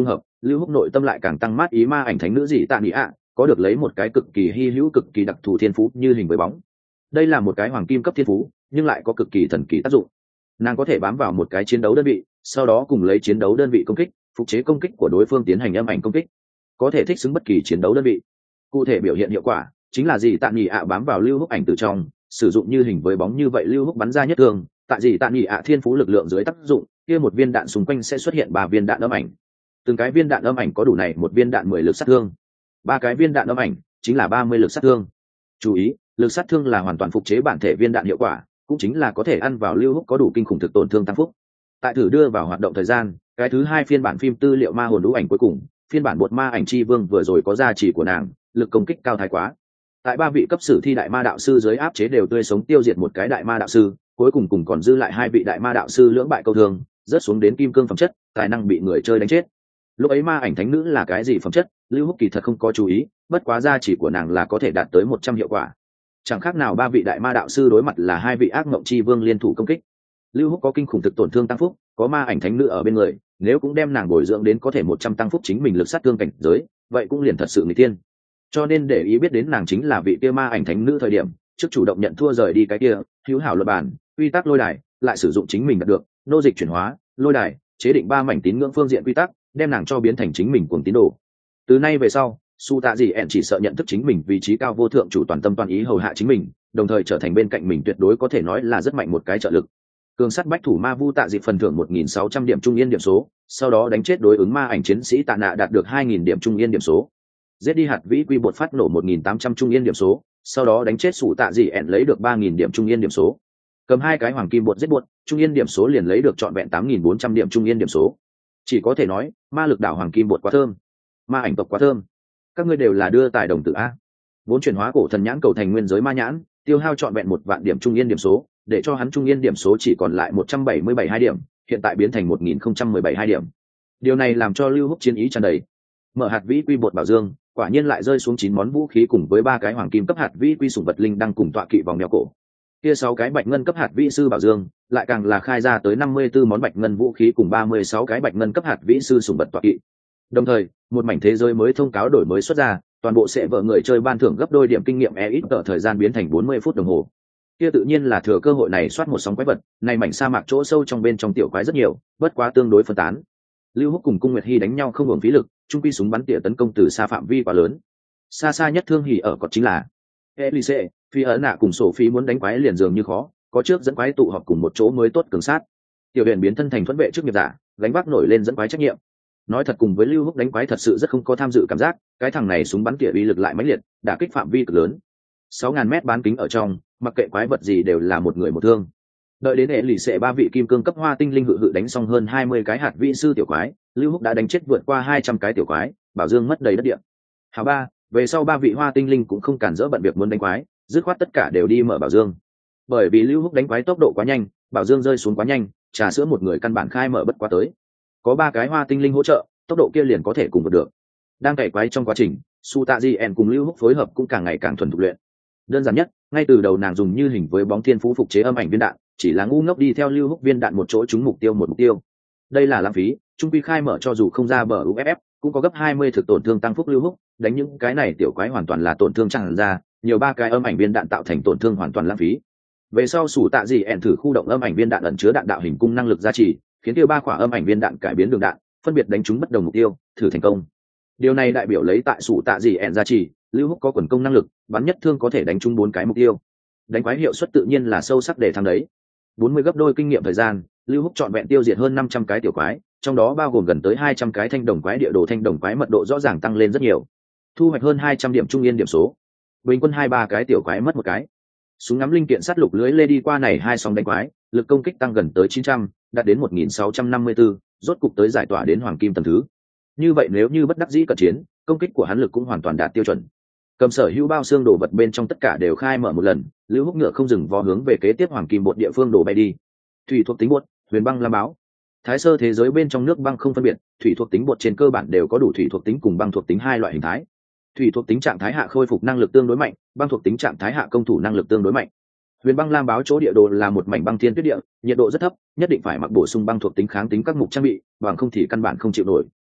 Lưu Húc nội tâm lại càng tăng mát ý ma ảnh thánh nữ gì tạ nghĩ ạ, có được lấy một cái cực kỳ hy hữu cực kỳ đặc thù thiên phú như hình với bóng. Đây là một cái hoàng kim cấp thiên phú, nhưng lại có cực kỳ thần kỳ tác dụng. Nàng có thể bám vào một cái chiến đấu đơn vị, sau đó cùng lấy chiến đấu đơn vị công kích, phục chế công kích của đối phương tiến hành âm ảnh công kích, có thể thích ứng bất kỳ chiến đấu đơn vị. Cụ thể biểu hiện hiệu quả chính là gì tạ nghỉ ạ bám vào Lưu Húc ảnh từ trong, sử dụng như hình với bóng như vậy Lưu Húc bắn ra nhất thương, tại gì tạ nghỉ ạ thiên phú lực lượng dưới tác dụng, kia một viên đạn xung quanh sẽ xuất hiện 3 viên đạn âm ảnh. Từng cái viên đạn âm ảnh có đủ này một viên đạn 10 lực sát thương. 3 cái viên đạn âm ảnh chính là 30 lực sát thương. Chú ý, lực sát thương là hoàn toàn phục chế bản thể viên đạn hiệu quả, cũng chính là có thể ăn vào Lưu Húc có đủ kinh khủng thực tổn thương tăng phúc. Tại thử đưa vào hoạt động thời gian, cái thứ 2 phiên bản phim tư liệu ma hồn đũ ảnh cuối cùng, phiên bản bột ma ảnh chi vương vừa rồi có gia trì của nàng, lực công kích cao thái quá. Tại 3 vị cấp sử thi đại ma đạo sư dưới áp chế đều tươi sống tiêu diệt một cái đại ma đạo sư, cuối cùng còn dư lại 2 vị đại ma đạo sư lưỡng bại câu thương, rớt xuống đến kim cương phẩm chất, tài năng bị người chơi đánh chết. Lúc ấy ma ảnh thánh nữ là cái gì phẩm chất, Lưu Húc kỳ thật không có chú ý, bất quá gia chỉ của nàng là có thể đạt tới 100 hiệu quả. Chẳng khác nào 3 vị đại ma đạo sư đối mặt là 2 vị ác mộng chi vương liên thủ công kích. Lưu Húc có kinh khủng thực tổn thương tăng phúc, có ma ảnh thánh nữ ở bên người, nếu cũng đem nàng bồi dưỡng đến có thể 100 tăng phúc chính mình lực sát thương cảnh giới, vậy cũng liền thật sự nghịch tiên. Cho nên để ý biết đến nàng chính là vị kia ma ảnh thánh nữ thời điểm, trước chủ động nhận thua rời đi cái kia, hữu hảo luật bản, quy tắc lôi đài, lại sử dụng chính mình đạt được, nô dịch chuyển hóa, lôi đài, chế định 3 mảnh tín ngưỡng phương diện quy tắc, đem nàng cho biến thành chính mình cuồng tín đồ. Từ nay về sau, su tạ gì ẹn chỉ sợ nhận thức chính mình vị trí cao vô thượng chủ toàn tâm toàn ý hầu hạ chính mình, đồng thời trở thành bên cạnh mình tuyệt đối có thể nói là rất mạnh một cái trợ lực. Cường sắt bách thủ ma vu tạ dịp phần thưởng 1.600 điểm trung yên điểm số, sau đó đánh chết đối ứng ma ảnh chiến sĩ tạ nạ đạt được 2.000 điểm trung yên điểm số. Giết đi hạt vĩ quy bột phát nổ 1.800 trung yên điểm số, sau đó đánh chết sủ tạ dị ẹn lấy được 3.000 điểm trung yên điểm số. Cầm 2 cái hoàng kim bột giết bột, trung yên điểm số liền lấy được trọn vẹn 8.400 điểm trung yên điểm số. Chỉ có thể nói, ma lực đảo hoàng kim bột quá thơm, ma ảnh tộc quá thơm. Các ngươi đều là đưa tài đồng tử a. Vốn chuyển hóa cổ thần nhãn cầu thành nguyên giới ma nhãn, tiêu hao trọn vẹn 1 vạn điểm trung yên điểm số, để cho hắn trung yên điểm số chỉ còn lại 177 điểm, hiện tại biến thành 1017 điểm. Điều này làm cho Lưu Húc chiến ý tràn đầy. Mở hạt vĩ quy bột bảo dương, quả nhiên lại rơi xuống 9 món vũ khí cùng với 3 cái hoàng kim cấp hạt vĩ quy sủng vật linh đang cùng tọa kỵ vòng đeo cổ. Kia 6 cái bạch ngân cấp hạt vĩ sư bảo dương, lại càng là khai ra tới 54 món bạch ngân vũ khí cùng 36 cái bạch ngân cấp hạt vĩ sư sủng vật tọa kỵ. Đồng thời, một mảnh thế giới mới thông cáo đổi mới xuất ra, toàn bộ sẽ vợ người chơi ban thưởng gấp đôi điểm kinh nghiệm EX ở thời gian biến thành 40 phút đồng hồ. Kia tự nhiên là thừa cơ hội này soát một sóng quái vật, này mảnh sa mạc chỗ sâu trong bên trong tiểu quái rất nhiều, bất quá tương đối phân tán. Lưu Húc cùng Cung Nguyệt Hi đánh nhau không hưởng phí lực, trung quy súng bắn tỉa tấn công từ xa phạm vi quá lớn. Xa xa nhất thương hỉ ở cọt chính là Elise, Phi ở nạ cùng sổ phí muốn đánh quái liền dường như khó, có trước dẫn quái tụ họp cùng một chỗ mới tốt cường sát. Tiểu Huyền biến thân thành thuẫn vệ trước nghiệp giả, gánh vác nổi lên dẫn quái trách nhiệm. Nói thật cùng với Lưu Húc đánh quái thật sự rất không có tham dự cảm giác, cái thằng này súng bắn tỉa uy lực lại mãnh liệt, đả kích phạm vi cực lớn. 6000 mét bán kính ở trong, mặc kệ quái vật gì đều là một người một thương. Đợi đến hệ lì xệ 3 vị kim cương cấp hoa tinh linh hự đánh xong hơn 20 cái hạt vị sư tiểu quái, Lưu Húc đã đánh chết vượt qua 200 cái tiểu quái, bảo dương mất đầy đất địa. Hào ba, về sau 3 vị hoa tinh linh cũng không cản dỡ bận việc muốn đánh quái, dứt khoát tất cả đều đi mở bảo dương. Bởi vì Lưu Húc đánh quái tốc độ quá nhanh, bảo dương rơi xuống quá nhanh, trà sữa một người căn bản khai mở bất quá tới. Có 3 cái hoa tinh linh hỗ trợ, tốc độ kia liền có thể cùng vượt được. Đang cày quái trong quá trình, Su Tạ Di En cùng Lưu Húc phối hợp cũng càng ngày càng thuần thục luyện. Đơn giản nhất, ngay từ đầu nàng dùng như hình với bóng thiên phú phục chế âm ảnh viên đạn, chỉ là ngu ngốc đi theo Lưu Húc viên đạn một chỗ trúng mục tiêu một mục tiêu. Đây là lãng phí, trung quy khai mở cho dù không ra bờ UFF, cũng có gấp 20 thực tổn thương tăng phúc Lưu Húc, đánh những cái này tiểu quái hoàn toàn là tổn thương chẳng ra, nhiều 3 cái âm ảnh viên đạn tạo thành tổn thương hoàn toàn lãng phí. Về sau Su Tạ Di En thử khu động âm ảnh viên đạn ẩn chứa đạn đạo hình cung năng lực gia trì, khiến tiêu 3 quả âm ảnh viên đạn cải biến đường đạn, phân biệt đánh trúng bất đồng mục tiêu, thử thành công. Điều này đại biểu lấy tại Su Tạ Di En gia trì, Lưu Húc có quần công năng lực, bắn nhất thương có thể đánh trúng 4 cái mục tiêu. Đánh quái hiệu suất tự nhiên là sâu sắc để thăng đấy. 40 gấp đôi kinh nghiệm thời gian, Lưu Húc chọn vẹn tiêu diệt hơn 500 cái tiểu quái, trong đó bao gồm gần tới 200 cái thanh đồng quái địa đồ thanh đồng quái mật độ rõ ràng tăng lên rất nhiều. Thu hoạch hơn 200 điểm trung yên điểm số. Bình quân 2-3 cái tiểu quái mất một cái. Súng ngắm linh kiện sát lục lưới lê đi qua này 2 sóng đánh quái, lực công kích tăng gần tới 900, đạt đến 1654, rốt cục tới giải tỏa đến hoàng kim tầng thứ. Như vậy nếu như bất đắc dĩ cận chiến, công kích của hắn lực cũng hoàn toàn đạt tiêu chuẩn. Cầm sở hữu bao xương đồ vật bên trong tất cả đều khai mở một lần, Lưu Húc ngựa không dừng vó hướng về kế tiếp hoàng kim bột địa phương đổ bay đi. Thủy thuộc tính bột, huyền băng lam báo. Thái sơ thế giới bên trong nước băng không phân biệt, thủy thuộc tính bột trên cơ bản đều có đủ thủy thuộc tính cùng băng thuộc tính 2 loại hình thái. Thủy thuộc tính trạng thái hạ khôi phục năng lực tương đối mạnh, băng thuộc tính trạng thái hạ công thủ năng lực tương đối mạnh. Huyền băng lam báo chỗ địa đồ là một mảnh băng thiên tuyết địa, nhiệt độ rất thấp, nhất định phải mặc bổ sung băng thuộc tính kháng tính các mục trang bị, bằng không thì căn bản không chịu nổi.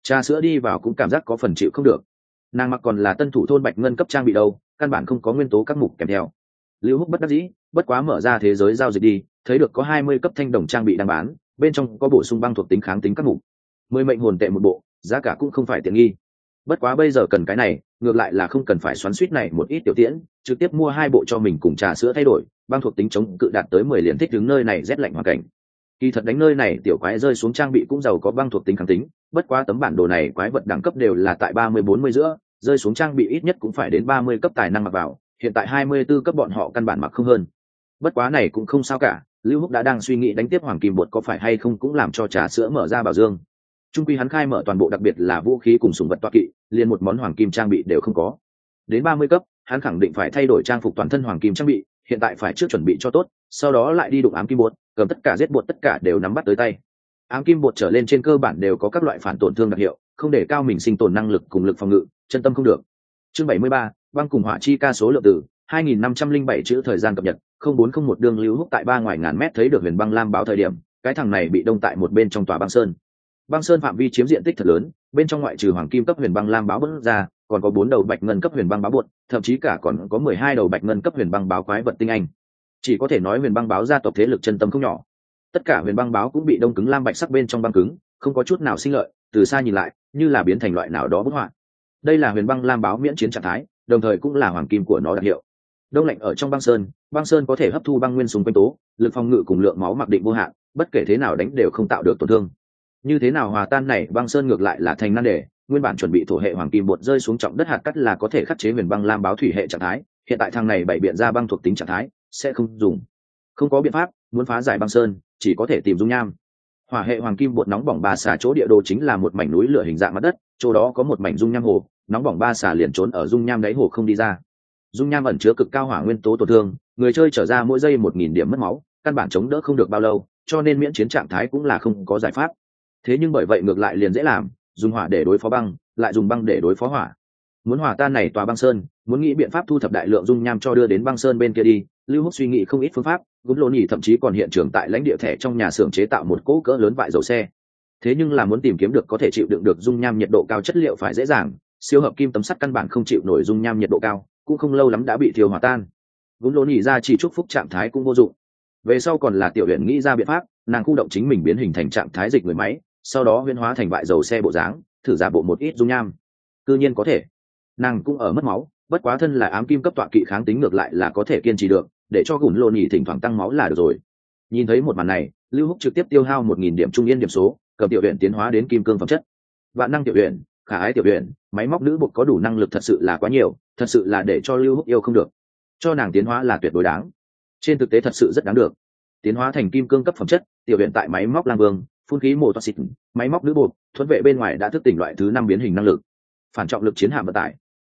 Trà sữa đi vào cũng cảm giác có phần chịu không được. Nàng mặc còn là tân thủ thôn bạch ngân cấp trang bị đâu, căn bản không có nguyên tố các mục kèm theo. Lưu Húc bất đắc dĩ, bất quá mở ra thế giới giao dịch đi, thấy được có 20 cấp thanh đồng trang bị đang bán, bên trong có bổ sung băng thuộc tính kháng tính các mục. 10 mệnh hồn tệ một bộ, giá cả cũng không phải tiện nghi. Bất quá bây giờ cần cái này, ngược lại là không cần phải xoắn xuýt này một ít tiểu tiễn, trực tiếp mua 2 bộ cho mình cùng trà sữa thay đổi, băng thuộc tính chống cự đạt tới 10 liền thích đứng nơi này rét lạnh hoàn cảnh. Kỳ thật đánh nơi này tiểu quái rơi xuống trang bị cũng giàu có băng thuộc tính kháng tính, bất quá tấm bản đồ này quái vật đẳng cấp đều là tại 30-40 giữa, rơi xuống trang bị ít nhất cũng phải đến 30 cấp tài năng mặc vào, hiện tại 24 cấp bọn họ căn bản mặc không hơn. Bất quá này cũng không sao cả, Lưu Húc đã đang suy nghĩ đánh tiếp hoàng kim bột có phải hay không cũng làm cho trà sữa mở ra bảo dương. Trung quy hắn khai mở toàn bộ đặc biệt là vũ khí cùng sủng vật toa kỵ, liền một món hoàng kim trang bị đều không có. Đến 30 cấp, hắn khẳng định phải thay đổi trang phục toàn thân hoàng kim trang bị, hiện tại phải trước chuẩn bị cho tốt, sau đó lại đi đụng ám kim bột, cầm tất cả giết bột tất cả đều nắm bắt tới tay. Ám kim bột trở lên trên cơ bản đều có các loại phản tổn thương đặc hiệu, không để cao mình sinh tồn năng lực cùng lực phòng ngự, chân tâm không được. Chương 73, băng cùng hỏa chi ca số lượng từ 2507 chữ thời gian cập nhật 0401 đường Lưu Húc tại 3 ngoài ngàn mét thấy được huyền băng lam báo thời điểm, cái thằng này bị đông tại một bên trong tòa băng sơn. Băng sơn phạm vi chiếm diện tích thật lớn, bên trong ngoại trừ hoàng kim cấp huyền băng lam báo bắn ra, còn có 4 đầu bạch ngân cấp huyền băng báo bột, thậm chí cả còn có 12 đầu bạch ngân cấp huyền băng báo quái vật tinh anh. Chỉ có thể nói huyền băng báo gia tộc thế lực chân tâm không nhỏ. Tất cả huyền băng báo cũng bị đông cứng lam bạch sắc bên trong băng cứng, không có chút nào sinh lợi, từ xa nhìn lại, như là biến thành loại nào đó bức họa. Đây là huyền băng lam báo miễn chiến trạng thái, đồng thời cũng là hoàng kim của nó đặc hiệu. Đông lạnh ở trong băng sơn có thể hấp thu băng nguyên xung quanh tố, lực phòng ngự cùng lượng máu mặc định vô hạn, bất kể thế nào đánh đều không tạo được tổn thương. Như thế nào hòa tan này băng sơn ngược lại là thành nan đề, nguyên bản chuẩn bị thổ hệ hoàng kim bột rơi xuống trọng đất hạt cắt là có thể khắc chế huyền băng lam báo thủy hệ trạng thái, hiện tại thằng này bày biện ra băng thuộc tính trạng thái, sẽ không dùng. Không có biện pháp, muốn phá giải băng sơn, chỉ có thể tìm dung nham. Hỏa hệ hoàng kim bột nóng bỏng ba xà chỗ địa đồ chính là một mảnh núi lửa hình dạng mặt đất, chỗ đó có một mảnh dung nham hồ, nóng bỏng ba xà liền trốn ở dung nham đáy hồ không đi ra. Dung nham ẩn chứa cực cao hỏa nguyên tố tổn thương, người chơi trở ra mỗi giây 1000 điểm mất máu, căn bản chống đỡ không được bao lâu, cho nên miễn chiến trạng thái cũng là không có giải pháp. Thế nhưng bởi vậy ngược lại liền dễ làm, dùng hỏa để đối phó băng, lại dùng băng để đối phó hỏa. Muốn hòa tan này tòa băng sơn, muốn nghĩ biện pháp thu thập đại lượng dung nham cho đưa đến băng sơn bên kia đi. Lưu Húc suy nghĩ không ít phương pháp, Gúm Lô Nhỉ thậm chí còn hiện trường tại lãnh địa thẻ trong nhà xưởng chế tạo một cỗ cỡ lớn vại dầu xe. Thế nhưng là muốn tìm kiếm được có thể chịu đựng được dung nham nhiệt độ cao chất liệu phải dễ dàng, siêu hợp kim tấm sắt căn bản không chịu nổi dung nham nhiệt độ cao, cũng không lâu lắm đã bị thiêu hòa tan. Gúm Lô Nhỉ ra chỉ chúc phúc trạng thái cũng vô dụng. Về sau còn là Tiểu Uyển nghĩ ra biện pháp, nàng khu động chính mình biến hình thành trạng thái dịch người máy, sau đó huyễn hóa thành vại dầu xe bộ dáng, thử giả bộ một ít dung nham. Cư nhiên có thể. Nàng cũng ở mất máu, bất quá thân là ám kim cấp tọa kỵ kháng tính ngược lại là có thể kiên trì được, để cho Gúm Lô Nhỉ thỉnh thoảng tăng máu là được rồi. Nhìn thấy một màn này, Lưu Húc trực tiếp tiêu hao 1000 điểm trung yên điểm số, cầm Tiểu Uyển tiến hóa đến kim cương phẩm chất. Vạn năng Tiểu Uyển, khả ái Tiểu Uyển, máy móc nữ buộc có đủ năng lực thật sự là quá nhiều, thật sự là để cho Lưu Húc yêu không được. Cho nàng tiến hóa là tuyệt đối đáng. Trên thực tế thật sự rất đáng được. Tiến hóa thành kim cương cấp phẩm chất, Tiểu Uyển tại máy móc lang vương, phun khí mồ toa xịt, máy móc nữ buộc, thuẫn vệ bên ngoài đã thức tỉnh loại thứ 5 biến hình năng lực. Phản trọng lực chiến hạm vận tải.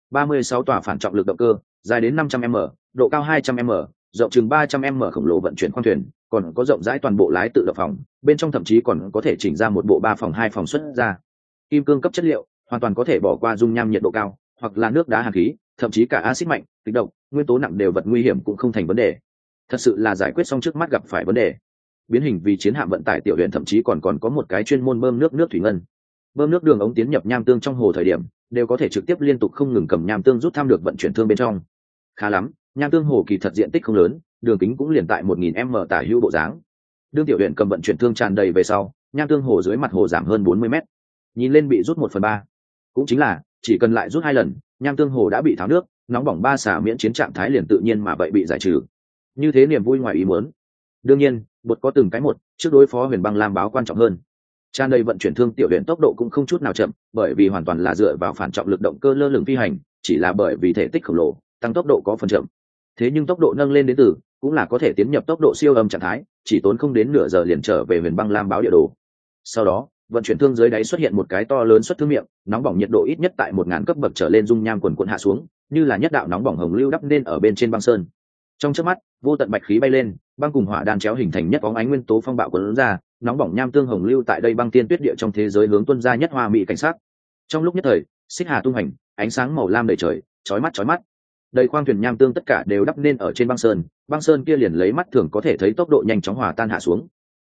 36 tòa phản trọng lực động cơ, dài đến 500m, độ cao 200m, rộng chừng 300m khổng lồ vận chuyển khoang thuyền, còn có rộng rãi toàn bộ lái tự động phòng, bên trong thậm chí còn có thể chỉnh ra một bộ 3 phòng 2 phòng xuất ra. Kim cương cấp chất liệu, hoàn toàn có thể bỏ qua dung nham nhiệt độ cao, hoặc là nước đá hàn khí, thậm chí cả axit mạnh, kịch độc, nguyên tố nặng đều vật nguy hiểm cũng không thành vấn đề. Thật sự là giải quyết xong trước mắt gặp phải vấn đề. Biến hình vì chiến hạm vận tải Tiểu Uyển thậm chí còn có một cái chuyên môn bơm nước thủy ngân. Bơm nước đường ống tiến nhập nham tương trong hồ thời điểm, đều có thể trực tiếp liên tục không ngừng cầm nham tương rút tham được vận chuyển thương bên trong. Khá lắm, nham tương hồ kỳ thật diện tích không lớn, đường kính cũng liền tại 1000m tả hữu bộ dáng. Đương Tiểu Uyển cầm vận chuyển thương tràn đầy về sau, nham tương hồ dưới mặt hồ giảm hơn 40m. Nhìn lên bị rút 1/3. Cũng chính là, chỉ cần lại rút 2 lần, nham tương hồ đã bị tháo nước, nóng bỏng ba xả miễn chiến trạng thái liền tự nhiên mà vậy bị giải trừ. Như thế niềm vui ngoài ý muốn. Đương nhiên, bột có từng cái một, trước đối phó huyền băng lam báo quan trọng hơn. Tràn đầy vận chuyển thương Tiểu Uyển tốc độ cũng không chút nào chậm, bởi vì hoàn toàn là dựa vào phản trọng lực động cơ lơ lửng phi hành, chỉ là bởi vì thể tích khổng lồ, tăng tốc độ có phần chậm. Thế nhưng tốc độ nâng lên đến từ, cũng là có thể tiến nhập tốc độ siêu âm trạng thái, chỉ tốn không đến nửa giờ liền trở về huyền băng lam báo địa đồ. Sau đó, vận chuyển thương dưới đáy xuất hiện một cái to lớn xuất thương miệng, nóng bỏng nhiệt độ ít nhất tại 1000 cấp bậc trở lên dung nham quần quần hạ xuống, như là nhất đạo nóng bỏng hồng lưu đắp nên ở bên trên băng sơn. Trong chớp mắt, vô tận bạch khí bay lên, băng cùng hỏa đan chéo hình thành nhất bóng ánh nguyên tố phong bạo cuốn ra, nóng bỏng nham tương hồng lưu tại đây băng tiên tuyết địa trong thế giới hướng tuân ra nhất hoa mỹ cảnh sắc. Trong lúc nhất thời, xích hà tung hành, ánh sáng màu lam đầy trời, chói mắt. Đầy khoang thuyền nham tương tất cả đều đắp nên ở trên băng sơn kia liền lấy mắt thường có thể thấy tốc độ nhanh chóng hòa tan hạ xuống.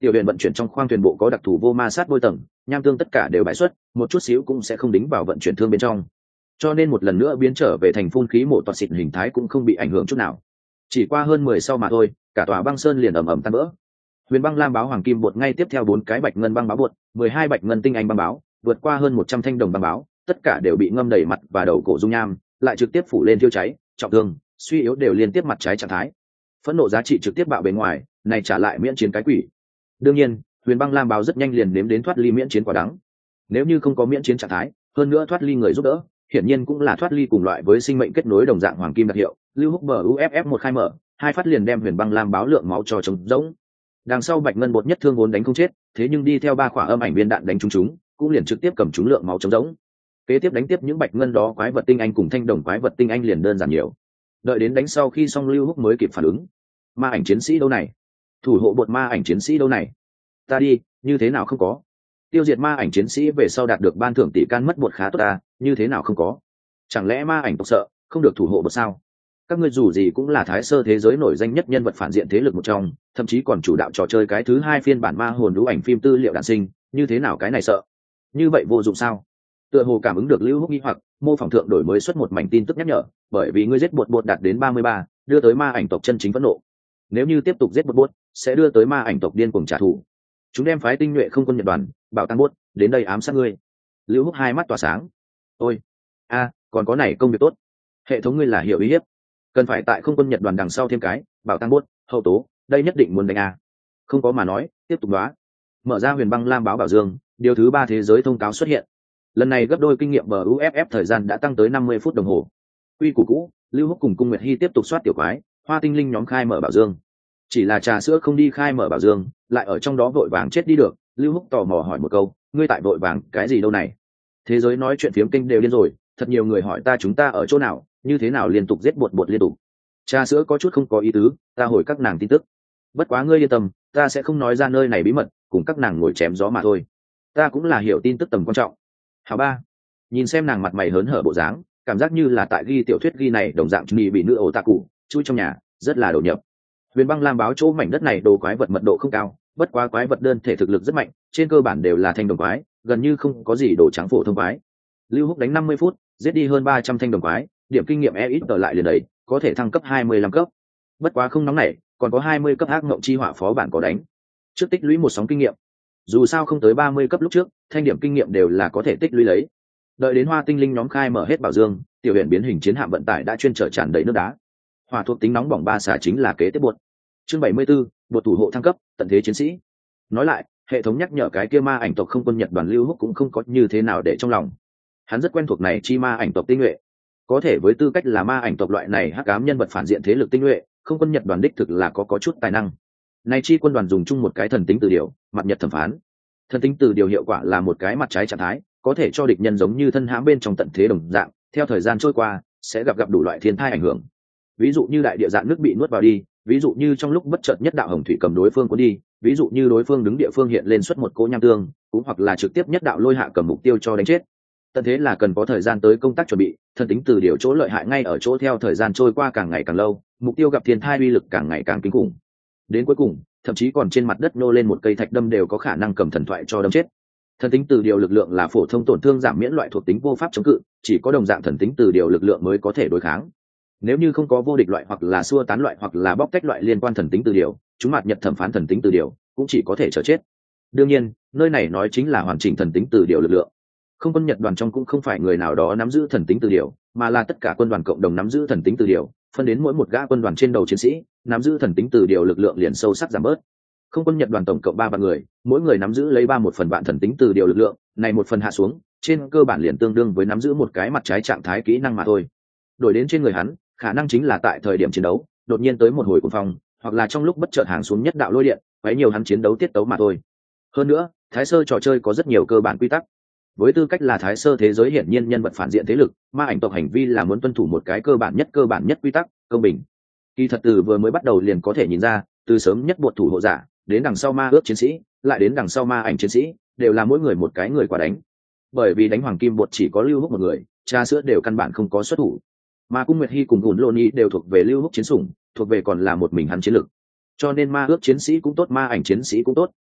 Tiểu huyền vận chuyển trong khoang thuyền bộ có đặc thù vô ma sát bôi tầng, nham tương tất cả đều bãi xuất, một chút xíu cũng sẽ không đính vào vận chuyển thương bên trong, cho nên một lần nữa biến trở về thành phun khí mổ toạt xịt hình thái cũng không bị ảnh hưởng chút nào. Chỉ qua hơn 10 sau mà thôi, cả tòa băng sơn liền ầm ầm tan vỡ. Huyền băng lam báo hoàng kim bột ngay tiếp theo 4 cái bạch ngân băng báo bột, 12 bạch ngân tinh anh băng báo, vượt qua hơn 100 thanh đồng băng báo, tất cả đều bị ngâm đầy mặt và đầu cổ dung nham, lại trực tiếp phủ lên thiêu cháy, trọng thương, suy yếu đều liên tiếp mặt trái trạng thái. Phẫn nộ giá trị trực tiếp bạo bên ngoài, này trả lại miễn chiến cái quỷ. Đương nhiên, huyền băng lam báo rất nhanh liền nếm đến thoát ly miễn chiến quả đắng. Nếu như không có miễn chiến trạng thái, hơn nữa thoát ly người giúp đỡ, hiển nhiên cũng là thoát ly cùng loại với sinh mệnh kết nối đồng dạng hoàng kim đặc hiệu, lưu húc bờ uff một khai mở, hai phát liền đem huyền băng lam báo lượng máu cho trống rỗng. Đằng sau bạch ngân bột nhất thương vốn đánh không chết, thế nhưng đi theo 3 quả âm ảnh viên đạn đánh trúng chúng, cũng liền trực tiếp cầm chúng lượng máu trống rỗng. Kế tiếp đánh tiếp những bạch ngân đó quái vật tinh anh cùng thanh đồng quái vật tinh anh liền đơn giản nhiều. Đợi đến đánh sau khi xong lưu húc mới kịp phản ứng. Ma ảnh chiến sĩ đâu này? Thủ hộ bột ma ảnh chiến sĩ đâu này? Ta đi, như thế nào không có? Tiêu diệt ma ảnh chiến sĩ về sau đạt được ban thưởng tỷ can mất bột khá tốt ta, như thế nào không có? Chẳng lẽ ma ảnh tộc sợ không được thủ hộ bột sao? Các ngươi dù gì cũng là thái sơ thế giới nổi danh nhất nhân vật phản diện thế lực một trong, thậm chí còn chủ đạo trò chơi cái thứ 2 phiên bản ma hồn lũ ảnh phim tư liệu đản sinh, như thế nào cái này sợ? Như vậy vô dụng sao? Tựa hồ cảm ứng được lưu húc nghi hoặc, mô phỏng thượng đổi mới xuất một mảnh tin tức nhắc nhở, bởi vì ngươi giết bột đạt đến 33, đưa tới ma ảnh tộc chân chính phẫn nộ. Nếu như tiếp tục giết bột sẽ đưa tới ma ảnh tộc điên cuồng trả thù. Chúng đem phái tinh nhuệ không quân Nhật đoàn, bảo tăng bốt đến đây ám sát ngươi. Lưu húc hai mắt tỏa sáng. Ôi, còn có này công việc tốt. Hệ thống ngươi là hiểu ý hiếp, cần phải tại không quân Nhật đoàn đằng sau thêm cái bảo tăng bốt hậu tố, đây nhất định muốn đánh a. Không có mà nói, tiếp tục đoá. Mở ra huyền băng lam báo bảo dương, điều thứ 3 thế giới thông cáo xuất hiện. Lần này gấp đôi kinh nghiệm bờ uff thời gian đã tăng tới 50 phút đồng hồ. Quy củ cũ, lưu húc cùng cung nguyệt hy tiếp tục soát tiểu quái, hoa tinh linh nhóm khai mở bảo dương. Chỉ là trà sữa không đi khai mở bảo dương, lại ở trong đó vội vàng chết đi được. Lưu húc tò mò hỏi một câu, ngươi tại vội vàng cái gì đâu này? Thế giới nói chuyện phiếm kinh đều điên rồi, thật nhiều người hỏi chúng ta ở chỗ nào, như thế nào liên tục giết bột liên tục. Trà sữa có chút không có ý tứ, ta hồi các nàng tin tức. Bất quá ngươi yên tâm, ta sẽ không nói ra nơi này bí mật, cùng các nàng ngồi chém gió mà thôi. Ta cũng là hiểu tin tức tầm quan trọng. Hảo ba, nhìn xem nàng mặt mày hớn hở bộ dáng, cảm giác như là tại ghi tiểu thuyết ghi này đồng dạng nhì bị nữ ổ tạ cụ chui trong nhà, rất là đầu nhập. Huyền băng lam báo chỗ mảnh đất này đồ quái vật mật độ không cao, bất quá quái vật đơn thể thực lực rất mạnh, trên cơ bản đều là thanh đồng quái, gần như không có gì đồ trắng phổ thông quái. Lưu húc đánh 50 phút, giết đi hơn 300 thanh đồng quái, điểm kinh nghiệm ít ở lại liền đấy, có thể thăng cấp 25 cấp. Bất quá không nóng nảy, còn có 20 cấp ác ngộng chi hỏa phó bản có đánh. Trước tích lũy một sóng kinh nghiệm. Dù sao không tới 30 cấp lúc trước, thanh điểm kinh nghiệm đều là có thể tích lũy lấy. Đợi đến hoa tinh linh nhóm khai mở hết bảo dương, tiểu huyền biến hình chiến hạm vận tải đã chuyên chở tràn đầy nước đá. Hỏa thuộc tính nóng bỏng 3 xả chính là kế tiếp buột. Chương 74, buột thủ hộ thăng cấp, tận thế chiến sĩ. Nói lại, hệ thống nhắc nhở cái kia ma ảnh tộc không quân Nhật đoàn lưu húc cũng không có như thế nào để trong lòng. Hắn rất quen thuộc này chi ma ảnh tộc tinh nhuệ, có thể với tư cách là ma ảnh tộc loại này hắc ám nhân vật phản diện thế lực tinh nhuệ, không quân Nhật đoàn đích thực là có chút tài năng. Này chi quân đoàn dùng chung một cái thần tính từ điều, mặt nhật thẩm phán. Thần tính từ điều hiệu quả là một cái mặt trái trạng thái, có thể cho địch nhân giống như thân hãm bên trong tận thế đồng dạng, theo thời gian trôi qua sẽ gặp đủ loại thiên tai ảnh hưởng. Ví dụ như đại địa dạn nước bị nuốt vào đi, ví dụ như trong lúc bất chợt nhất đạo hồng thủy cầm đối phương cuốn đi, ví dụ như đối phương đứng địa phương hiện lên xuất một cỗ nham tương, cũng hoặc là trực tiếp nhất đạo lôi hạ cầm mục tiêu cho đánh chết. Tận thế là cần có thời gian tới công tác chuẩn bị, thần tính từ điều chỗ lợi hại ngay ở chỗ theo thời gian trôi qua càng ngày càng lâu, mục tiêu gặp thiên tai uy lực càng ngày càng kinh khủng. Đến cuối cùng, thậm chí còn trên mặt đất nô lên một cây thạch đâm đều có khả năng cầm thần thoại cho đâm chết. Thần tính từ điều lực lượng là phổ thông tổn thương giảm miễn loại thuộc tính vô pháp chống cự, chỉ có đồng dạng thần tính từ điều lực lượng mới có thể đối kháng. Nếu như không có vô địch loại hoặc là xua tán loại hoặc là bóc tách loại liên quan thần tính từ điều, chúng mặt nhật thẩm phán thần tính từ điều cũng chỉ có thể chờ chết. Đương nhiên, nơi này nói chính là hoàn chỉnh thần tính từ điều lực lượng. Không quân Nhật đoàn trong cũng không phải người nào đó nắm giữ thần tính từ điều, mà là tất cả quân đoàn cộng đồng nắm giữ thần tính từ điều, phân đến mỗi một gã quân đoàn trên đầu chiến sĩ, nắm giữ thần tính từ điều lực lượng liền sâu sắc giảm bớt. Không quân Nhật đoàn tổng cộng 3 vạn người, mỗi người nắm giữ lấy 1/3 thần tính từ điều lực lượng, này một phần hạ xuống, trên cơ bản liền tương đương với nắm giữ một cái mặt trái trạng thái kỹ năng mà thôi. Đổi đến trên người hắn, khả năng chính là tại thời điểm chiến đấu, đột nhiên tới một hồi cuồng phong, hoặc là trong lúc bất chợt hàng xuống nhất đạo lôi điện, quấy nhiều hắn chiến đấu tiết tấu mà thôi. Hơn nữa, Thái Sơ trò chơi có rất nhiều cơ bản quy tắc. Với tư cách là Thái Sơ thế giới hiển nhiên nhân vật phản diện thế lực, ma ảnh tộc hành vi là muốn tuân thủ một cái cơ bản nhất quy tắc, công bình. Kỳ thật từ vừa mới bắt đầu liền có thể nhìn ra, từ sớm nhất buộc thủ hộ giả, đến đằng sau ma ước chiến sĩ, lại đến đằng sau ma ảnh chiến sĩ, đều là mỗi người một cái người quả đánh. Bởi vì đánh hoàng kim bột chỉ có lưu húc một người, trà sữa đều căn bản không có xuất thủ. Mà cung nguyệt hy cùng gùn lôn ý đều thuộc về lưu húc chiến sủng, thuộc về còn là một mình hắn chiến lực. Cho nên ma ước chiến sĩ cũng tốt, ma ảnh chiến sĩ cũng tốt,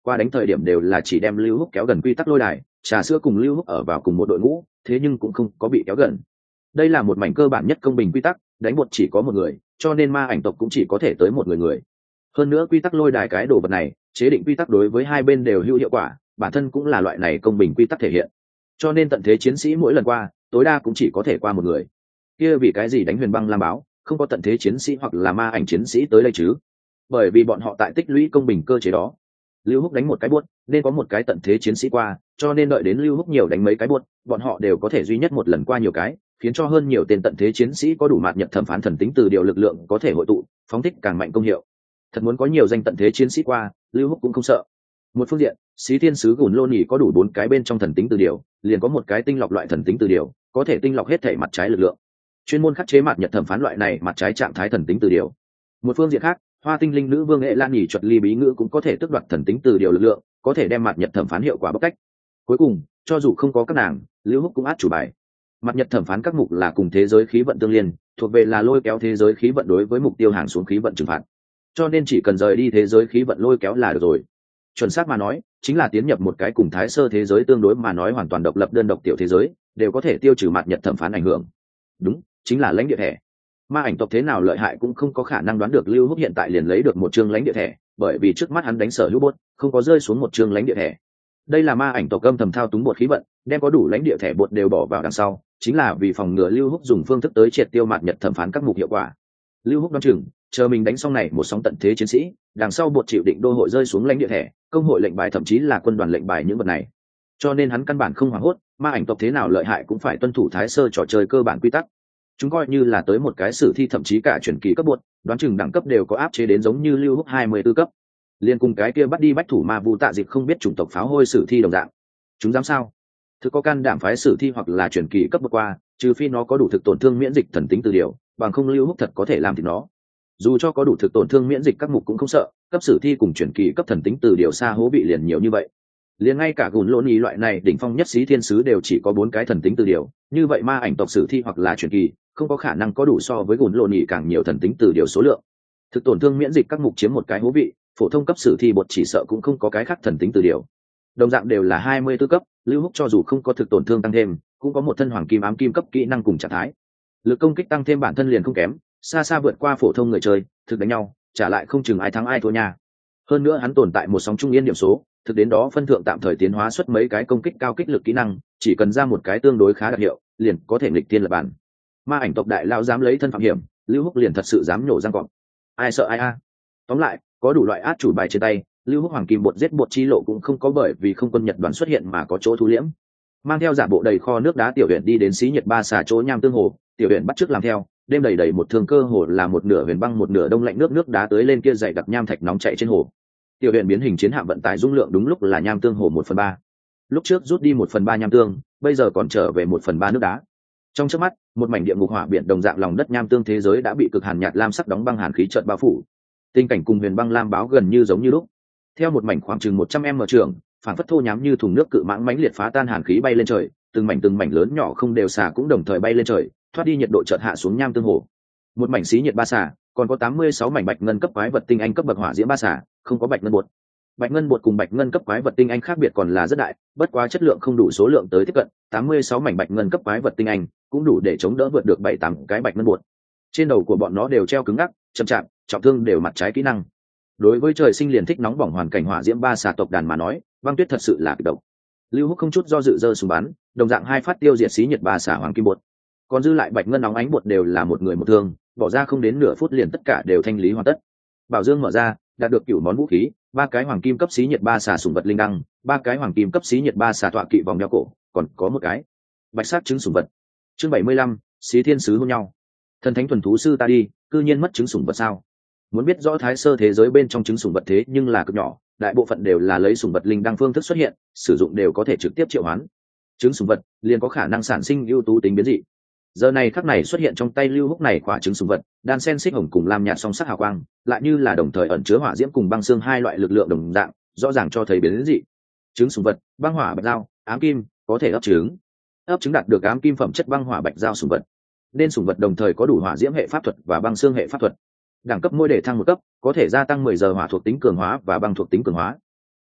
qua đánh thời điểm đều là chỉ đem Lưu Húc kéo gần quy tắc lôi đài, trà sữa cùng Lưu Húc ở vào cùng một đội ngũ, thế nhưng cũng không có bị kéo gần. Đây là một mảnh cơ bản nhất công bình quy tắc, đánh một chỉ có một người, cho nên ma ảnh tộc cũng chỉ có thể tới một người. Hơn nữa quy tắc lôi đài cái đồ vật này, chế định quy tắc đối với hai bên đều hữu hiệu quả, bản thân cũng là loại này công bình quy tắc thể hiện. Cho nên tận thế chiến sĩ mỗi lần qua, tối đa cũng chỉ có thể qua một người. Kia vì cái gì đánh Huyền Băng Lam báo, không có tận thế chiến sĩ hoặc là ma ảnh chiến sĩ tới đây chứ? Bởi vì bọn họ tại tích lũy công bình cơ chế đó. Lưu Húc đánh một cái buốt, nên có một cái tận thế chiến sĩ qua, cho nên đợi đến Lưu Húc nhiều đánh mấy cái buốt, bọn họ đều có thể duy nhất một lần qua nhiều cái, khiến cho hơn nhiều tên tận thế chiến sĩ có đủ mạt nhận thẩm phán thần tính từ điều lực lượng có thể hội tụ, phóng thích càng mạnh công hiệu. Thật muốn có nhiều danh tận thế chiến sĩ qua, Lưu Húc cũng không sợ. Một phương diện, Xí Thiên sứ Gùn Lô Nhỉ có đủ 4 cái bên trong thần tính từ điều, liền có một cái tinh lọc loại thần tính từ điều, có thể tinh lọc hết thể mặt trái lực lượng. Chuyên môn khắc chế mạt nhật thẩm phán loại này mặt trái trạng thái thần tính từ điều. Một phương diện khác, Hoa Tinh Linh Nữ Vương Nghệ Lan Nhỉ chuột ly bí ngữ cũng có thể tước đoạt thần tính từ điều lực lượng, có thể đem mạt nhật thẩm phán hiệu quả bóc tách. Cuối cùng, cho dù không có các nàng, Lưu Húc cũng át chủ bài. Mặt nhật thẩm phán các mục là cùng thế giới khí vận tương liên, thuộc về là lôi kéo thế giới khí vận đối với mục tiêu hàng xuống khí vận trừng phạt. Cho nên chỉ cần rời đi thế giới khí vận lôi kéo là được rồi. Chuẩn xác mà nói, chính là tiến nhập một cái cùng thái sơ thế giới tương đối mà nói hoàn toàn độc lập đơn độc tiểu thế giới, đều có thể tiêu trừ mặt nhật thẩm phán ảnh hưởng. Đúng, chính là lãnh địa thẻ. Ma ảnh tộc thế nào lợi hại cũng không có khả năng đoán được Lưu Húc hiện tại liền lấy được một chương lãnh địa thẻ, bởi vì trước mắt hắn đánh sở hữu bốt, không có rơi xuống một chương lãnh địa thẻ. Đây là ma ảnh tộc âm thầm thao túng bột khí vận, đem có đủ lãnh địa thẻ bột đều bỏ vào đằng sau, chính là vì phòng ngừa Lưu Húc dùng phương thức tới triệt tiêu mặt nhật thẩm phán các mục hiệu quả. Lưu Húc đoán chừng, chờ mình đánh xong này một sóng tận thế chiến sĩ, đằng sau bột chịu định đô hội rơi xuống lãnh địa thẻ, công hội lệnh bài thậm chí là quân đoàn lệnh bài những vật này. Cho nên hắn căn bản không hoảng hốt, ma ảnh tộc thế nào lợi hại cũng phải tuân thủ thái sơ trò chơi cơ bản quy tắc. Chúng coi như là tới một cái sử thi thậm chí cả chuyển kỳ cấp bột, đoán chừng đẳng cấp đều có áp chế đến giống như Lưu Húc 24 cấp. Liên cùng cái kia bắt đi bách thủ ma vu tạ dịp không biết chủng tộc pháo hôi sử thi đồng dạng. Chúng dám sao? Thực có can đảm phái sử thi hoặc là chuyển kỳ cấp bậc qua, trừ phi nó có đủ thực tổn thương miễn dịch thần tính từ điều, bằng không Lưu Húc thật có thể làm thì nó. Dù cho có đủ thực tổn thương miễn dịch các mục cũng không sợ, cấp sử thi cùng chuyển kỳ cấp thần tính từ điều xa hố bị liền nhiều như vậy. Liền ngay cả Gùn Lôn Ý loại này đỉnh phong nhất Xí Thiên sứ đều chỉ có 4 cái thần tính từ điều, như vậy ma ảnh tộc sử thi hoặc là chuyển kỳ, không có khả năng có đủ so với Gùn Lôn Ý càng nhiều thần tính từ điều số lượng. Thực tổn thương miễn dịch các mục chiếm một cái hố vị, phổ thông cấp sử thi bột chỉ sợ cũng không có cái khác thần tính từ điều. Đồng dạng đều là 24 cấp, Lưu Húc cho dù không có thực tổn thương tăng thêm, cũng có một thân hoàng kim ám kim cấp kỹ năng cùng trạng thái. Lực công kích tăng thêm bản thân liền không kém, xa xa vượt qua phổ thông người chơi, thực đánh nhau, trả lại không chừng ai thắng ai thua nha. Hơn nữa hắn tồn tại một sóng trung yên điểm số, thực đến đó phân thượng tạm thời tiến hóa xuất mấy cái công kích cao kích lực kỹ năng, chỉ cần ra một cái tương đối khá đặc hiệu, liền có thể nghịch tiên lập bản. Ma ảnh tộc đại lao dám lấy thân phạm hiểm, Lưu Húc liền thật sự dám nhổ răng cọp. Ai sợ ai a. Tóm lại, có đủ loại át chủ bài trên tay, Lưu Húc hoàng kim bột giết bột chi lộ cũng không có bởi vì không quân Nhật đoàn xuất hiện mà có chỗ thu liễm. Mang theo giả bộ đầy kho nước đá tiểu huyện đi đến Xí Nhật Ba xà chỗ nham tương hồ, tiểu huyện bắt chước làm theo, đêm đầy đầy một thương cơ hồ là một nửa huyền băng một nửa đông lạnh nước đá tới lên kia dày đặc nham thạch nóng chảy trên hồ. Tiểu huyện biến hình chiến hạm vận tải dung lượng đúng lúc là nham tương hồ 1/3. Lúc trước rút đi 1/3 nham tương, bây giờ còn trở về 1/3 nước đá. Trong chớp mắt, một mảnh địa ngục hỏa biển đồng dạng lòng đất nham tương thế giới đã bị cực hàn nhạt lam sắc đóng băng hàn khí chợt bao phủ. Tình cảnh cùng Huyền Băng Lam báo gần như giống như lúc. Theo một mảnh khoảng chừng 100m trường, phản phất thô nhám như thùng nước cự mãng mãnh liệt phá tan hàn khí bay lên trời, từng mảnh lớn nhỏ không đều xả cũng đồng thời bay lên trời, thoát đi nhiệt độ chợt hạ xuống nham tương hồ. Một mảnh Xí Nhiệt Ba xả, còn có 86 mảnh bạch ngân cấp quái vật tinh anh cấp bậc hỏa diễm ba xả, không có bạch ngân bột. Bạch ngân bột cùng bạch ngân cấp quái vật tinh anh khác biệt còn là rất đại, bất quá chất lượng không đủ số lượng tới tiếp cận, 86 mảnh bạch ngân cấp quái vật tinh anh cũng đủ để chống đỡ vượt được 7-8 cái bạch ngân bột. Trên đầu của bọn nó đều treo cứng ngắc, chậm chạp, trọng thương đều mặt trái kỹ năng. Đối với trời sinh liền thích nóng bỏng hoàn cảnh hỏa diễm ba xà tộc đàn mà nói, băng tuyết thật sự là kịch độc. Lưu Húc không chút do dự giơ súng bắn, đồng dạng hai phát tiêu diệt Xí Nhiệt Ba xà hoàng kim bột. Còn dư lại bạch ngân nóng ánh bột đều là một người một thương, bỏ ra không đến nửa phút liền tất cả đều thanh lý hoàn tất. Bảo dương mở ra, đạt được cửu món vũ khí, 3 cái hoàng kim cấp Xí Nhiệt Ba xà sủng vật linh đăng, 3 cái hoàng kim cấp Xí Nhiệt Ba xà tọa kỵ vòng đeo cổ, còn có một cái bạch sắc trứng sủng vật. Chương 75, Xí Thiên sứ hôn nhau. Thần thánh thuần thú sư ta đi, cư nhiên mất trứng sủng vật sao? Muốn biết rõ thái sơ thế giới bên trong trứng sủng vật thế nhưng là cực nhỏ, đại bộ phận đều là lấy sủng vật linh đăng phương thức xuất hiện, sử dụng đều có thể trực tiếp triệu hoán. Trứng sủng vật liền có khả năng sản sinh ưu tú tính biến dị. Giờ này khắc này xuất hiện trong tay Lưu Húc này quả trứng sủng vật, đan sen xích hồng cùng lam nhạt song sắc hào quang, lại như là đồng thời ẩn chứa hỏa diễm cùng băng xương hai loại lực lượng đồng dạng, rõ ràng cho thấy biến dị. Trứng sủng vật, băng hỏa bạch dao, ám kim, có thể ấp trứng. Ấp trứng đạt được ám kim phẩm chất băng hỏa bạch dao sủng vật. Nên sủng vật đồng thời có đủ hỏa diễm hệ pháp thuật và băng xương hệ pháp thuật. Đẳng cấp mỗi để thăng 1 cấp, có thể gia tăng 10 giờ hỏa thuộc tính cường hóa và băng thuộc tính cường hóa.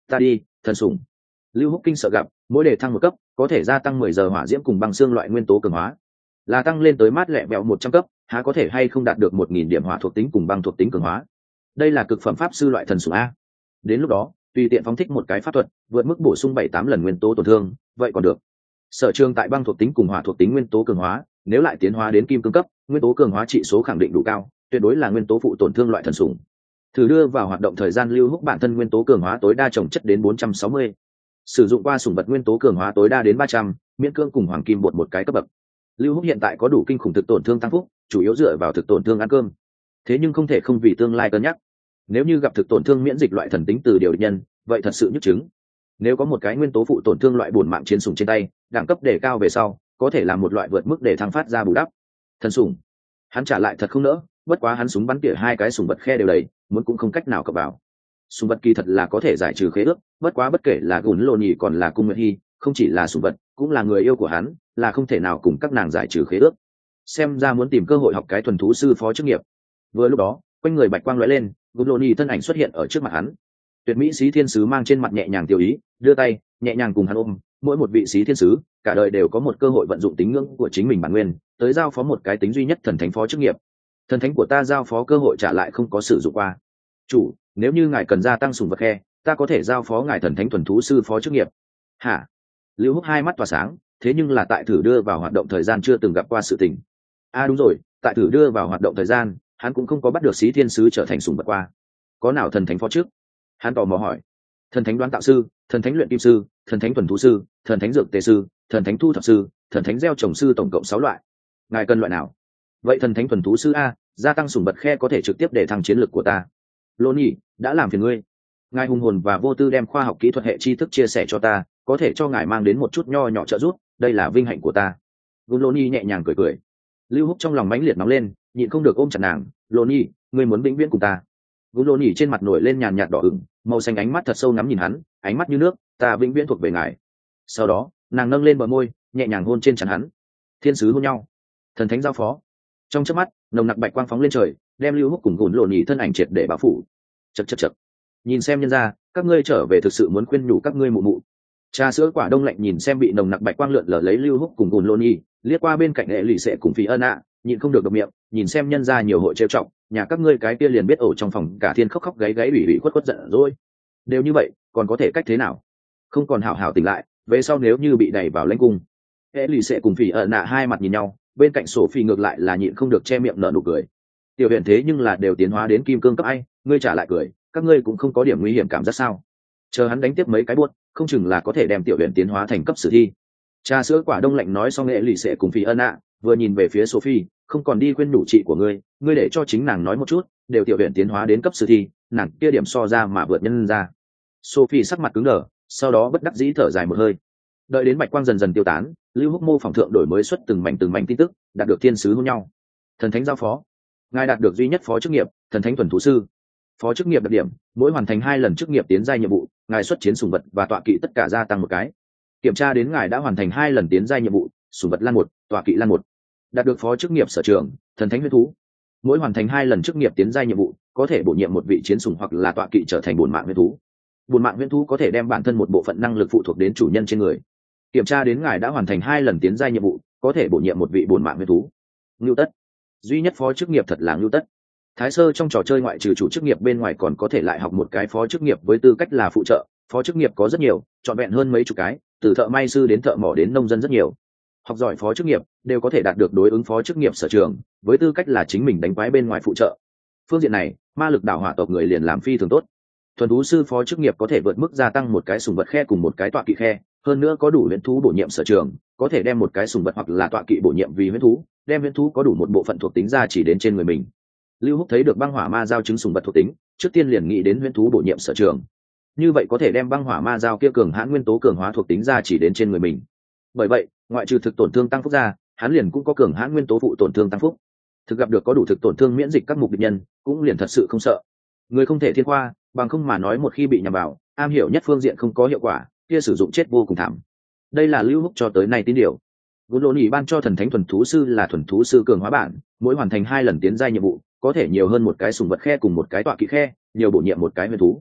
Ta đi, thần sủng. Lưu Húc kinh sợ gặp, mỗi đề thăng một cấp có thể gia tăng 10 giờ hỏa diễm cùng băng xương loại nguyên tố cường hóa, là tăng lên tới mát lẹ bẹo 100 cấp, há có thể hay không đạt được 1000 điểm hỏa thuộc tính cùng băng thuộc tính cường hóa. Đây là cực phẩm pháp sư loại thần sủng a. Đến lúc đó, tùy tiện phóng thích một cái pháp thuật, vượt mức bổ sung 7-8 lần nguyên tố tổn thương, vậy còn được. Sở trường tại băng thuộc tính cùng hỏa thuộc tính nguyên tố cường hóa, nếu lại tiến hóa đến kim cương cấp, nguyên tố cường hóa trị số khẳng định đủ cao, tuyệt đối là nguyên tố phụ tổn thương loại thần sủng. Thử đưa vào hoạt động thời gian Lưu Húc bản thân nguyên tố cường hóa tối đa trồng chất đến 460. Sử dụng qua sủng vật nguyên tố cường hóa tối đa đến 300, miễn cưỡng cùng hoàng kim bột một cái cấp bậc. Lưu Húc hiện tại có đủ kinh khủng thực tổn thương tăng phúc, chủ yếu dựa vào thực tổn thương ăn cơm. Thế nhưng không thể không vì tương lai cân nhắc. Nếu như gặp thực tổn thương miễn dịch loại thần tính từ điều địch nhân, vậy thật sự nhức chứng. Nếu có một cái nguyên tố phụ tổn thương loại bổn mạng chiến sủng trên tay, đẳng cấp đề cao về sau, có thể làm một loại vượt mức để thăng phát ra bù đắp. Thần sủng, hắn trả lại thật không nỡ, bất quá hắn súng bắn tỉa hai cái sủng vật khe đều đầy, muốn cũng không cách nào cập vào. Sủng vật kỳ thật là có thể giải trừ khế ước, bất quá bất kể là Gùn Lôn Nhì còn là Cung Nguyệt Hi, không chỉ là sủng vật, cũng là người yêu của hắn, là không thể nào cùng các nàng giải trừ khế ước. Xem ra muốn tìm cơ hội học cái thuần thú sư phó chức nghiệp. Vừa lúc đó, quanh người bạch quang lóe lên, Gùn Lôn Nhì thân ảnh xuất hiện ở trước mặt hắn. Tuyệt mỹ sĩ thiên sứ mang trên mặt nhẹ nhàng tiêu ý, đưa tay nhẹ nhàng cùng hắn ôm. Mỗi một vị sĩ thiên sứ, cả đời đều có một cơ hội vận dụng tính ngưỡng của chính mình bản nguyên, tới giao phó một cái tính duy nhất thần thánh phó chức nghiệp. Thần thánh của ta giao phó cơ hội trả lại không có sử dụng qua. Chủ, nếu như ngài cần gia tăng sủng vật khe, ta có thể giao phó ngài thần thánh thuần thú sư phó chức nghiệp. Hả? Lưu Húc hai mắt tỏa sáng, thế nhưng là tại thử đưa vào hoạt động thời gian chưa từng gặp qua sự tình. Đúng rồi, tại thử đưa vào hoạt động thời gian, hắn cũng không có bắt được sĩ thiên sứ trở thành sủng vật qua. Có nào thần thánh phó trước? Hắn tò mò hỏi. Thần thánh đoán tạo sư, thần thánh luyện kim sư, thần thánh thuần thú sư, thần thánh dược tề sư, thần thánh thu thập sư, thần thánh gieo trồng sư, tổng cộng 6 loại. Ngài cần loại nào? Vậy thần thánh thuần thú sư a, gia tăng sủng vật khe có thể trực tiếp để thăng chiến lược của ta. Lôn nhỉ, đã làm phiền ngươi. Ngài hùng hồn và vô tư đem khoa học kỹ thuật hệ tri thức chia sẻ cho ta, có thể cho ngài mang đến một chút nho nhỏ trợ giúp, đây là vinh hạnh của ta. Lôn nhẹ nhàng cười cười. Lưu Húc trong lòng mãnh liệt nóng lên, nhịn không được ôm chặt nàng. Lôn nhỉ, ngươi muốn vĩnh viễn cùng ta? Lôn nhỉ trên mặt nổi lên nhàn nhạt đỏ ửng, màu xanh ánh mắt thật sâu ngắm nhìn hắn, ánh mắt như nước, ta vĩnh viễn thuộc về ngài. Sau đó, nàng nâng lên bờ môi, nhẹ nhàng hôn trên trán hắn. Thiên sứ hôn nhau, thần thánh giao phó. Trong chớp mắt, nồng nặc bạch quang phóng lên trời, đem Lưu Húc cùng Gùn Lộn Nhì thân ảnh triệt để bao phủ. Chậc. Nhìn xem nhân ra, các ngươi trở về thực sự muốn khuyên nhủ các ngươi mụ mụ. Trà sữa quả đông lạnh nhìn xem bị nồng nặc bạch quang lượn lờ lấy Lưu Húc cùng Gùn Lộn Nhì, liếc qua bên cạnh hệ lụy sẽ cùng Phí Ân ạ, nhịn không được độc miệng, nhìn xem nhân ra nhiều hội trêu trọng, nhà các ngươi cái kia liền biết ổ trong phòng cả thiên khóc khóc gáy gáy ủy khuất giận rồi. Đều như vậy, còn có thể cách thế nào? Không còn hảo hảo tỉnh lại, về sau nếu như bị đẩy vào lãnh cung. Hệ lụy sẽ cùng Phí Ân ạ hai mặt nhìn nhau, bên cạnh Sophie ngược lại là nhịn không được che miệng nở nụ cười. Tiểu Huyền thế nhưng là đều tiến hóa đến kim cương cấp ai, ngươi trả lại cười, các ngươi cũng không có điểm nguy hiểm cảm giác sao? Chờ hắn đánh tiếp mấy cái buốt, không chừng là có thể đem Tiểu Huyền tiến hóa thành cấp sử thi. Trà sữa quả đông lạnh nói xong nghệ lì sẽ cùng Phi Ân ạ, vừa nhìn về phía Sophie, không còn đi khuyên nhủ chị của ngươi để cho chính nàng nói một chút, đều Tiểu Huyền tiến hóa đến cấp sử thi, nàng kia điểm so ra mà vượt nhân ra. Sophie sắc mặt cứng đờ, sau đó bất đắc dĩ thở dài một hơi. Đợi đến bạch quang dần dần tiêu tán, Lưu Húc mô phỏng thượng đổi mới xuất từng mảnh tin tức, đạt được thiên sứ hôn nhau. Thần thánh giao phó, ngài đạt được duy nhất phó chức nghiệp, thần thánh thuần thú sư. Phó chức nghiệp đặc điểm, mỗi hoàn thành 2 lần chức nghiệp tiến giai nhiệm vụ, ngài xuất chiến sủng vật và tọa kỵ tất cả gia tăng một cái. Kiểm tra đến ngài đã hoàn thành 2 lần tiến giai nhiệm vụ, sủng vật lan 1, tọa kỵ lan 1. Đạt được phó chức nghiệp sở trường, thần thánh huyết thú. Mỗi hoàn thành 2 lần chức nghiệp tiến giai nhiệm vụ, có thể bổ nhiệm một vị chiến sủng hoặc là tọa kỵ trở thành bổn mạng huyết thú. Bổn mạng huyết thú có thể đem bản thân một bộ phận năng lực phụ thuộc đến chủ nhân trên người. Kiểm tra đến ngài đã hoàn thành 2 lần tiến giai nhiệm vụ, có thể bổ nhiệm một vị bổn mạng huyết thú. Ngưu tất, duy nhất phó chức nghiệp thật là ngưu tất. Thái sơ trong trò chơi ngoại trừ chủ chức nghiệp bên ngoài còn có thể lại học một cái phó chức nghiệp với tư cách là phụ trợ. Phó chức nghiệp có rất nhiều, trọn vẹn hơn mấy chục cái, từ thợ may sư đến thợ mỏ đến nông dân rất nhiều. Học giỏi phó chức nghiệp đều có thể đạt được đối ứng phó chức nghiệp sở trường, với tư cách là chính mình đánh quái bên ngoài phụ trợ. Phương diện này, ma lực đảo hỏa tộc người liền làm phi thường tốt. Thuần thú sư phó chức nghiệp có thể vượt mức gia tăng một cái sủng vật khe cùng một cái tọa kỵ khe, hơn nữa có đủ huyễn thú bổ nhiệm sở trường, có thể đem một cái sủng vật hoặc là tọa kỵ bổ nhiệm vì huyễn thú, đem huyễn thú có đủ một bộ phận thuộc tính ra chỉ đến trên người mình. Lưu Húc thấy được băng hỏa ma giao chứng sủng vật thuộc tính, trước tiên liền nghĩ đến huyễn thú bổ nhiệm sở trường. Như vậy có thể đem băng hỏa ma giao kia cường hãn nguyên tố cường hóa thuộc tính ra chỉ đến trên người mình. Bởi vậy, ngoại trừ thực tổn thương tăng phúc ra, hắn liền cũng có cường hãn nguyên tố phụ tổn thương tăng phúc. Thực gặp được có đủ thực tổn thương miễn dịch các mục địch nhân, cũng liền thật sự không sợ. Người không thể thiên khoa, bằng không mà nói một khi bị nhằm vào, am hiểu nhất phương diện không có hiệu quả, kia sử dụng chết vô cùng thảm. Đây là Lưu Húc cho tới nay tín điều. Gùn Lộn Nhì ban cho thần thánh thuần thú sư là thuần thú sư cường hóa bản, mỗi hoàn thành 2 lần tiến giai nhiệm vụ, có thể nhiều hơn một cái sủng vật khe cùng một cái tọa kỵ khe, nhiều bổ nhiệm một cái huyền thú.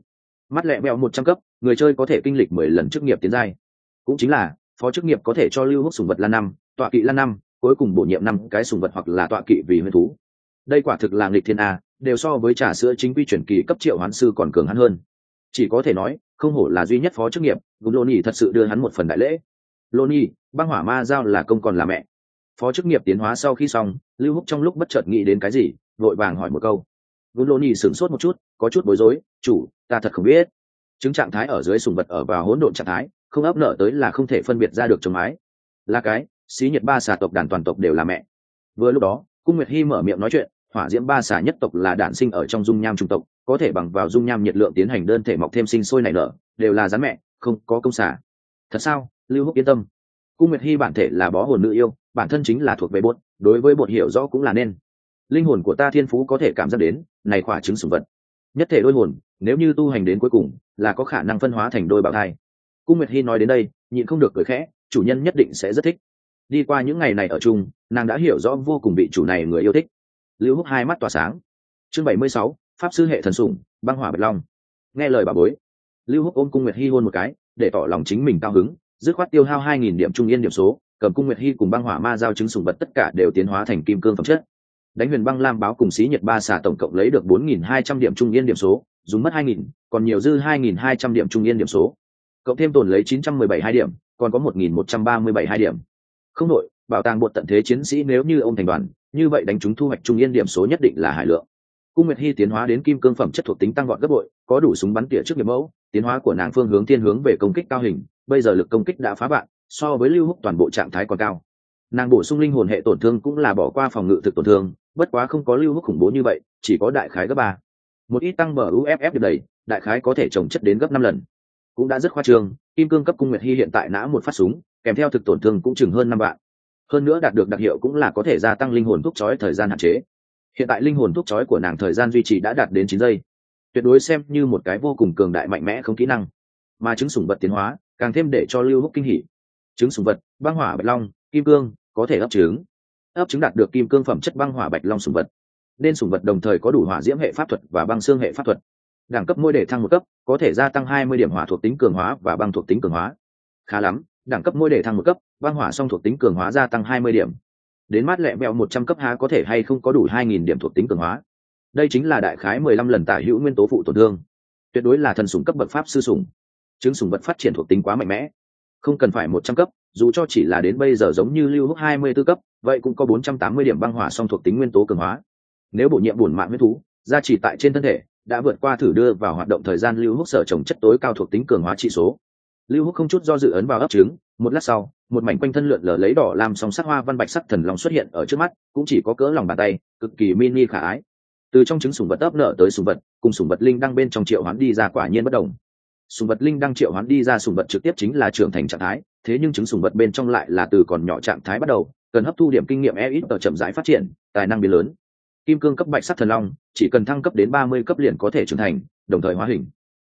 Mắt lẹ mèo 100 cấp, người chơi có thể kinh lịch 10 lần chức nghiệp tiến giai, cũng chính là phó chức nghiệp có thể cho lưu hút sủng vật lan năm, tọa kỵ lan năm, cuối cùng bổ nhiệm 5 cái sủng vật hoặc là tọa kỵ vì huyền thú. Đây quả thực là nghịch thiên a, đều so với trà sữa chính quy chuyển kỳ cấp triệu hoán sư còn cường hắn hơn. Chỉ có thể nói, không hổ là duy nhất phó chức nghiệp, Gùm Loni thật sự đưa hắn một phần đại lễ. Loni, băng hỏa ma giao là công còn là mẹ. Phó chức nghiệp tiến hóa sau khi xong, lưu hút trong lúc bất chợt nghĩ đến cái gì, vội vàng hỏi một câu. Gùm Loni sửng sốt một chút, có chút bối rối, chủ, ta thật không biết. Chứng trạng thái ở dưới sủng vật ở vào hỗn độn trạng thái, không ấp nở tới là không thể phân biệt ra được chồng mái. Là cái, xí nhiệt ba xà tộc đàn toàn tộc đều là mẹ. Vừa lúc đó, Cung Nguyệt Hi mở miệng nói chuyện, hỏa diễm ba xà nhất tộc là đản sinh ở trong dung nham trung tộc, có thể bằng vào dung nham nhiệt lượng tiến hành đơn thể mọc thêm sinh sôi nảy nở, đều là rắn mẹ, không có công xà. Thật sao? Lưu Húc yên tâm. Cung Nguyệt Hi bản thể là bó hồn nữ yêu, bản thân chính là thuộc về bột, đối với bột hiểu rõ cũng là nên. Linh hồn của ta thiên phú có thể cảm giác đến, này quả trứng sủng vật. Nhất thể đôi hồn, nếu như tu hành đến cuối cùng, là có khả năng phân hóa thành đôi bào thai. Cung Nguyệt Hi nói đến đây, nhịn không được cười khẽ, chủ nhân nhất định sẽ rất thích. Đi qua những ngày này ở chung, nàng đã hiểu rõ vô cùng vị chủ này người yêu thích. Lưu Húc hai mắt tỏa sáng. Chương 76, pháp sư hệ thần sủng, băng hỏa bạch long. Nghe lời bà bối, Lưu Húc ôm Cung Nguyệt Hi hôn một cái, để tỏ lòng chính mình cao hứng, dứt khoát tiêu hao 2000 điểm trung yên điểm số, cầm Cung Nguyệt Hi cùng băng hỏa ma giao trứng sủng vật tất cả đều tiến hóa thành kim cương phẩm chất. Đánh huyền băng lam báo cùng xí nhiệt ba xà tổng cộng lấy được 4200 điểm trung yên điểm số, dùng mất 2000, còn nhiều dư 2200 điểm trung yên điểm số. Cộng thêm tồn lấy 917 hai điểm, còn có 1137 hai điểm. Không đội, bảo tàng bột tận thế chiến sĩ nếu như ông thành đoàn, như vậy đánh chúng thu hoạch trung yên điểm số nhất định là hải lượng. Cung Nguyệt Hi tiến hóa đến kim cương phẩm chất thuộc tính tăng gọn gấp bội, có đủ súng bắn tỉa trước nghiệp mẫu, tiến hóa của nàng phương hướng thiên hướng về công kích cao hình, bây giờ lực công kích đã phá vạn, so với Lưu Húc toàn bộ trạng thái còn cao. Nàng bổ sung linh hồn hệ tổn thương cũng là bỏ qua phòng ngự thực tổn thương, bất quá không có Lưu Húc khủng bố như vậy, chỉ có đại khái gấp 3. Một ít tăng bờ UFF được đẩy, đại khái có thể chồng chất đến gấp 5 lần. Cũng đã rất khoa trương, kim cương cấp Cung Nguyệt Hi hiện tại nã một phát súng, kèm theo thực tổn thương cũng chừng hơn 5 vạn. Hơn nữa đạt được đặc hiệu cũng là có thể gia tăng linh hồn thúc chói thời gian hạn chế. Hiện tại linh hồn thúc chói của nàng thời gian duy trì đã đạt đến 9 giây. Tuyệt đối xem như một cái vô cùng cường đại mạnh mẽ không kỹ năng. Mà trứng sủng vật tiến hóa, càng thêm để cho Lưu Húc kinh hỉ. Trứng sủng vật, băng hỏa bạch long, kim cương, có thể ấp trứng. Ấp trứng đạt được kim cương phẩm chất băng hỏa bạch long sủng vật. Nên sủng vật đồng thời có đủ hỏa diễm hệ pháp thuật và băng xương hệ pháp thuật. Đẳng cấp mỗi để thăng một cấp, có thể gia tăng 20 điểm hỏa thuộc tính cường hóa và băng thuộc tính cường hóa. Khá lắm, đẳng cấp mỗi để thăng một cấp, băng hỏa song thuộc tính cường hóa gia tăng 20 điểm. Đến mát lẹ mèo 100 cấp há có thể hay không có đủ 2000 điểm thuộc tính cường hóa. Đây chính là đại khái 15 lần tả hữu nguyên tố phụ tổn thương. Tuyệt đối là thần sủng cấp bậc pháp sư sủng. Trứng sủng vật phát triển thuộc tính quá mạnh mẽ. Không cần phải 100 cấp, dù cho chỉ là đến bây giờ giống như Lưu Húc 24 cấp, vậy cũng có 480 điểm băng hỏa song thuộc tính nguyên tố cường hóa. Nếu bổ nhiệm bổn mạng huyết thú, gia trì tại trên thân thể, đã vượt qua thử đưa vào hoạt động thời gian Lưu Húc sở trồng chất tối cao thuộc tính cường hóa trị số. Lưu Húc không chút do dự ấn vào ấp trứng, một lát sau, một mảnh quanh thân lượn lờ lấy đỏ lam song sắc hoa văn bạch sắc thần long xuất hiện ở trước mắt, cũng chỉ có cỡ lòng bàn tay, cực kỳ mini khả ái. Từ trong trứng sủng vật ấp nở tới sủng vật, cùng sủng vật linh đăng bên trong triệu hoán đi ra quả nhiên bất đồng. Sủng vật linh đăng triệu hoán đi ra sủng vật trực tiếp chính là trưởng thành trạng thái, thế nhưng trứng sủng vật bên trong lại là từ còn nhỏ trạng thái bắt đầu, cần hấp thu điểm kinh nghiệm ít ở chậm rãi phát triển, tài năng biến lớn. Kim cương cấp bạch sắc thần long, chỉ cần thăng cấp đến 30 cấp liền có thể trưởng thành, đồng thời hóa hình.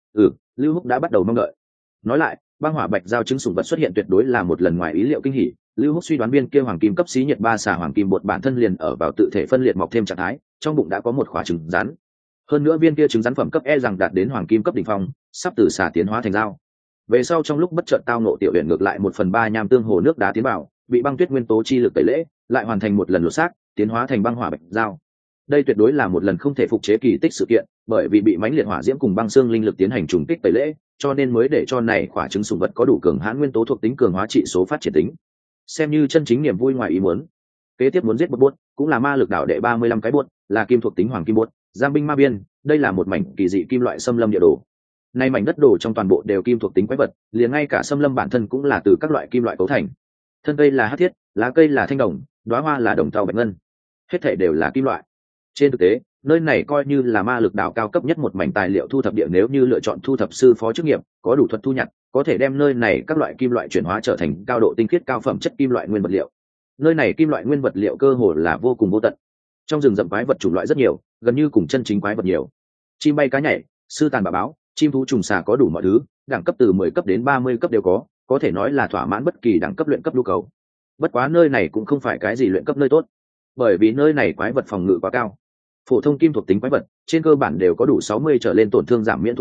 Lưu Húc đã bắt đầu mong đợi. Nói lại, băng hỏa bạch giao trứng sủng vật xuất hiện tuyệt đối là một lần ngoài ý liệu kinh hỉ. Lưu Húc suy đoán viên kia hoàng kim cấp xí nhiệt ba xà hoàng kim bột bản thân liền ở vào tự thể phân liệt mọc thêm trạng thái, trong bụng đã có một quả trứng rắn. Hơn nữa viên kia trứng rắn phẩm cấp rằng đạt đến hoàng kim cấp đỉnh phong, sắp từ xà tiến hóa thành dao. Về sau trong lúc bất chợt tao nộ tiểu uyển ngược lại 1/3 nham tương hồ nước đá tiến vào, bị băng tuyết nguyên tố chi lực tẩy lễ, lại hoàn thành một lần lột xác, tiến hóa thành băng hỏa bạch dao. Đây tuyệt đối là một lần không thể phục chế kỳ tích sự kiện, bởi vì bị mãnh liệt hỏa diễm cùng băng xương linh lực tiến hành trùng kích tẩy lễ, cho nên mới để cho này quả trứng sủng vật có đủ cường hãn nguyên tố thuộc tính cường hóa trị số phát triển tính. Xem như chân chính niềm vui ngoài ý muốn. Kế tiếp muốn giết một buốt, cũng là ma lực đảo đệ 35 cái buốt, là kim thuộc tính hoàng kim buốt, giam binh ma biên, đây là một mảnh kỳ dị kim loại xâm lâm địa đồ. Nay mảnh đất đồ trong toàn bộ đều kim thuộc tính quái vật, liền ngay cả xâm lâm bản thân cũng là từ các loại kim loại cấu thành. Thân cây là hắc thiết, lá cây là thanh đồng, đóa hoa là đồng tàu bạch ngân. Hết thảy đều là kim loại. Trên thực tế, nơi này coi như là ma lực đảo cao cấp nhất một mảnh tài liệu thu thập địa, nếu như lựa chọn thu thập sư phó chức nghiệp, có đủ thuật thu nhặt, có thể đem nơi này các loại kim loại chuyển hóa trở thành cao độ tinh khiết cao phẩm chất kim loại nguyên vật liệu. Nơi này kim loại nguyên vật liệu cơ hồ là vô cùng vô tận. Trong rừng rậm quái vật chủng loại rất nhiều, gần như cùng chân chính quái vật nhiều. Chim bay cá nhảy, sư tàn bà báo, chim thú trùng xà có đủ mọi thứ, đẳng cấp từ 10 cấp đến 30 cấp đều có thể nói là thỏa mãn bất kỳ đẳng cấp luyện cấp nhu cầu. Bất quá nơi này cũng không phải cái gì luyện cấp nơi tốt, bởi vì nơi này quái vật phòng ngự quá cao. Phổ thông kim thuộc tính quái vật trên cơ bản đều có đủ 60 trở lên tổn thương giảm miễn thuộc tính,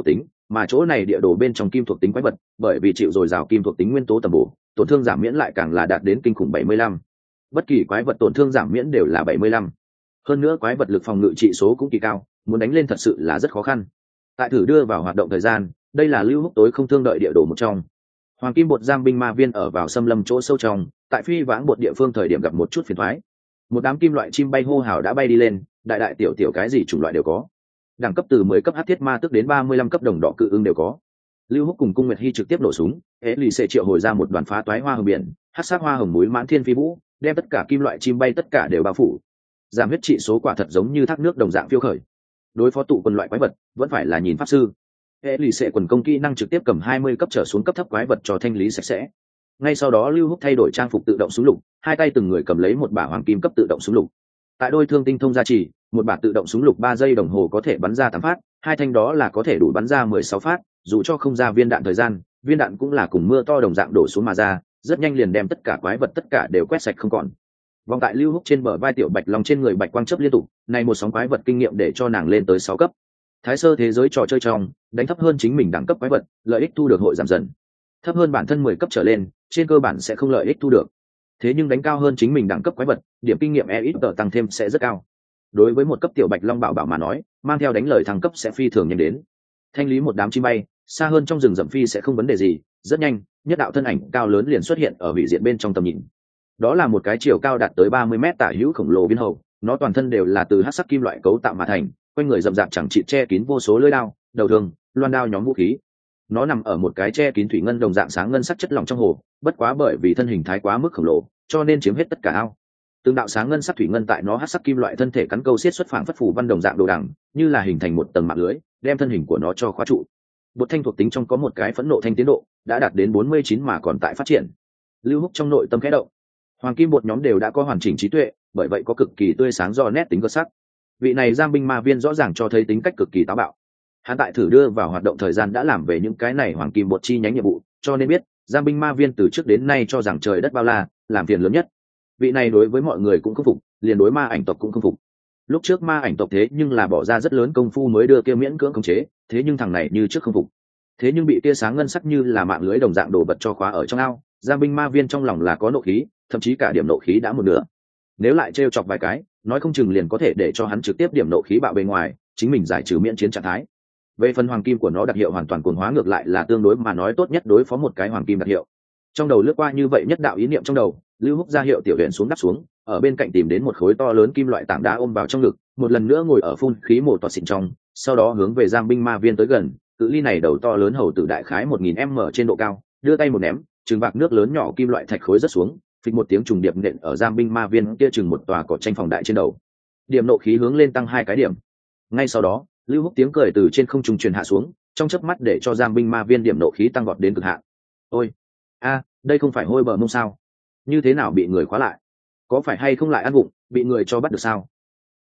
mà chỗ này địa đồ bên trong kim thuộc tính quái vật bởi vì chịu dồi dào kim thuộc tính nguyên tố tầm bổ, tổn thương giảm miễn lại càng là đạt đến kinh khủng 75. Bất kỳ quái vật tổn thương giảm miễn đều là 75. Hơn nữa quái vật lực phòng ngự trị số cũng kỳ cao, muốn đánh lên thật sự là rất khó khăn. Tại thử đưa vào hoạt động thời gian, đây là Lưu Húc tối không thương đợi địa đồ một trong. Hoàng kim bột giam binh ma viên ở vào xâm lâm chỗ sâu trong, tại phi vãng bột địa phương thời điểm gặp một chút phiền toái. Một đám kim loại chim bay hô hào đã bay đi lên, đại đại tiểu tiểu cái gì chủng loại đều có. Đẳng cấp từ 10 cấp hắc thiết ma tức đến 35 cấp đồng đỏ cự ưng đều có. Lưu Húc cùng Cung Nguyệt Hi trực tiếp nổ súng, hễ lì sẽ triệu hồi ra một đoàn phá toái hoa hồng biển, hắc sát hoa hồng núi mãn thiên phi vũ, đem tất cả kim loại chim bay tất cả đều bao phủ. Giảm huyết trị số quả thật giống như thác nước đồng dạng phiêu khởi. Đối phó tụ quân loại quái vật, vẫn phải là nhìn pháp sư. Hệ lì sẽ quần công kỹ năng trực tiếp cầm 20 cấp trở xuống cấp thấp quái vật cho thanh lý sạch sẽ. Ngay sau đó Lưu Húc thay đổi trang phục tự động súng lục, hai tay từng người cầm lấy một bả hoàng kim cấp tự động súng lục. Tại đôi thương tinh thông gia trì, một bả tự động súng lục 3 giây đồng hồ có thể bắn ra 8 phát, hai thanh đó là có thể đủ bắn ra 16 phát, dù cho không ra viên đạn thời gian, viên đạn cũng là cùng mưa to đồng dạng đổ xuống mà ra, rất nhanh liền đem tất cả quái vật tất cả đều quét sạch không còn. Vòng tại Lưu Húc trên bờ vai tiểu bạch long trên người bạch quang chớp liên tục, này một sóng quái vật kinh nghiệm để cho nàng lên tới 6 cấp. Thái sơ thế giới trò chơi trong, đánh thấp hơn chính mình đẳng cấp quái vật, lợi ích thu được hội giảm dần. Thấp hơn bản thân 10 cấp trở lên, trên cơ bản sẽ không lợi ích thu được. Thế nhưng đánh cao hơn chính mình đẳng cấp quái vật, điểm kinh nghiệm ít tăng thêm sẽ rất cao. Đối với một cấp tiểu bạch long bảo bảo mà nói, mang theo đánh lời thăng cấp sẽ phi thường nhanh đến. Thanh lý một đám chim bay, xa hơn trong rừng rậm phi sẽ không vấn đề gì, rất nhanh, nhất đạo thân ảnh cao lớn liền xuất hiện ở vị diện bên trong tầm nhìn. Đó là một cái chiều cao đạt tới 30 mét tả hữu khổng lồ viên hầu, nó toàn thân đều là từ hắc sắc kim loại cấu tạo mà thành, quanh người rậm rạp chẳng chịt che kín vô số lưỡi đao, đầu thương, loan đao nhóm vũ khí. Nó nằm ở một cái che kín thủy ngân đồng dạng sáng ngân sắc chất lỏng trong hồ, bất quá bởi vì thân hình thái quá mức khổng lồ, cho nên chiếm hết tất cả ao. Từng đạo sáng ngân sắc thủy ngân tại nó hắc sắc kim loại thân thể cắn câu xiết xuất phảng phất phù văn đồng dạng đồ đằng, như là hình thành một tầng mạng lưới, đem thân hình của nó cho khóa trụ. Bột thanh thuộc tính trong có một cái phẫn nộ thanh tiến độ, đã đạt đến 49 mà còn tại phát triển. Lưu Húc trong nội tâm khẽ động. Hoàng kim bột nhóm đều đã có hoàn chỉnh trí tuệ, bởi vậy có cực kỳ tươi sáng do nét tính cơ sắc. Vị này giam binh ma viên rõ ràng cho thấy tính cách cực kỳ táo bạo. Hắn tại thử đưa vào hoạt động thời gian đã làm về những cái này hoàng kim bột chi nhánh nhiệm vụ, cho nên biết giam binh ma viên từ trước đến nay cho rằng trời đất bao la, làm phiền lớn nhất. Vị này đối với mọi người cũng không phục, liền đối ma ảnh tộc cũng không phục. Lúc trước ma ảnh tộc thế nhưng là bỏ ra rất lớn công phu mới đưa kia miễn cưỡng khống chế, thế nhưng thằng này như trước không phục. Thế nhưng bị tia sáng ngân sắc như là mạng lưới đồng dạng đổ vật cho khóa ở trong ao, giam binh ma viên trong lòng là có nộ khí, thậm chí cả điểm nộ khí đã một nửa. Nếu lại trêu chọc vài cái, nói không chừng liền có thể để cho hắn trực tiếp điểm nộ khí bạo bề ngoài, chính mình giải trừ miễn chiến trạng thái. Về phần hoàng kim của nó đặc hiệu hoàn toàn cuồng hóa ngược lại là tương đối mà nói tốt nhất đối phó một cái hoàng kim đặc hiệu. Trong đầu lướt qua như vậy nhất đạo ý niệm trong đầu, Lưu Húc ra hiệu tiểu huyền xuống đắp xuống, ở bên cạnh tìm đến một khối to lớn kim loại tảng đá ôm vào trong ngực, một lần nữa ngồi ở phun khí mổ toạt xịn trong, sau đó hướng về giam binh ma viên tới gần, cự ly này đầu to lớn hầu tử đại khái 1000m trên độ cao, đưa tay một ném, trừng bạc nước lớn nhỏ kim loại thạch khối rất xuống, phịch một tiếng trùng điệp nện ở giam binh ma viên kia chừng một tòa cỏ tranh phòng đại trên đầu. Điểm nộ khí hướng lên tăng 2 cái điểm. Ngay sau đó, Lưu Húc tiếng cười từ trên không trung truyền hạ xuống, trong chớp mắt để cho giam binh ma viên điểm nộ khí tăng vọt đến cực hạn. Ôi, đây không phải hôi bờ mông sao? Như thế nào bị người khóa lại? Có phải hay không lại ăn vụng, bị người cho bắt được sao?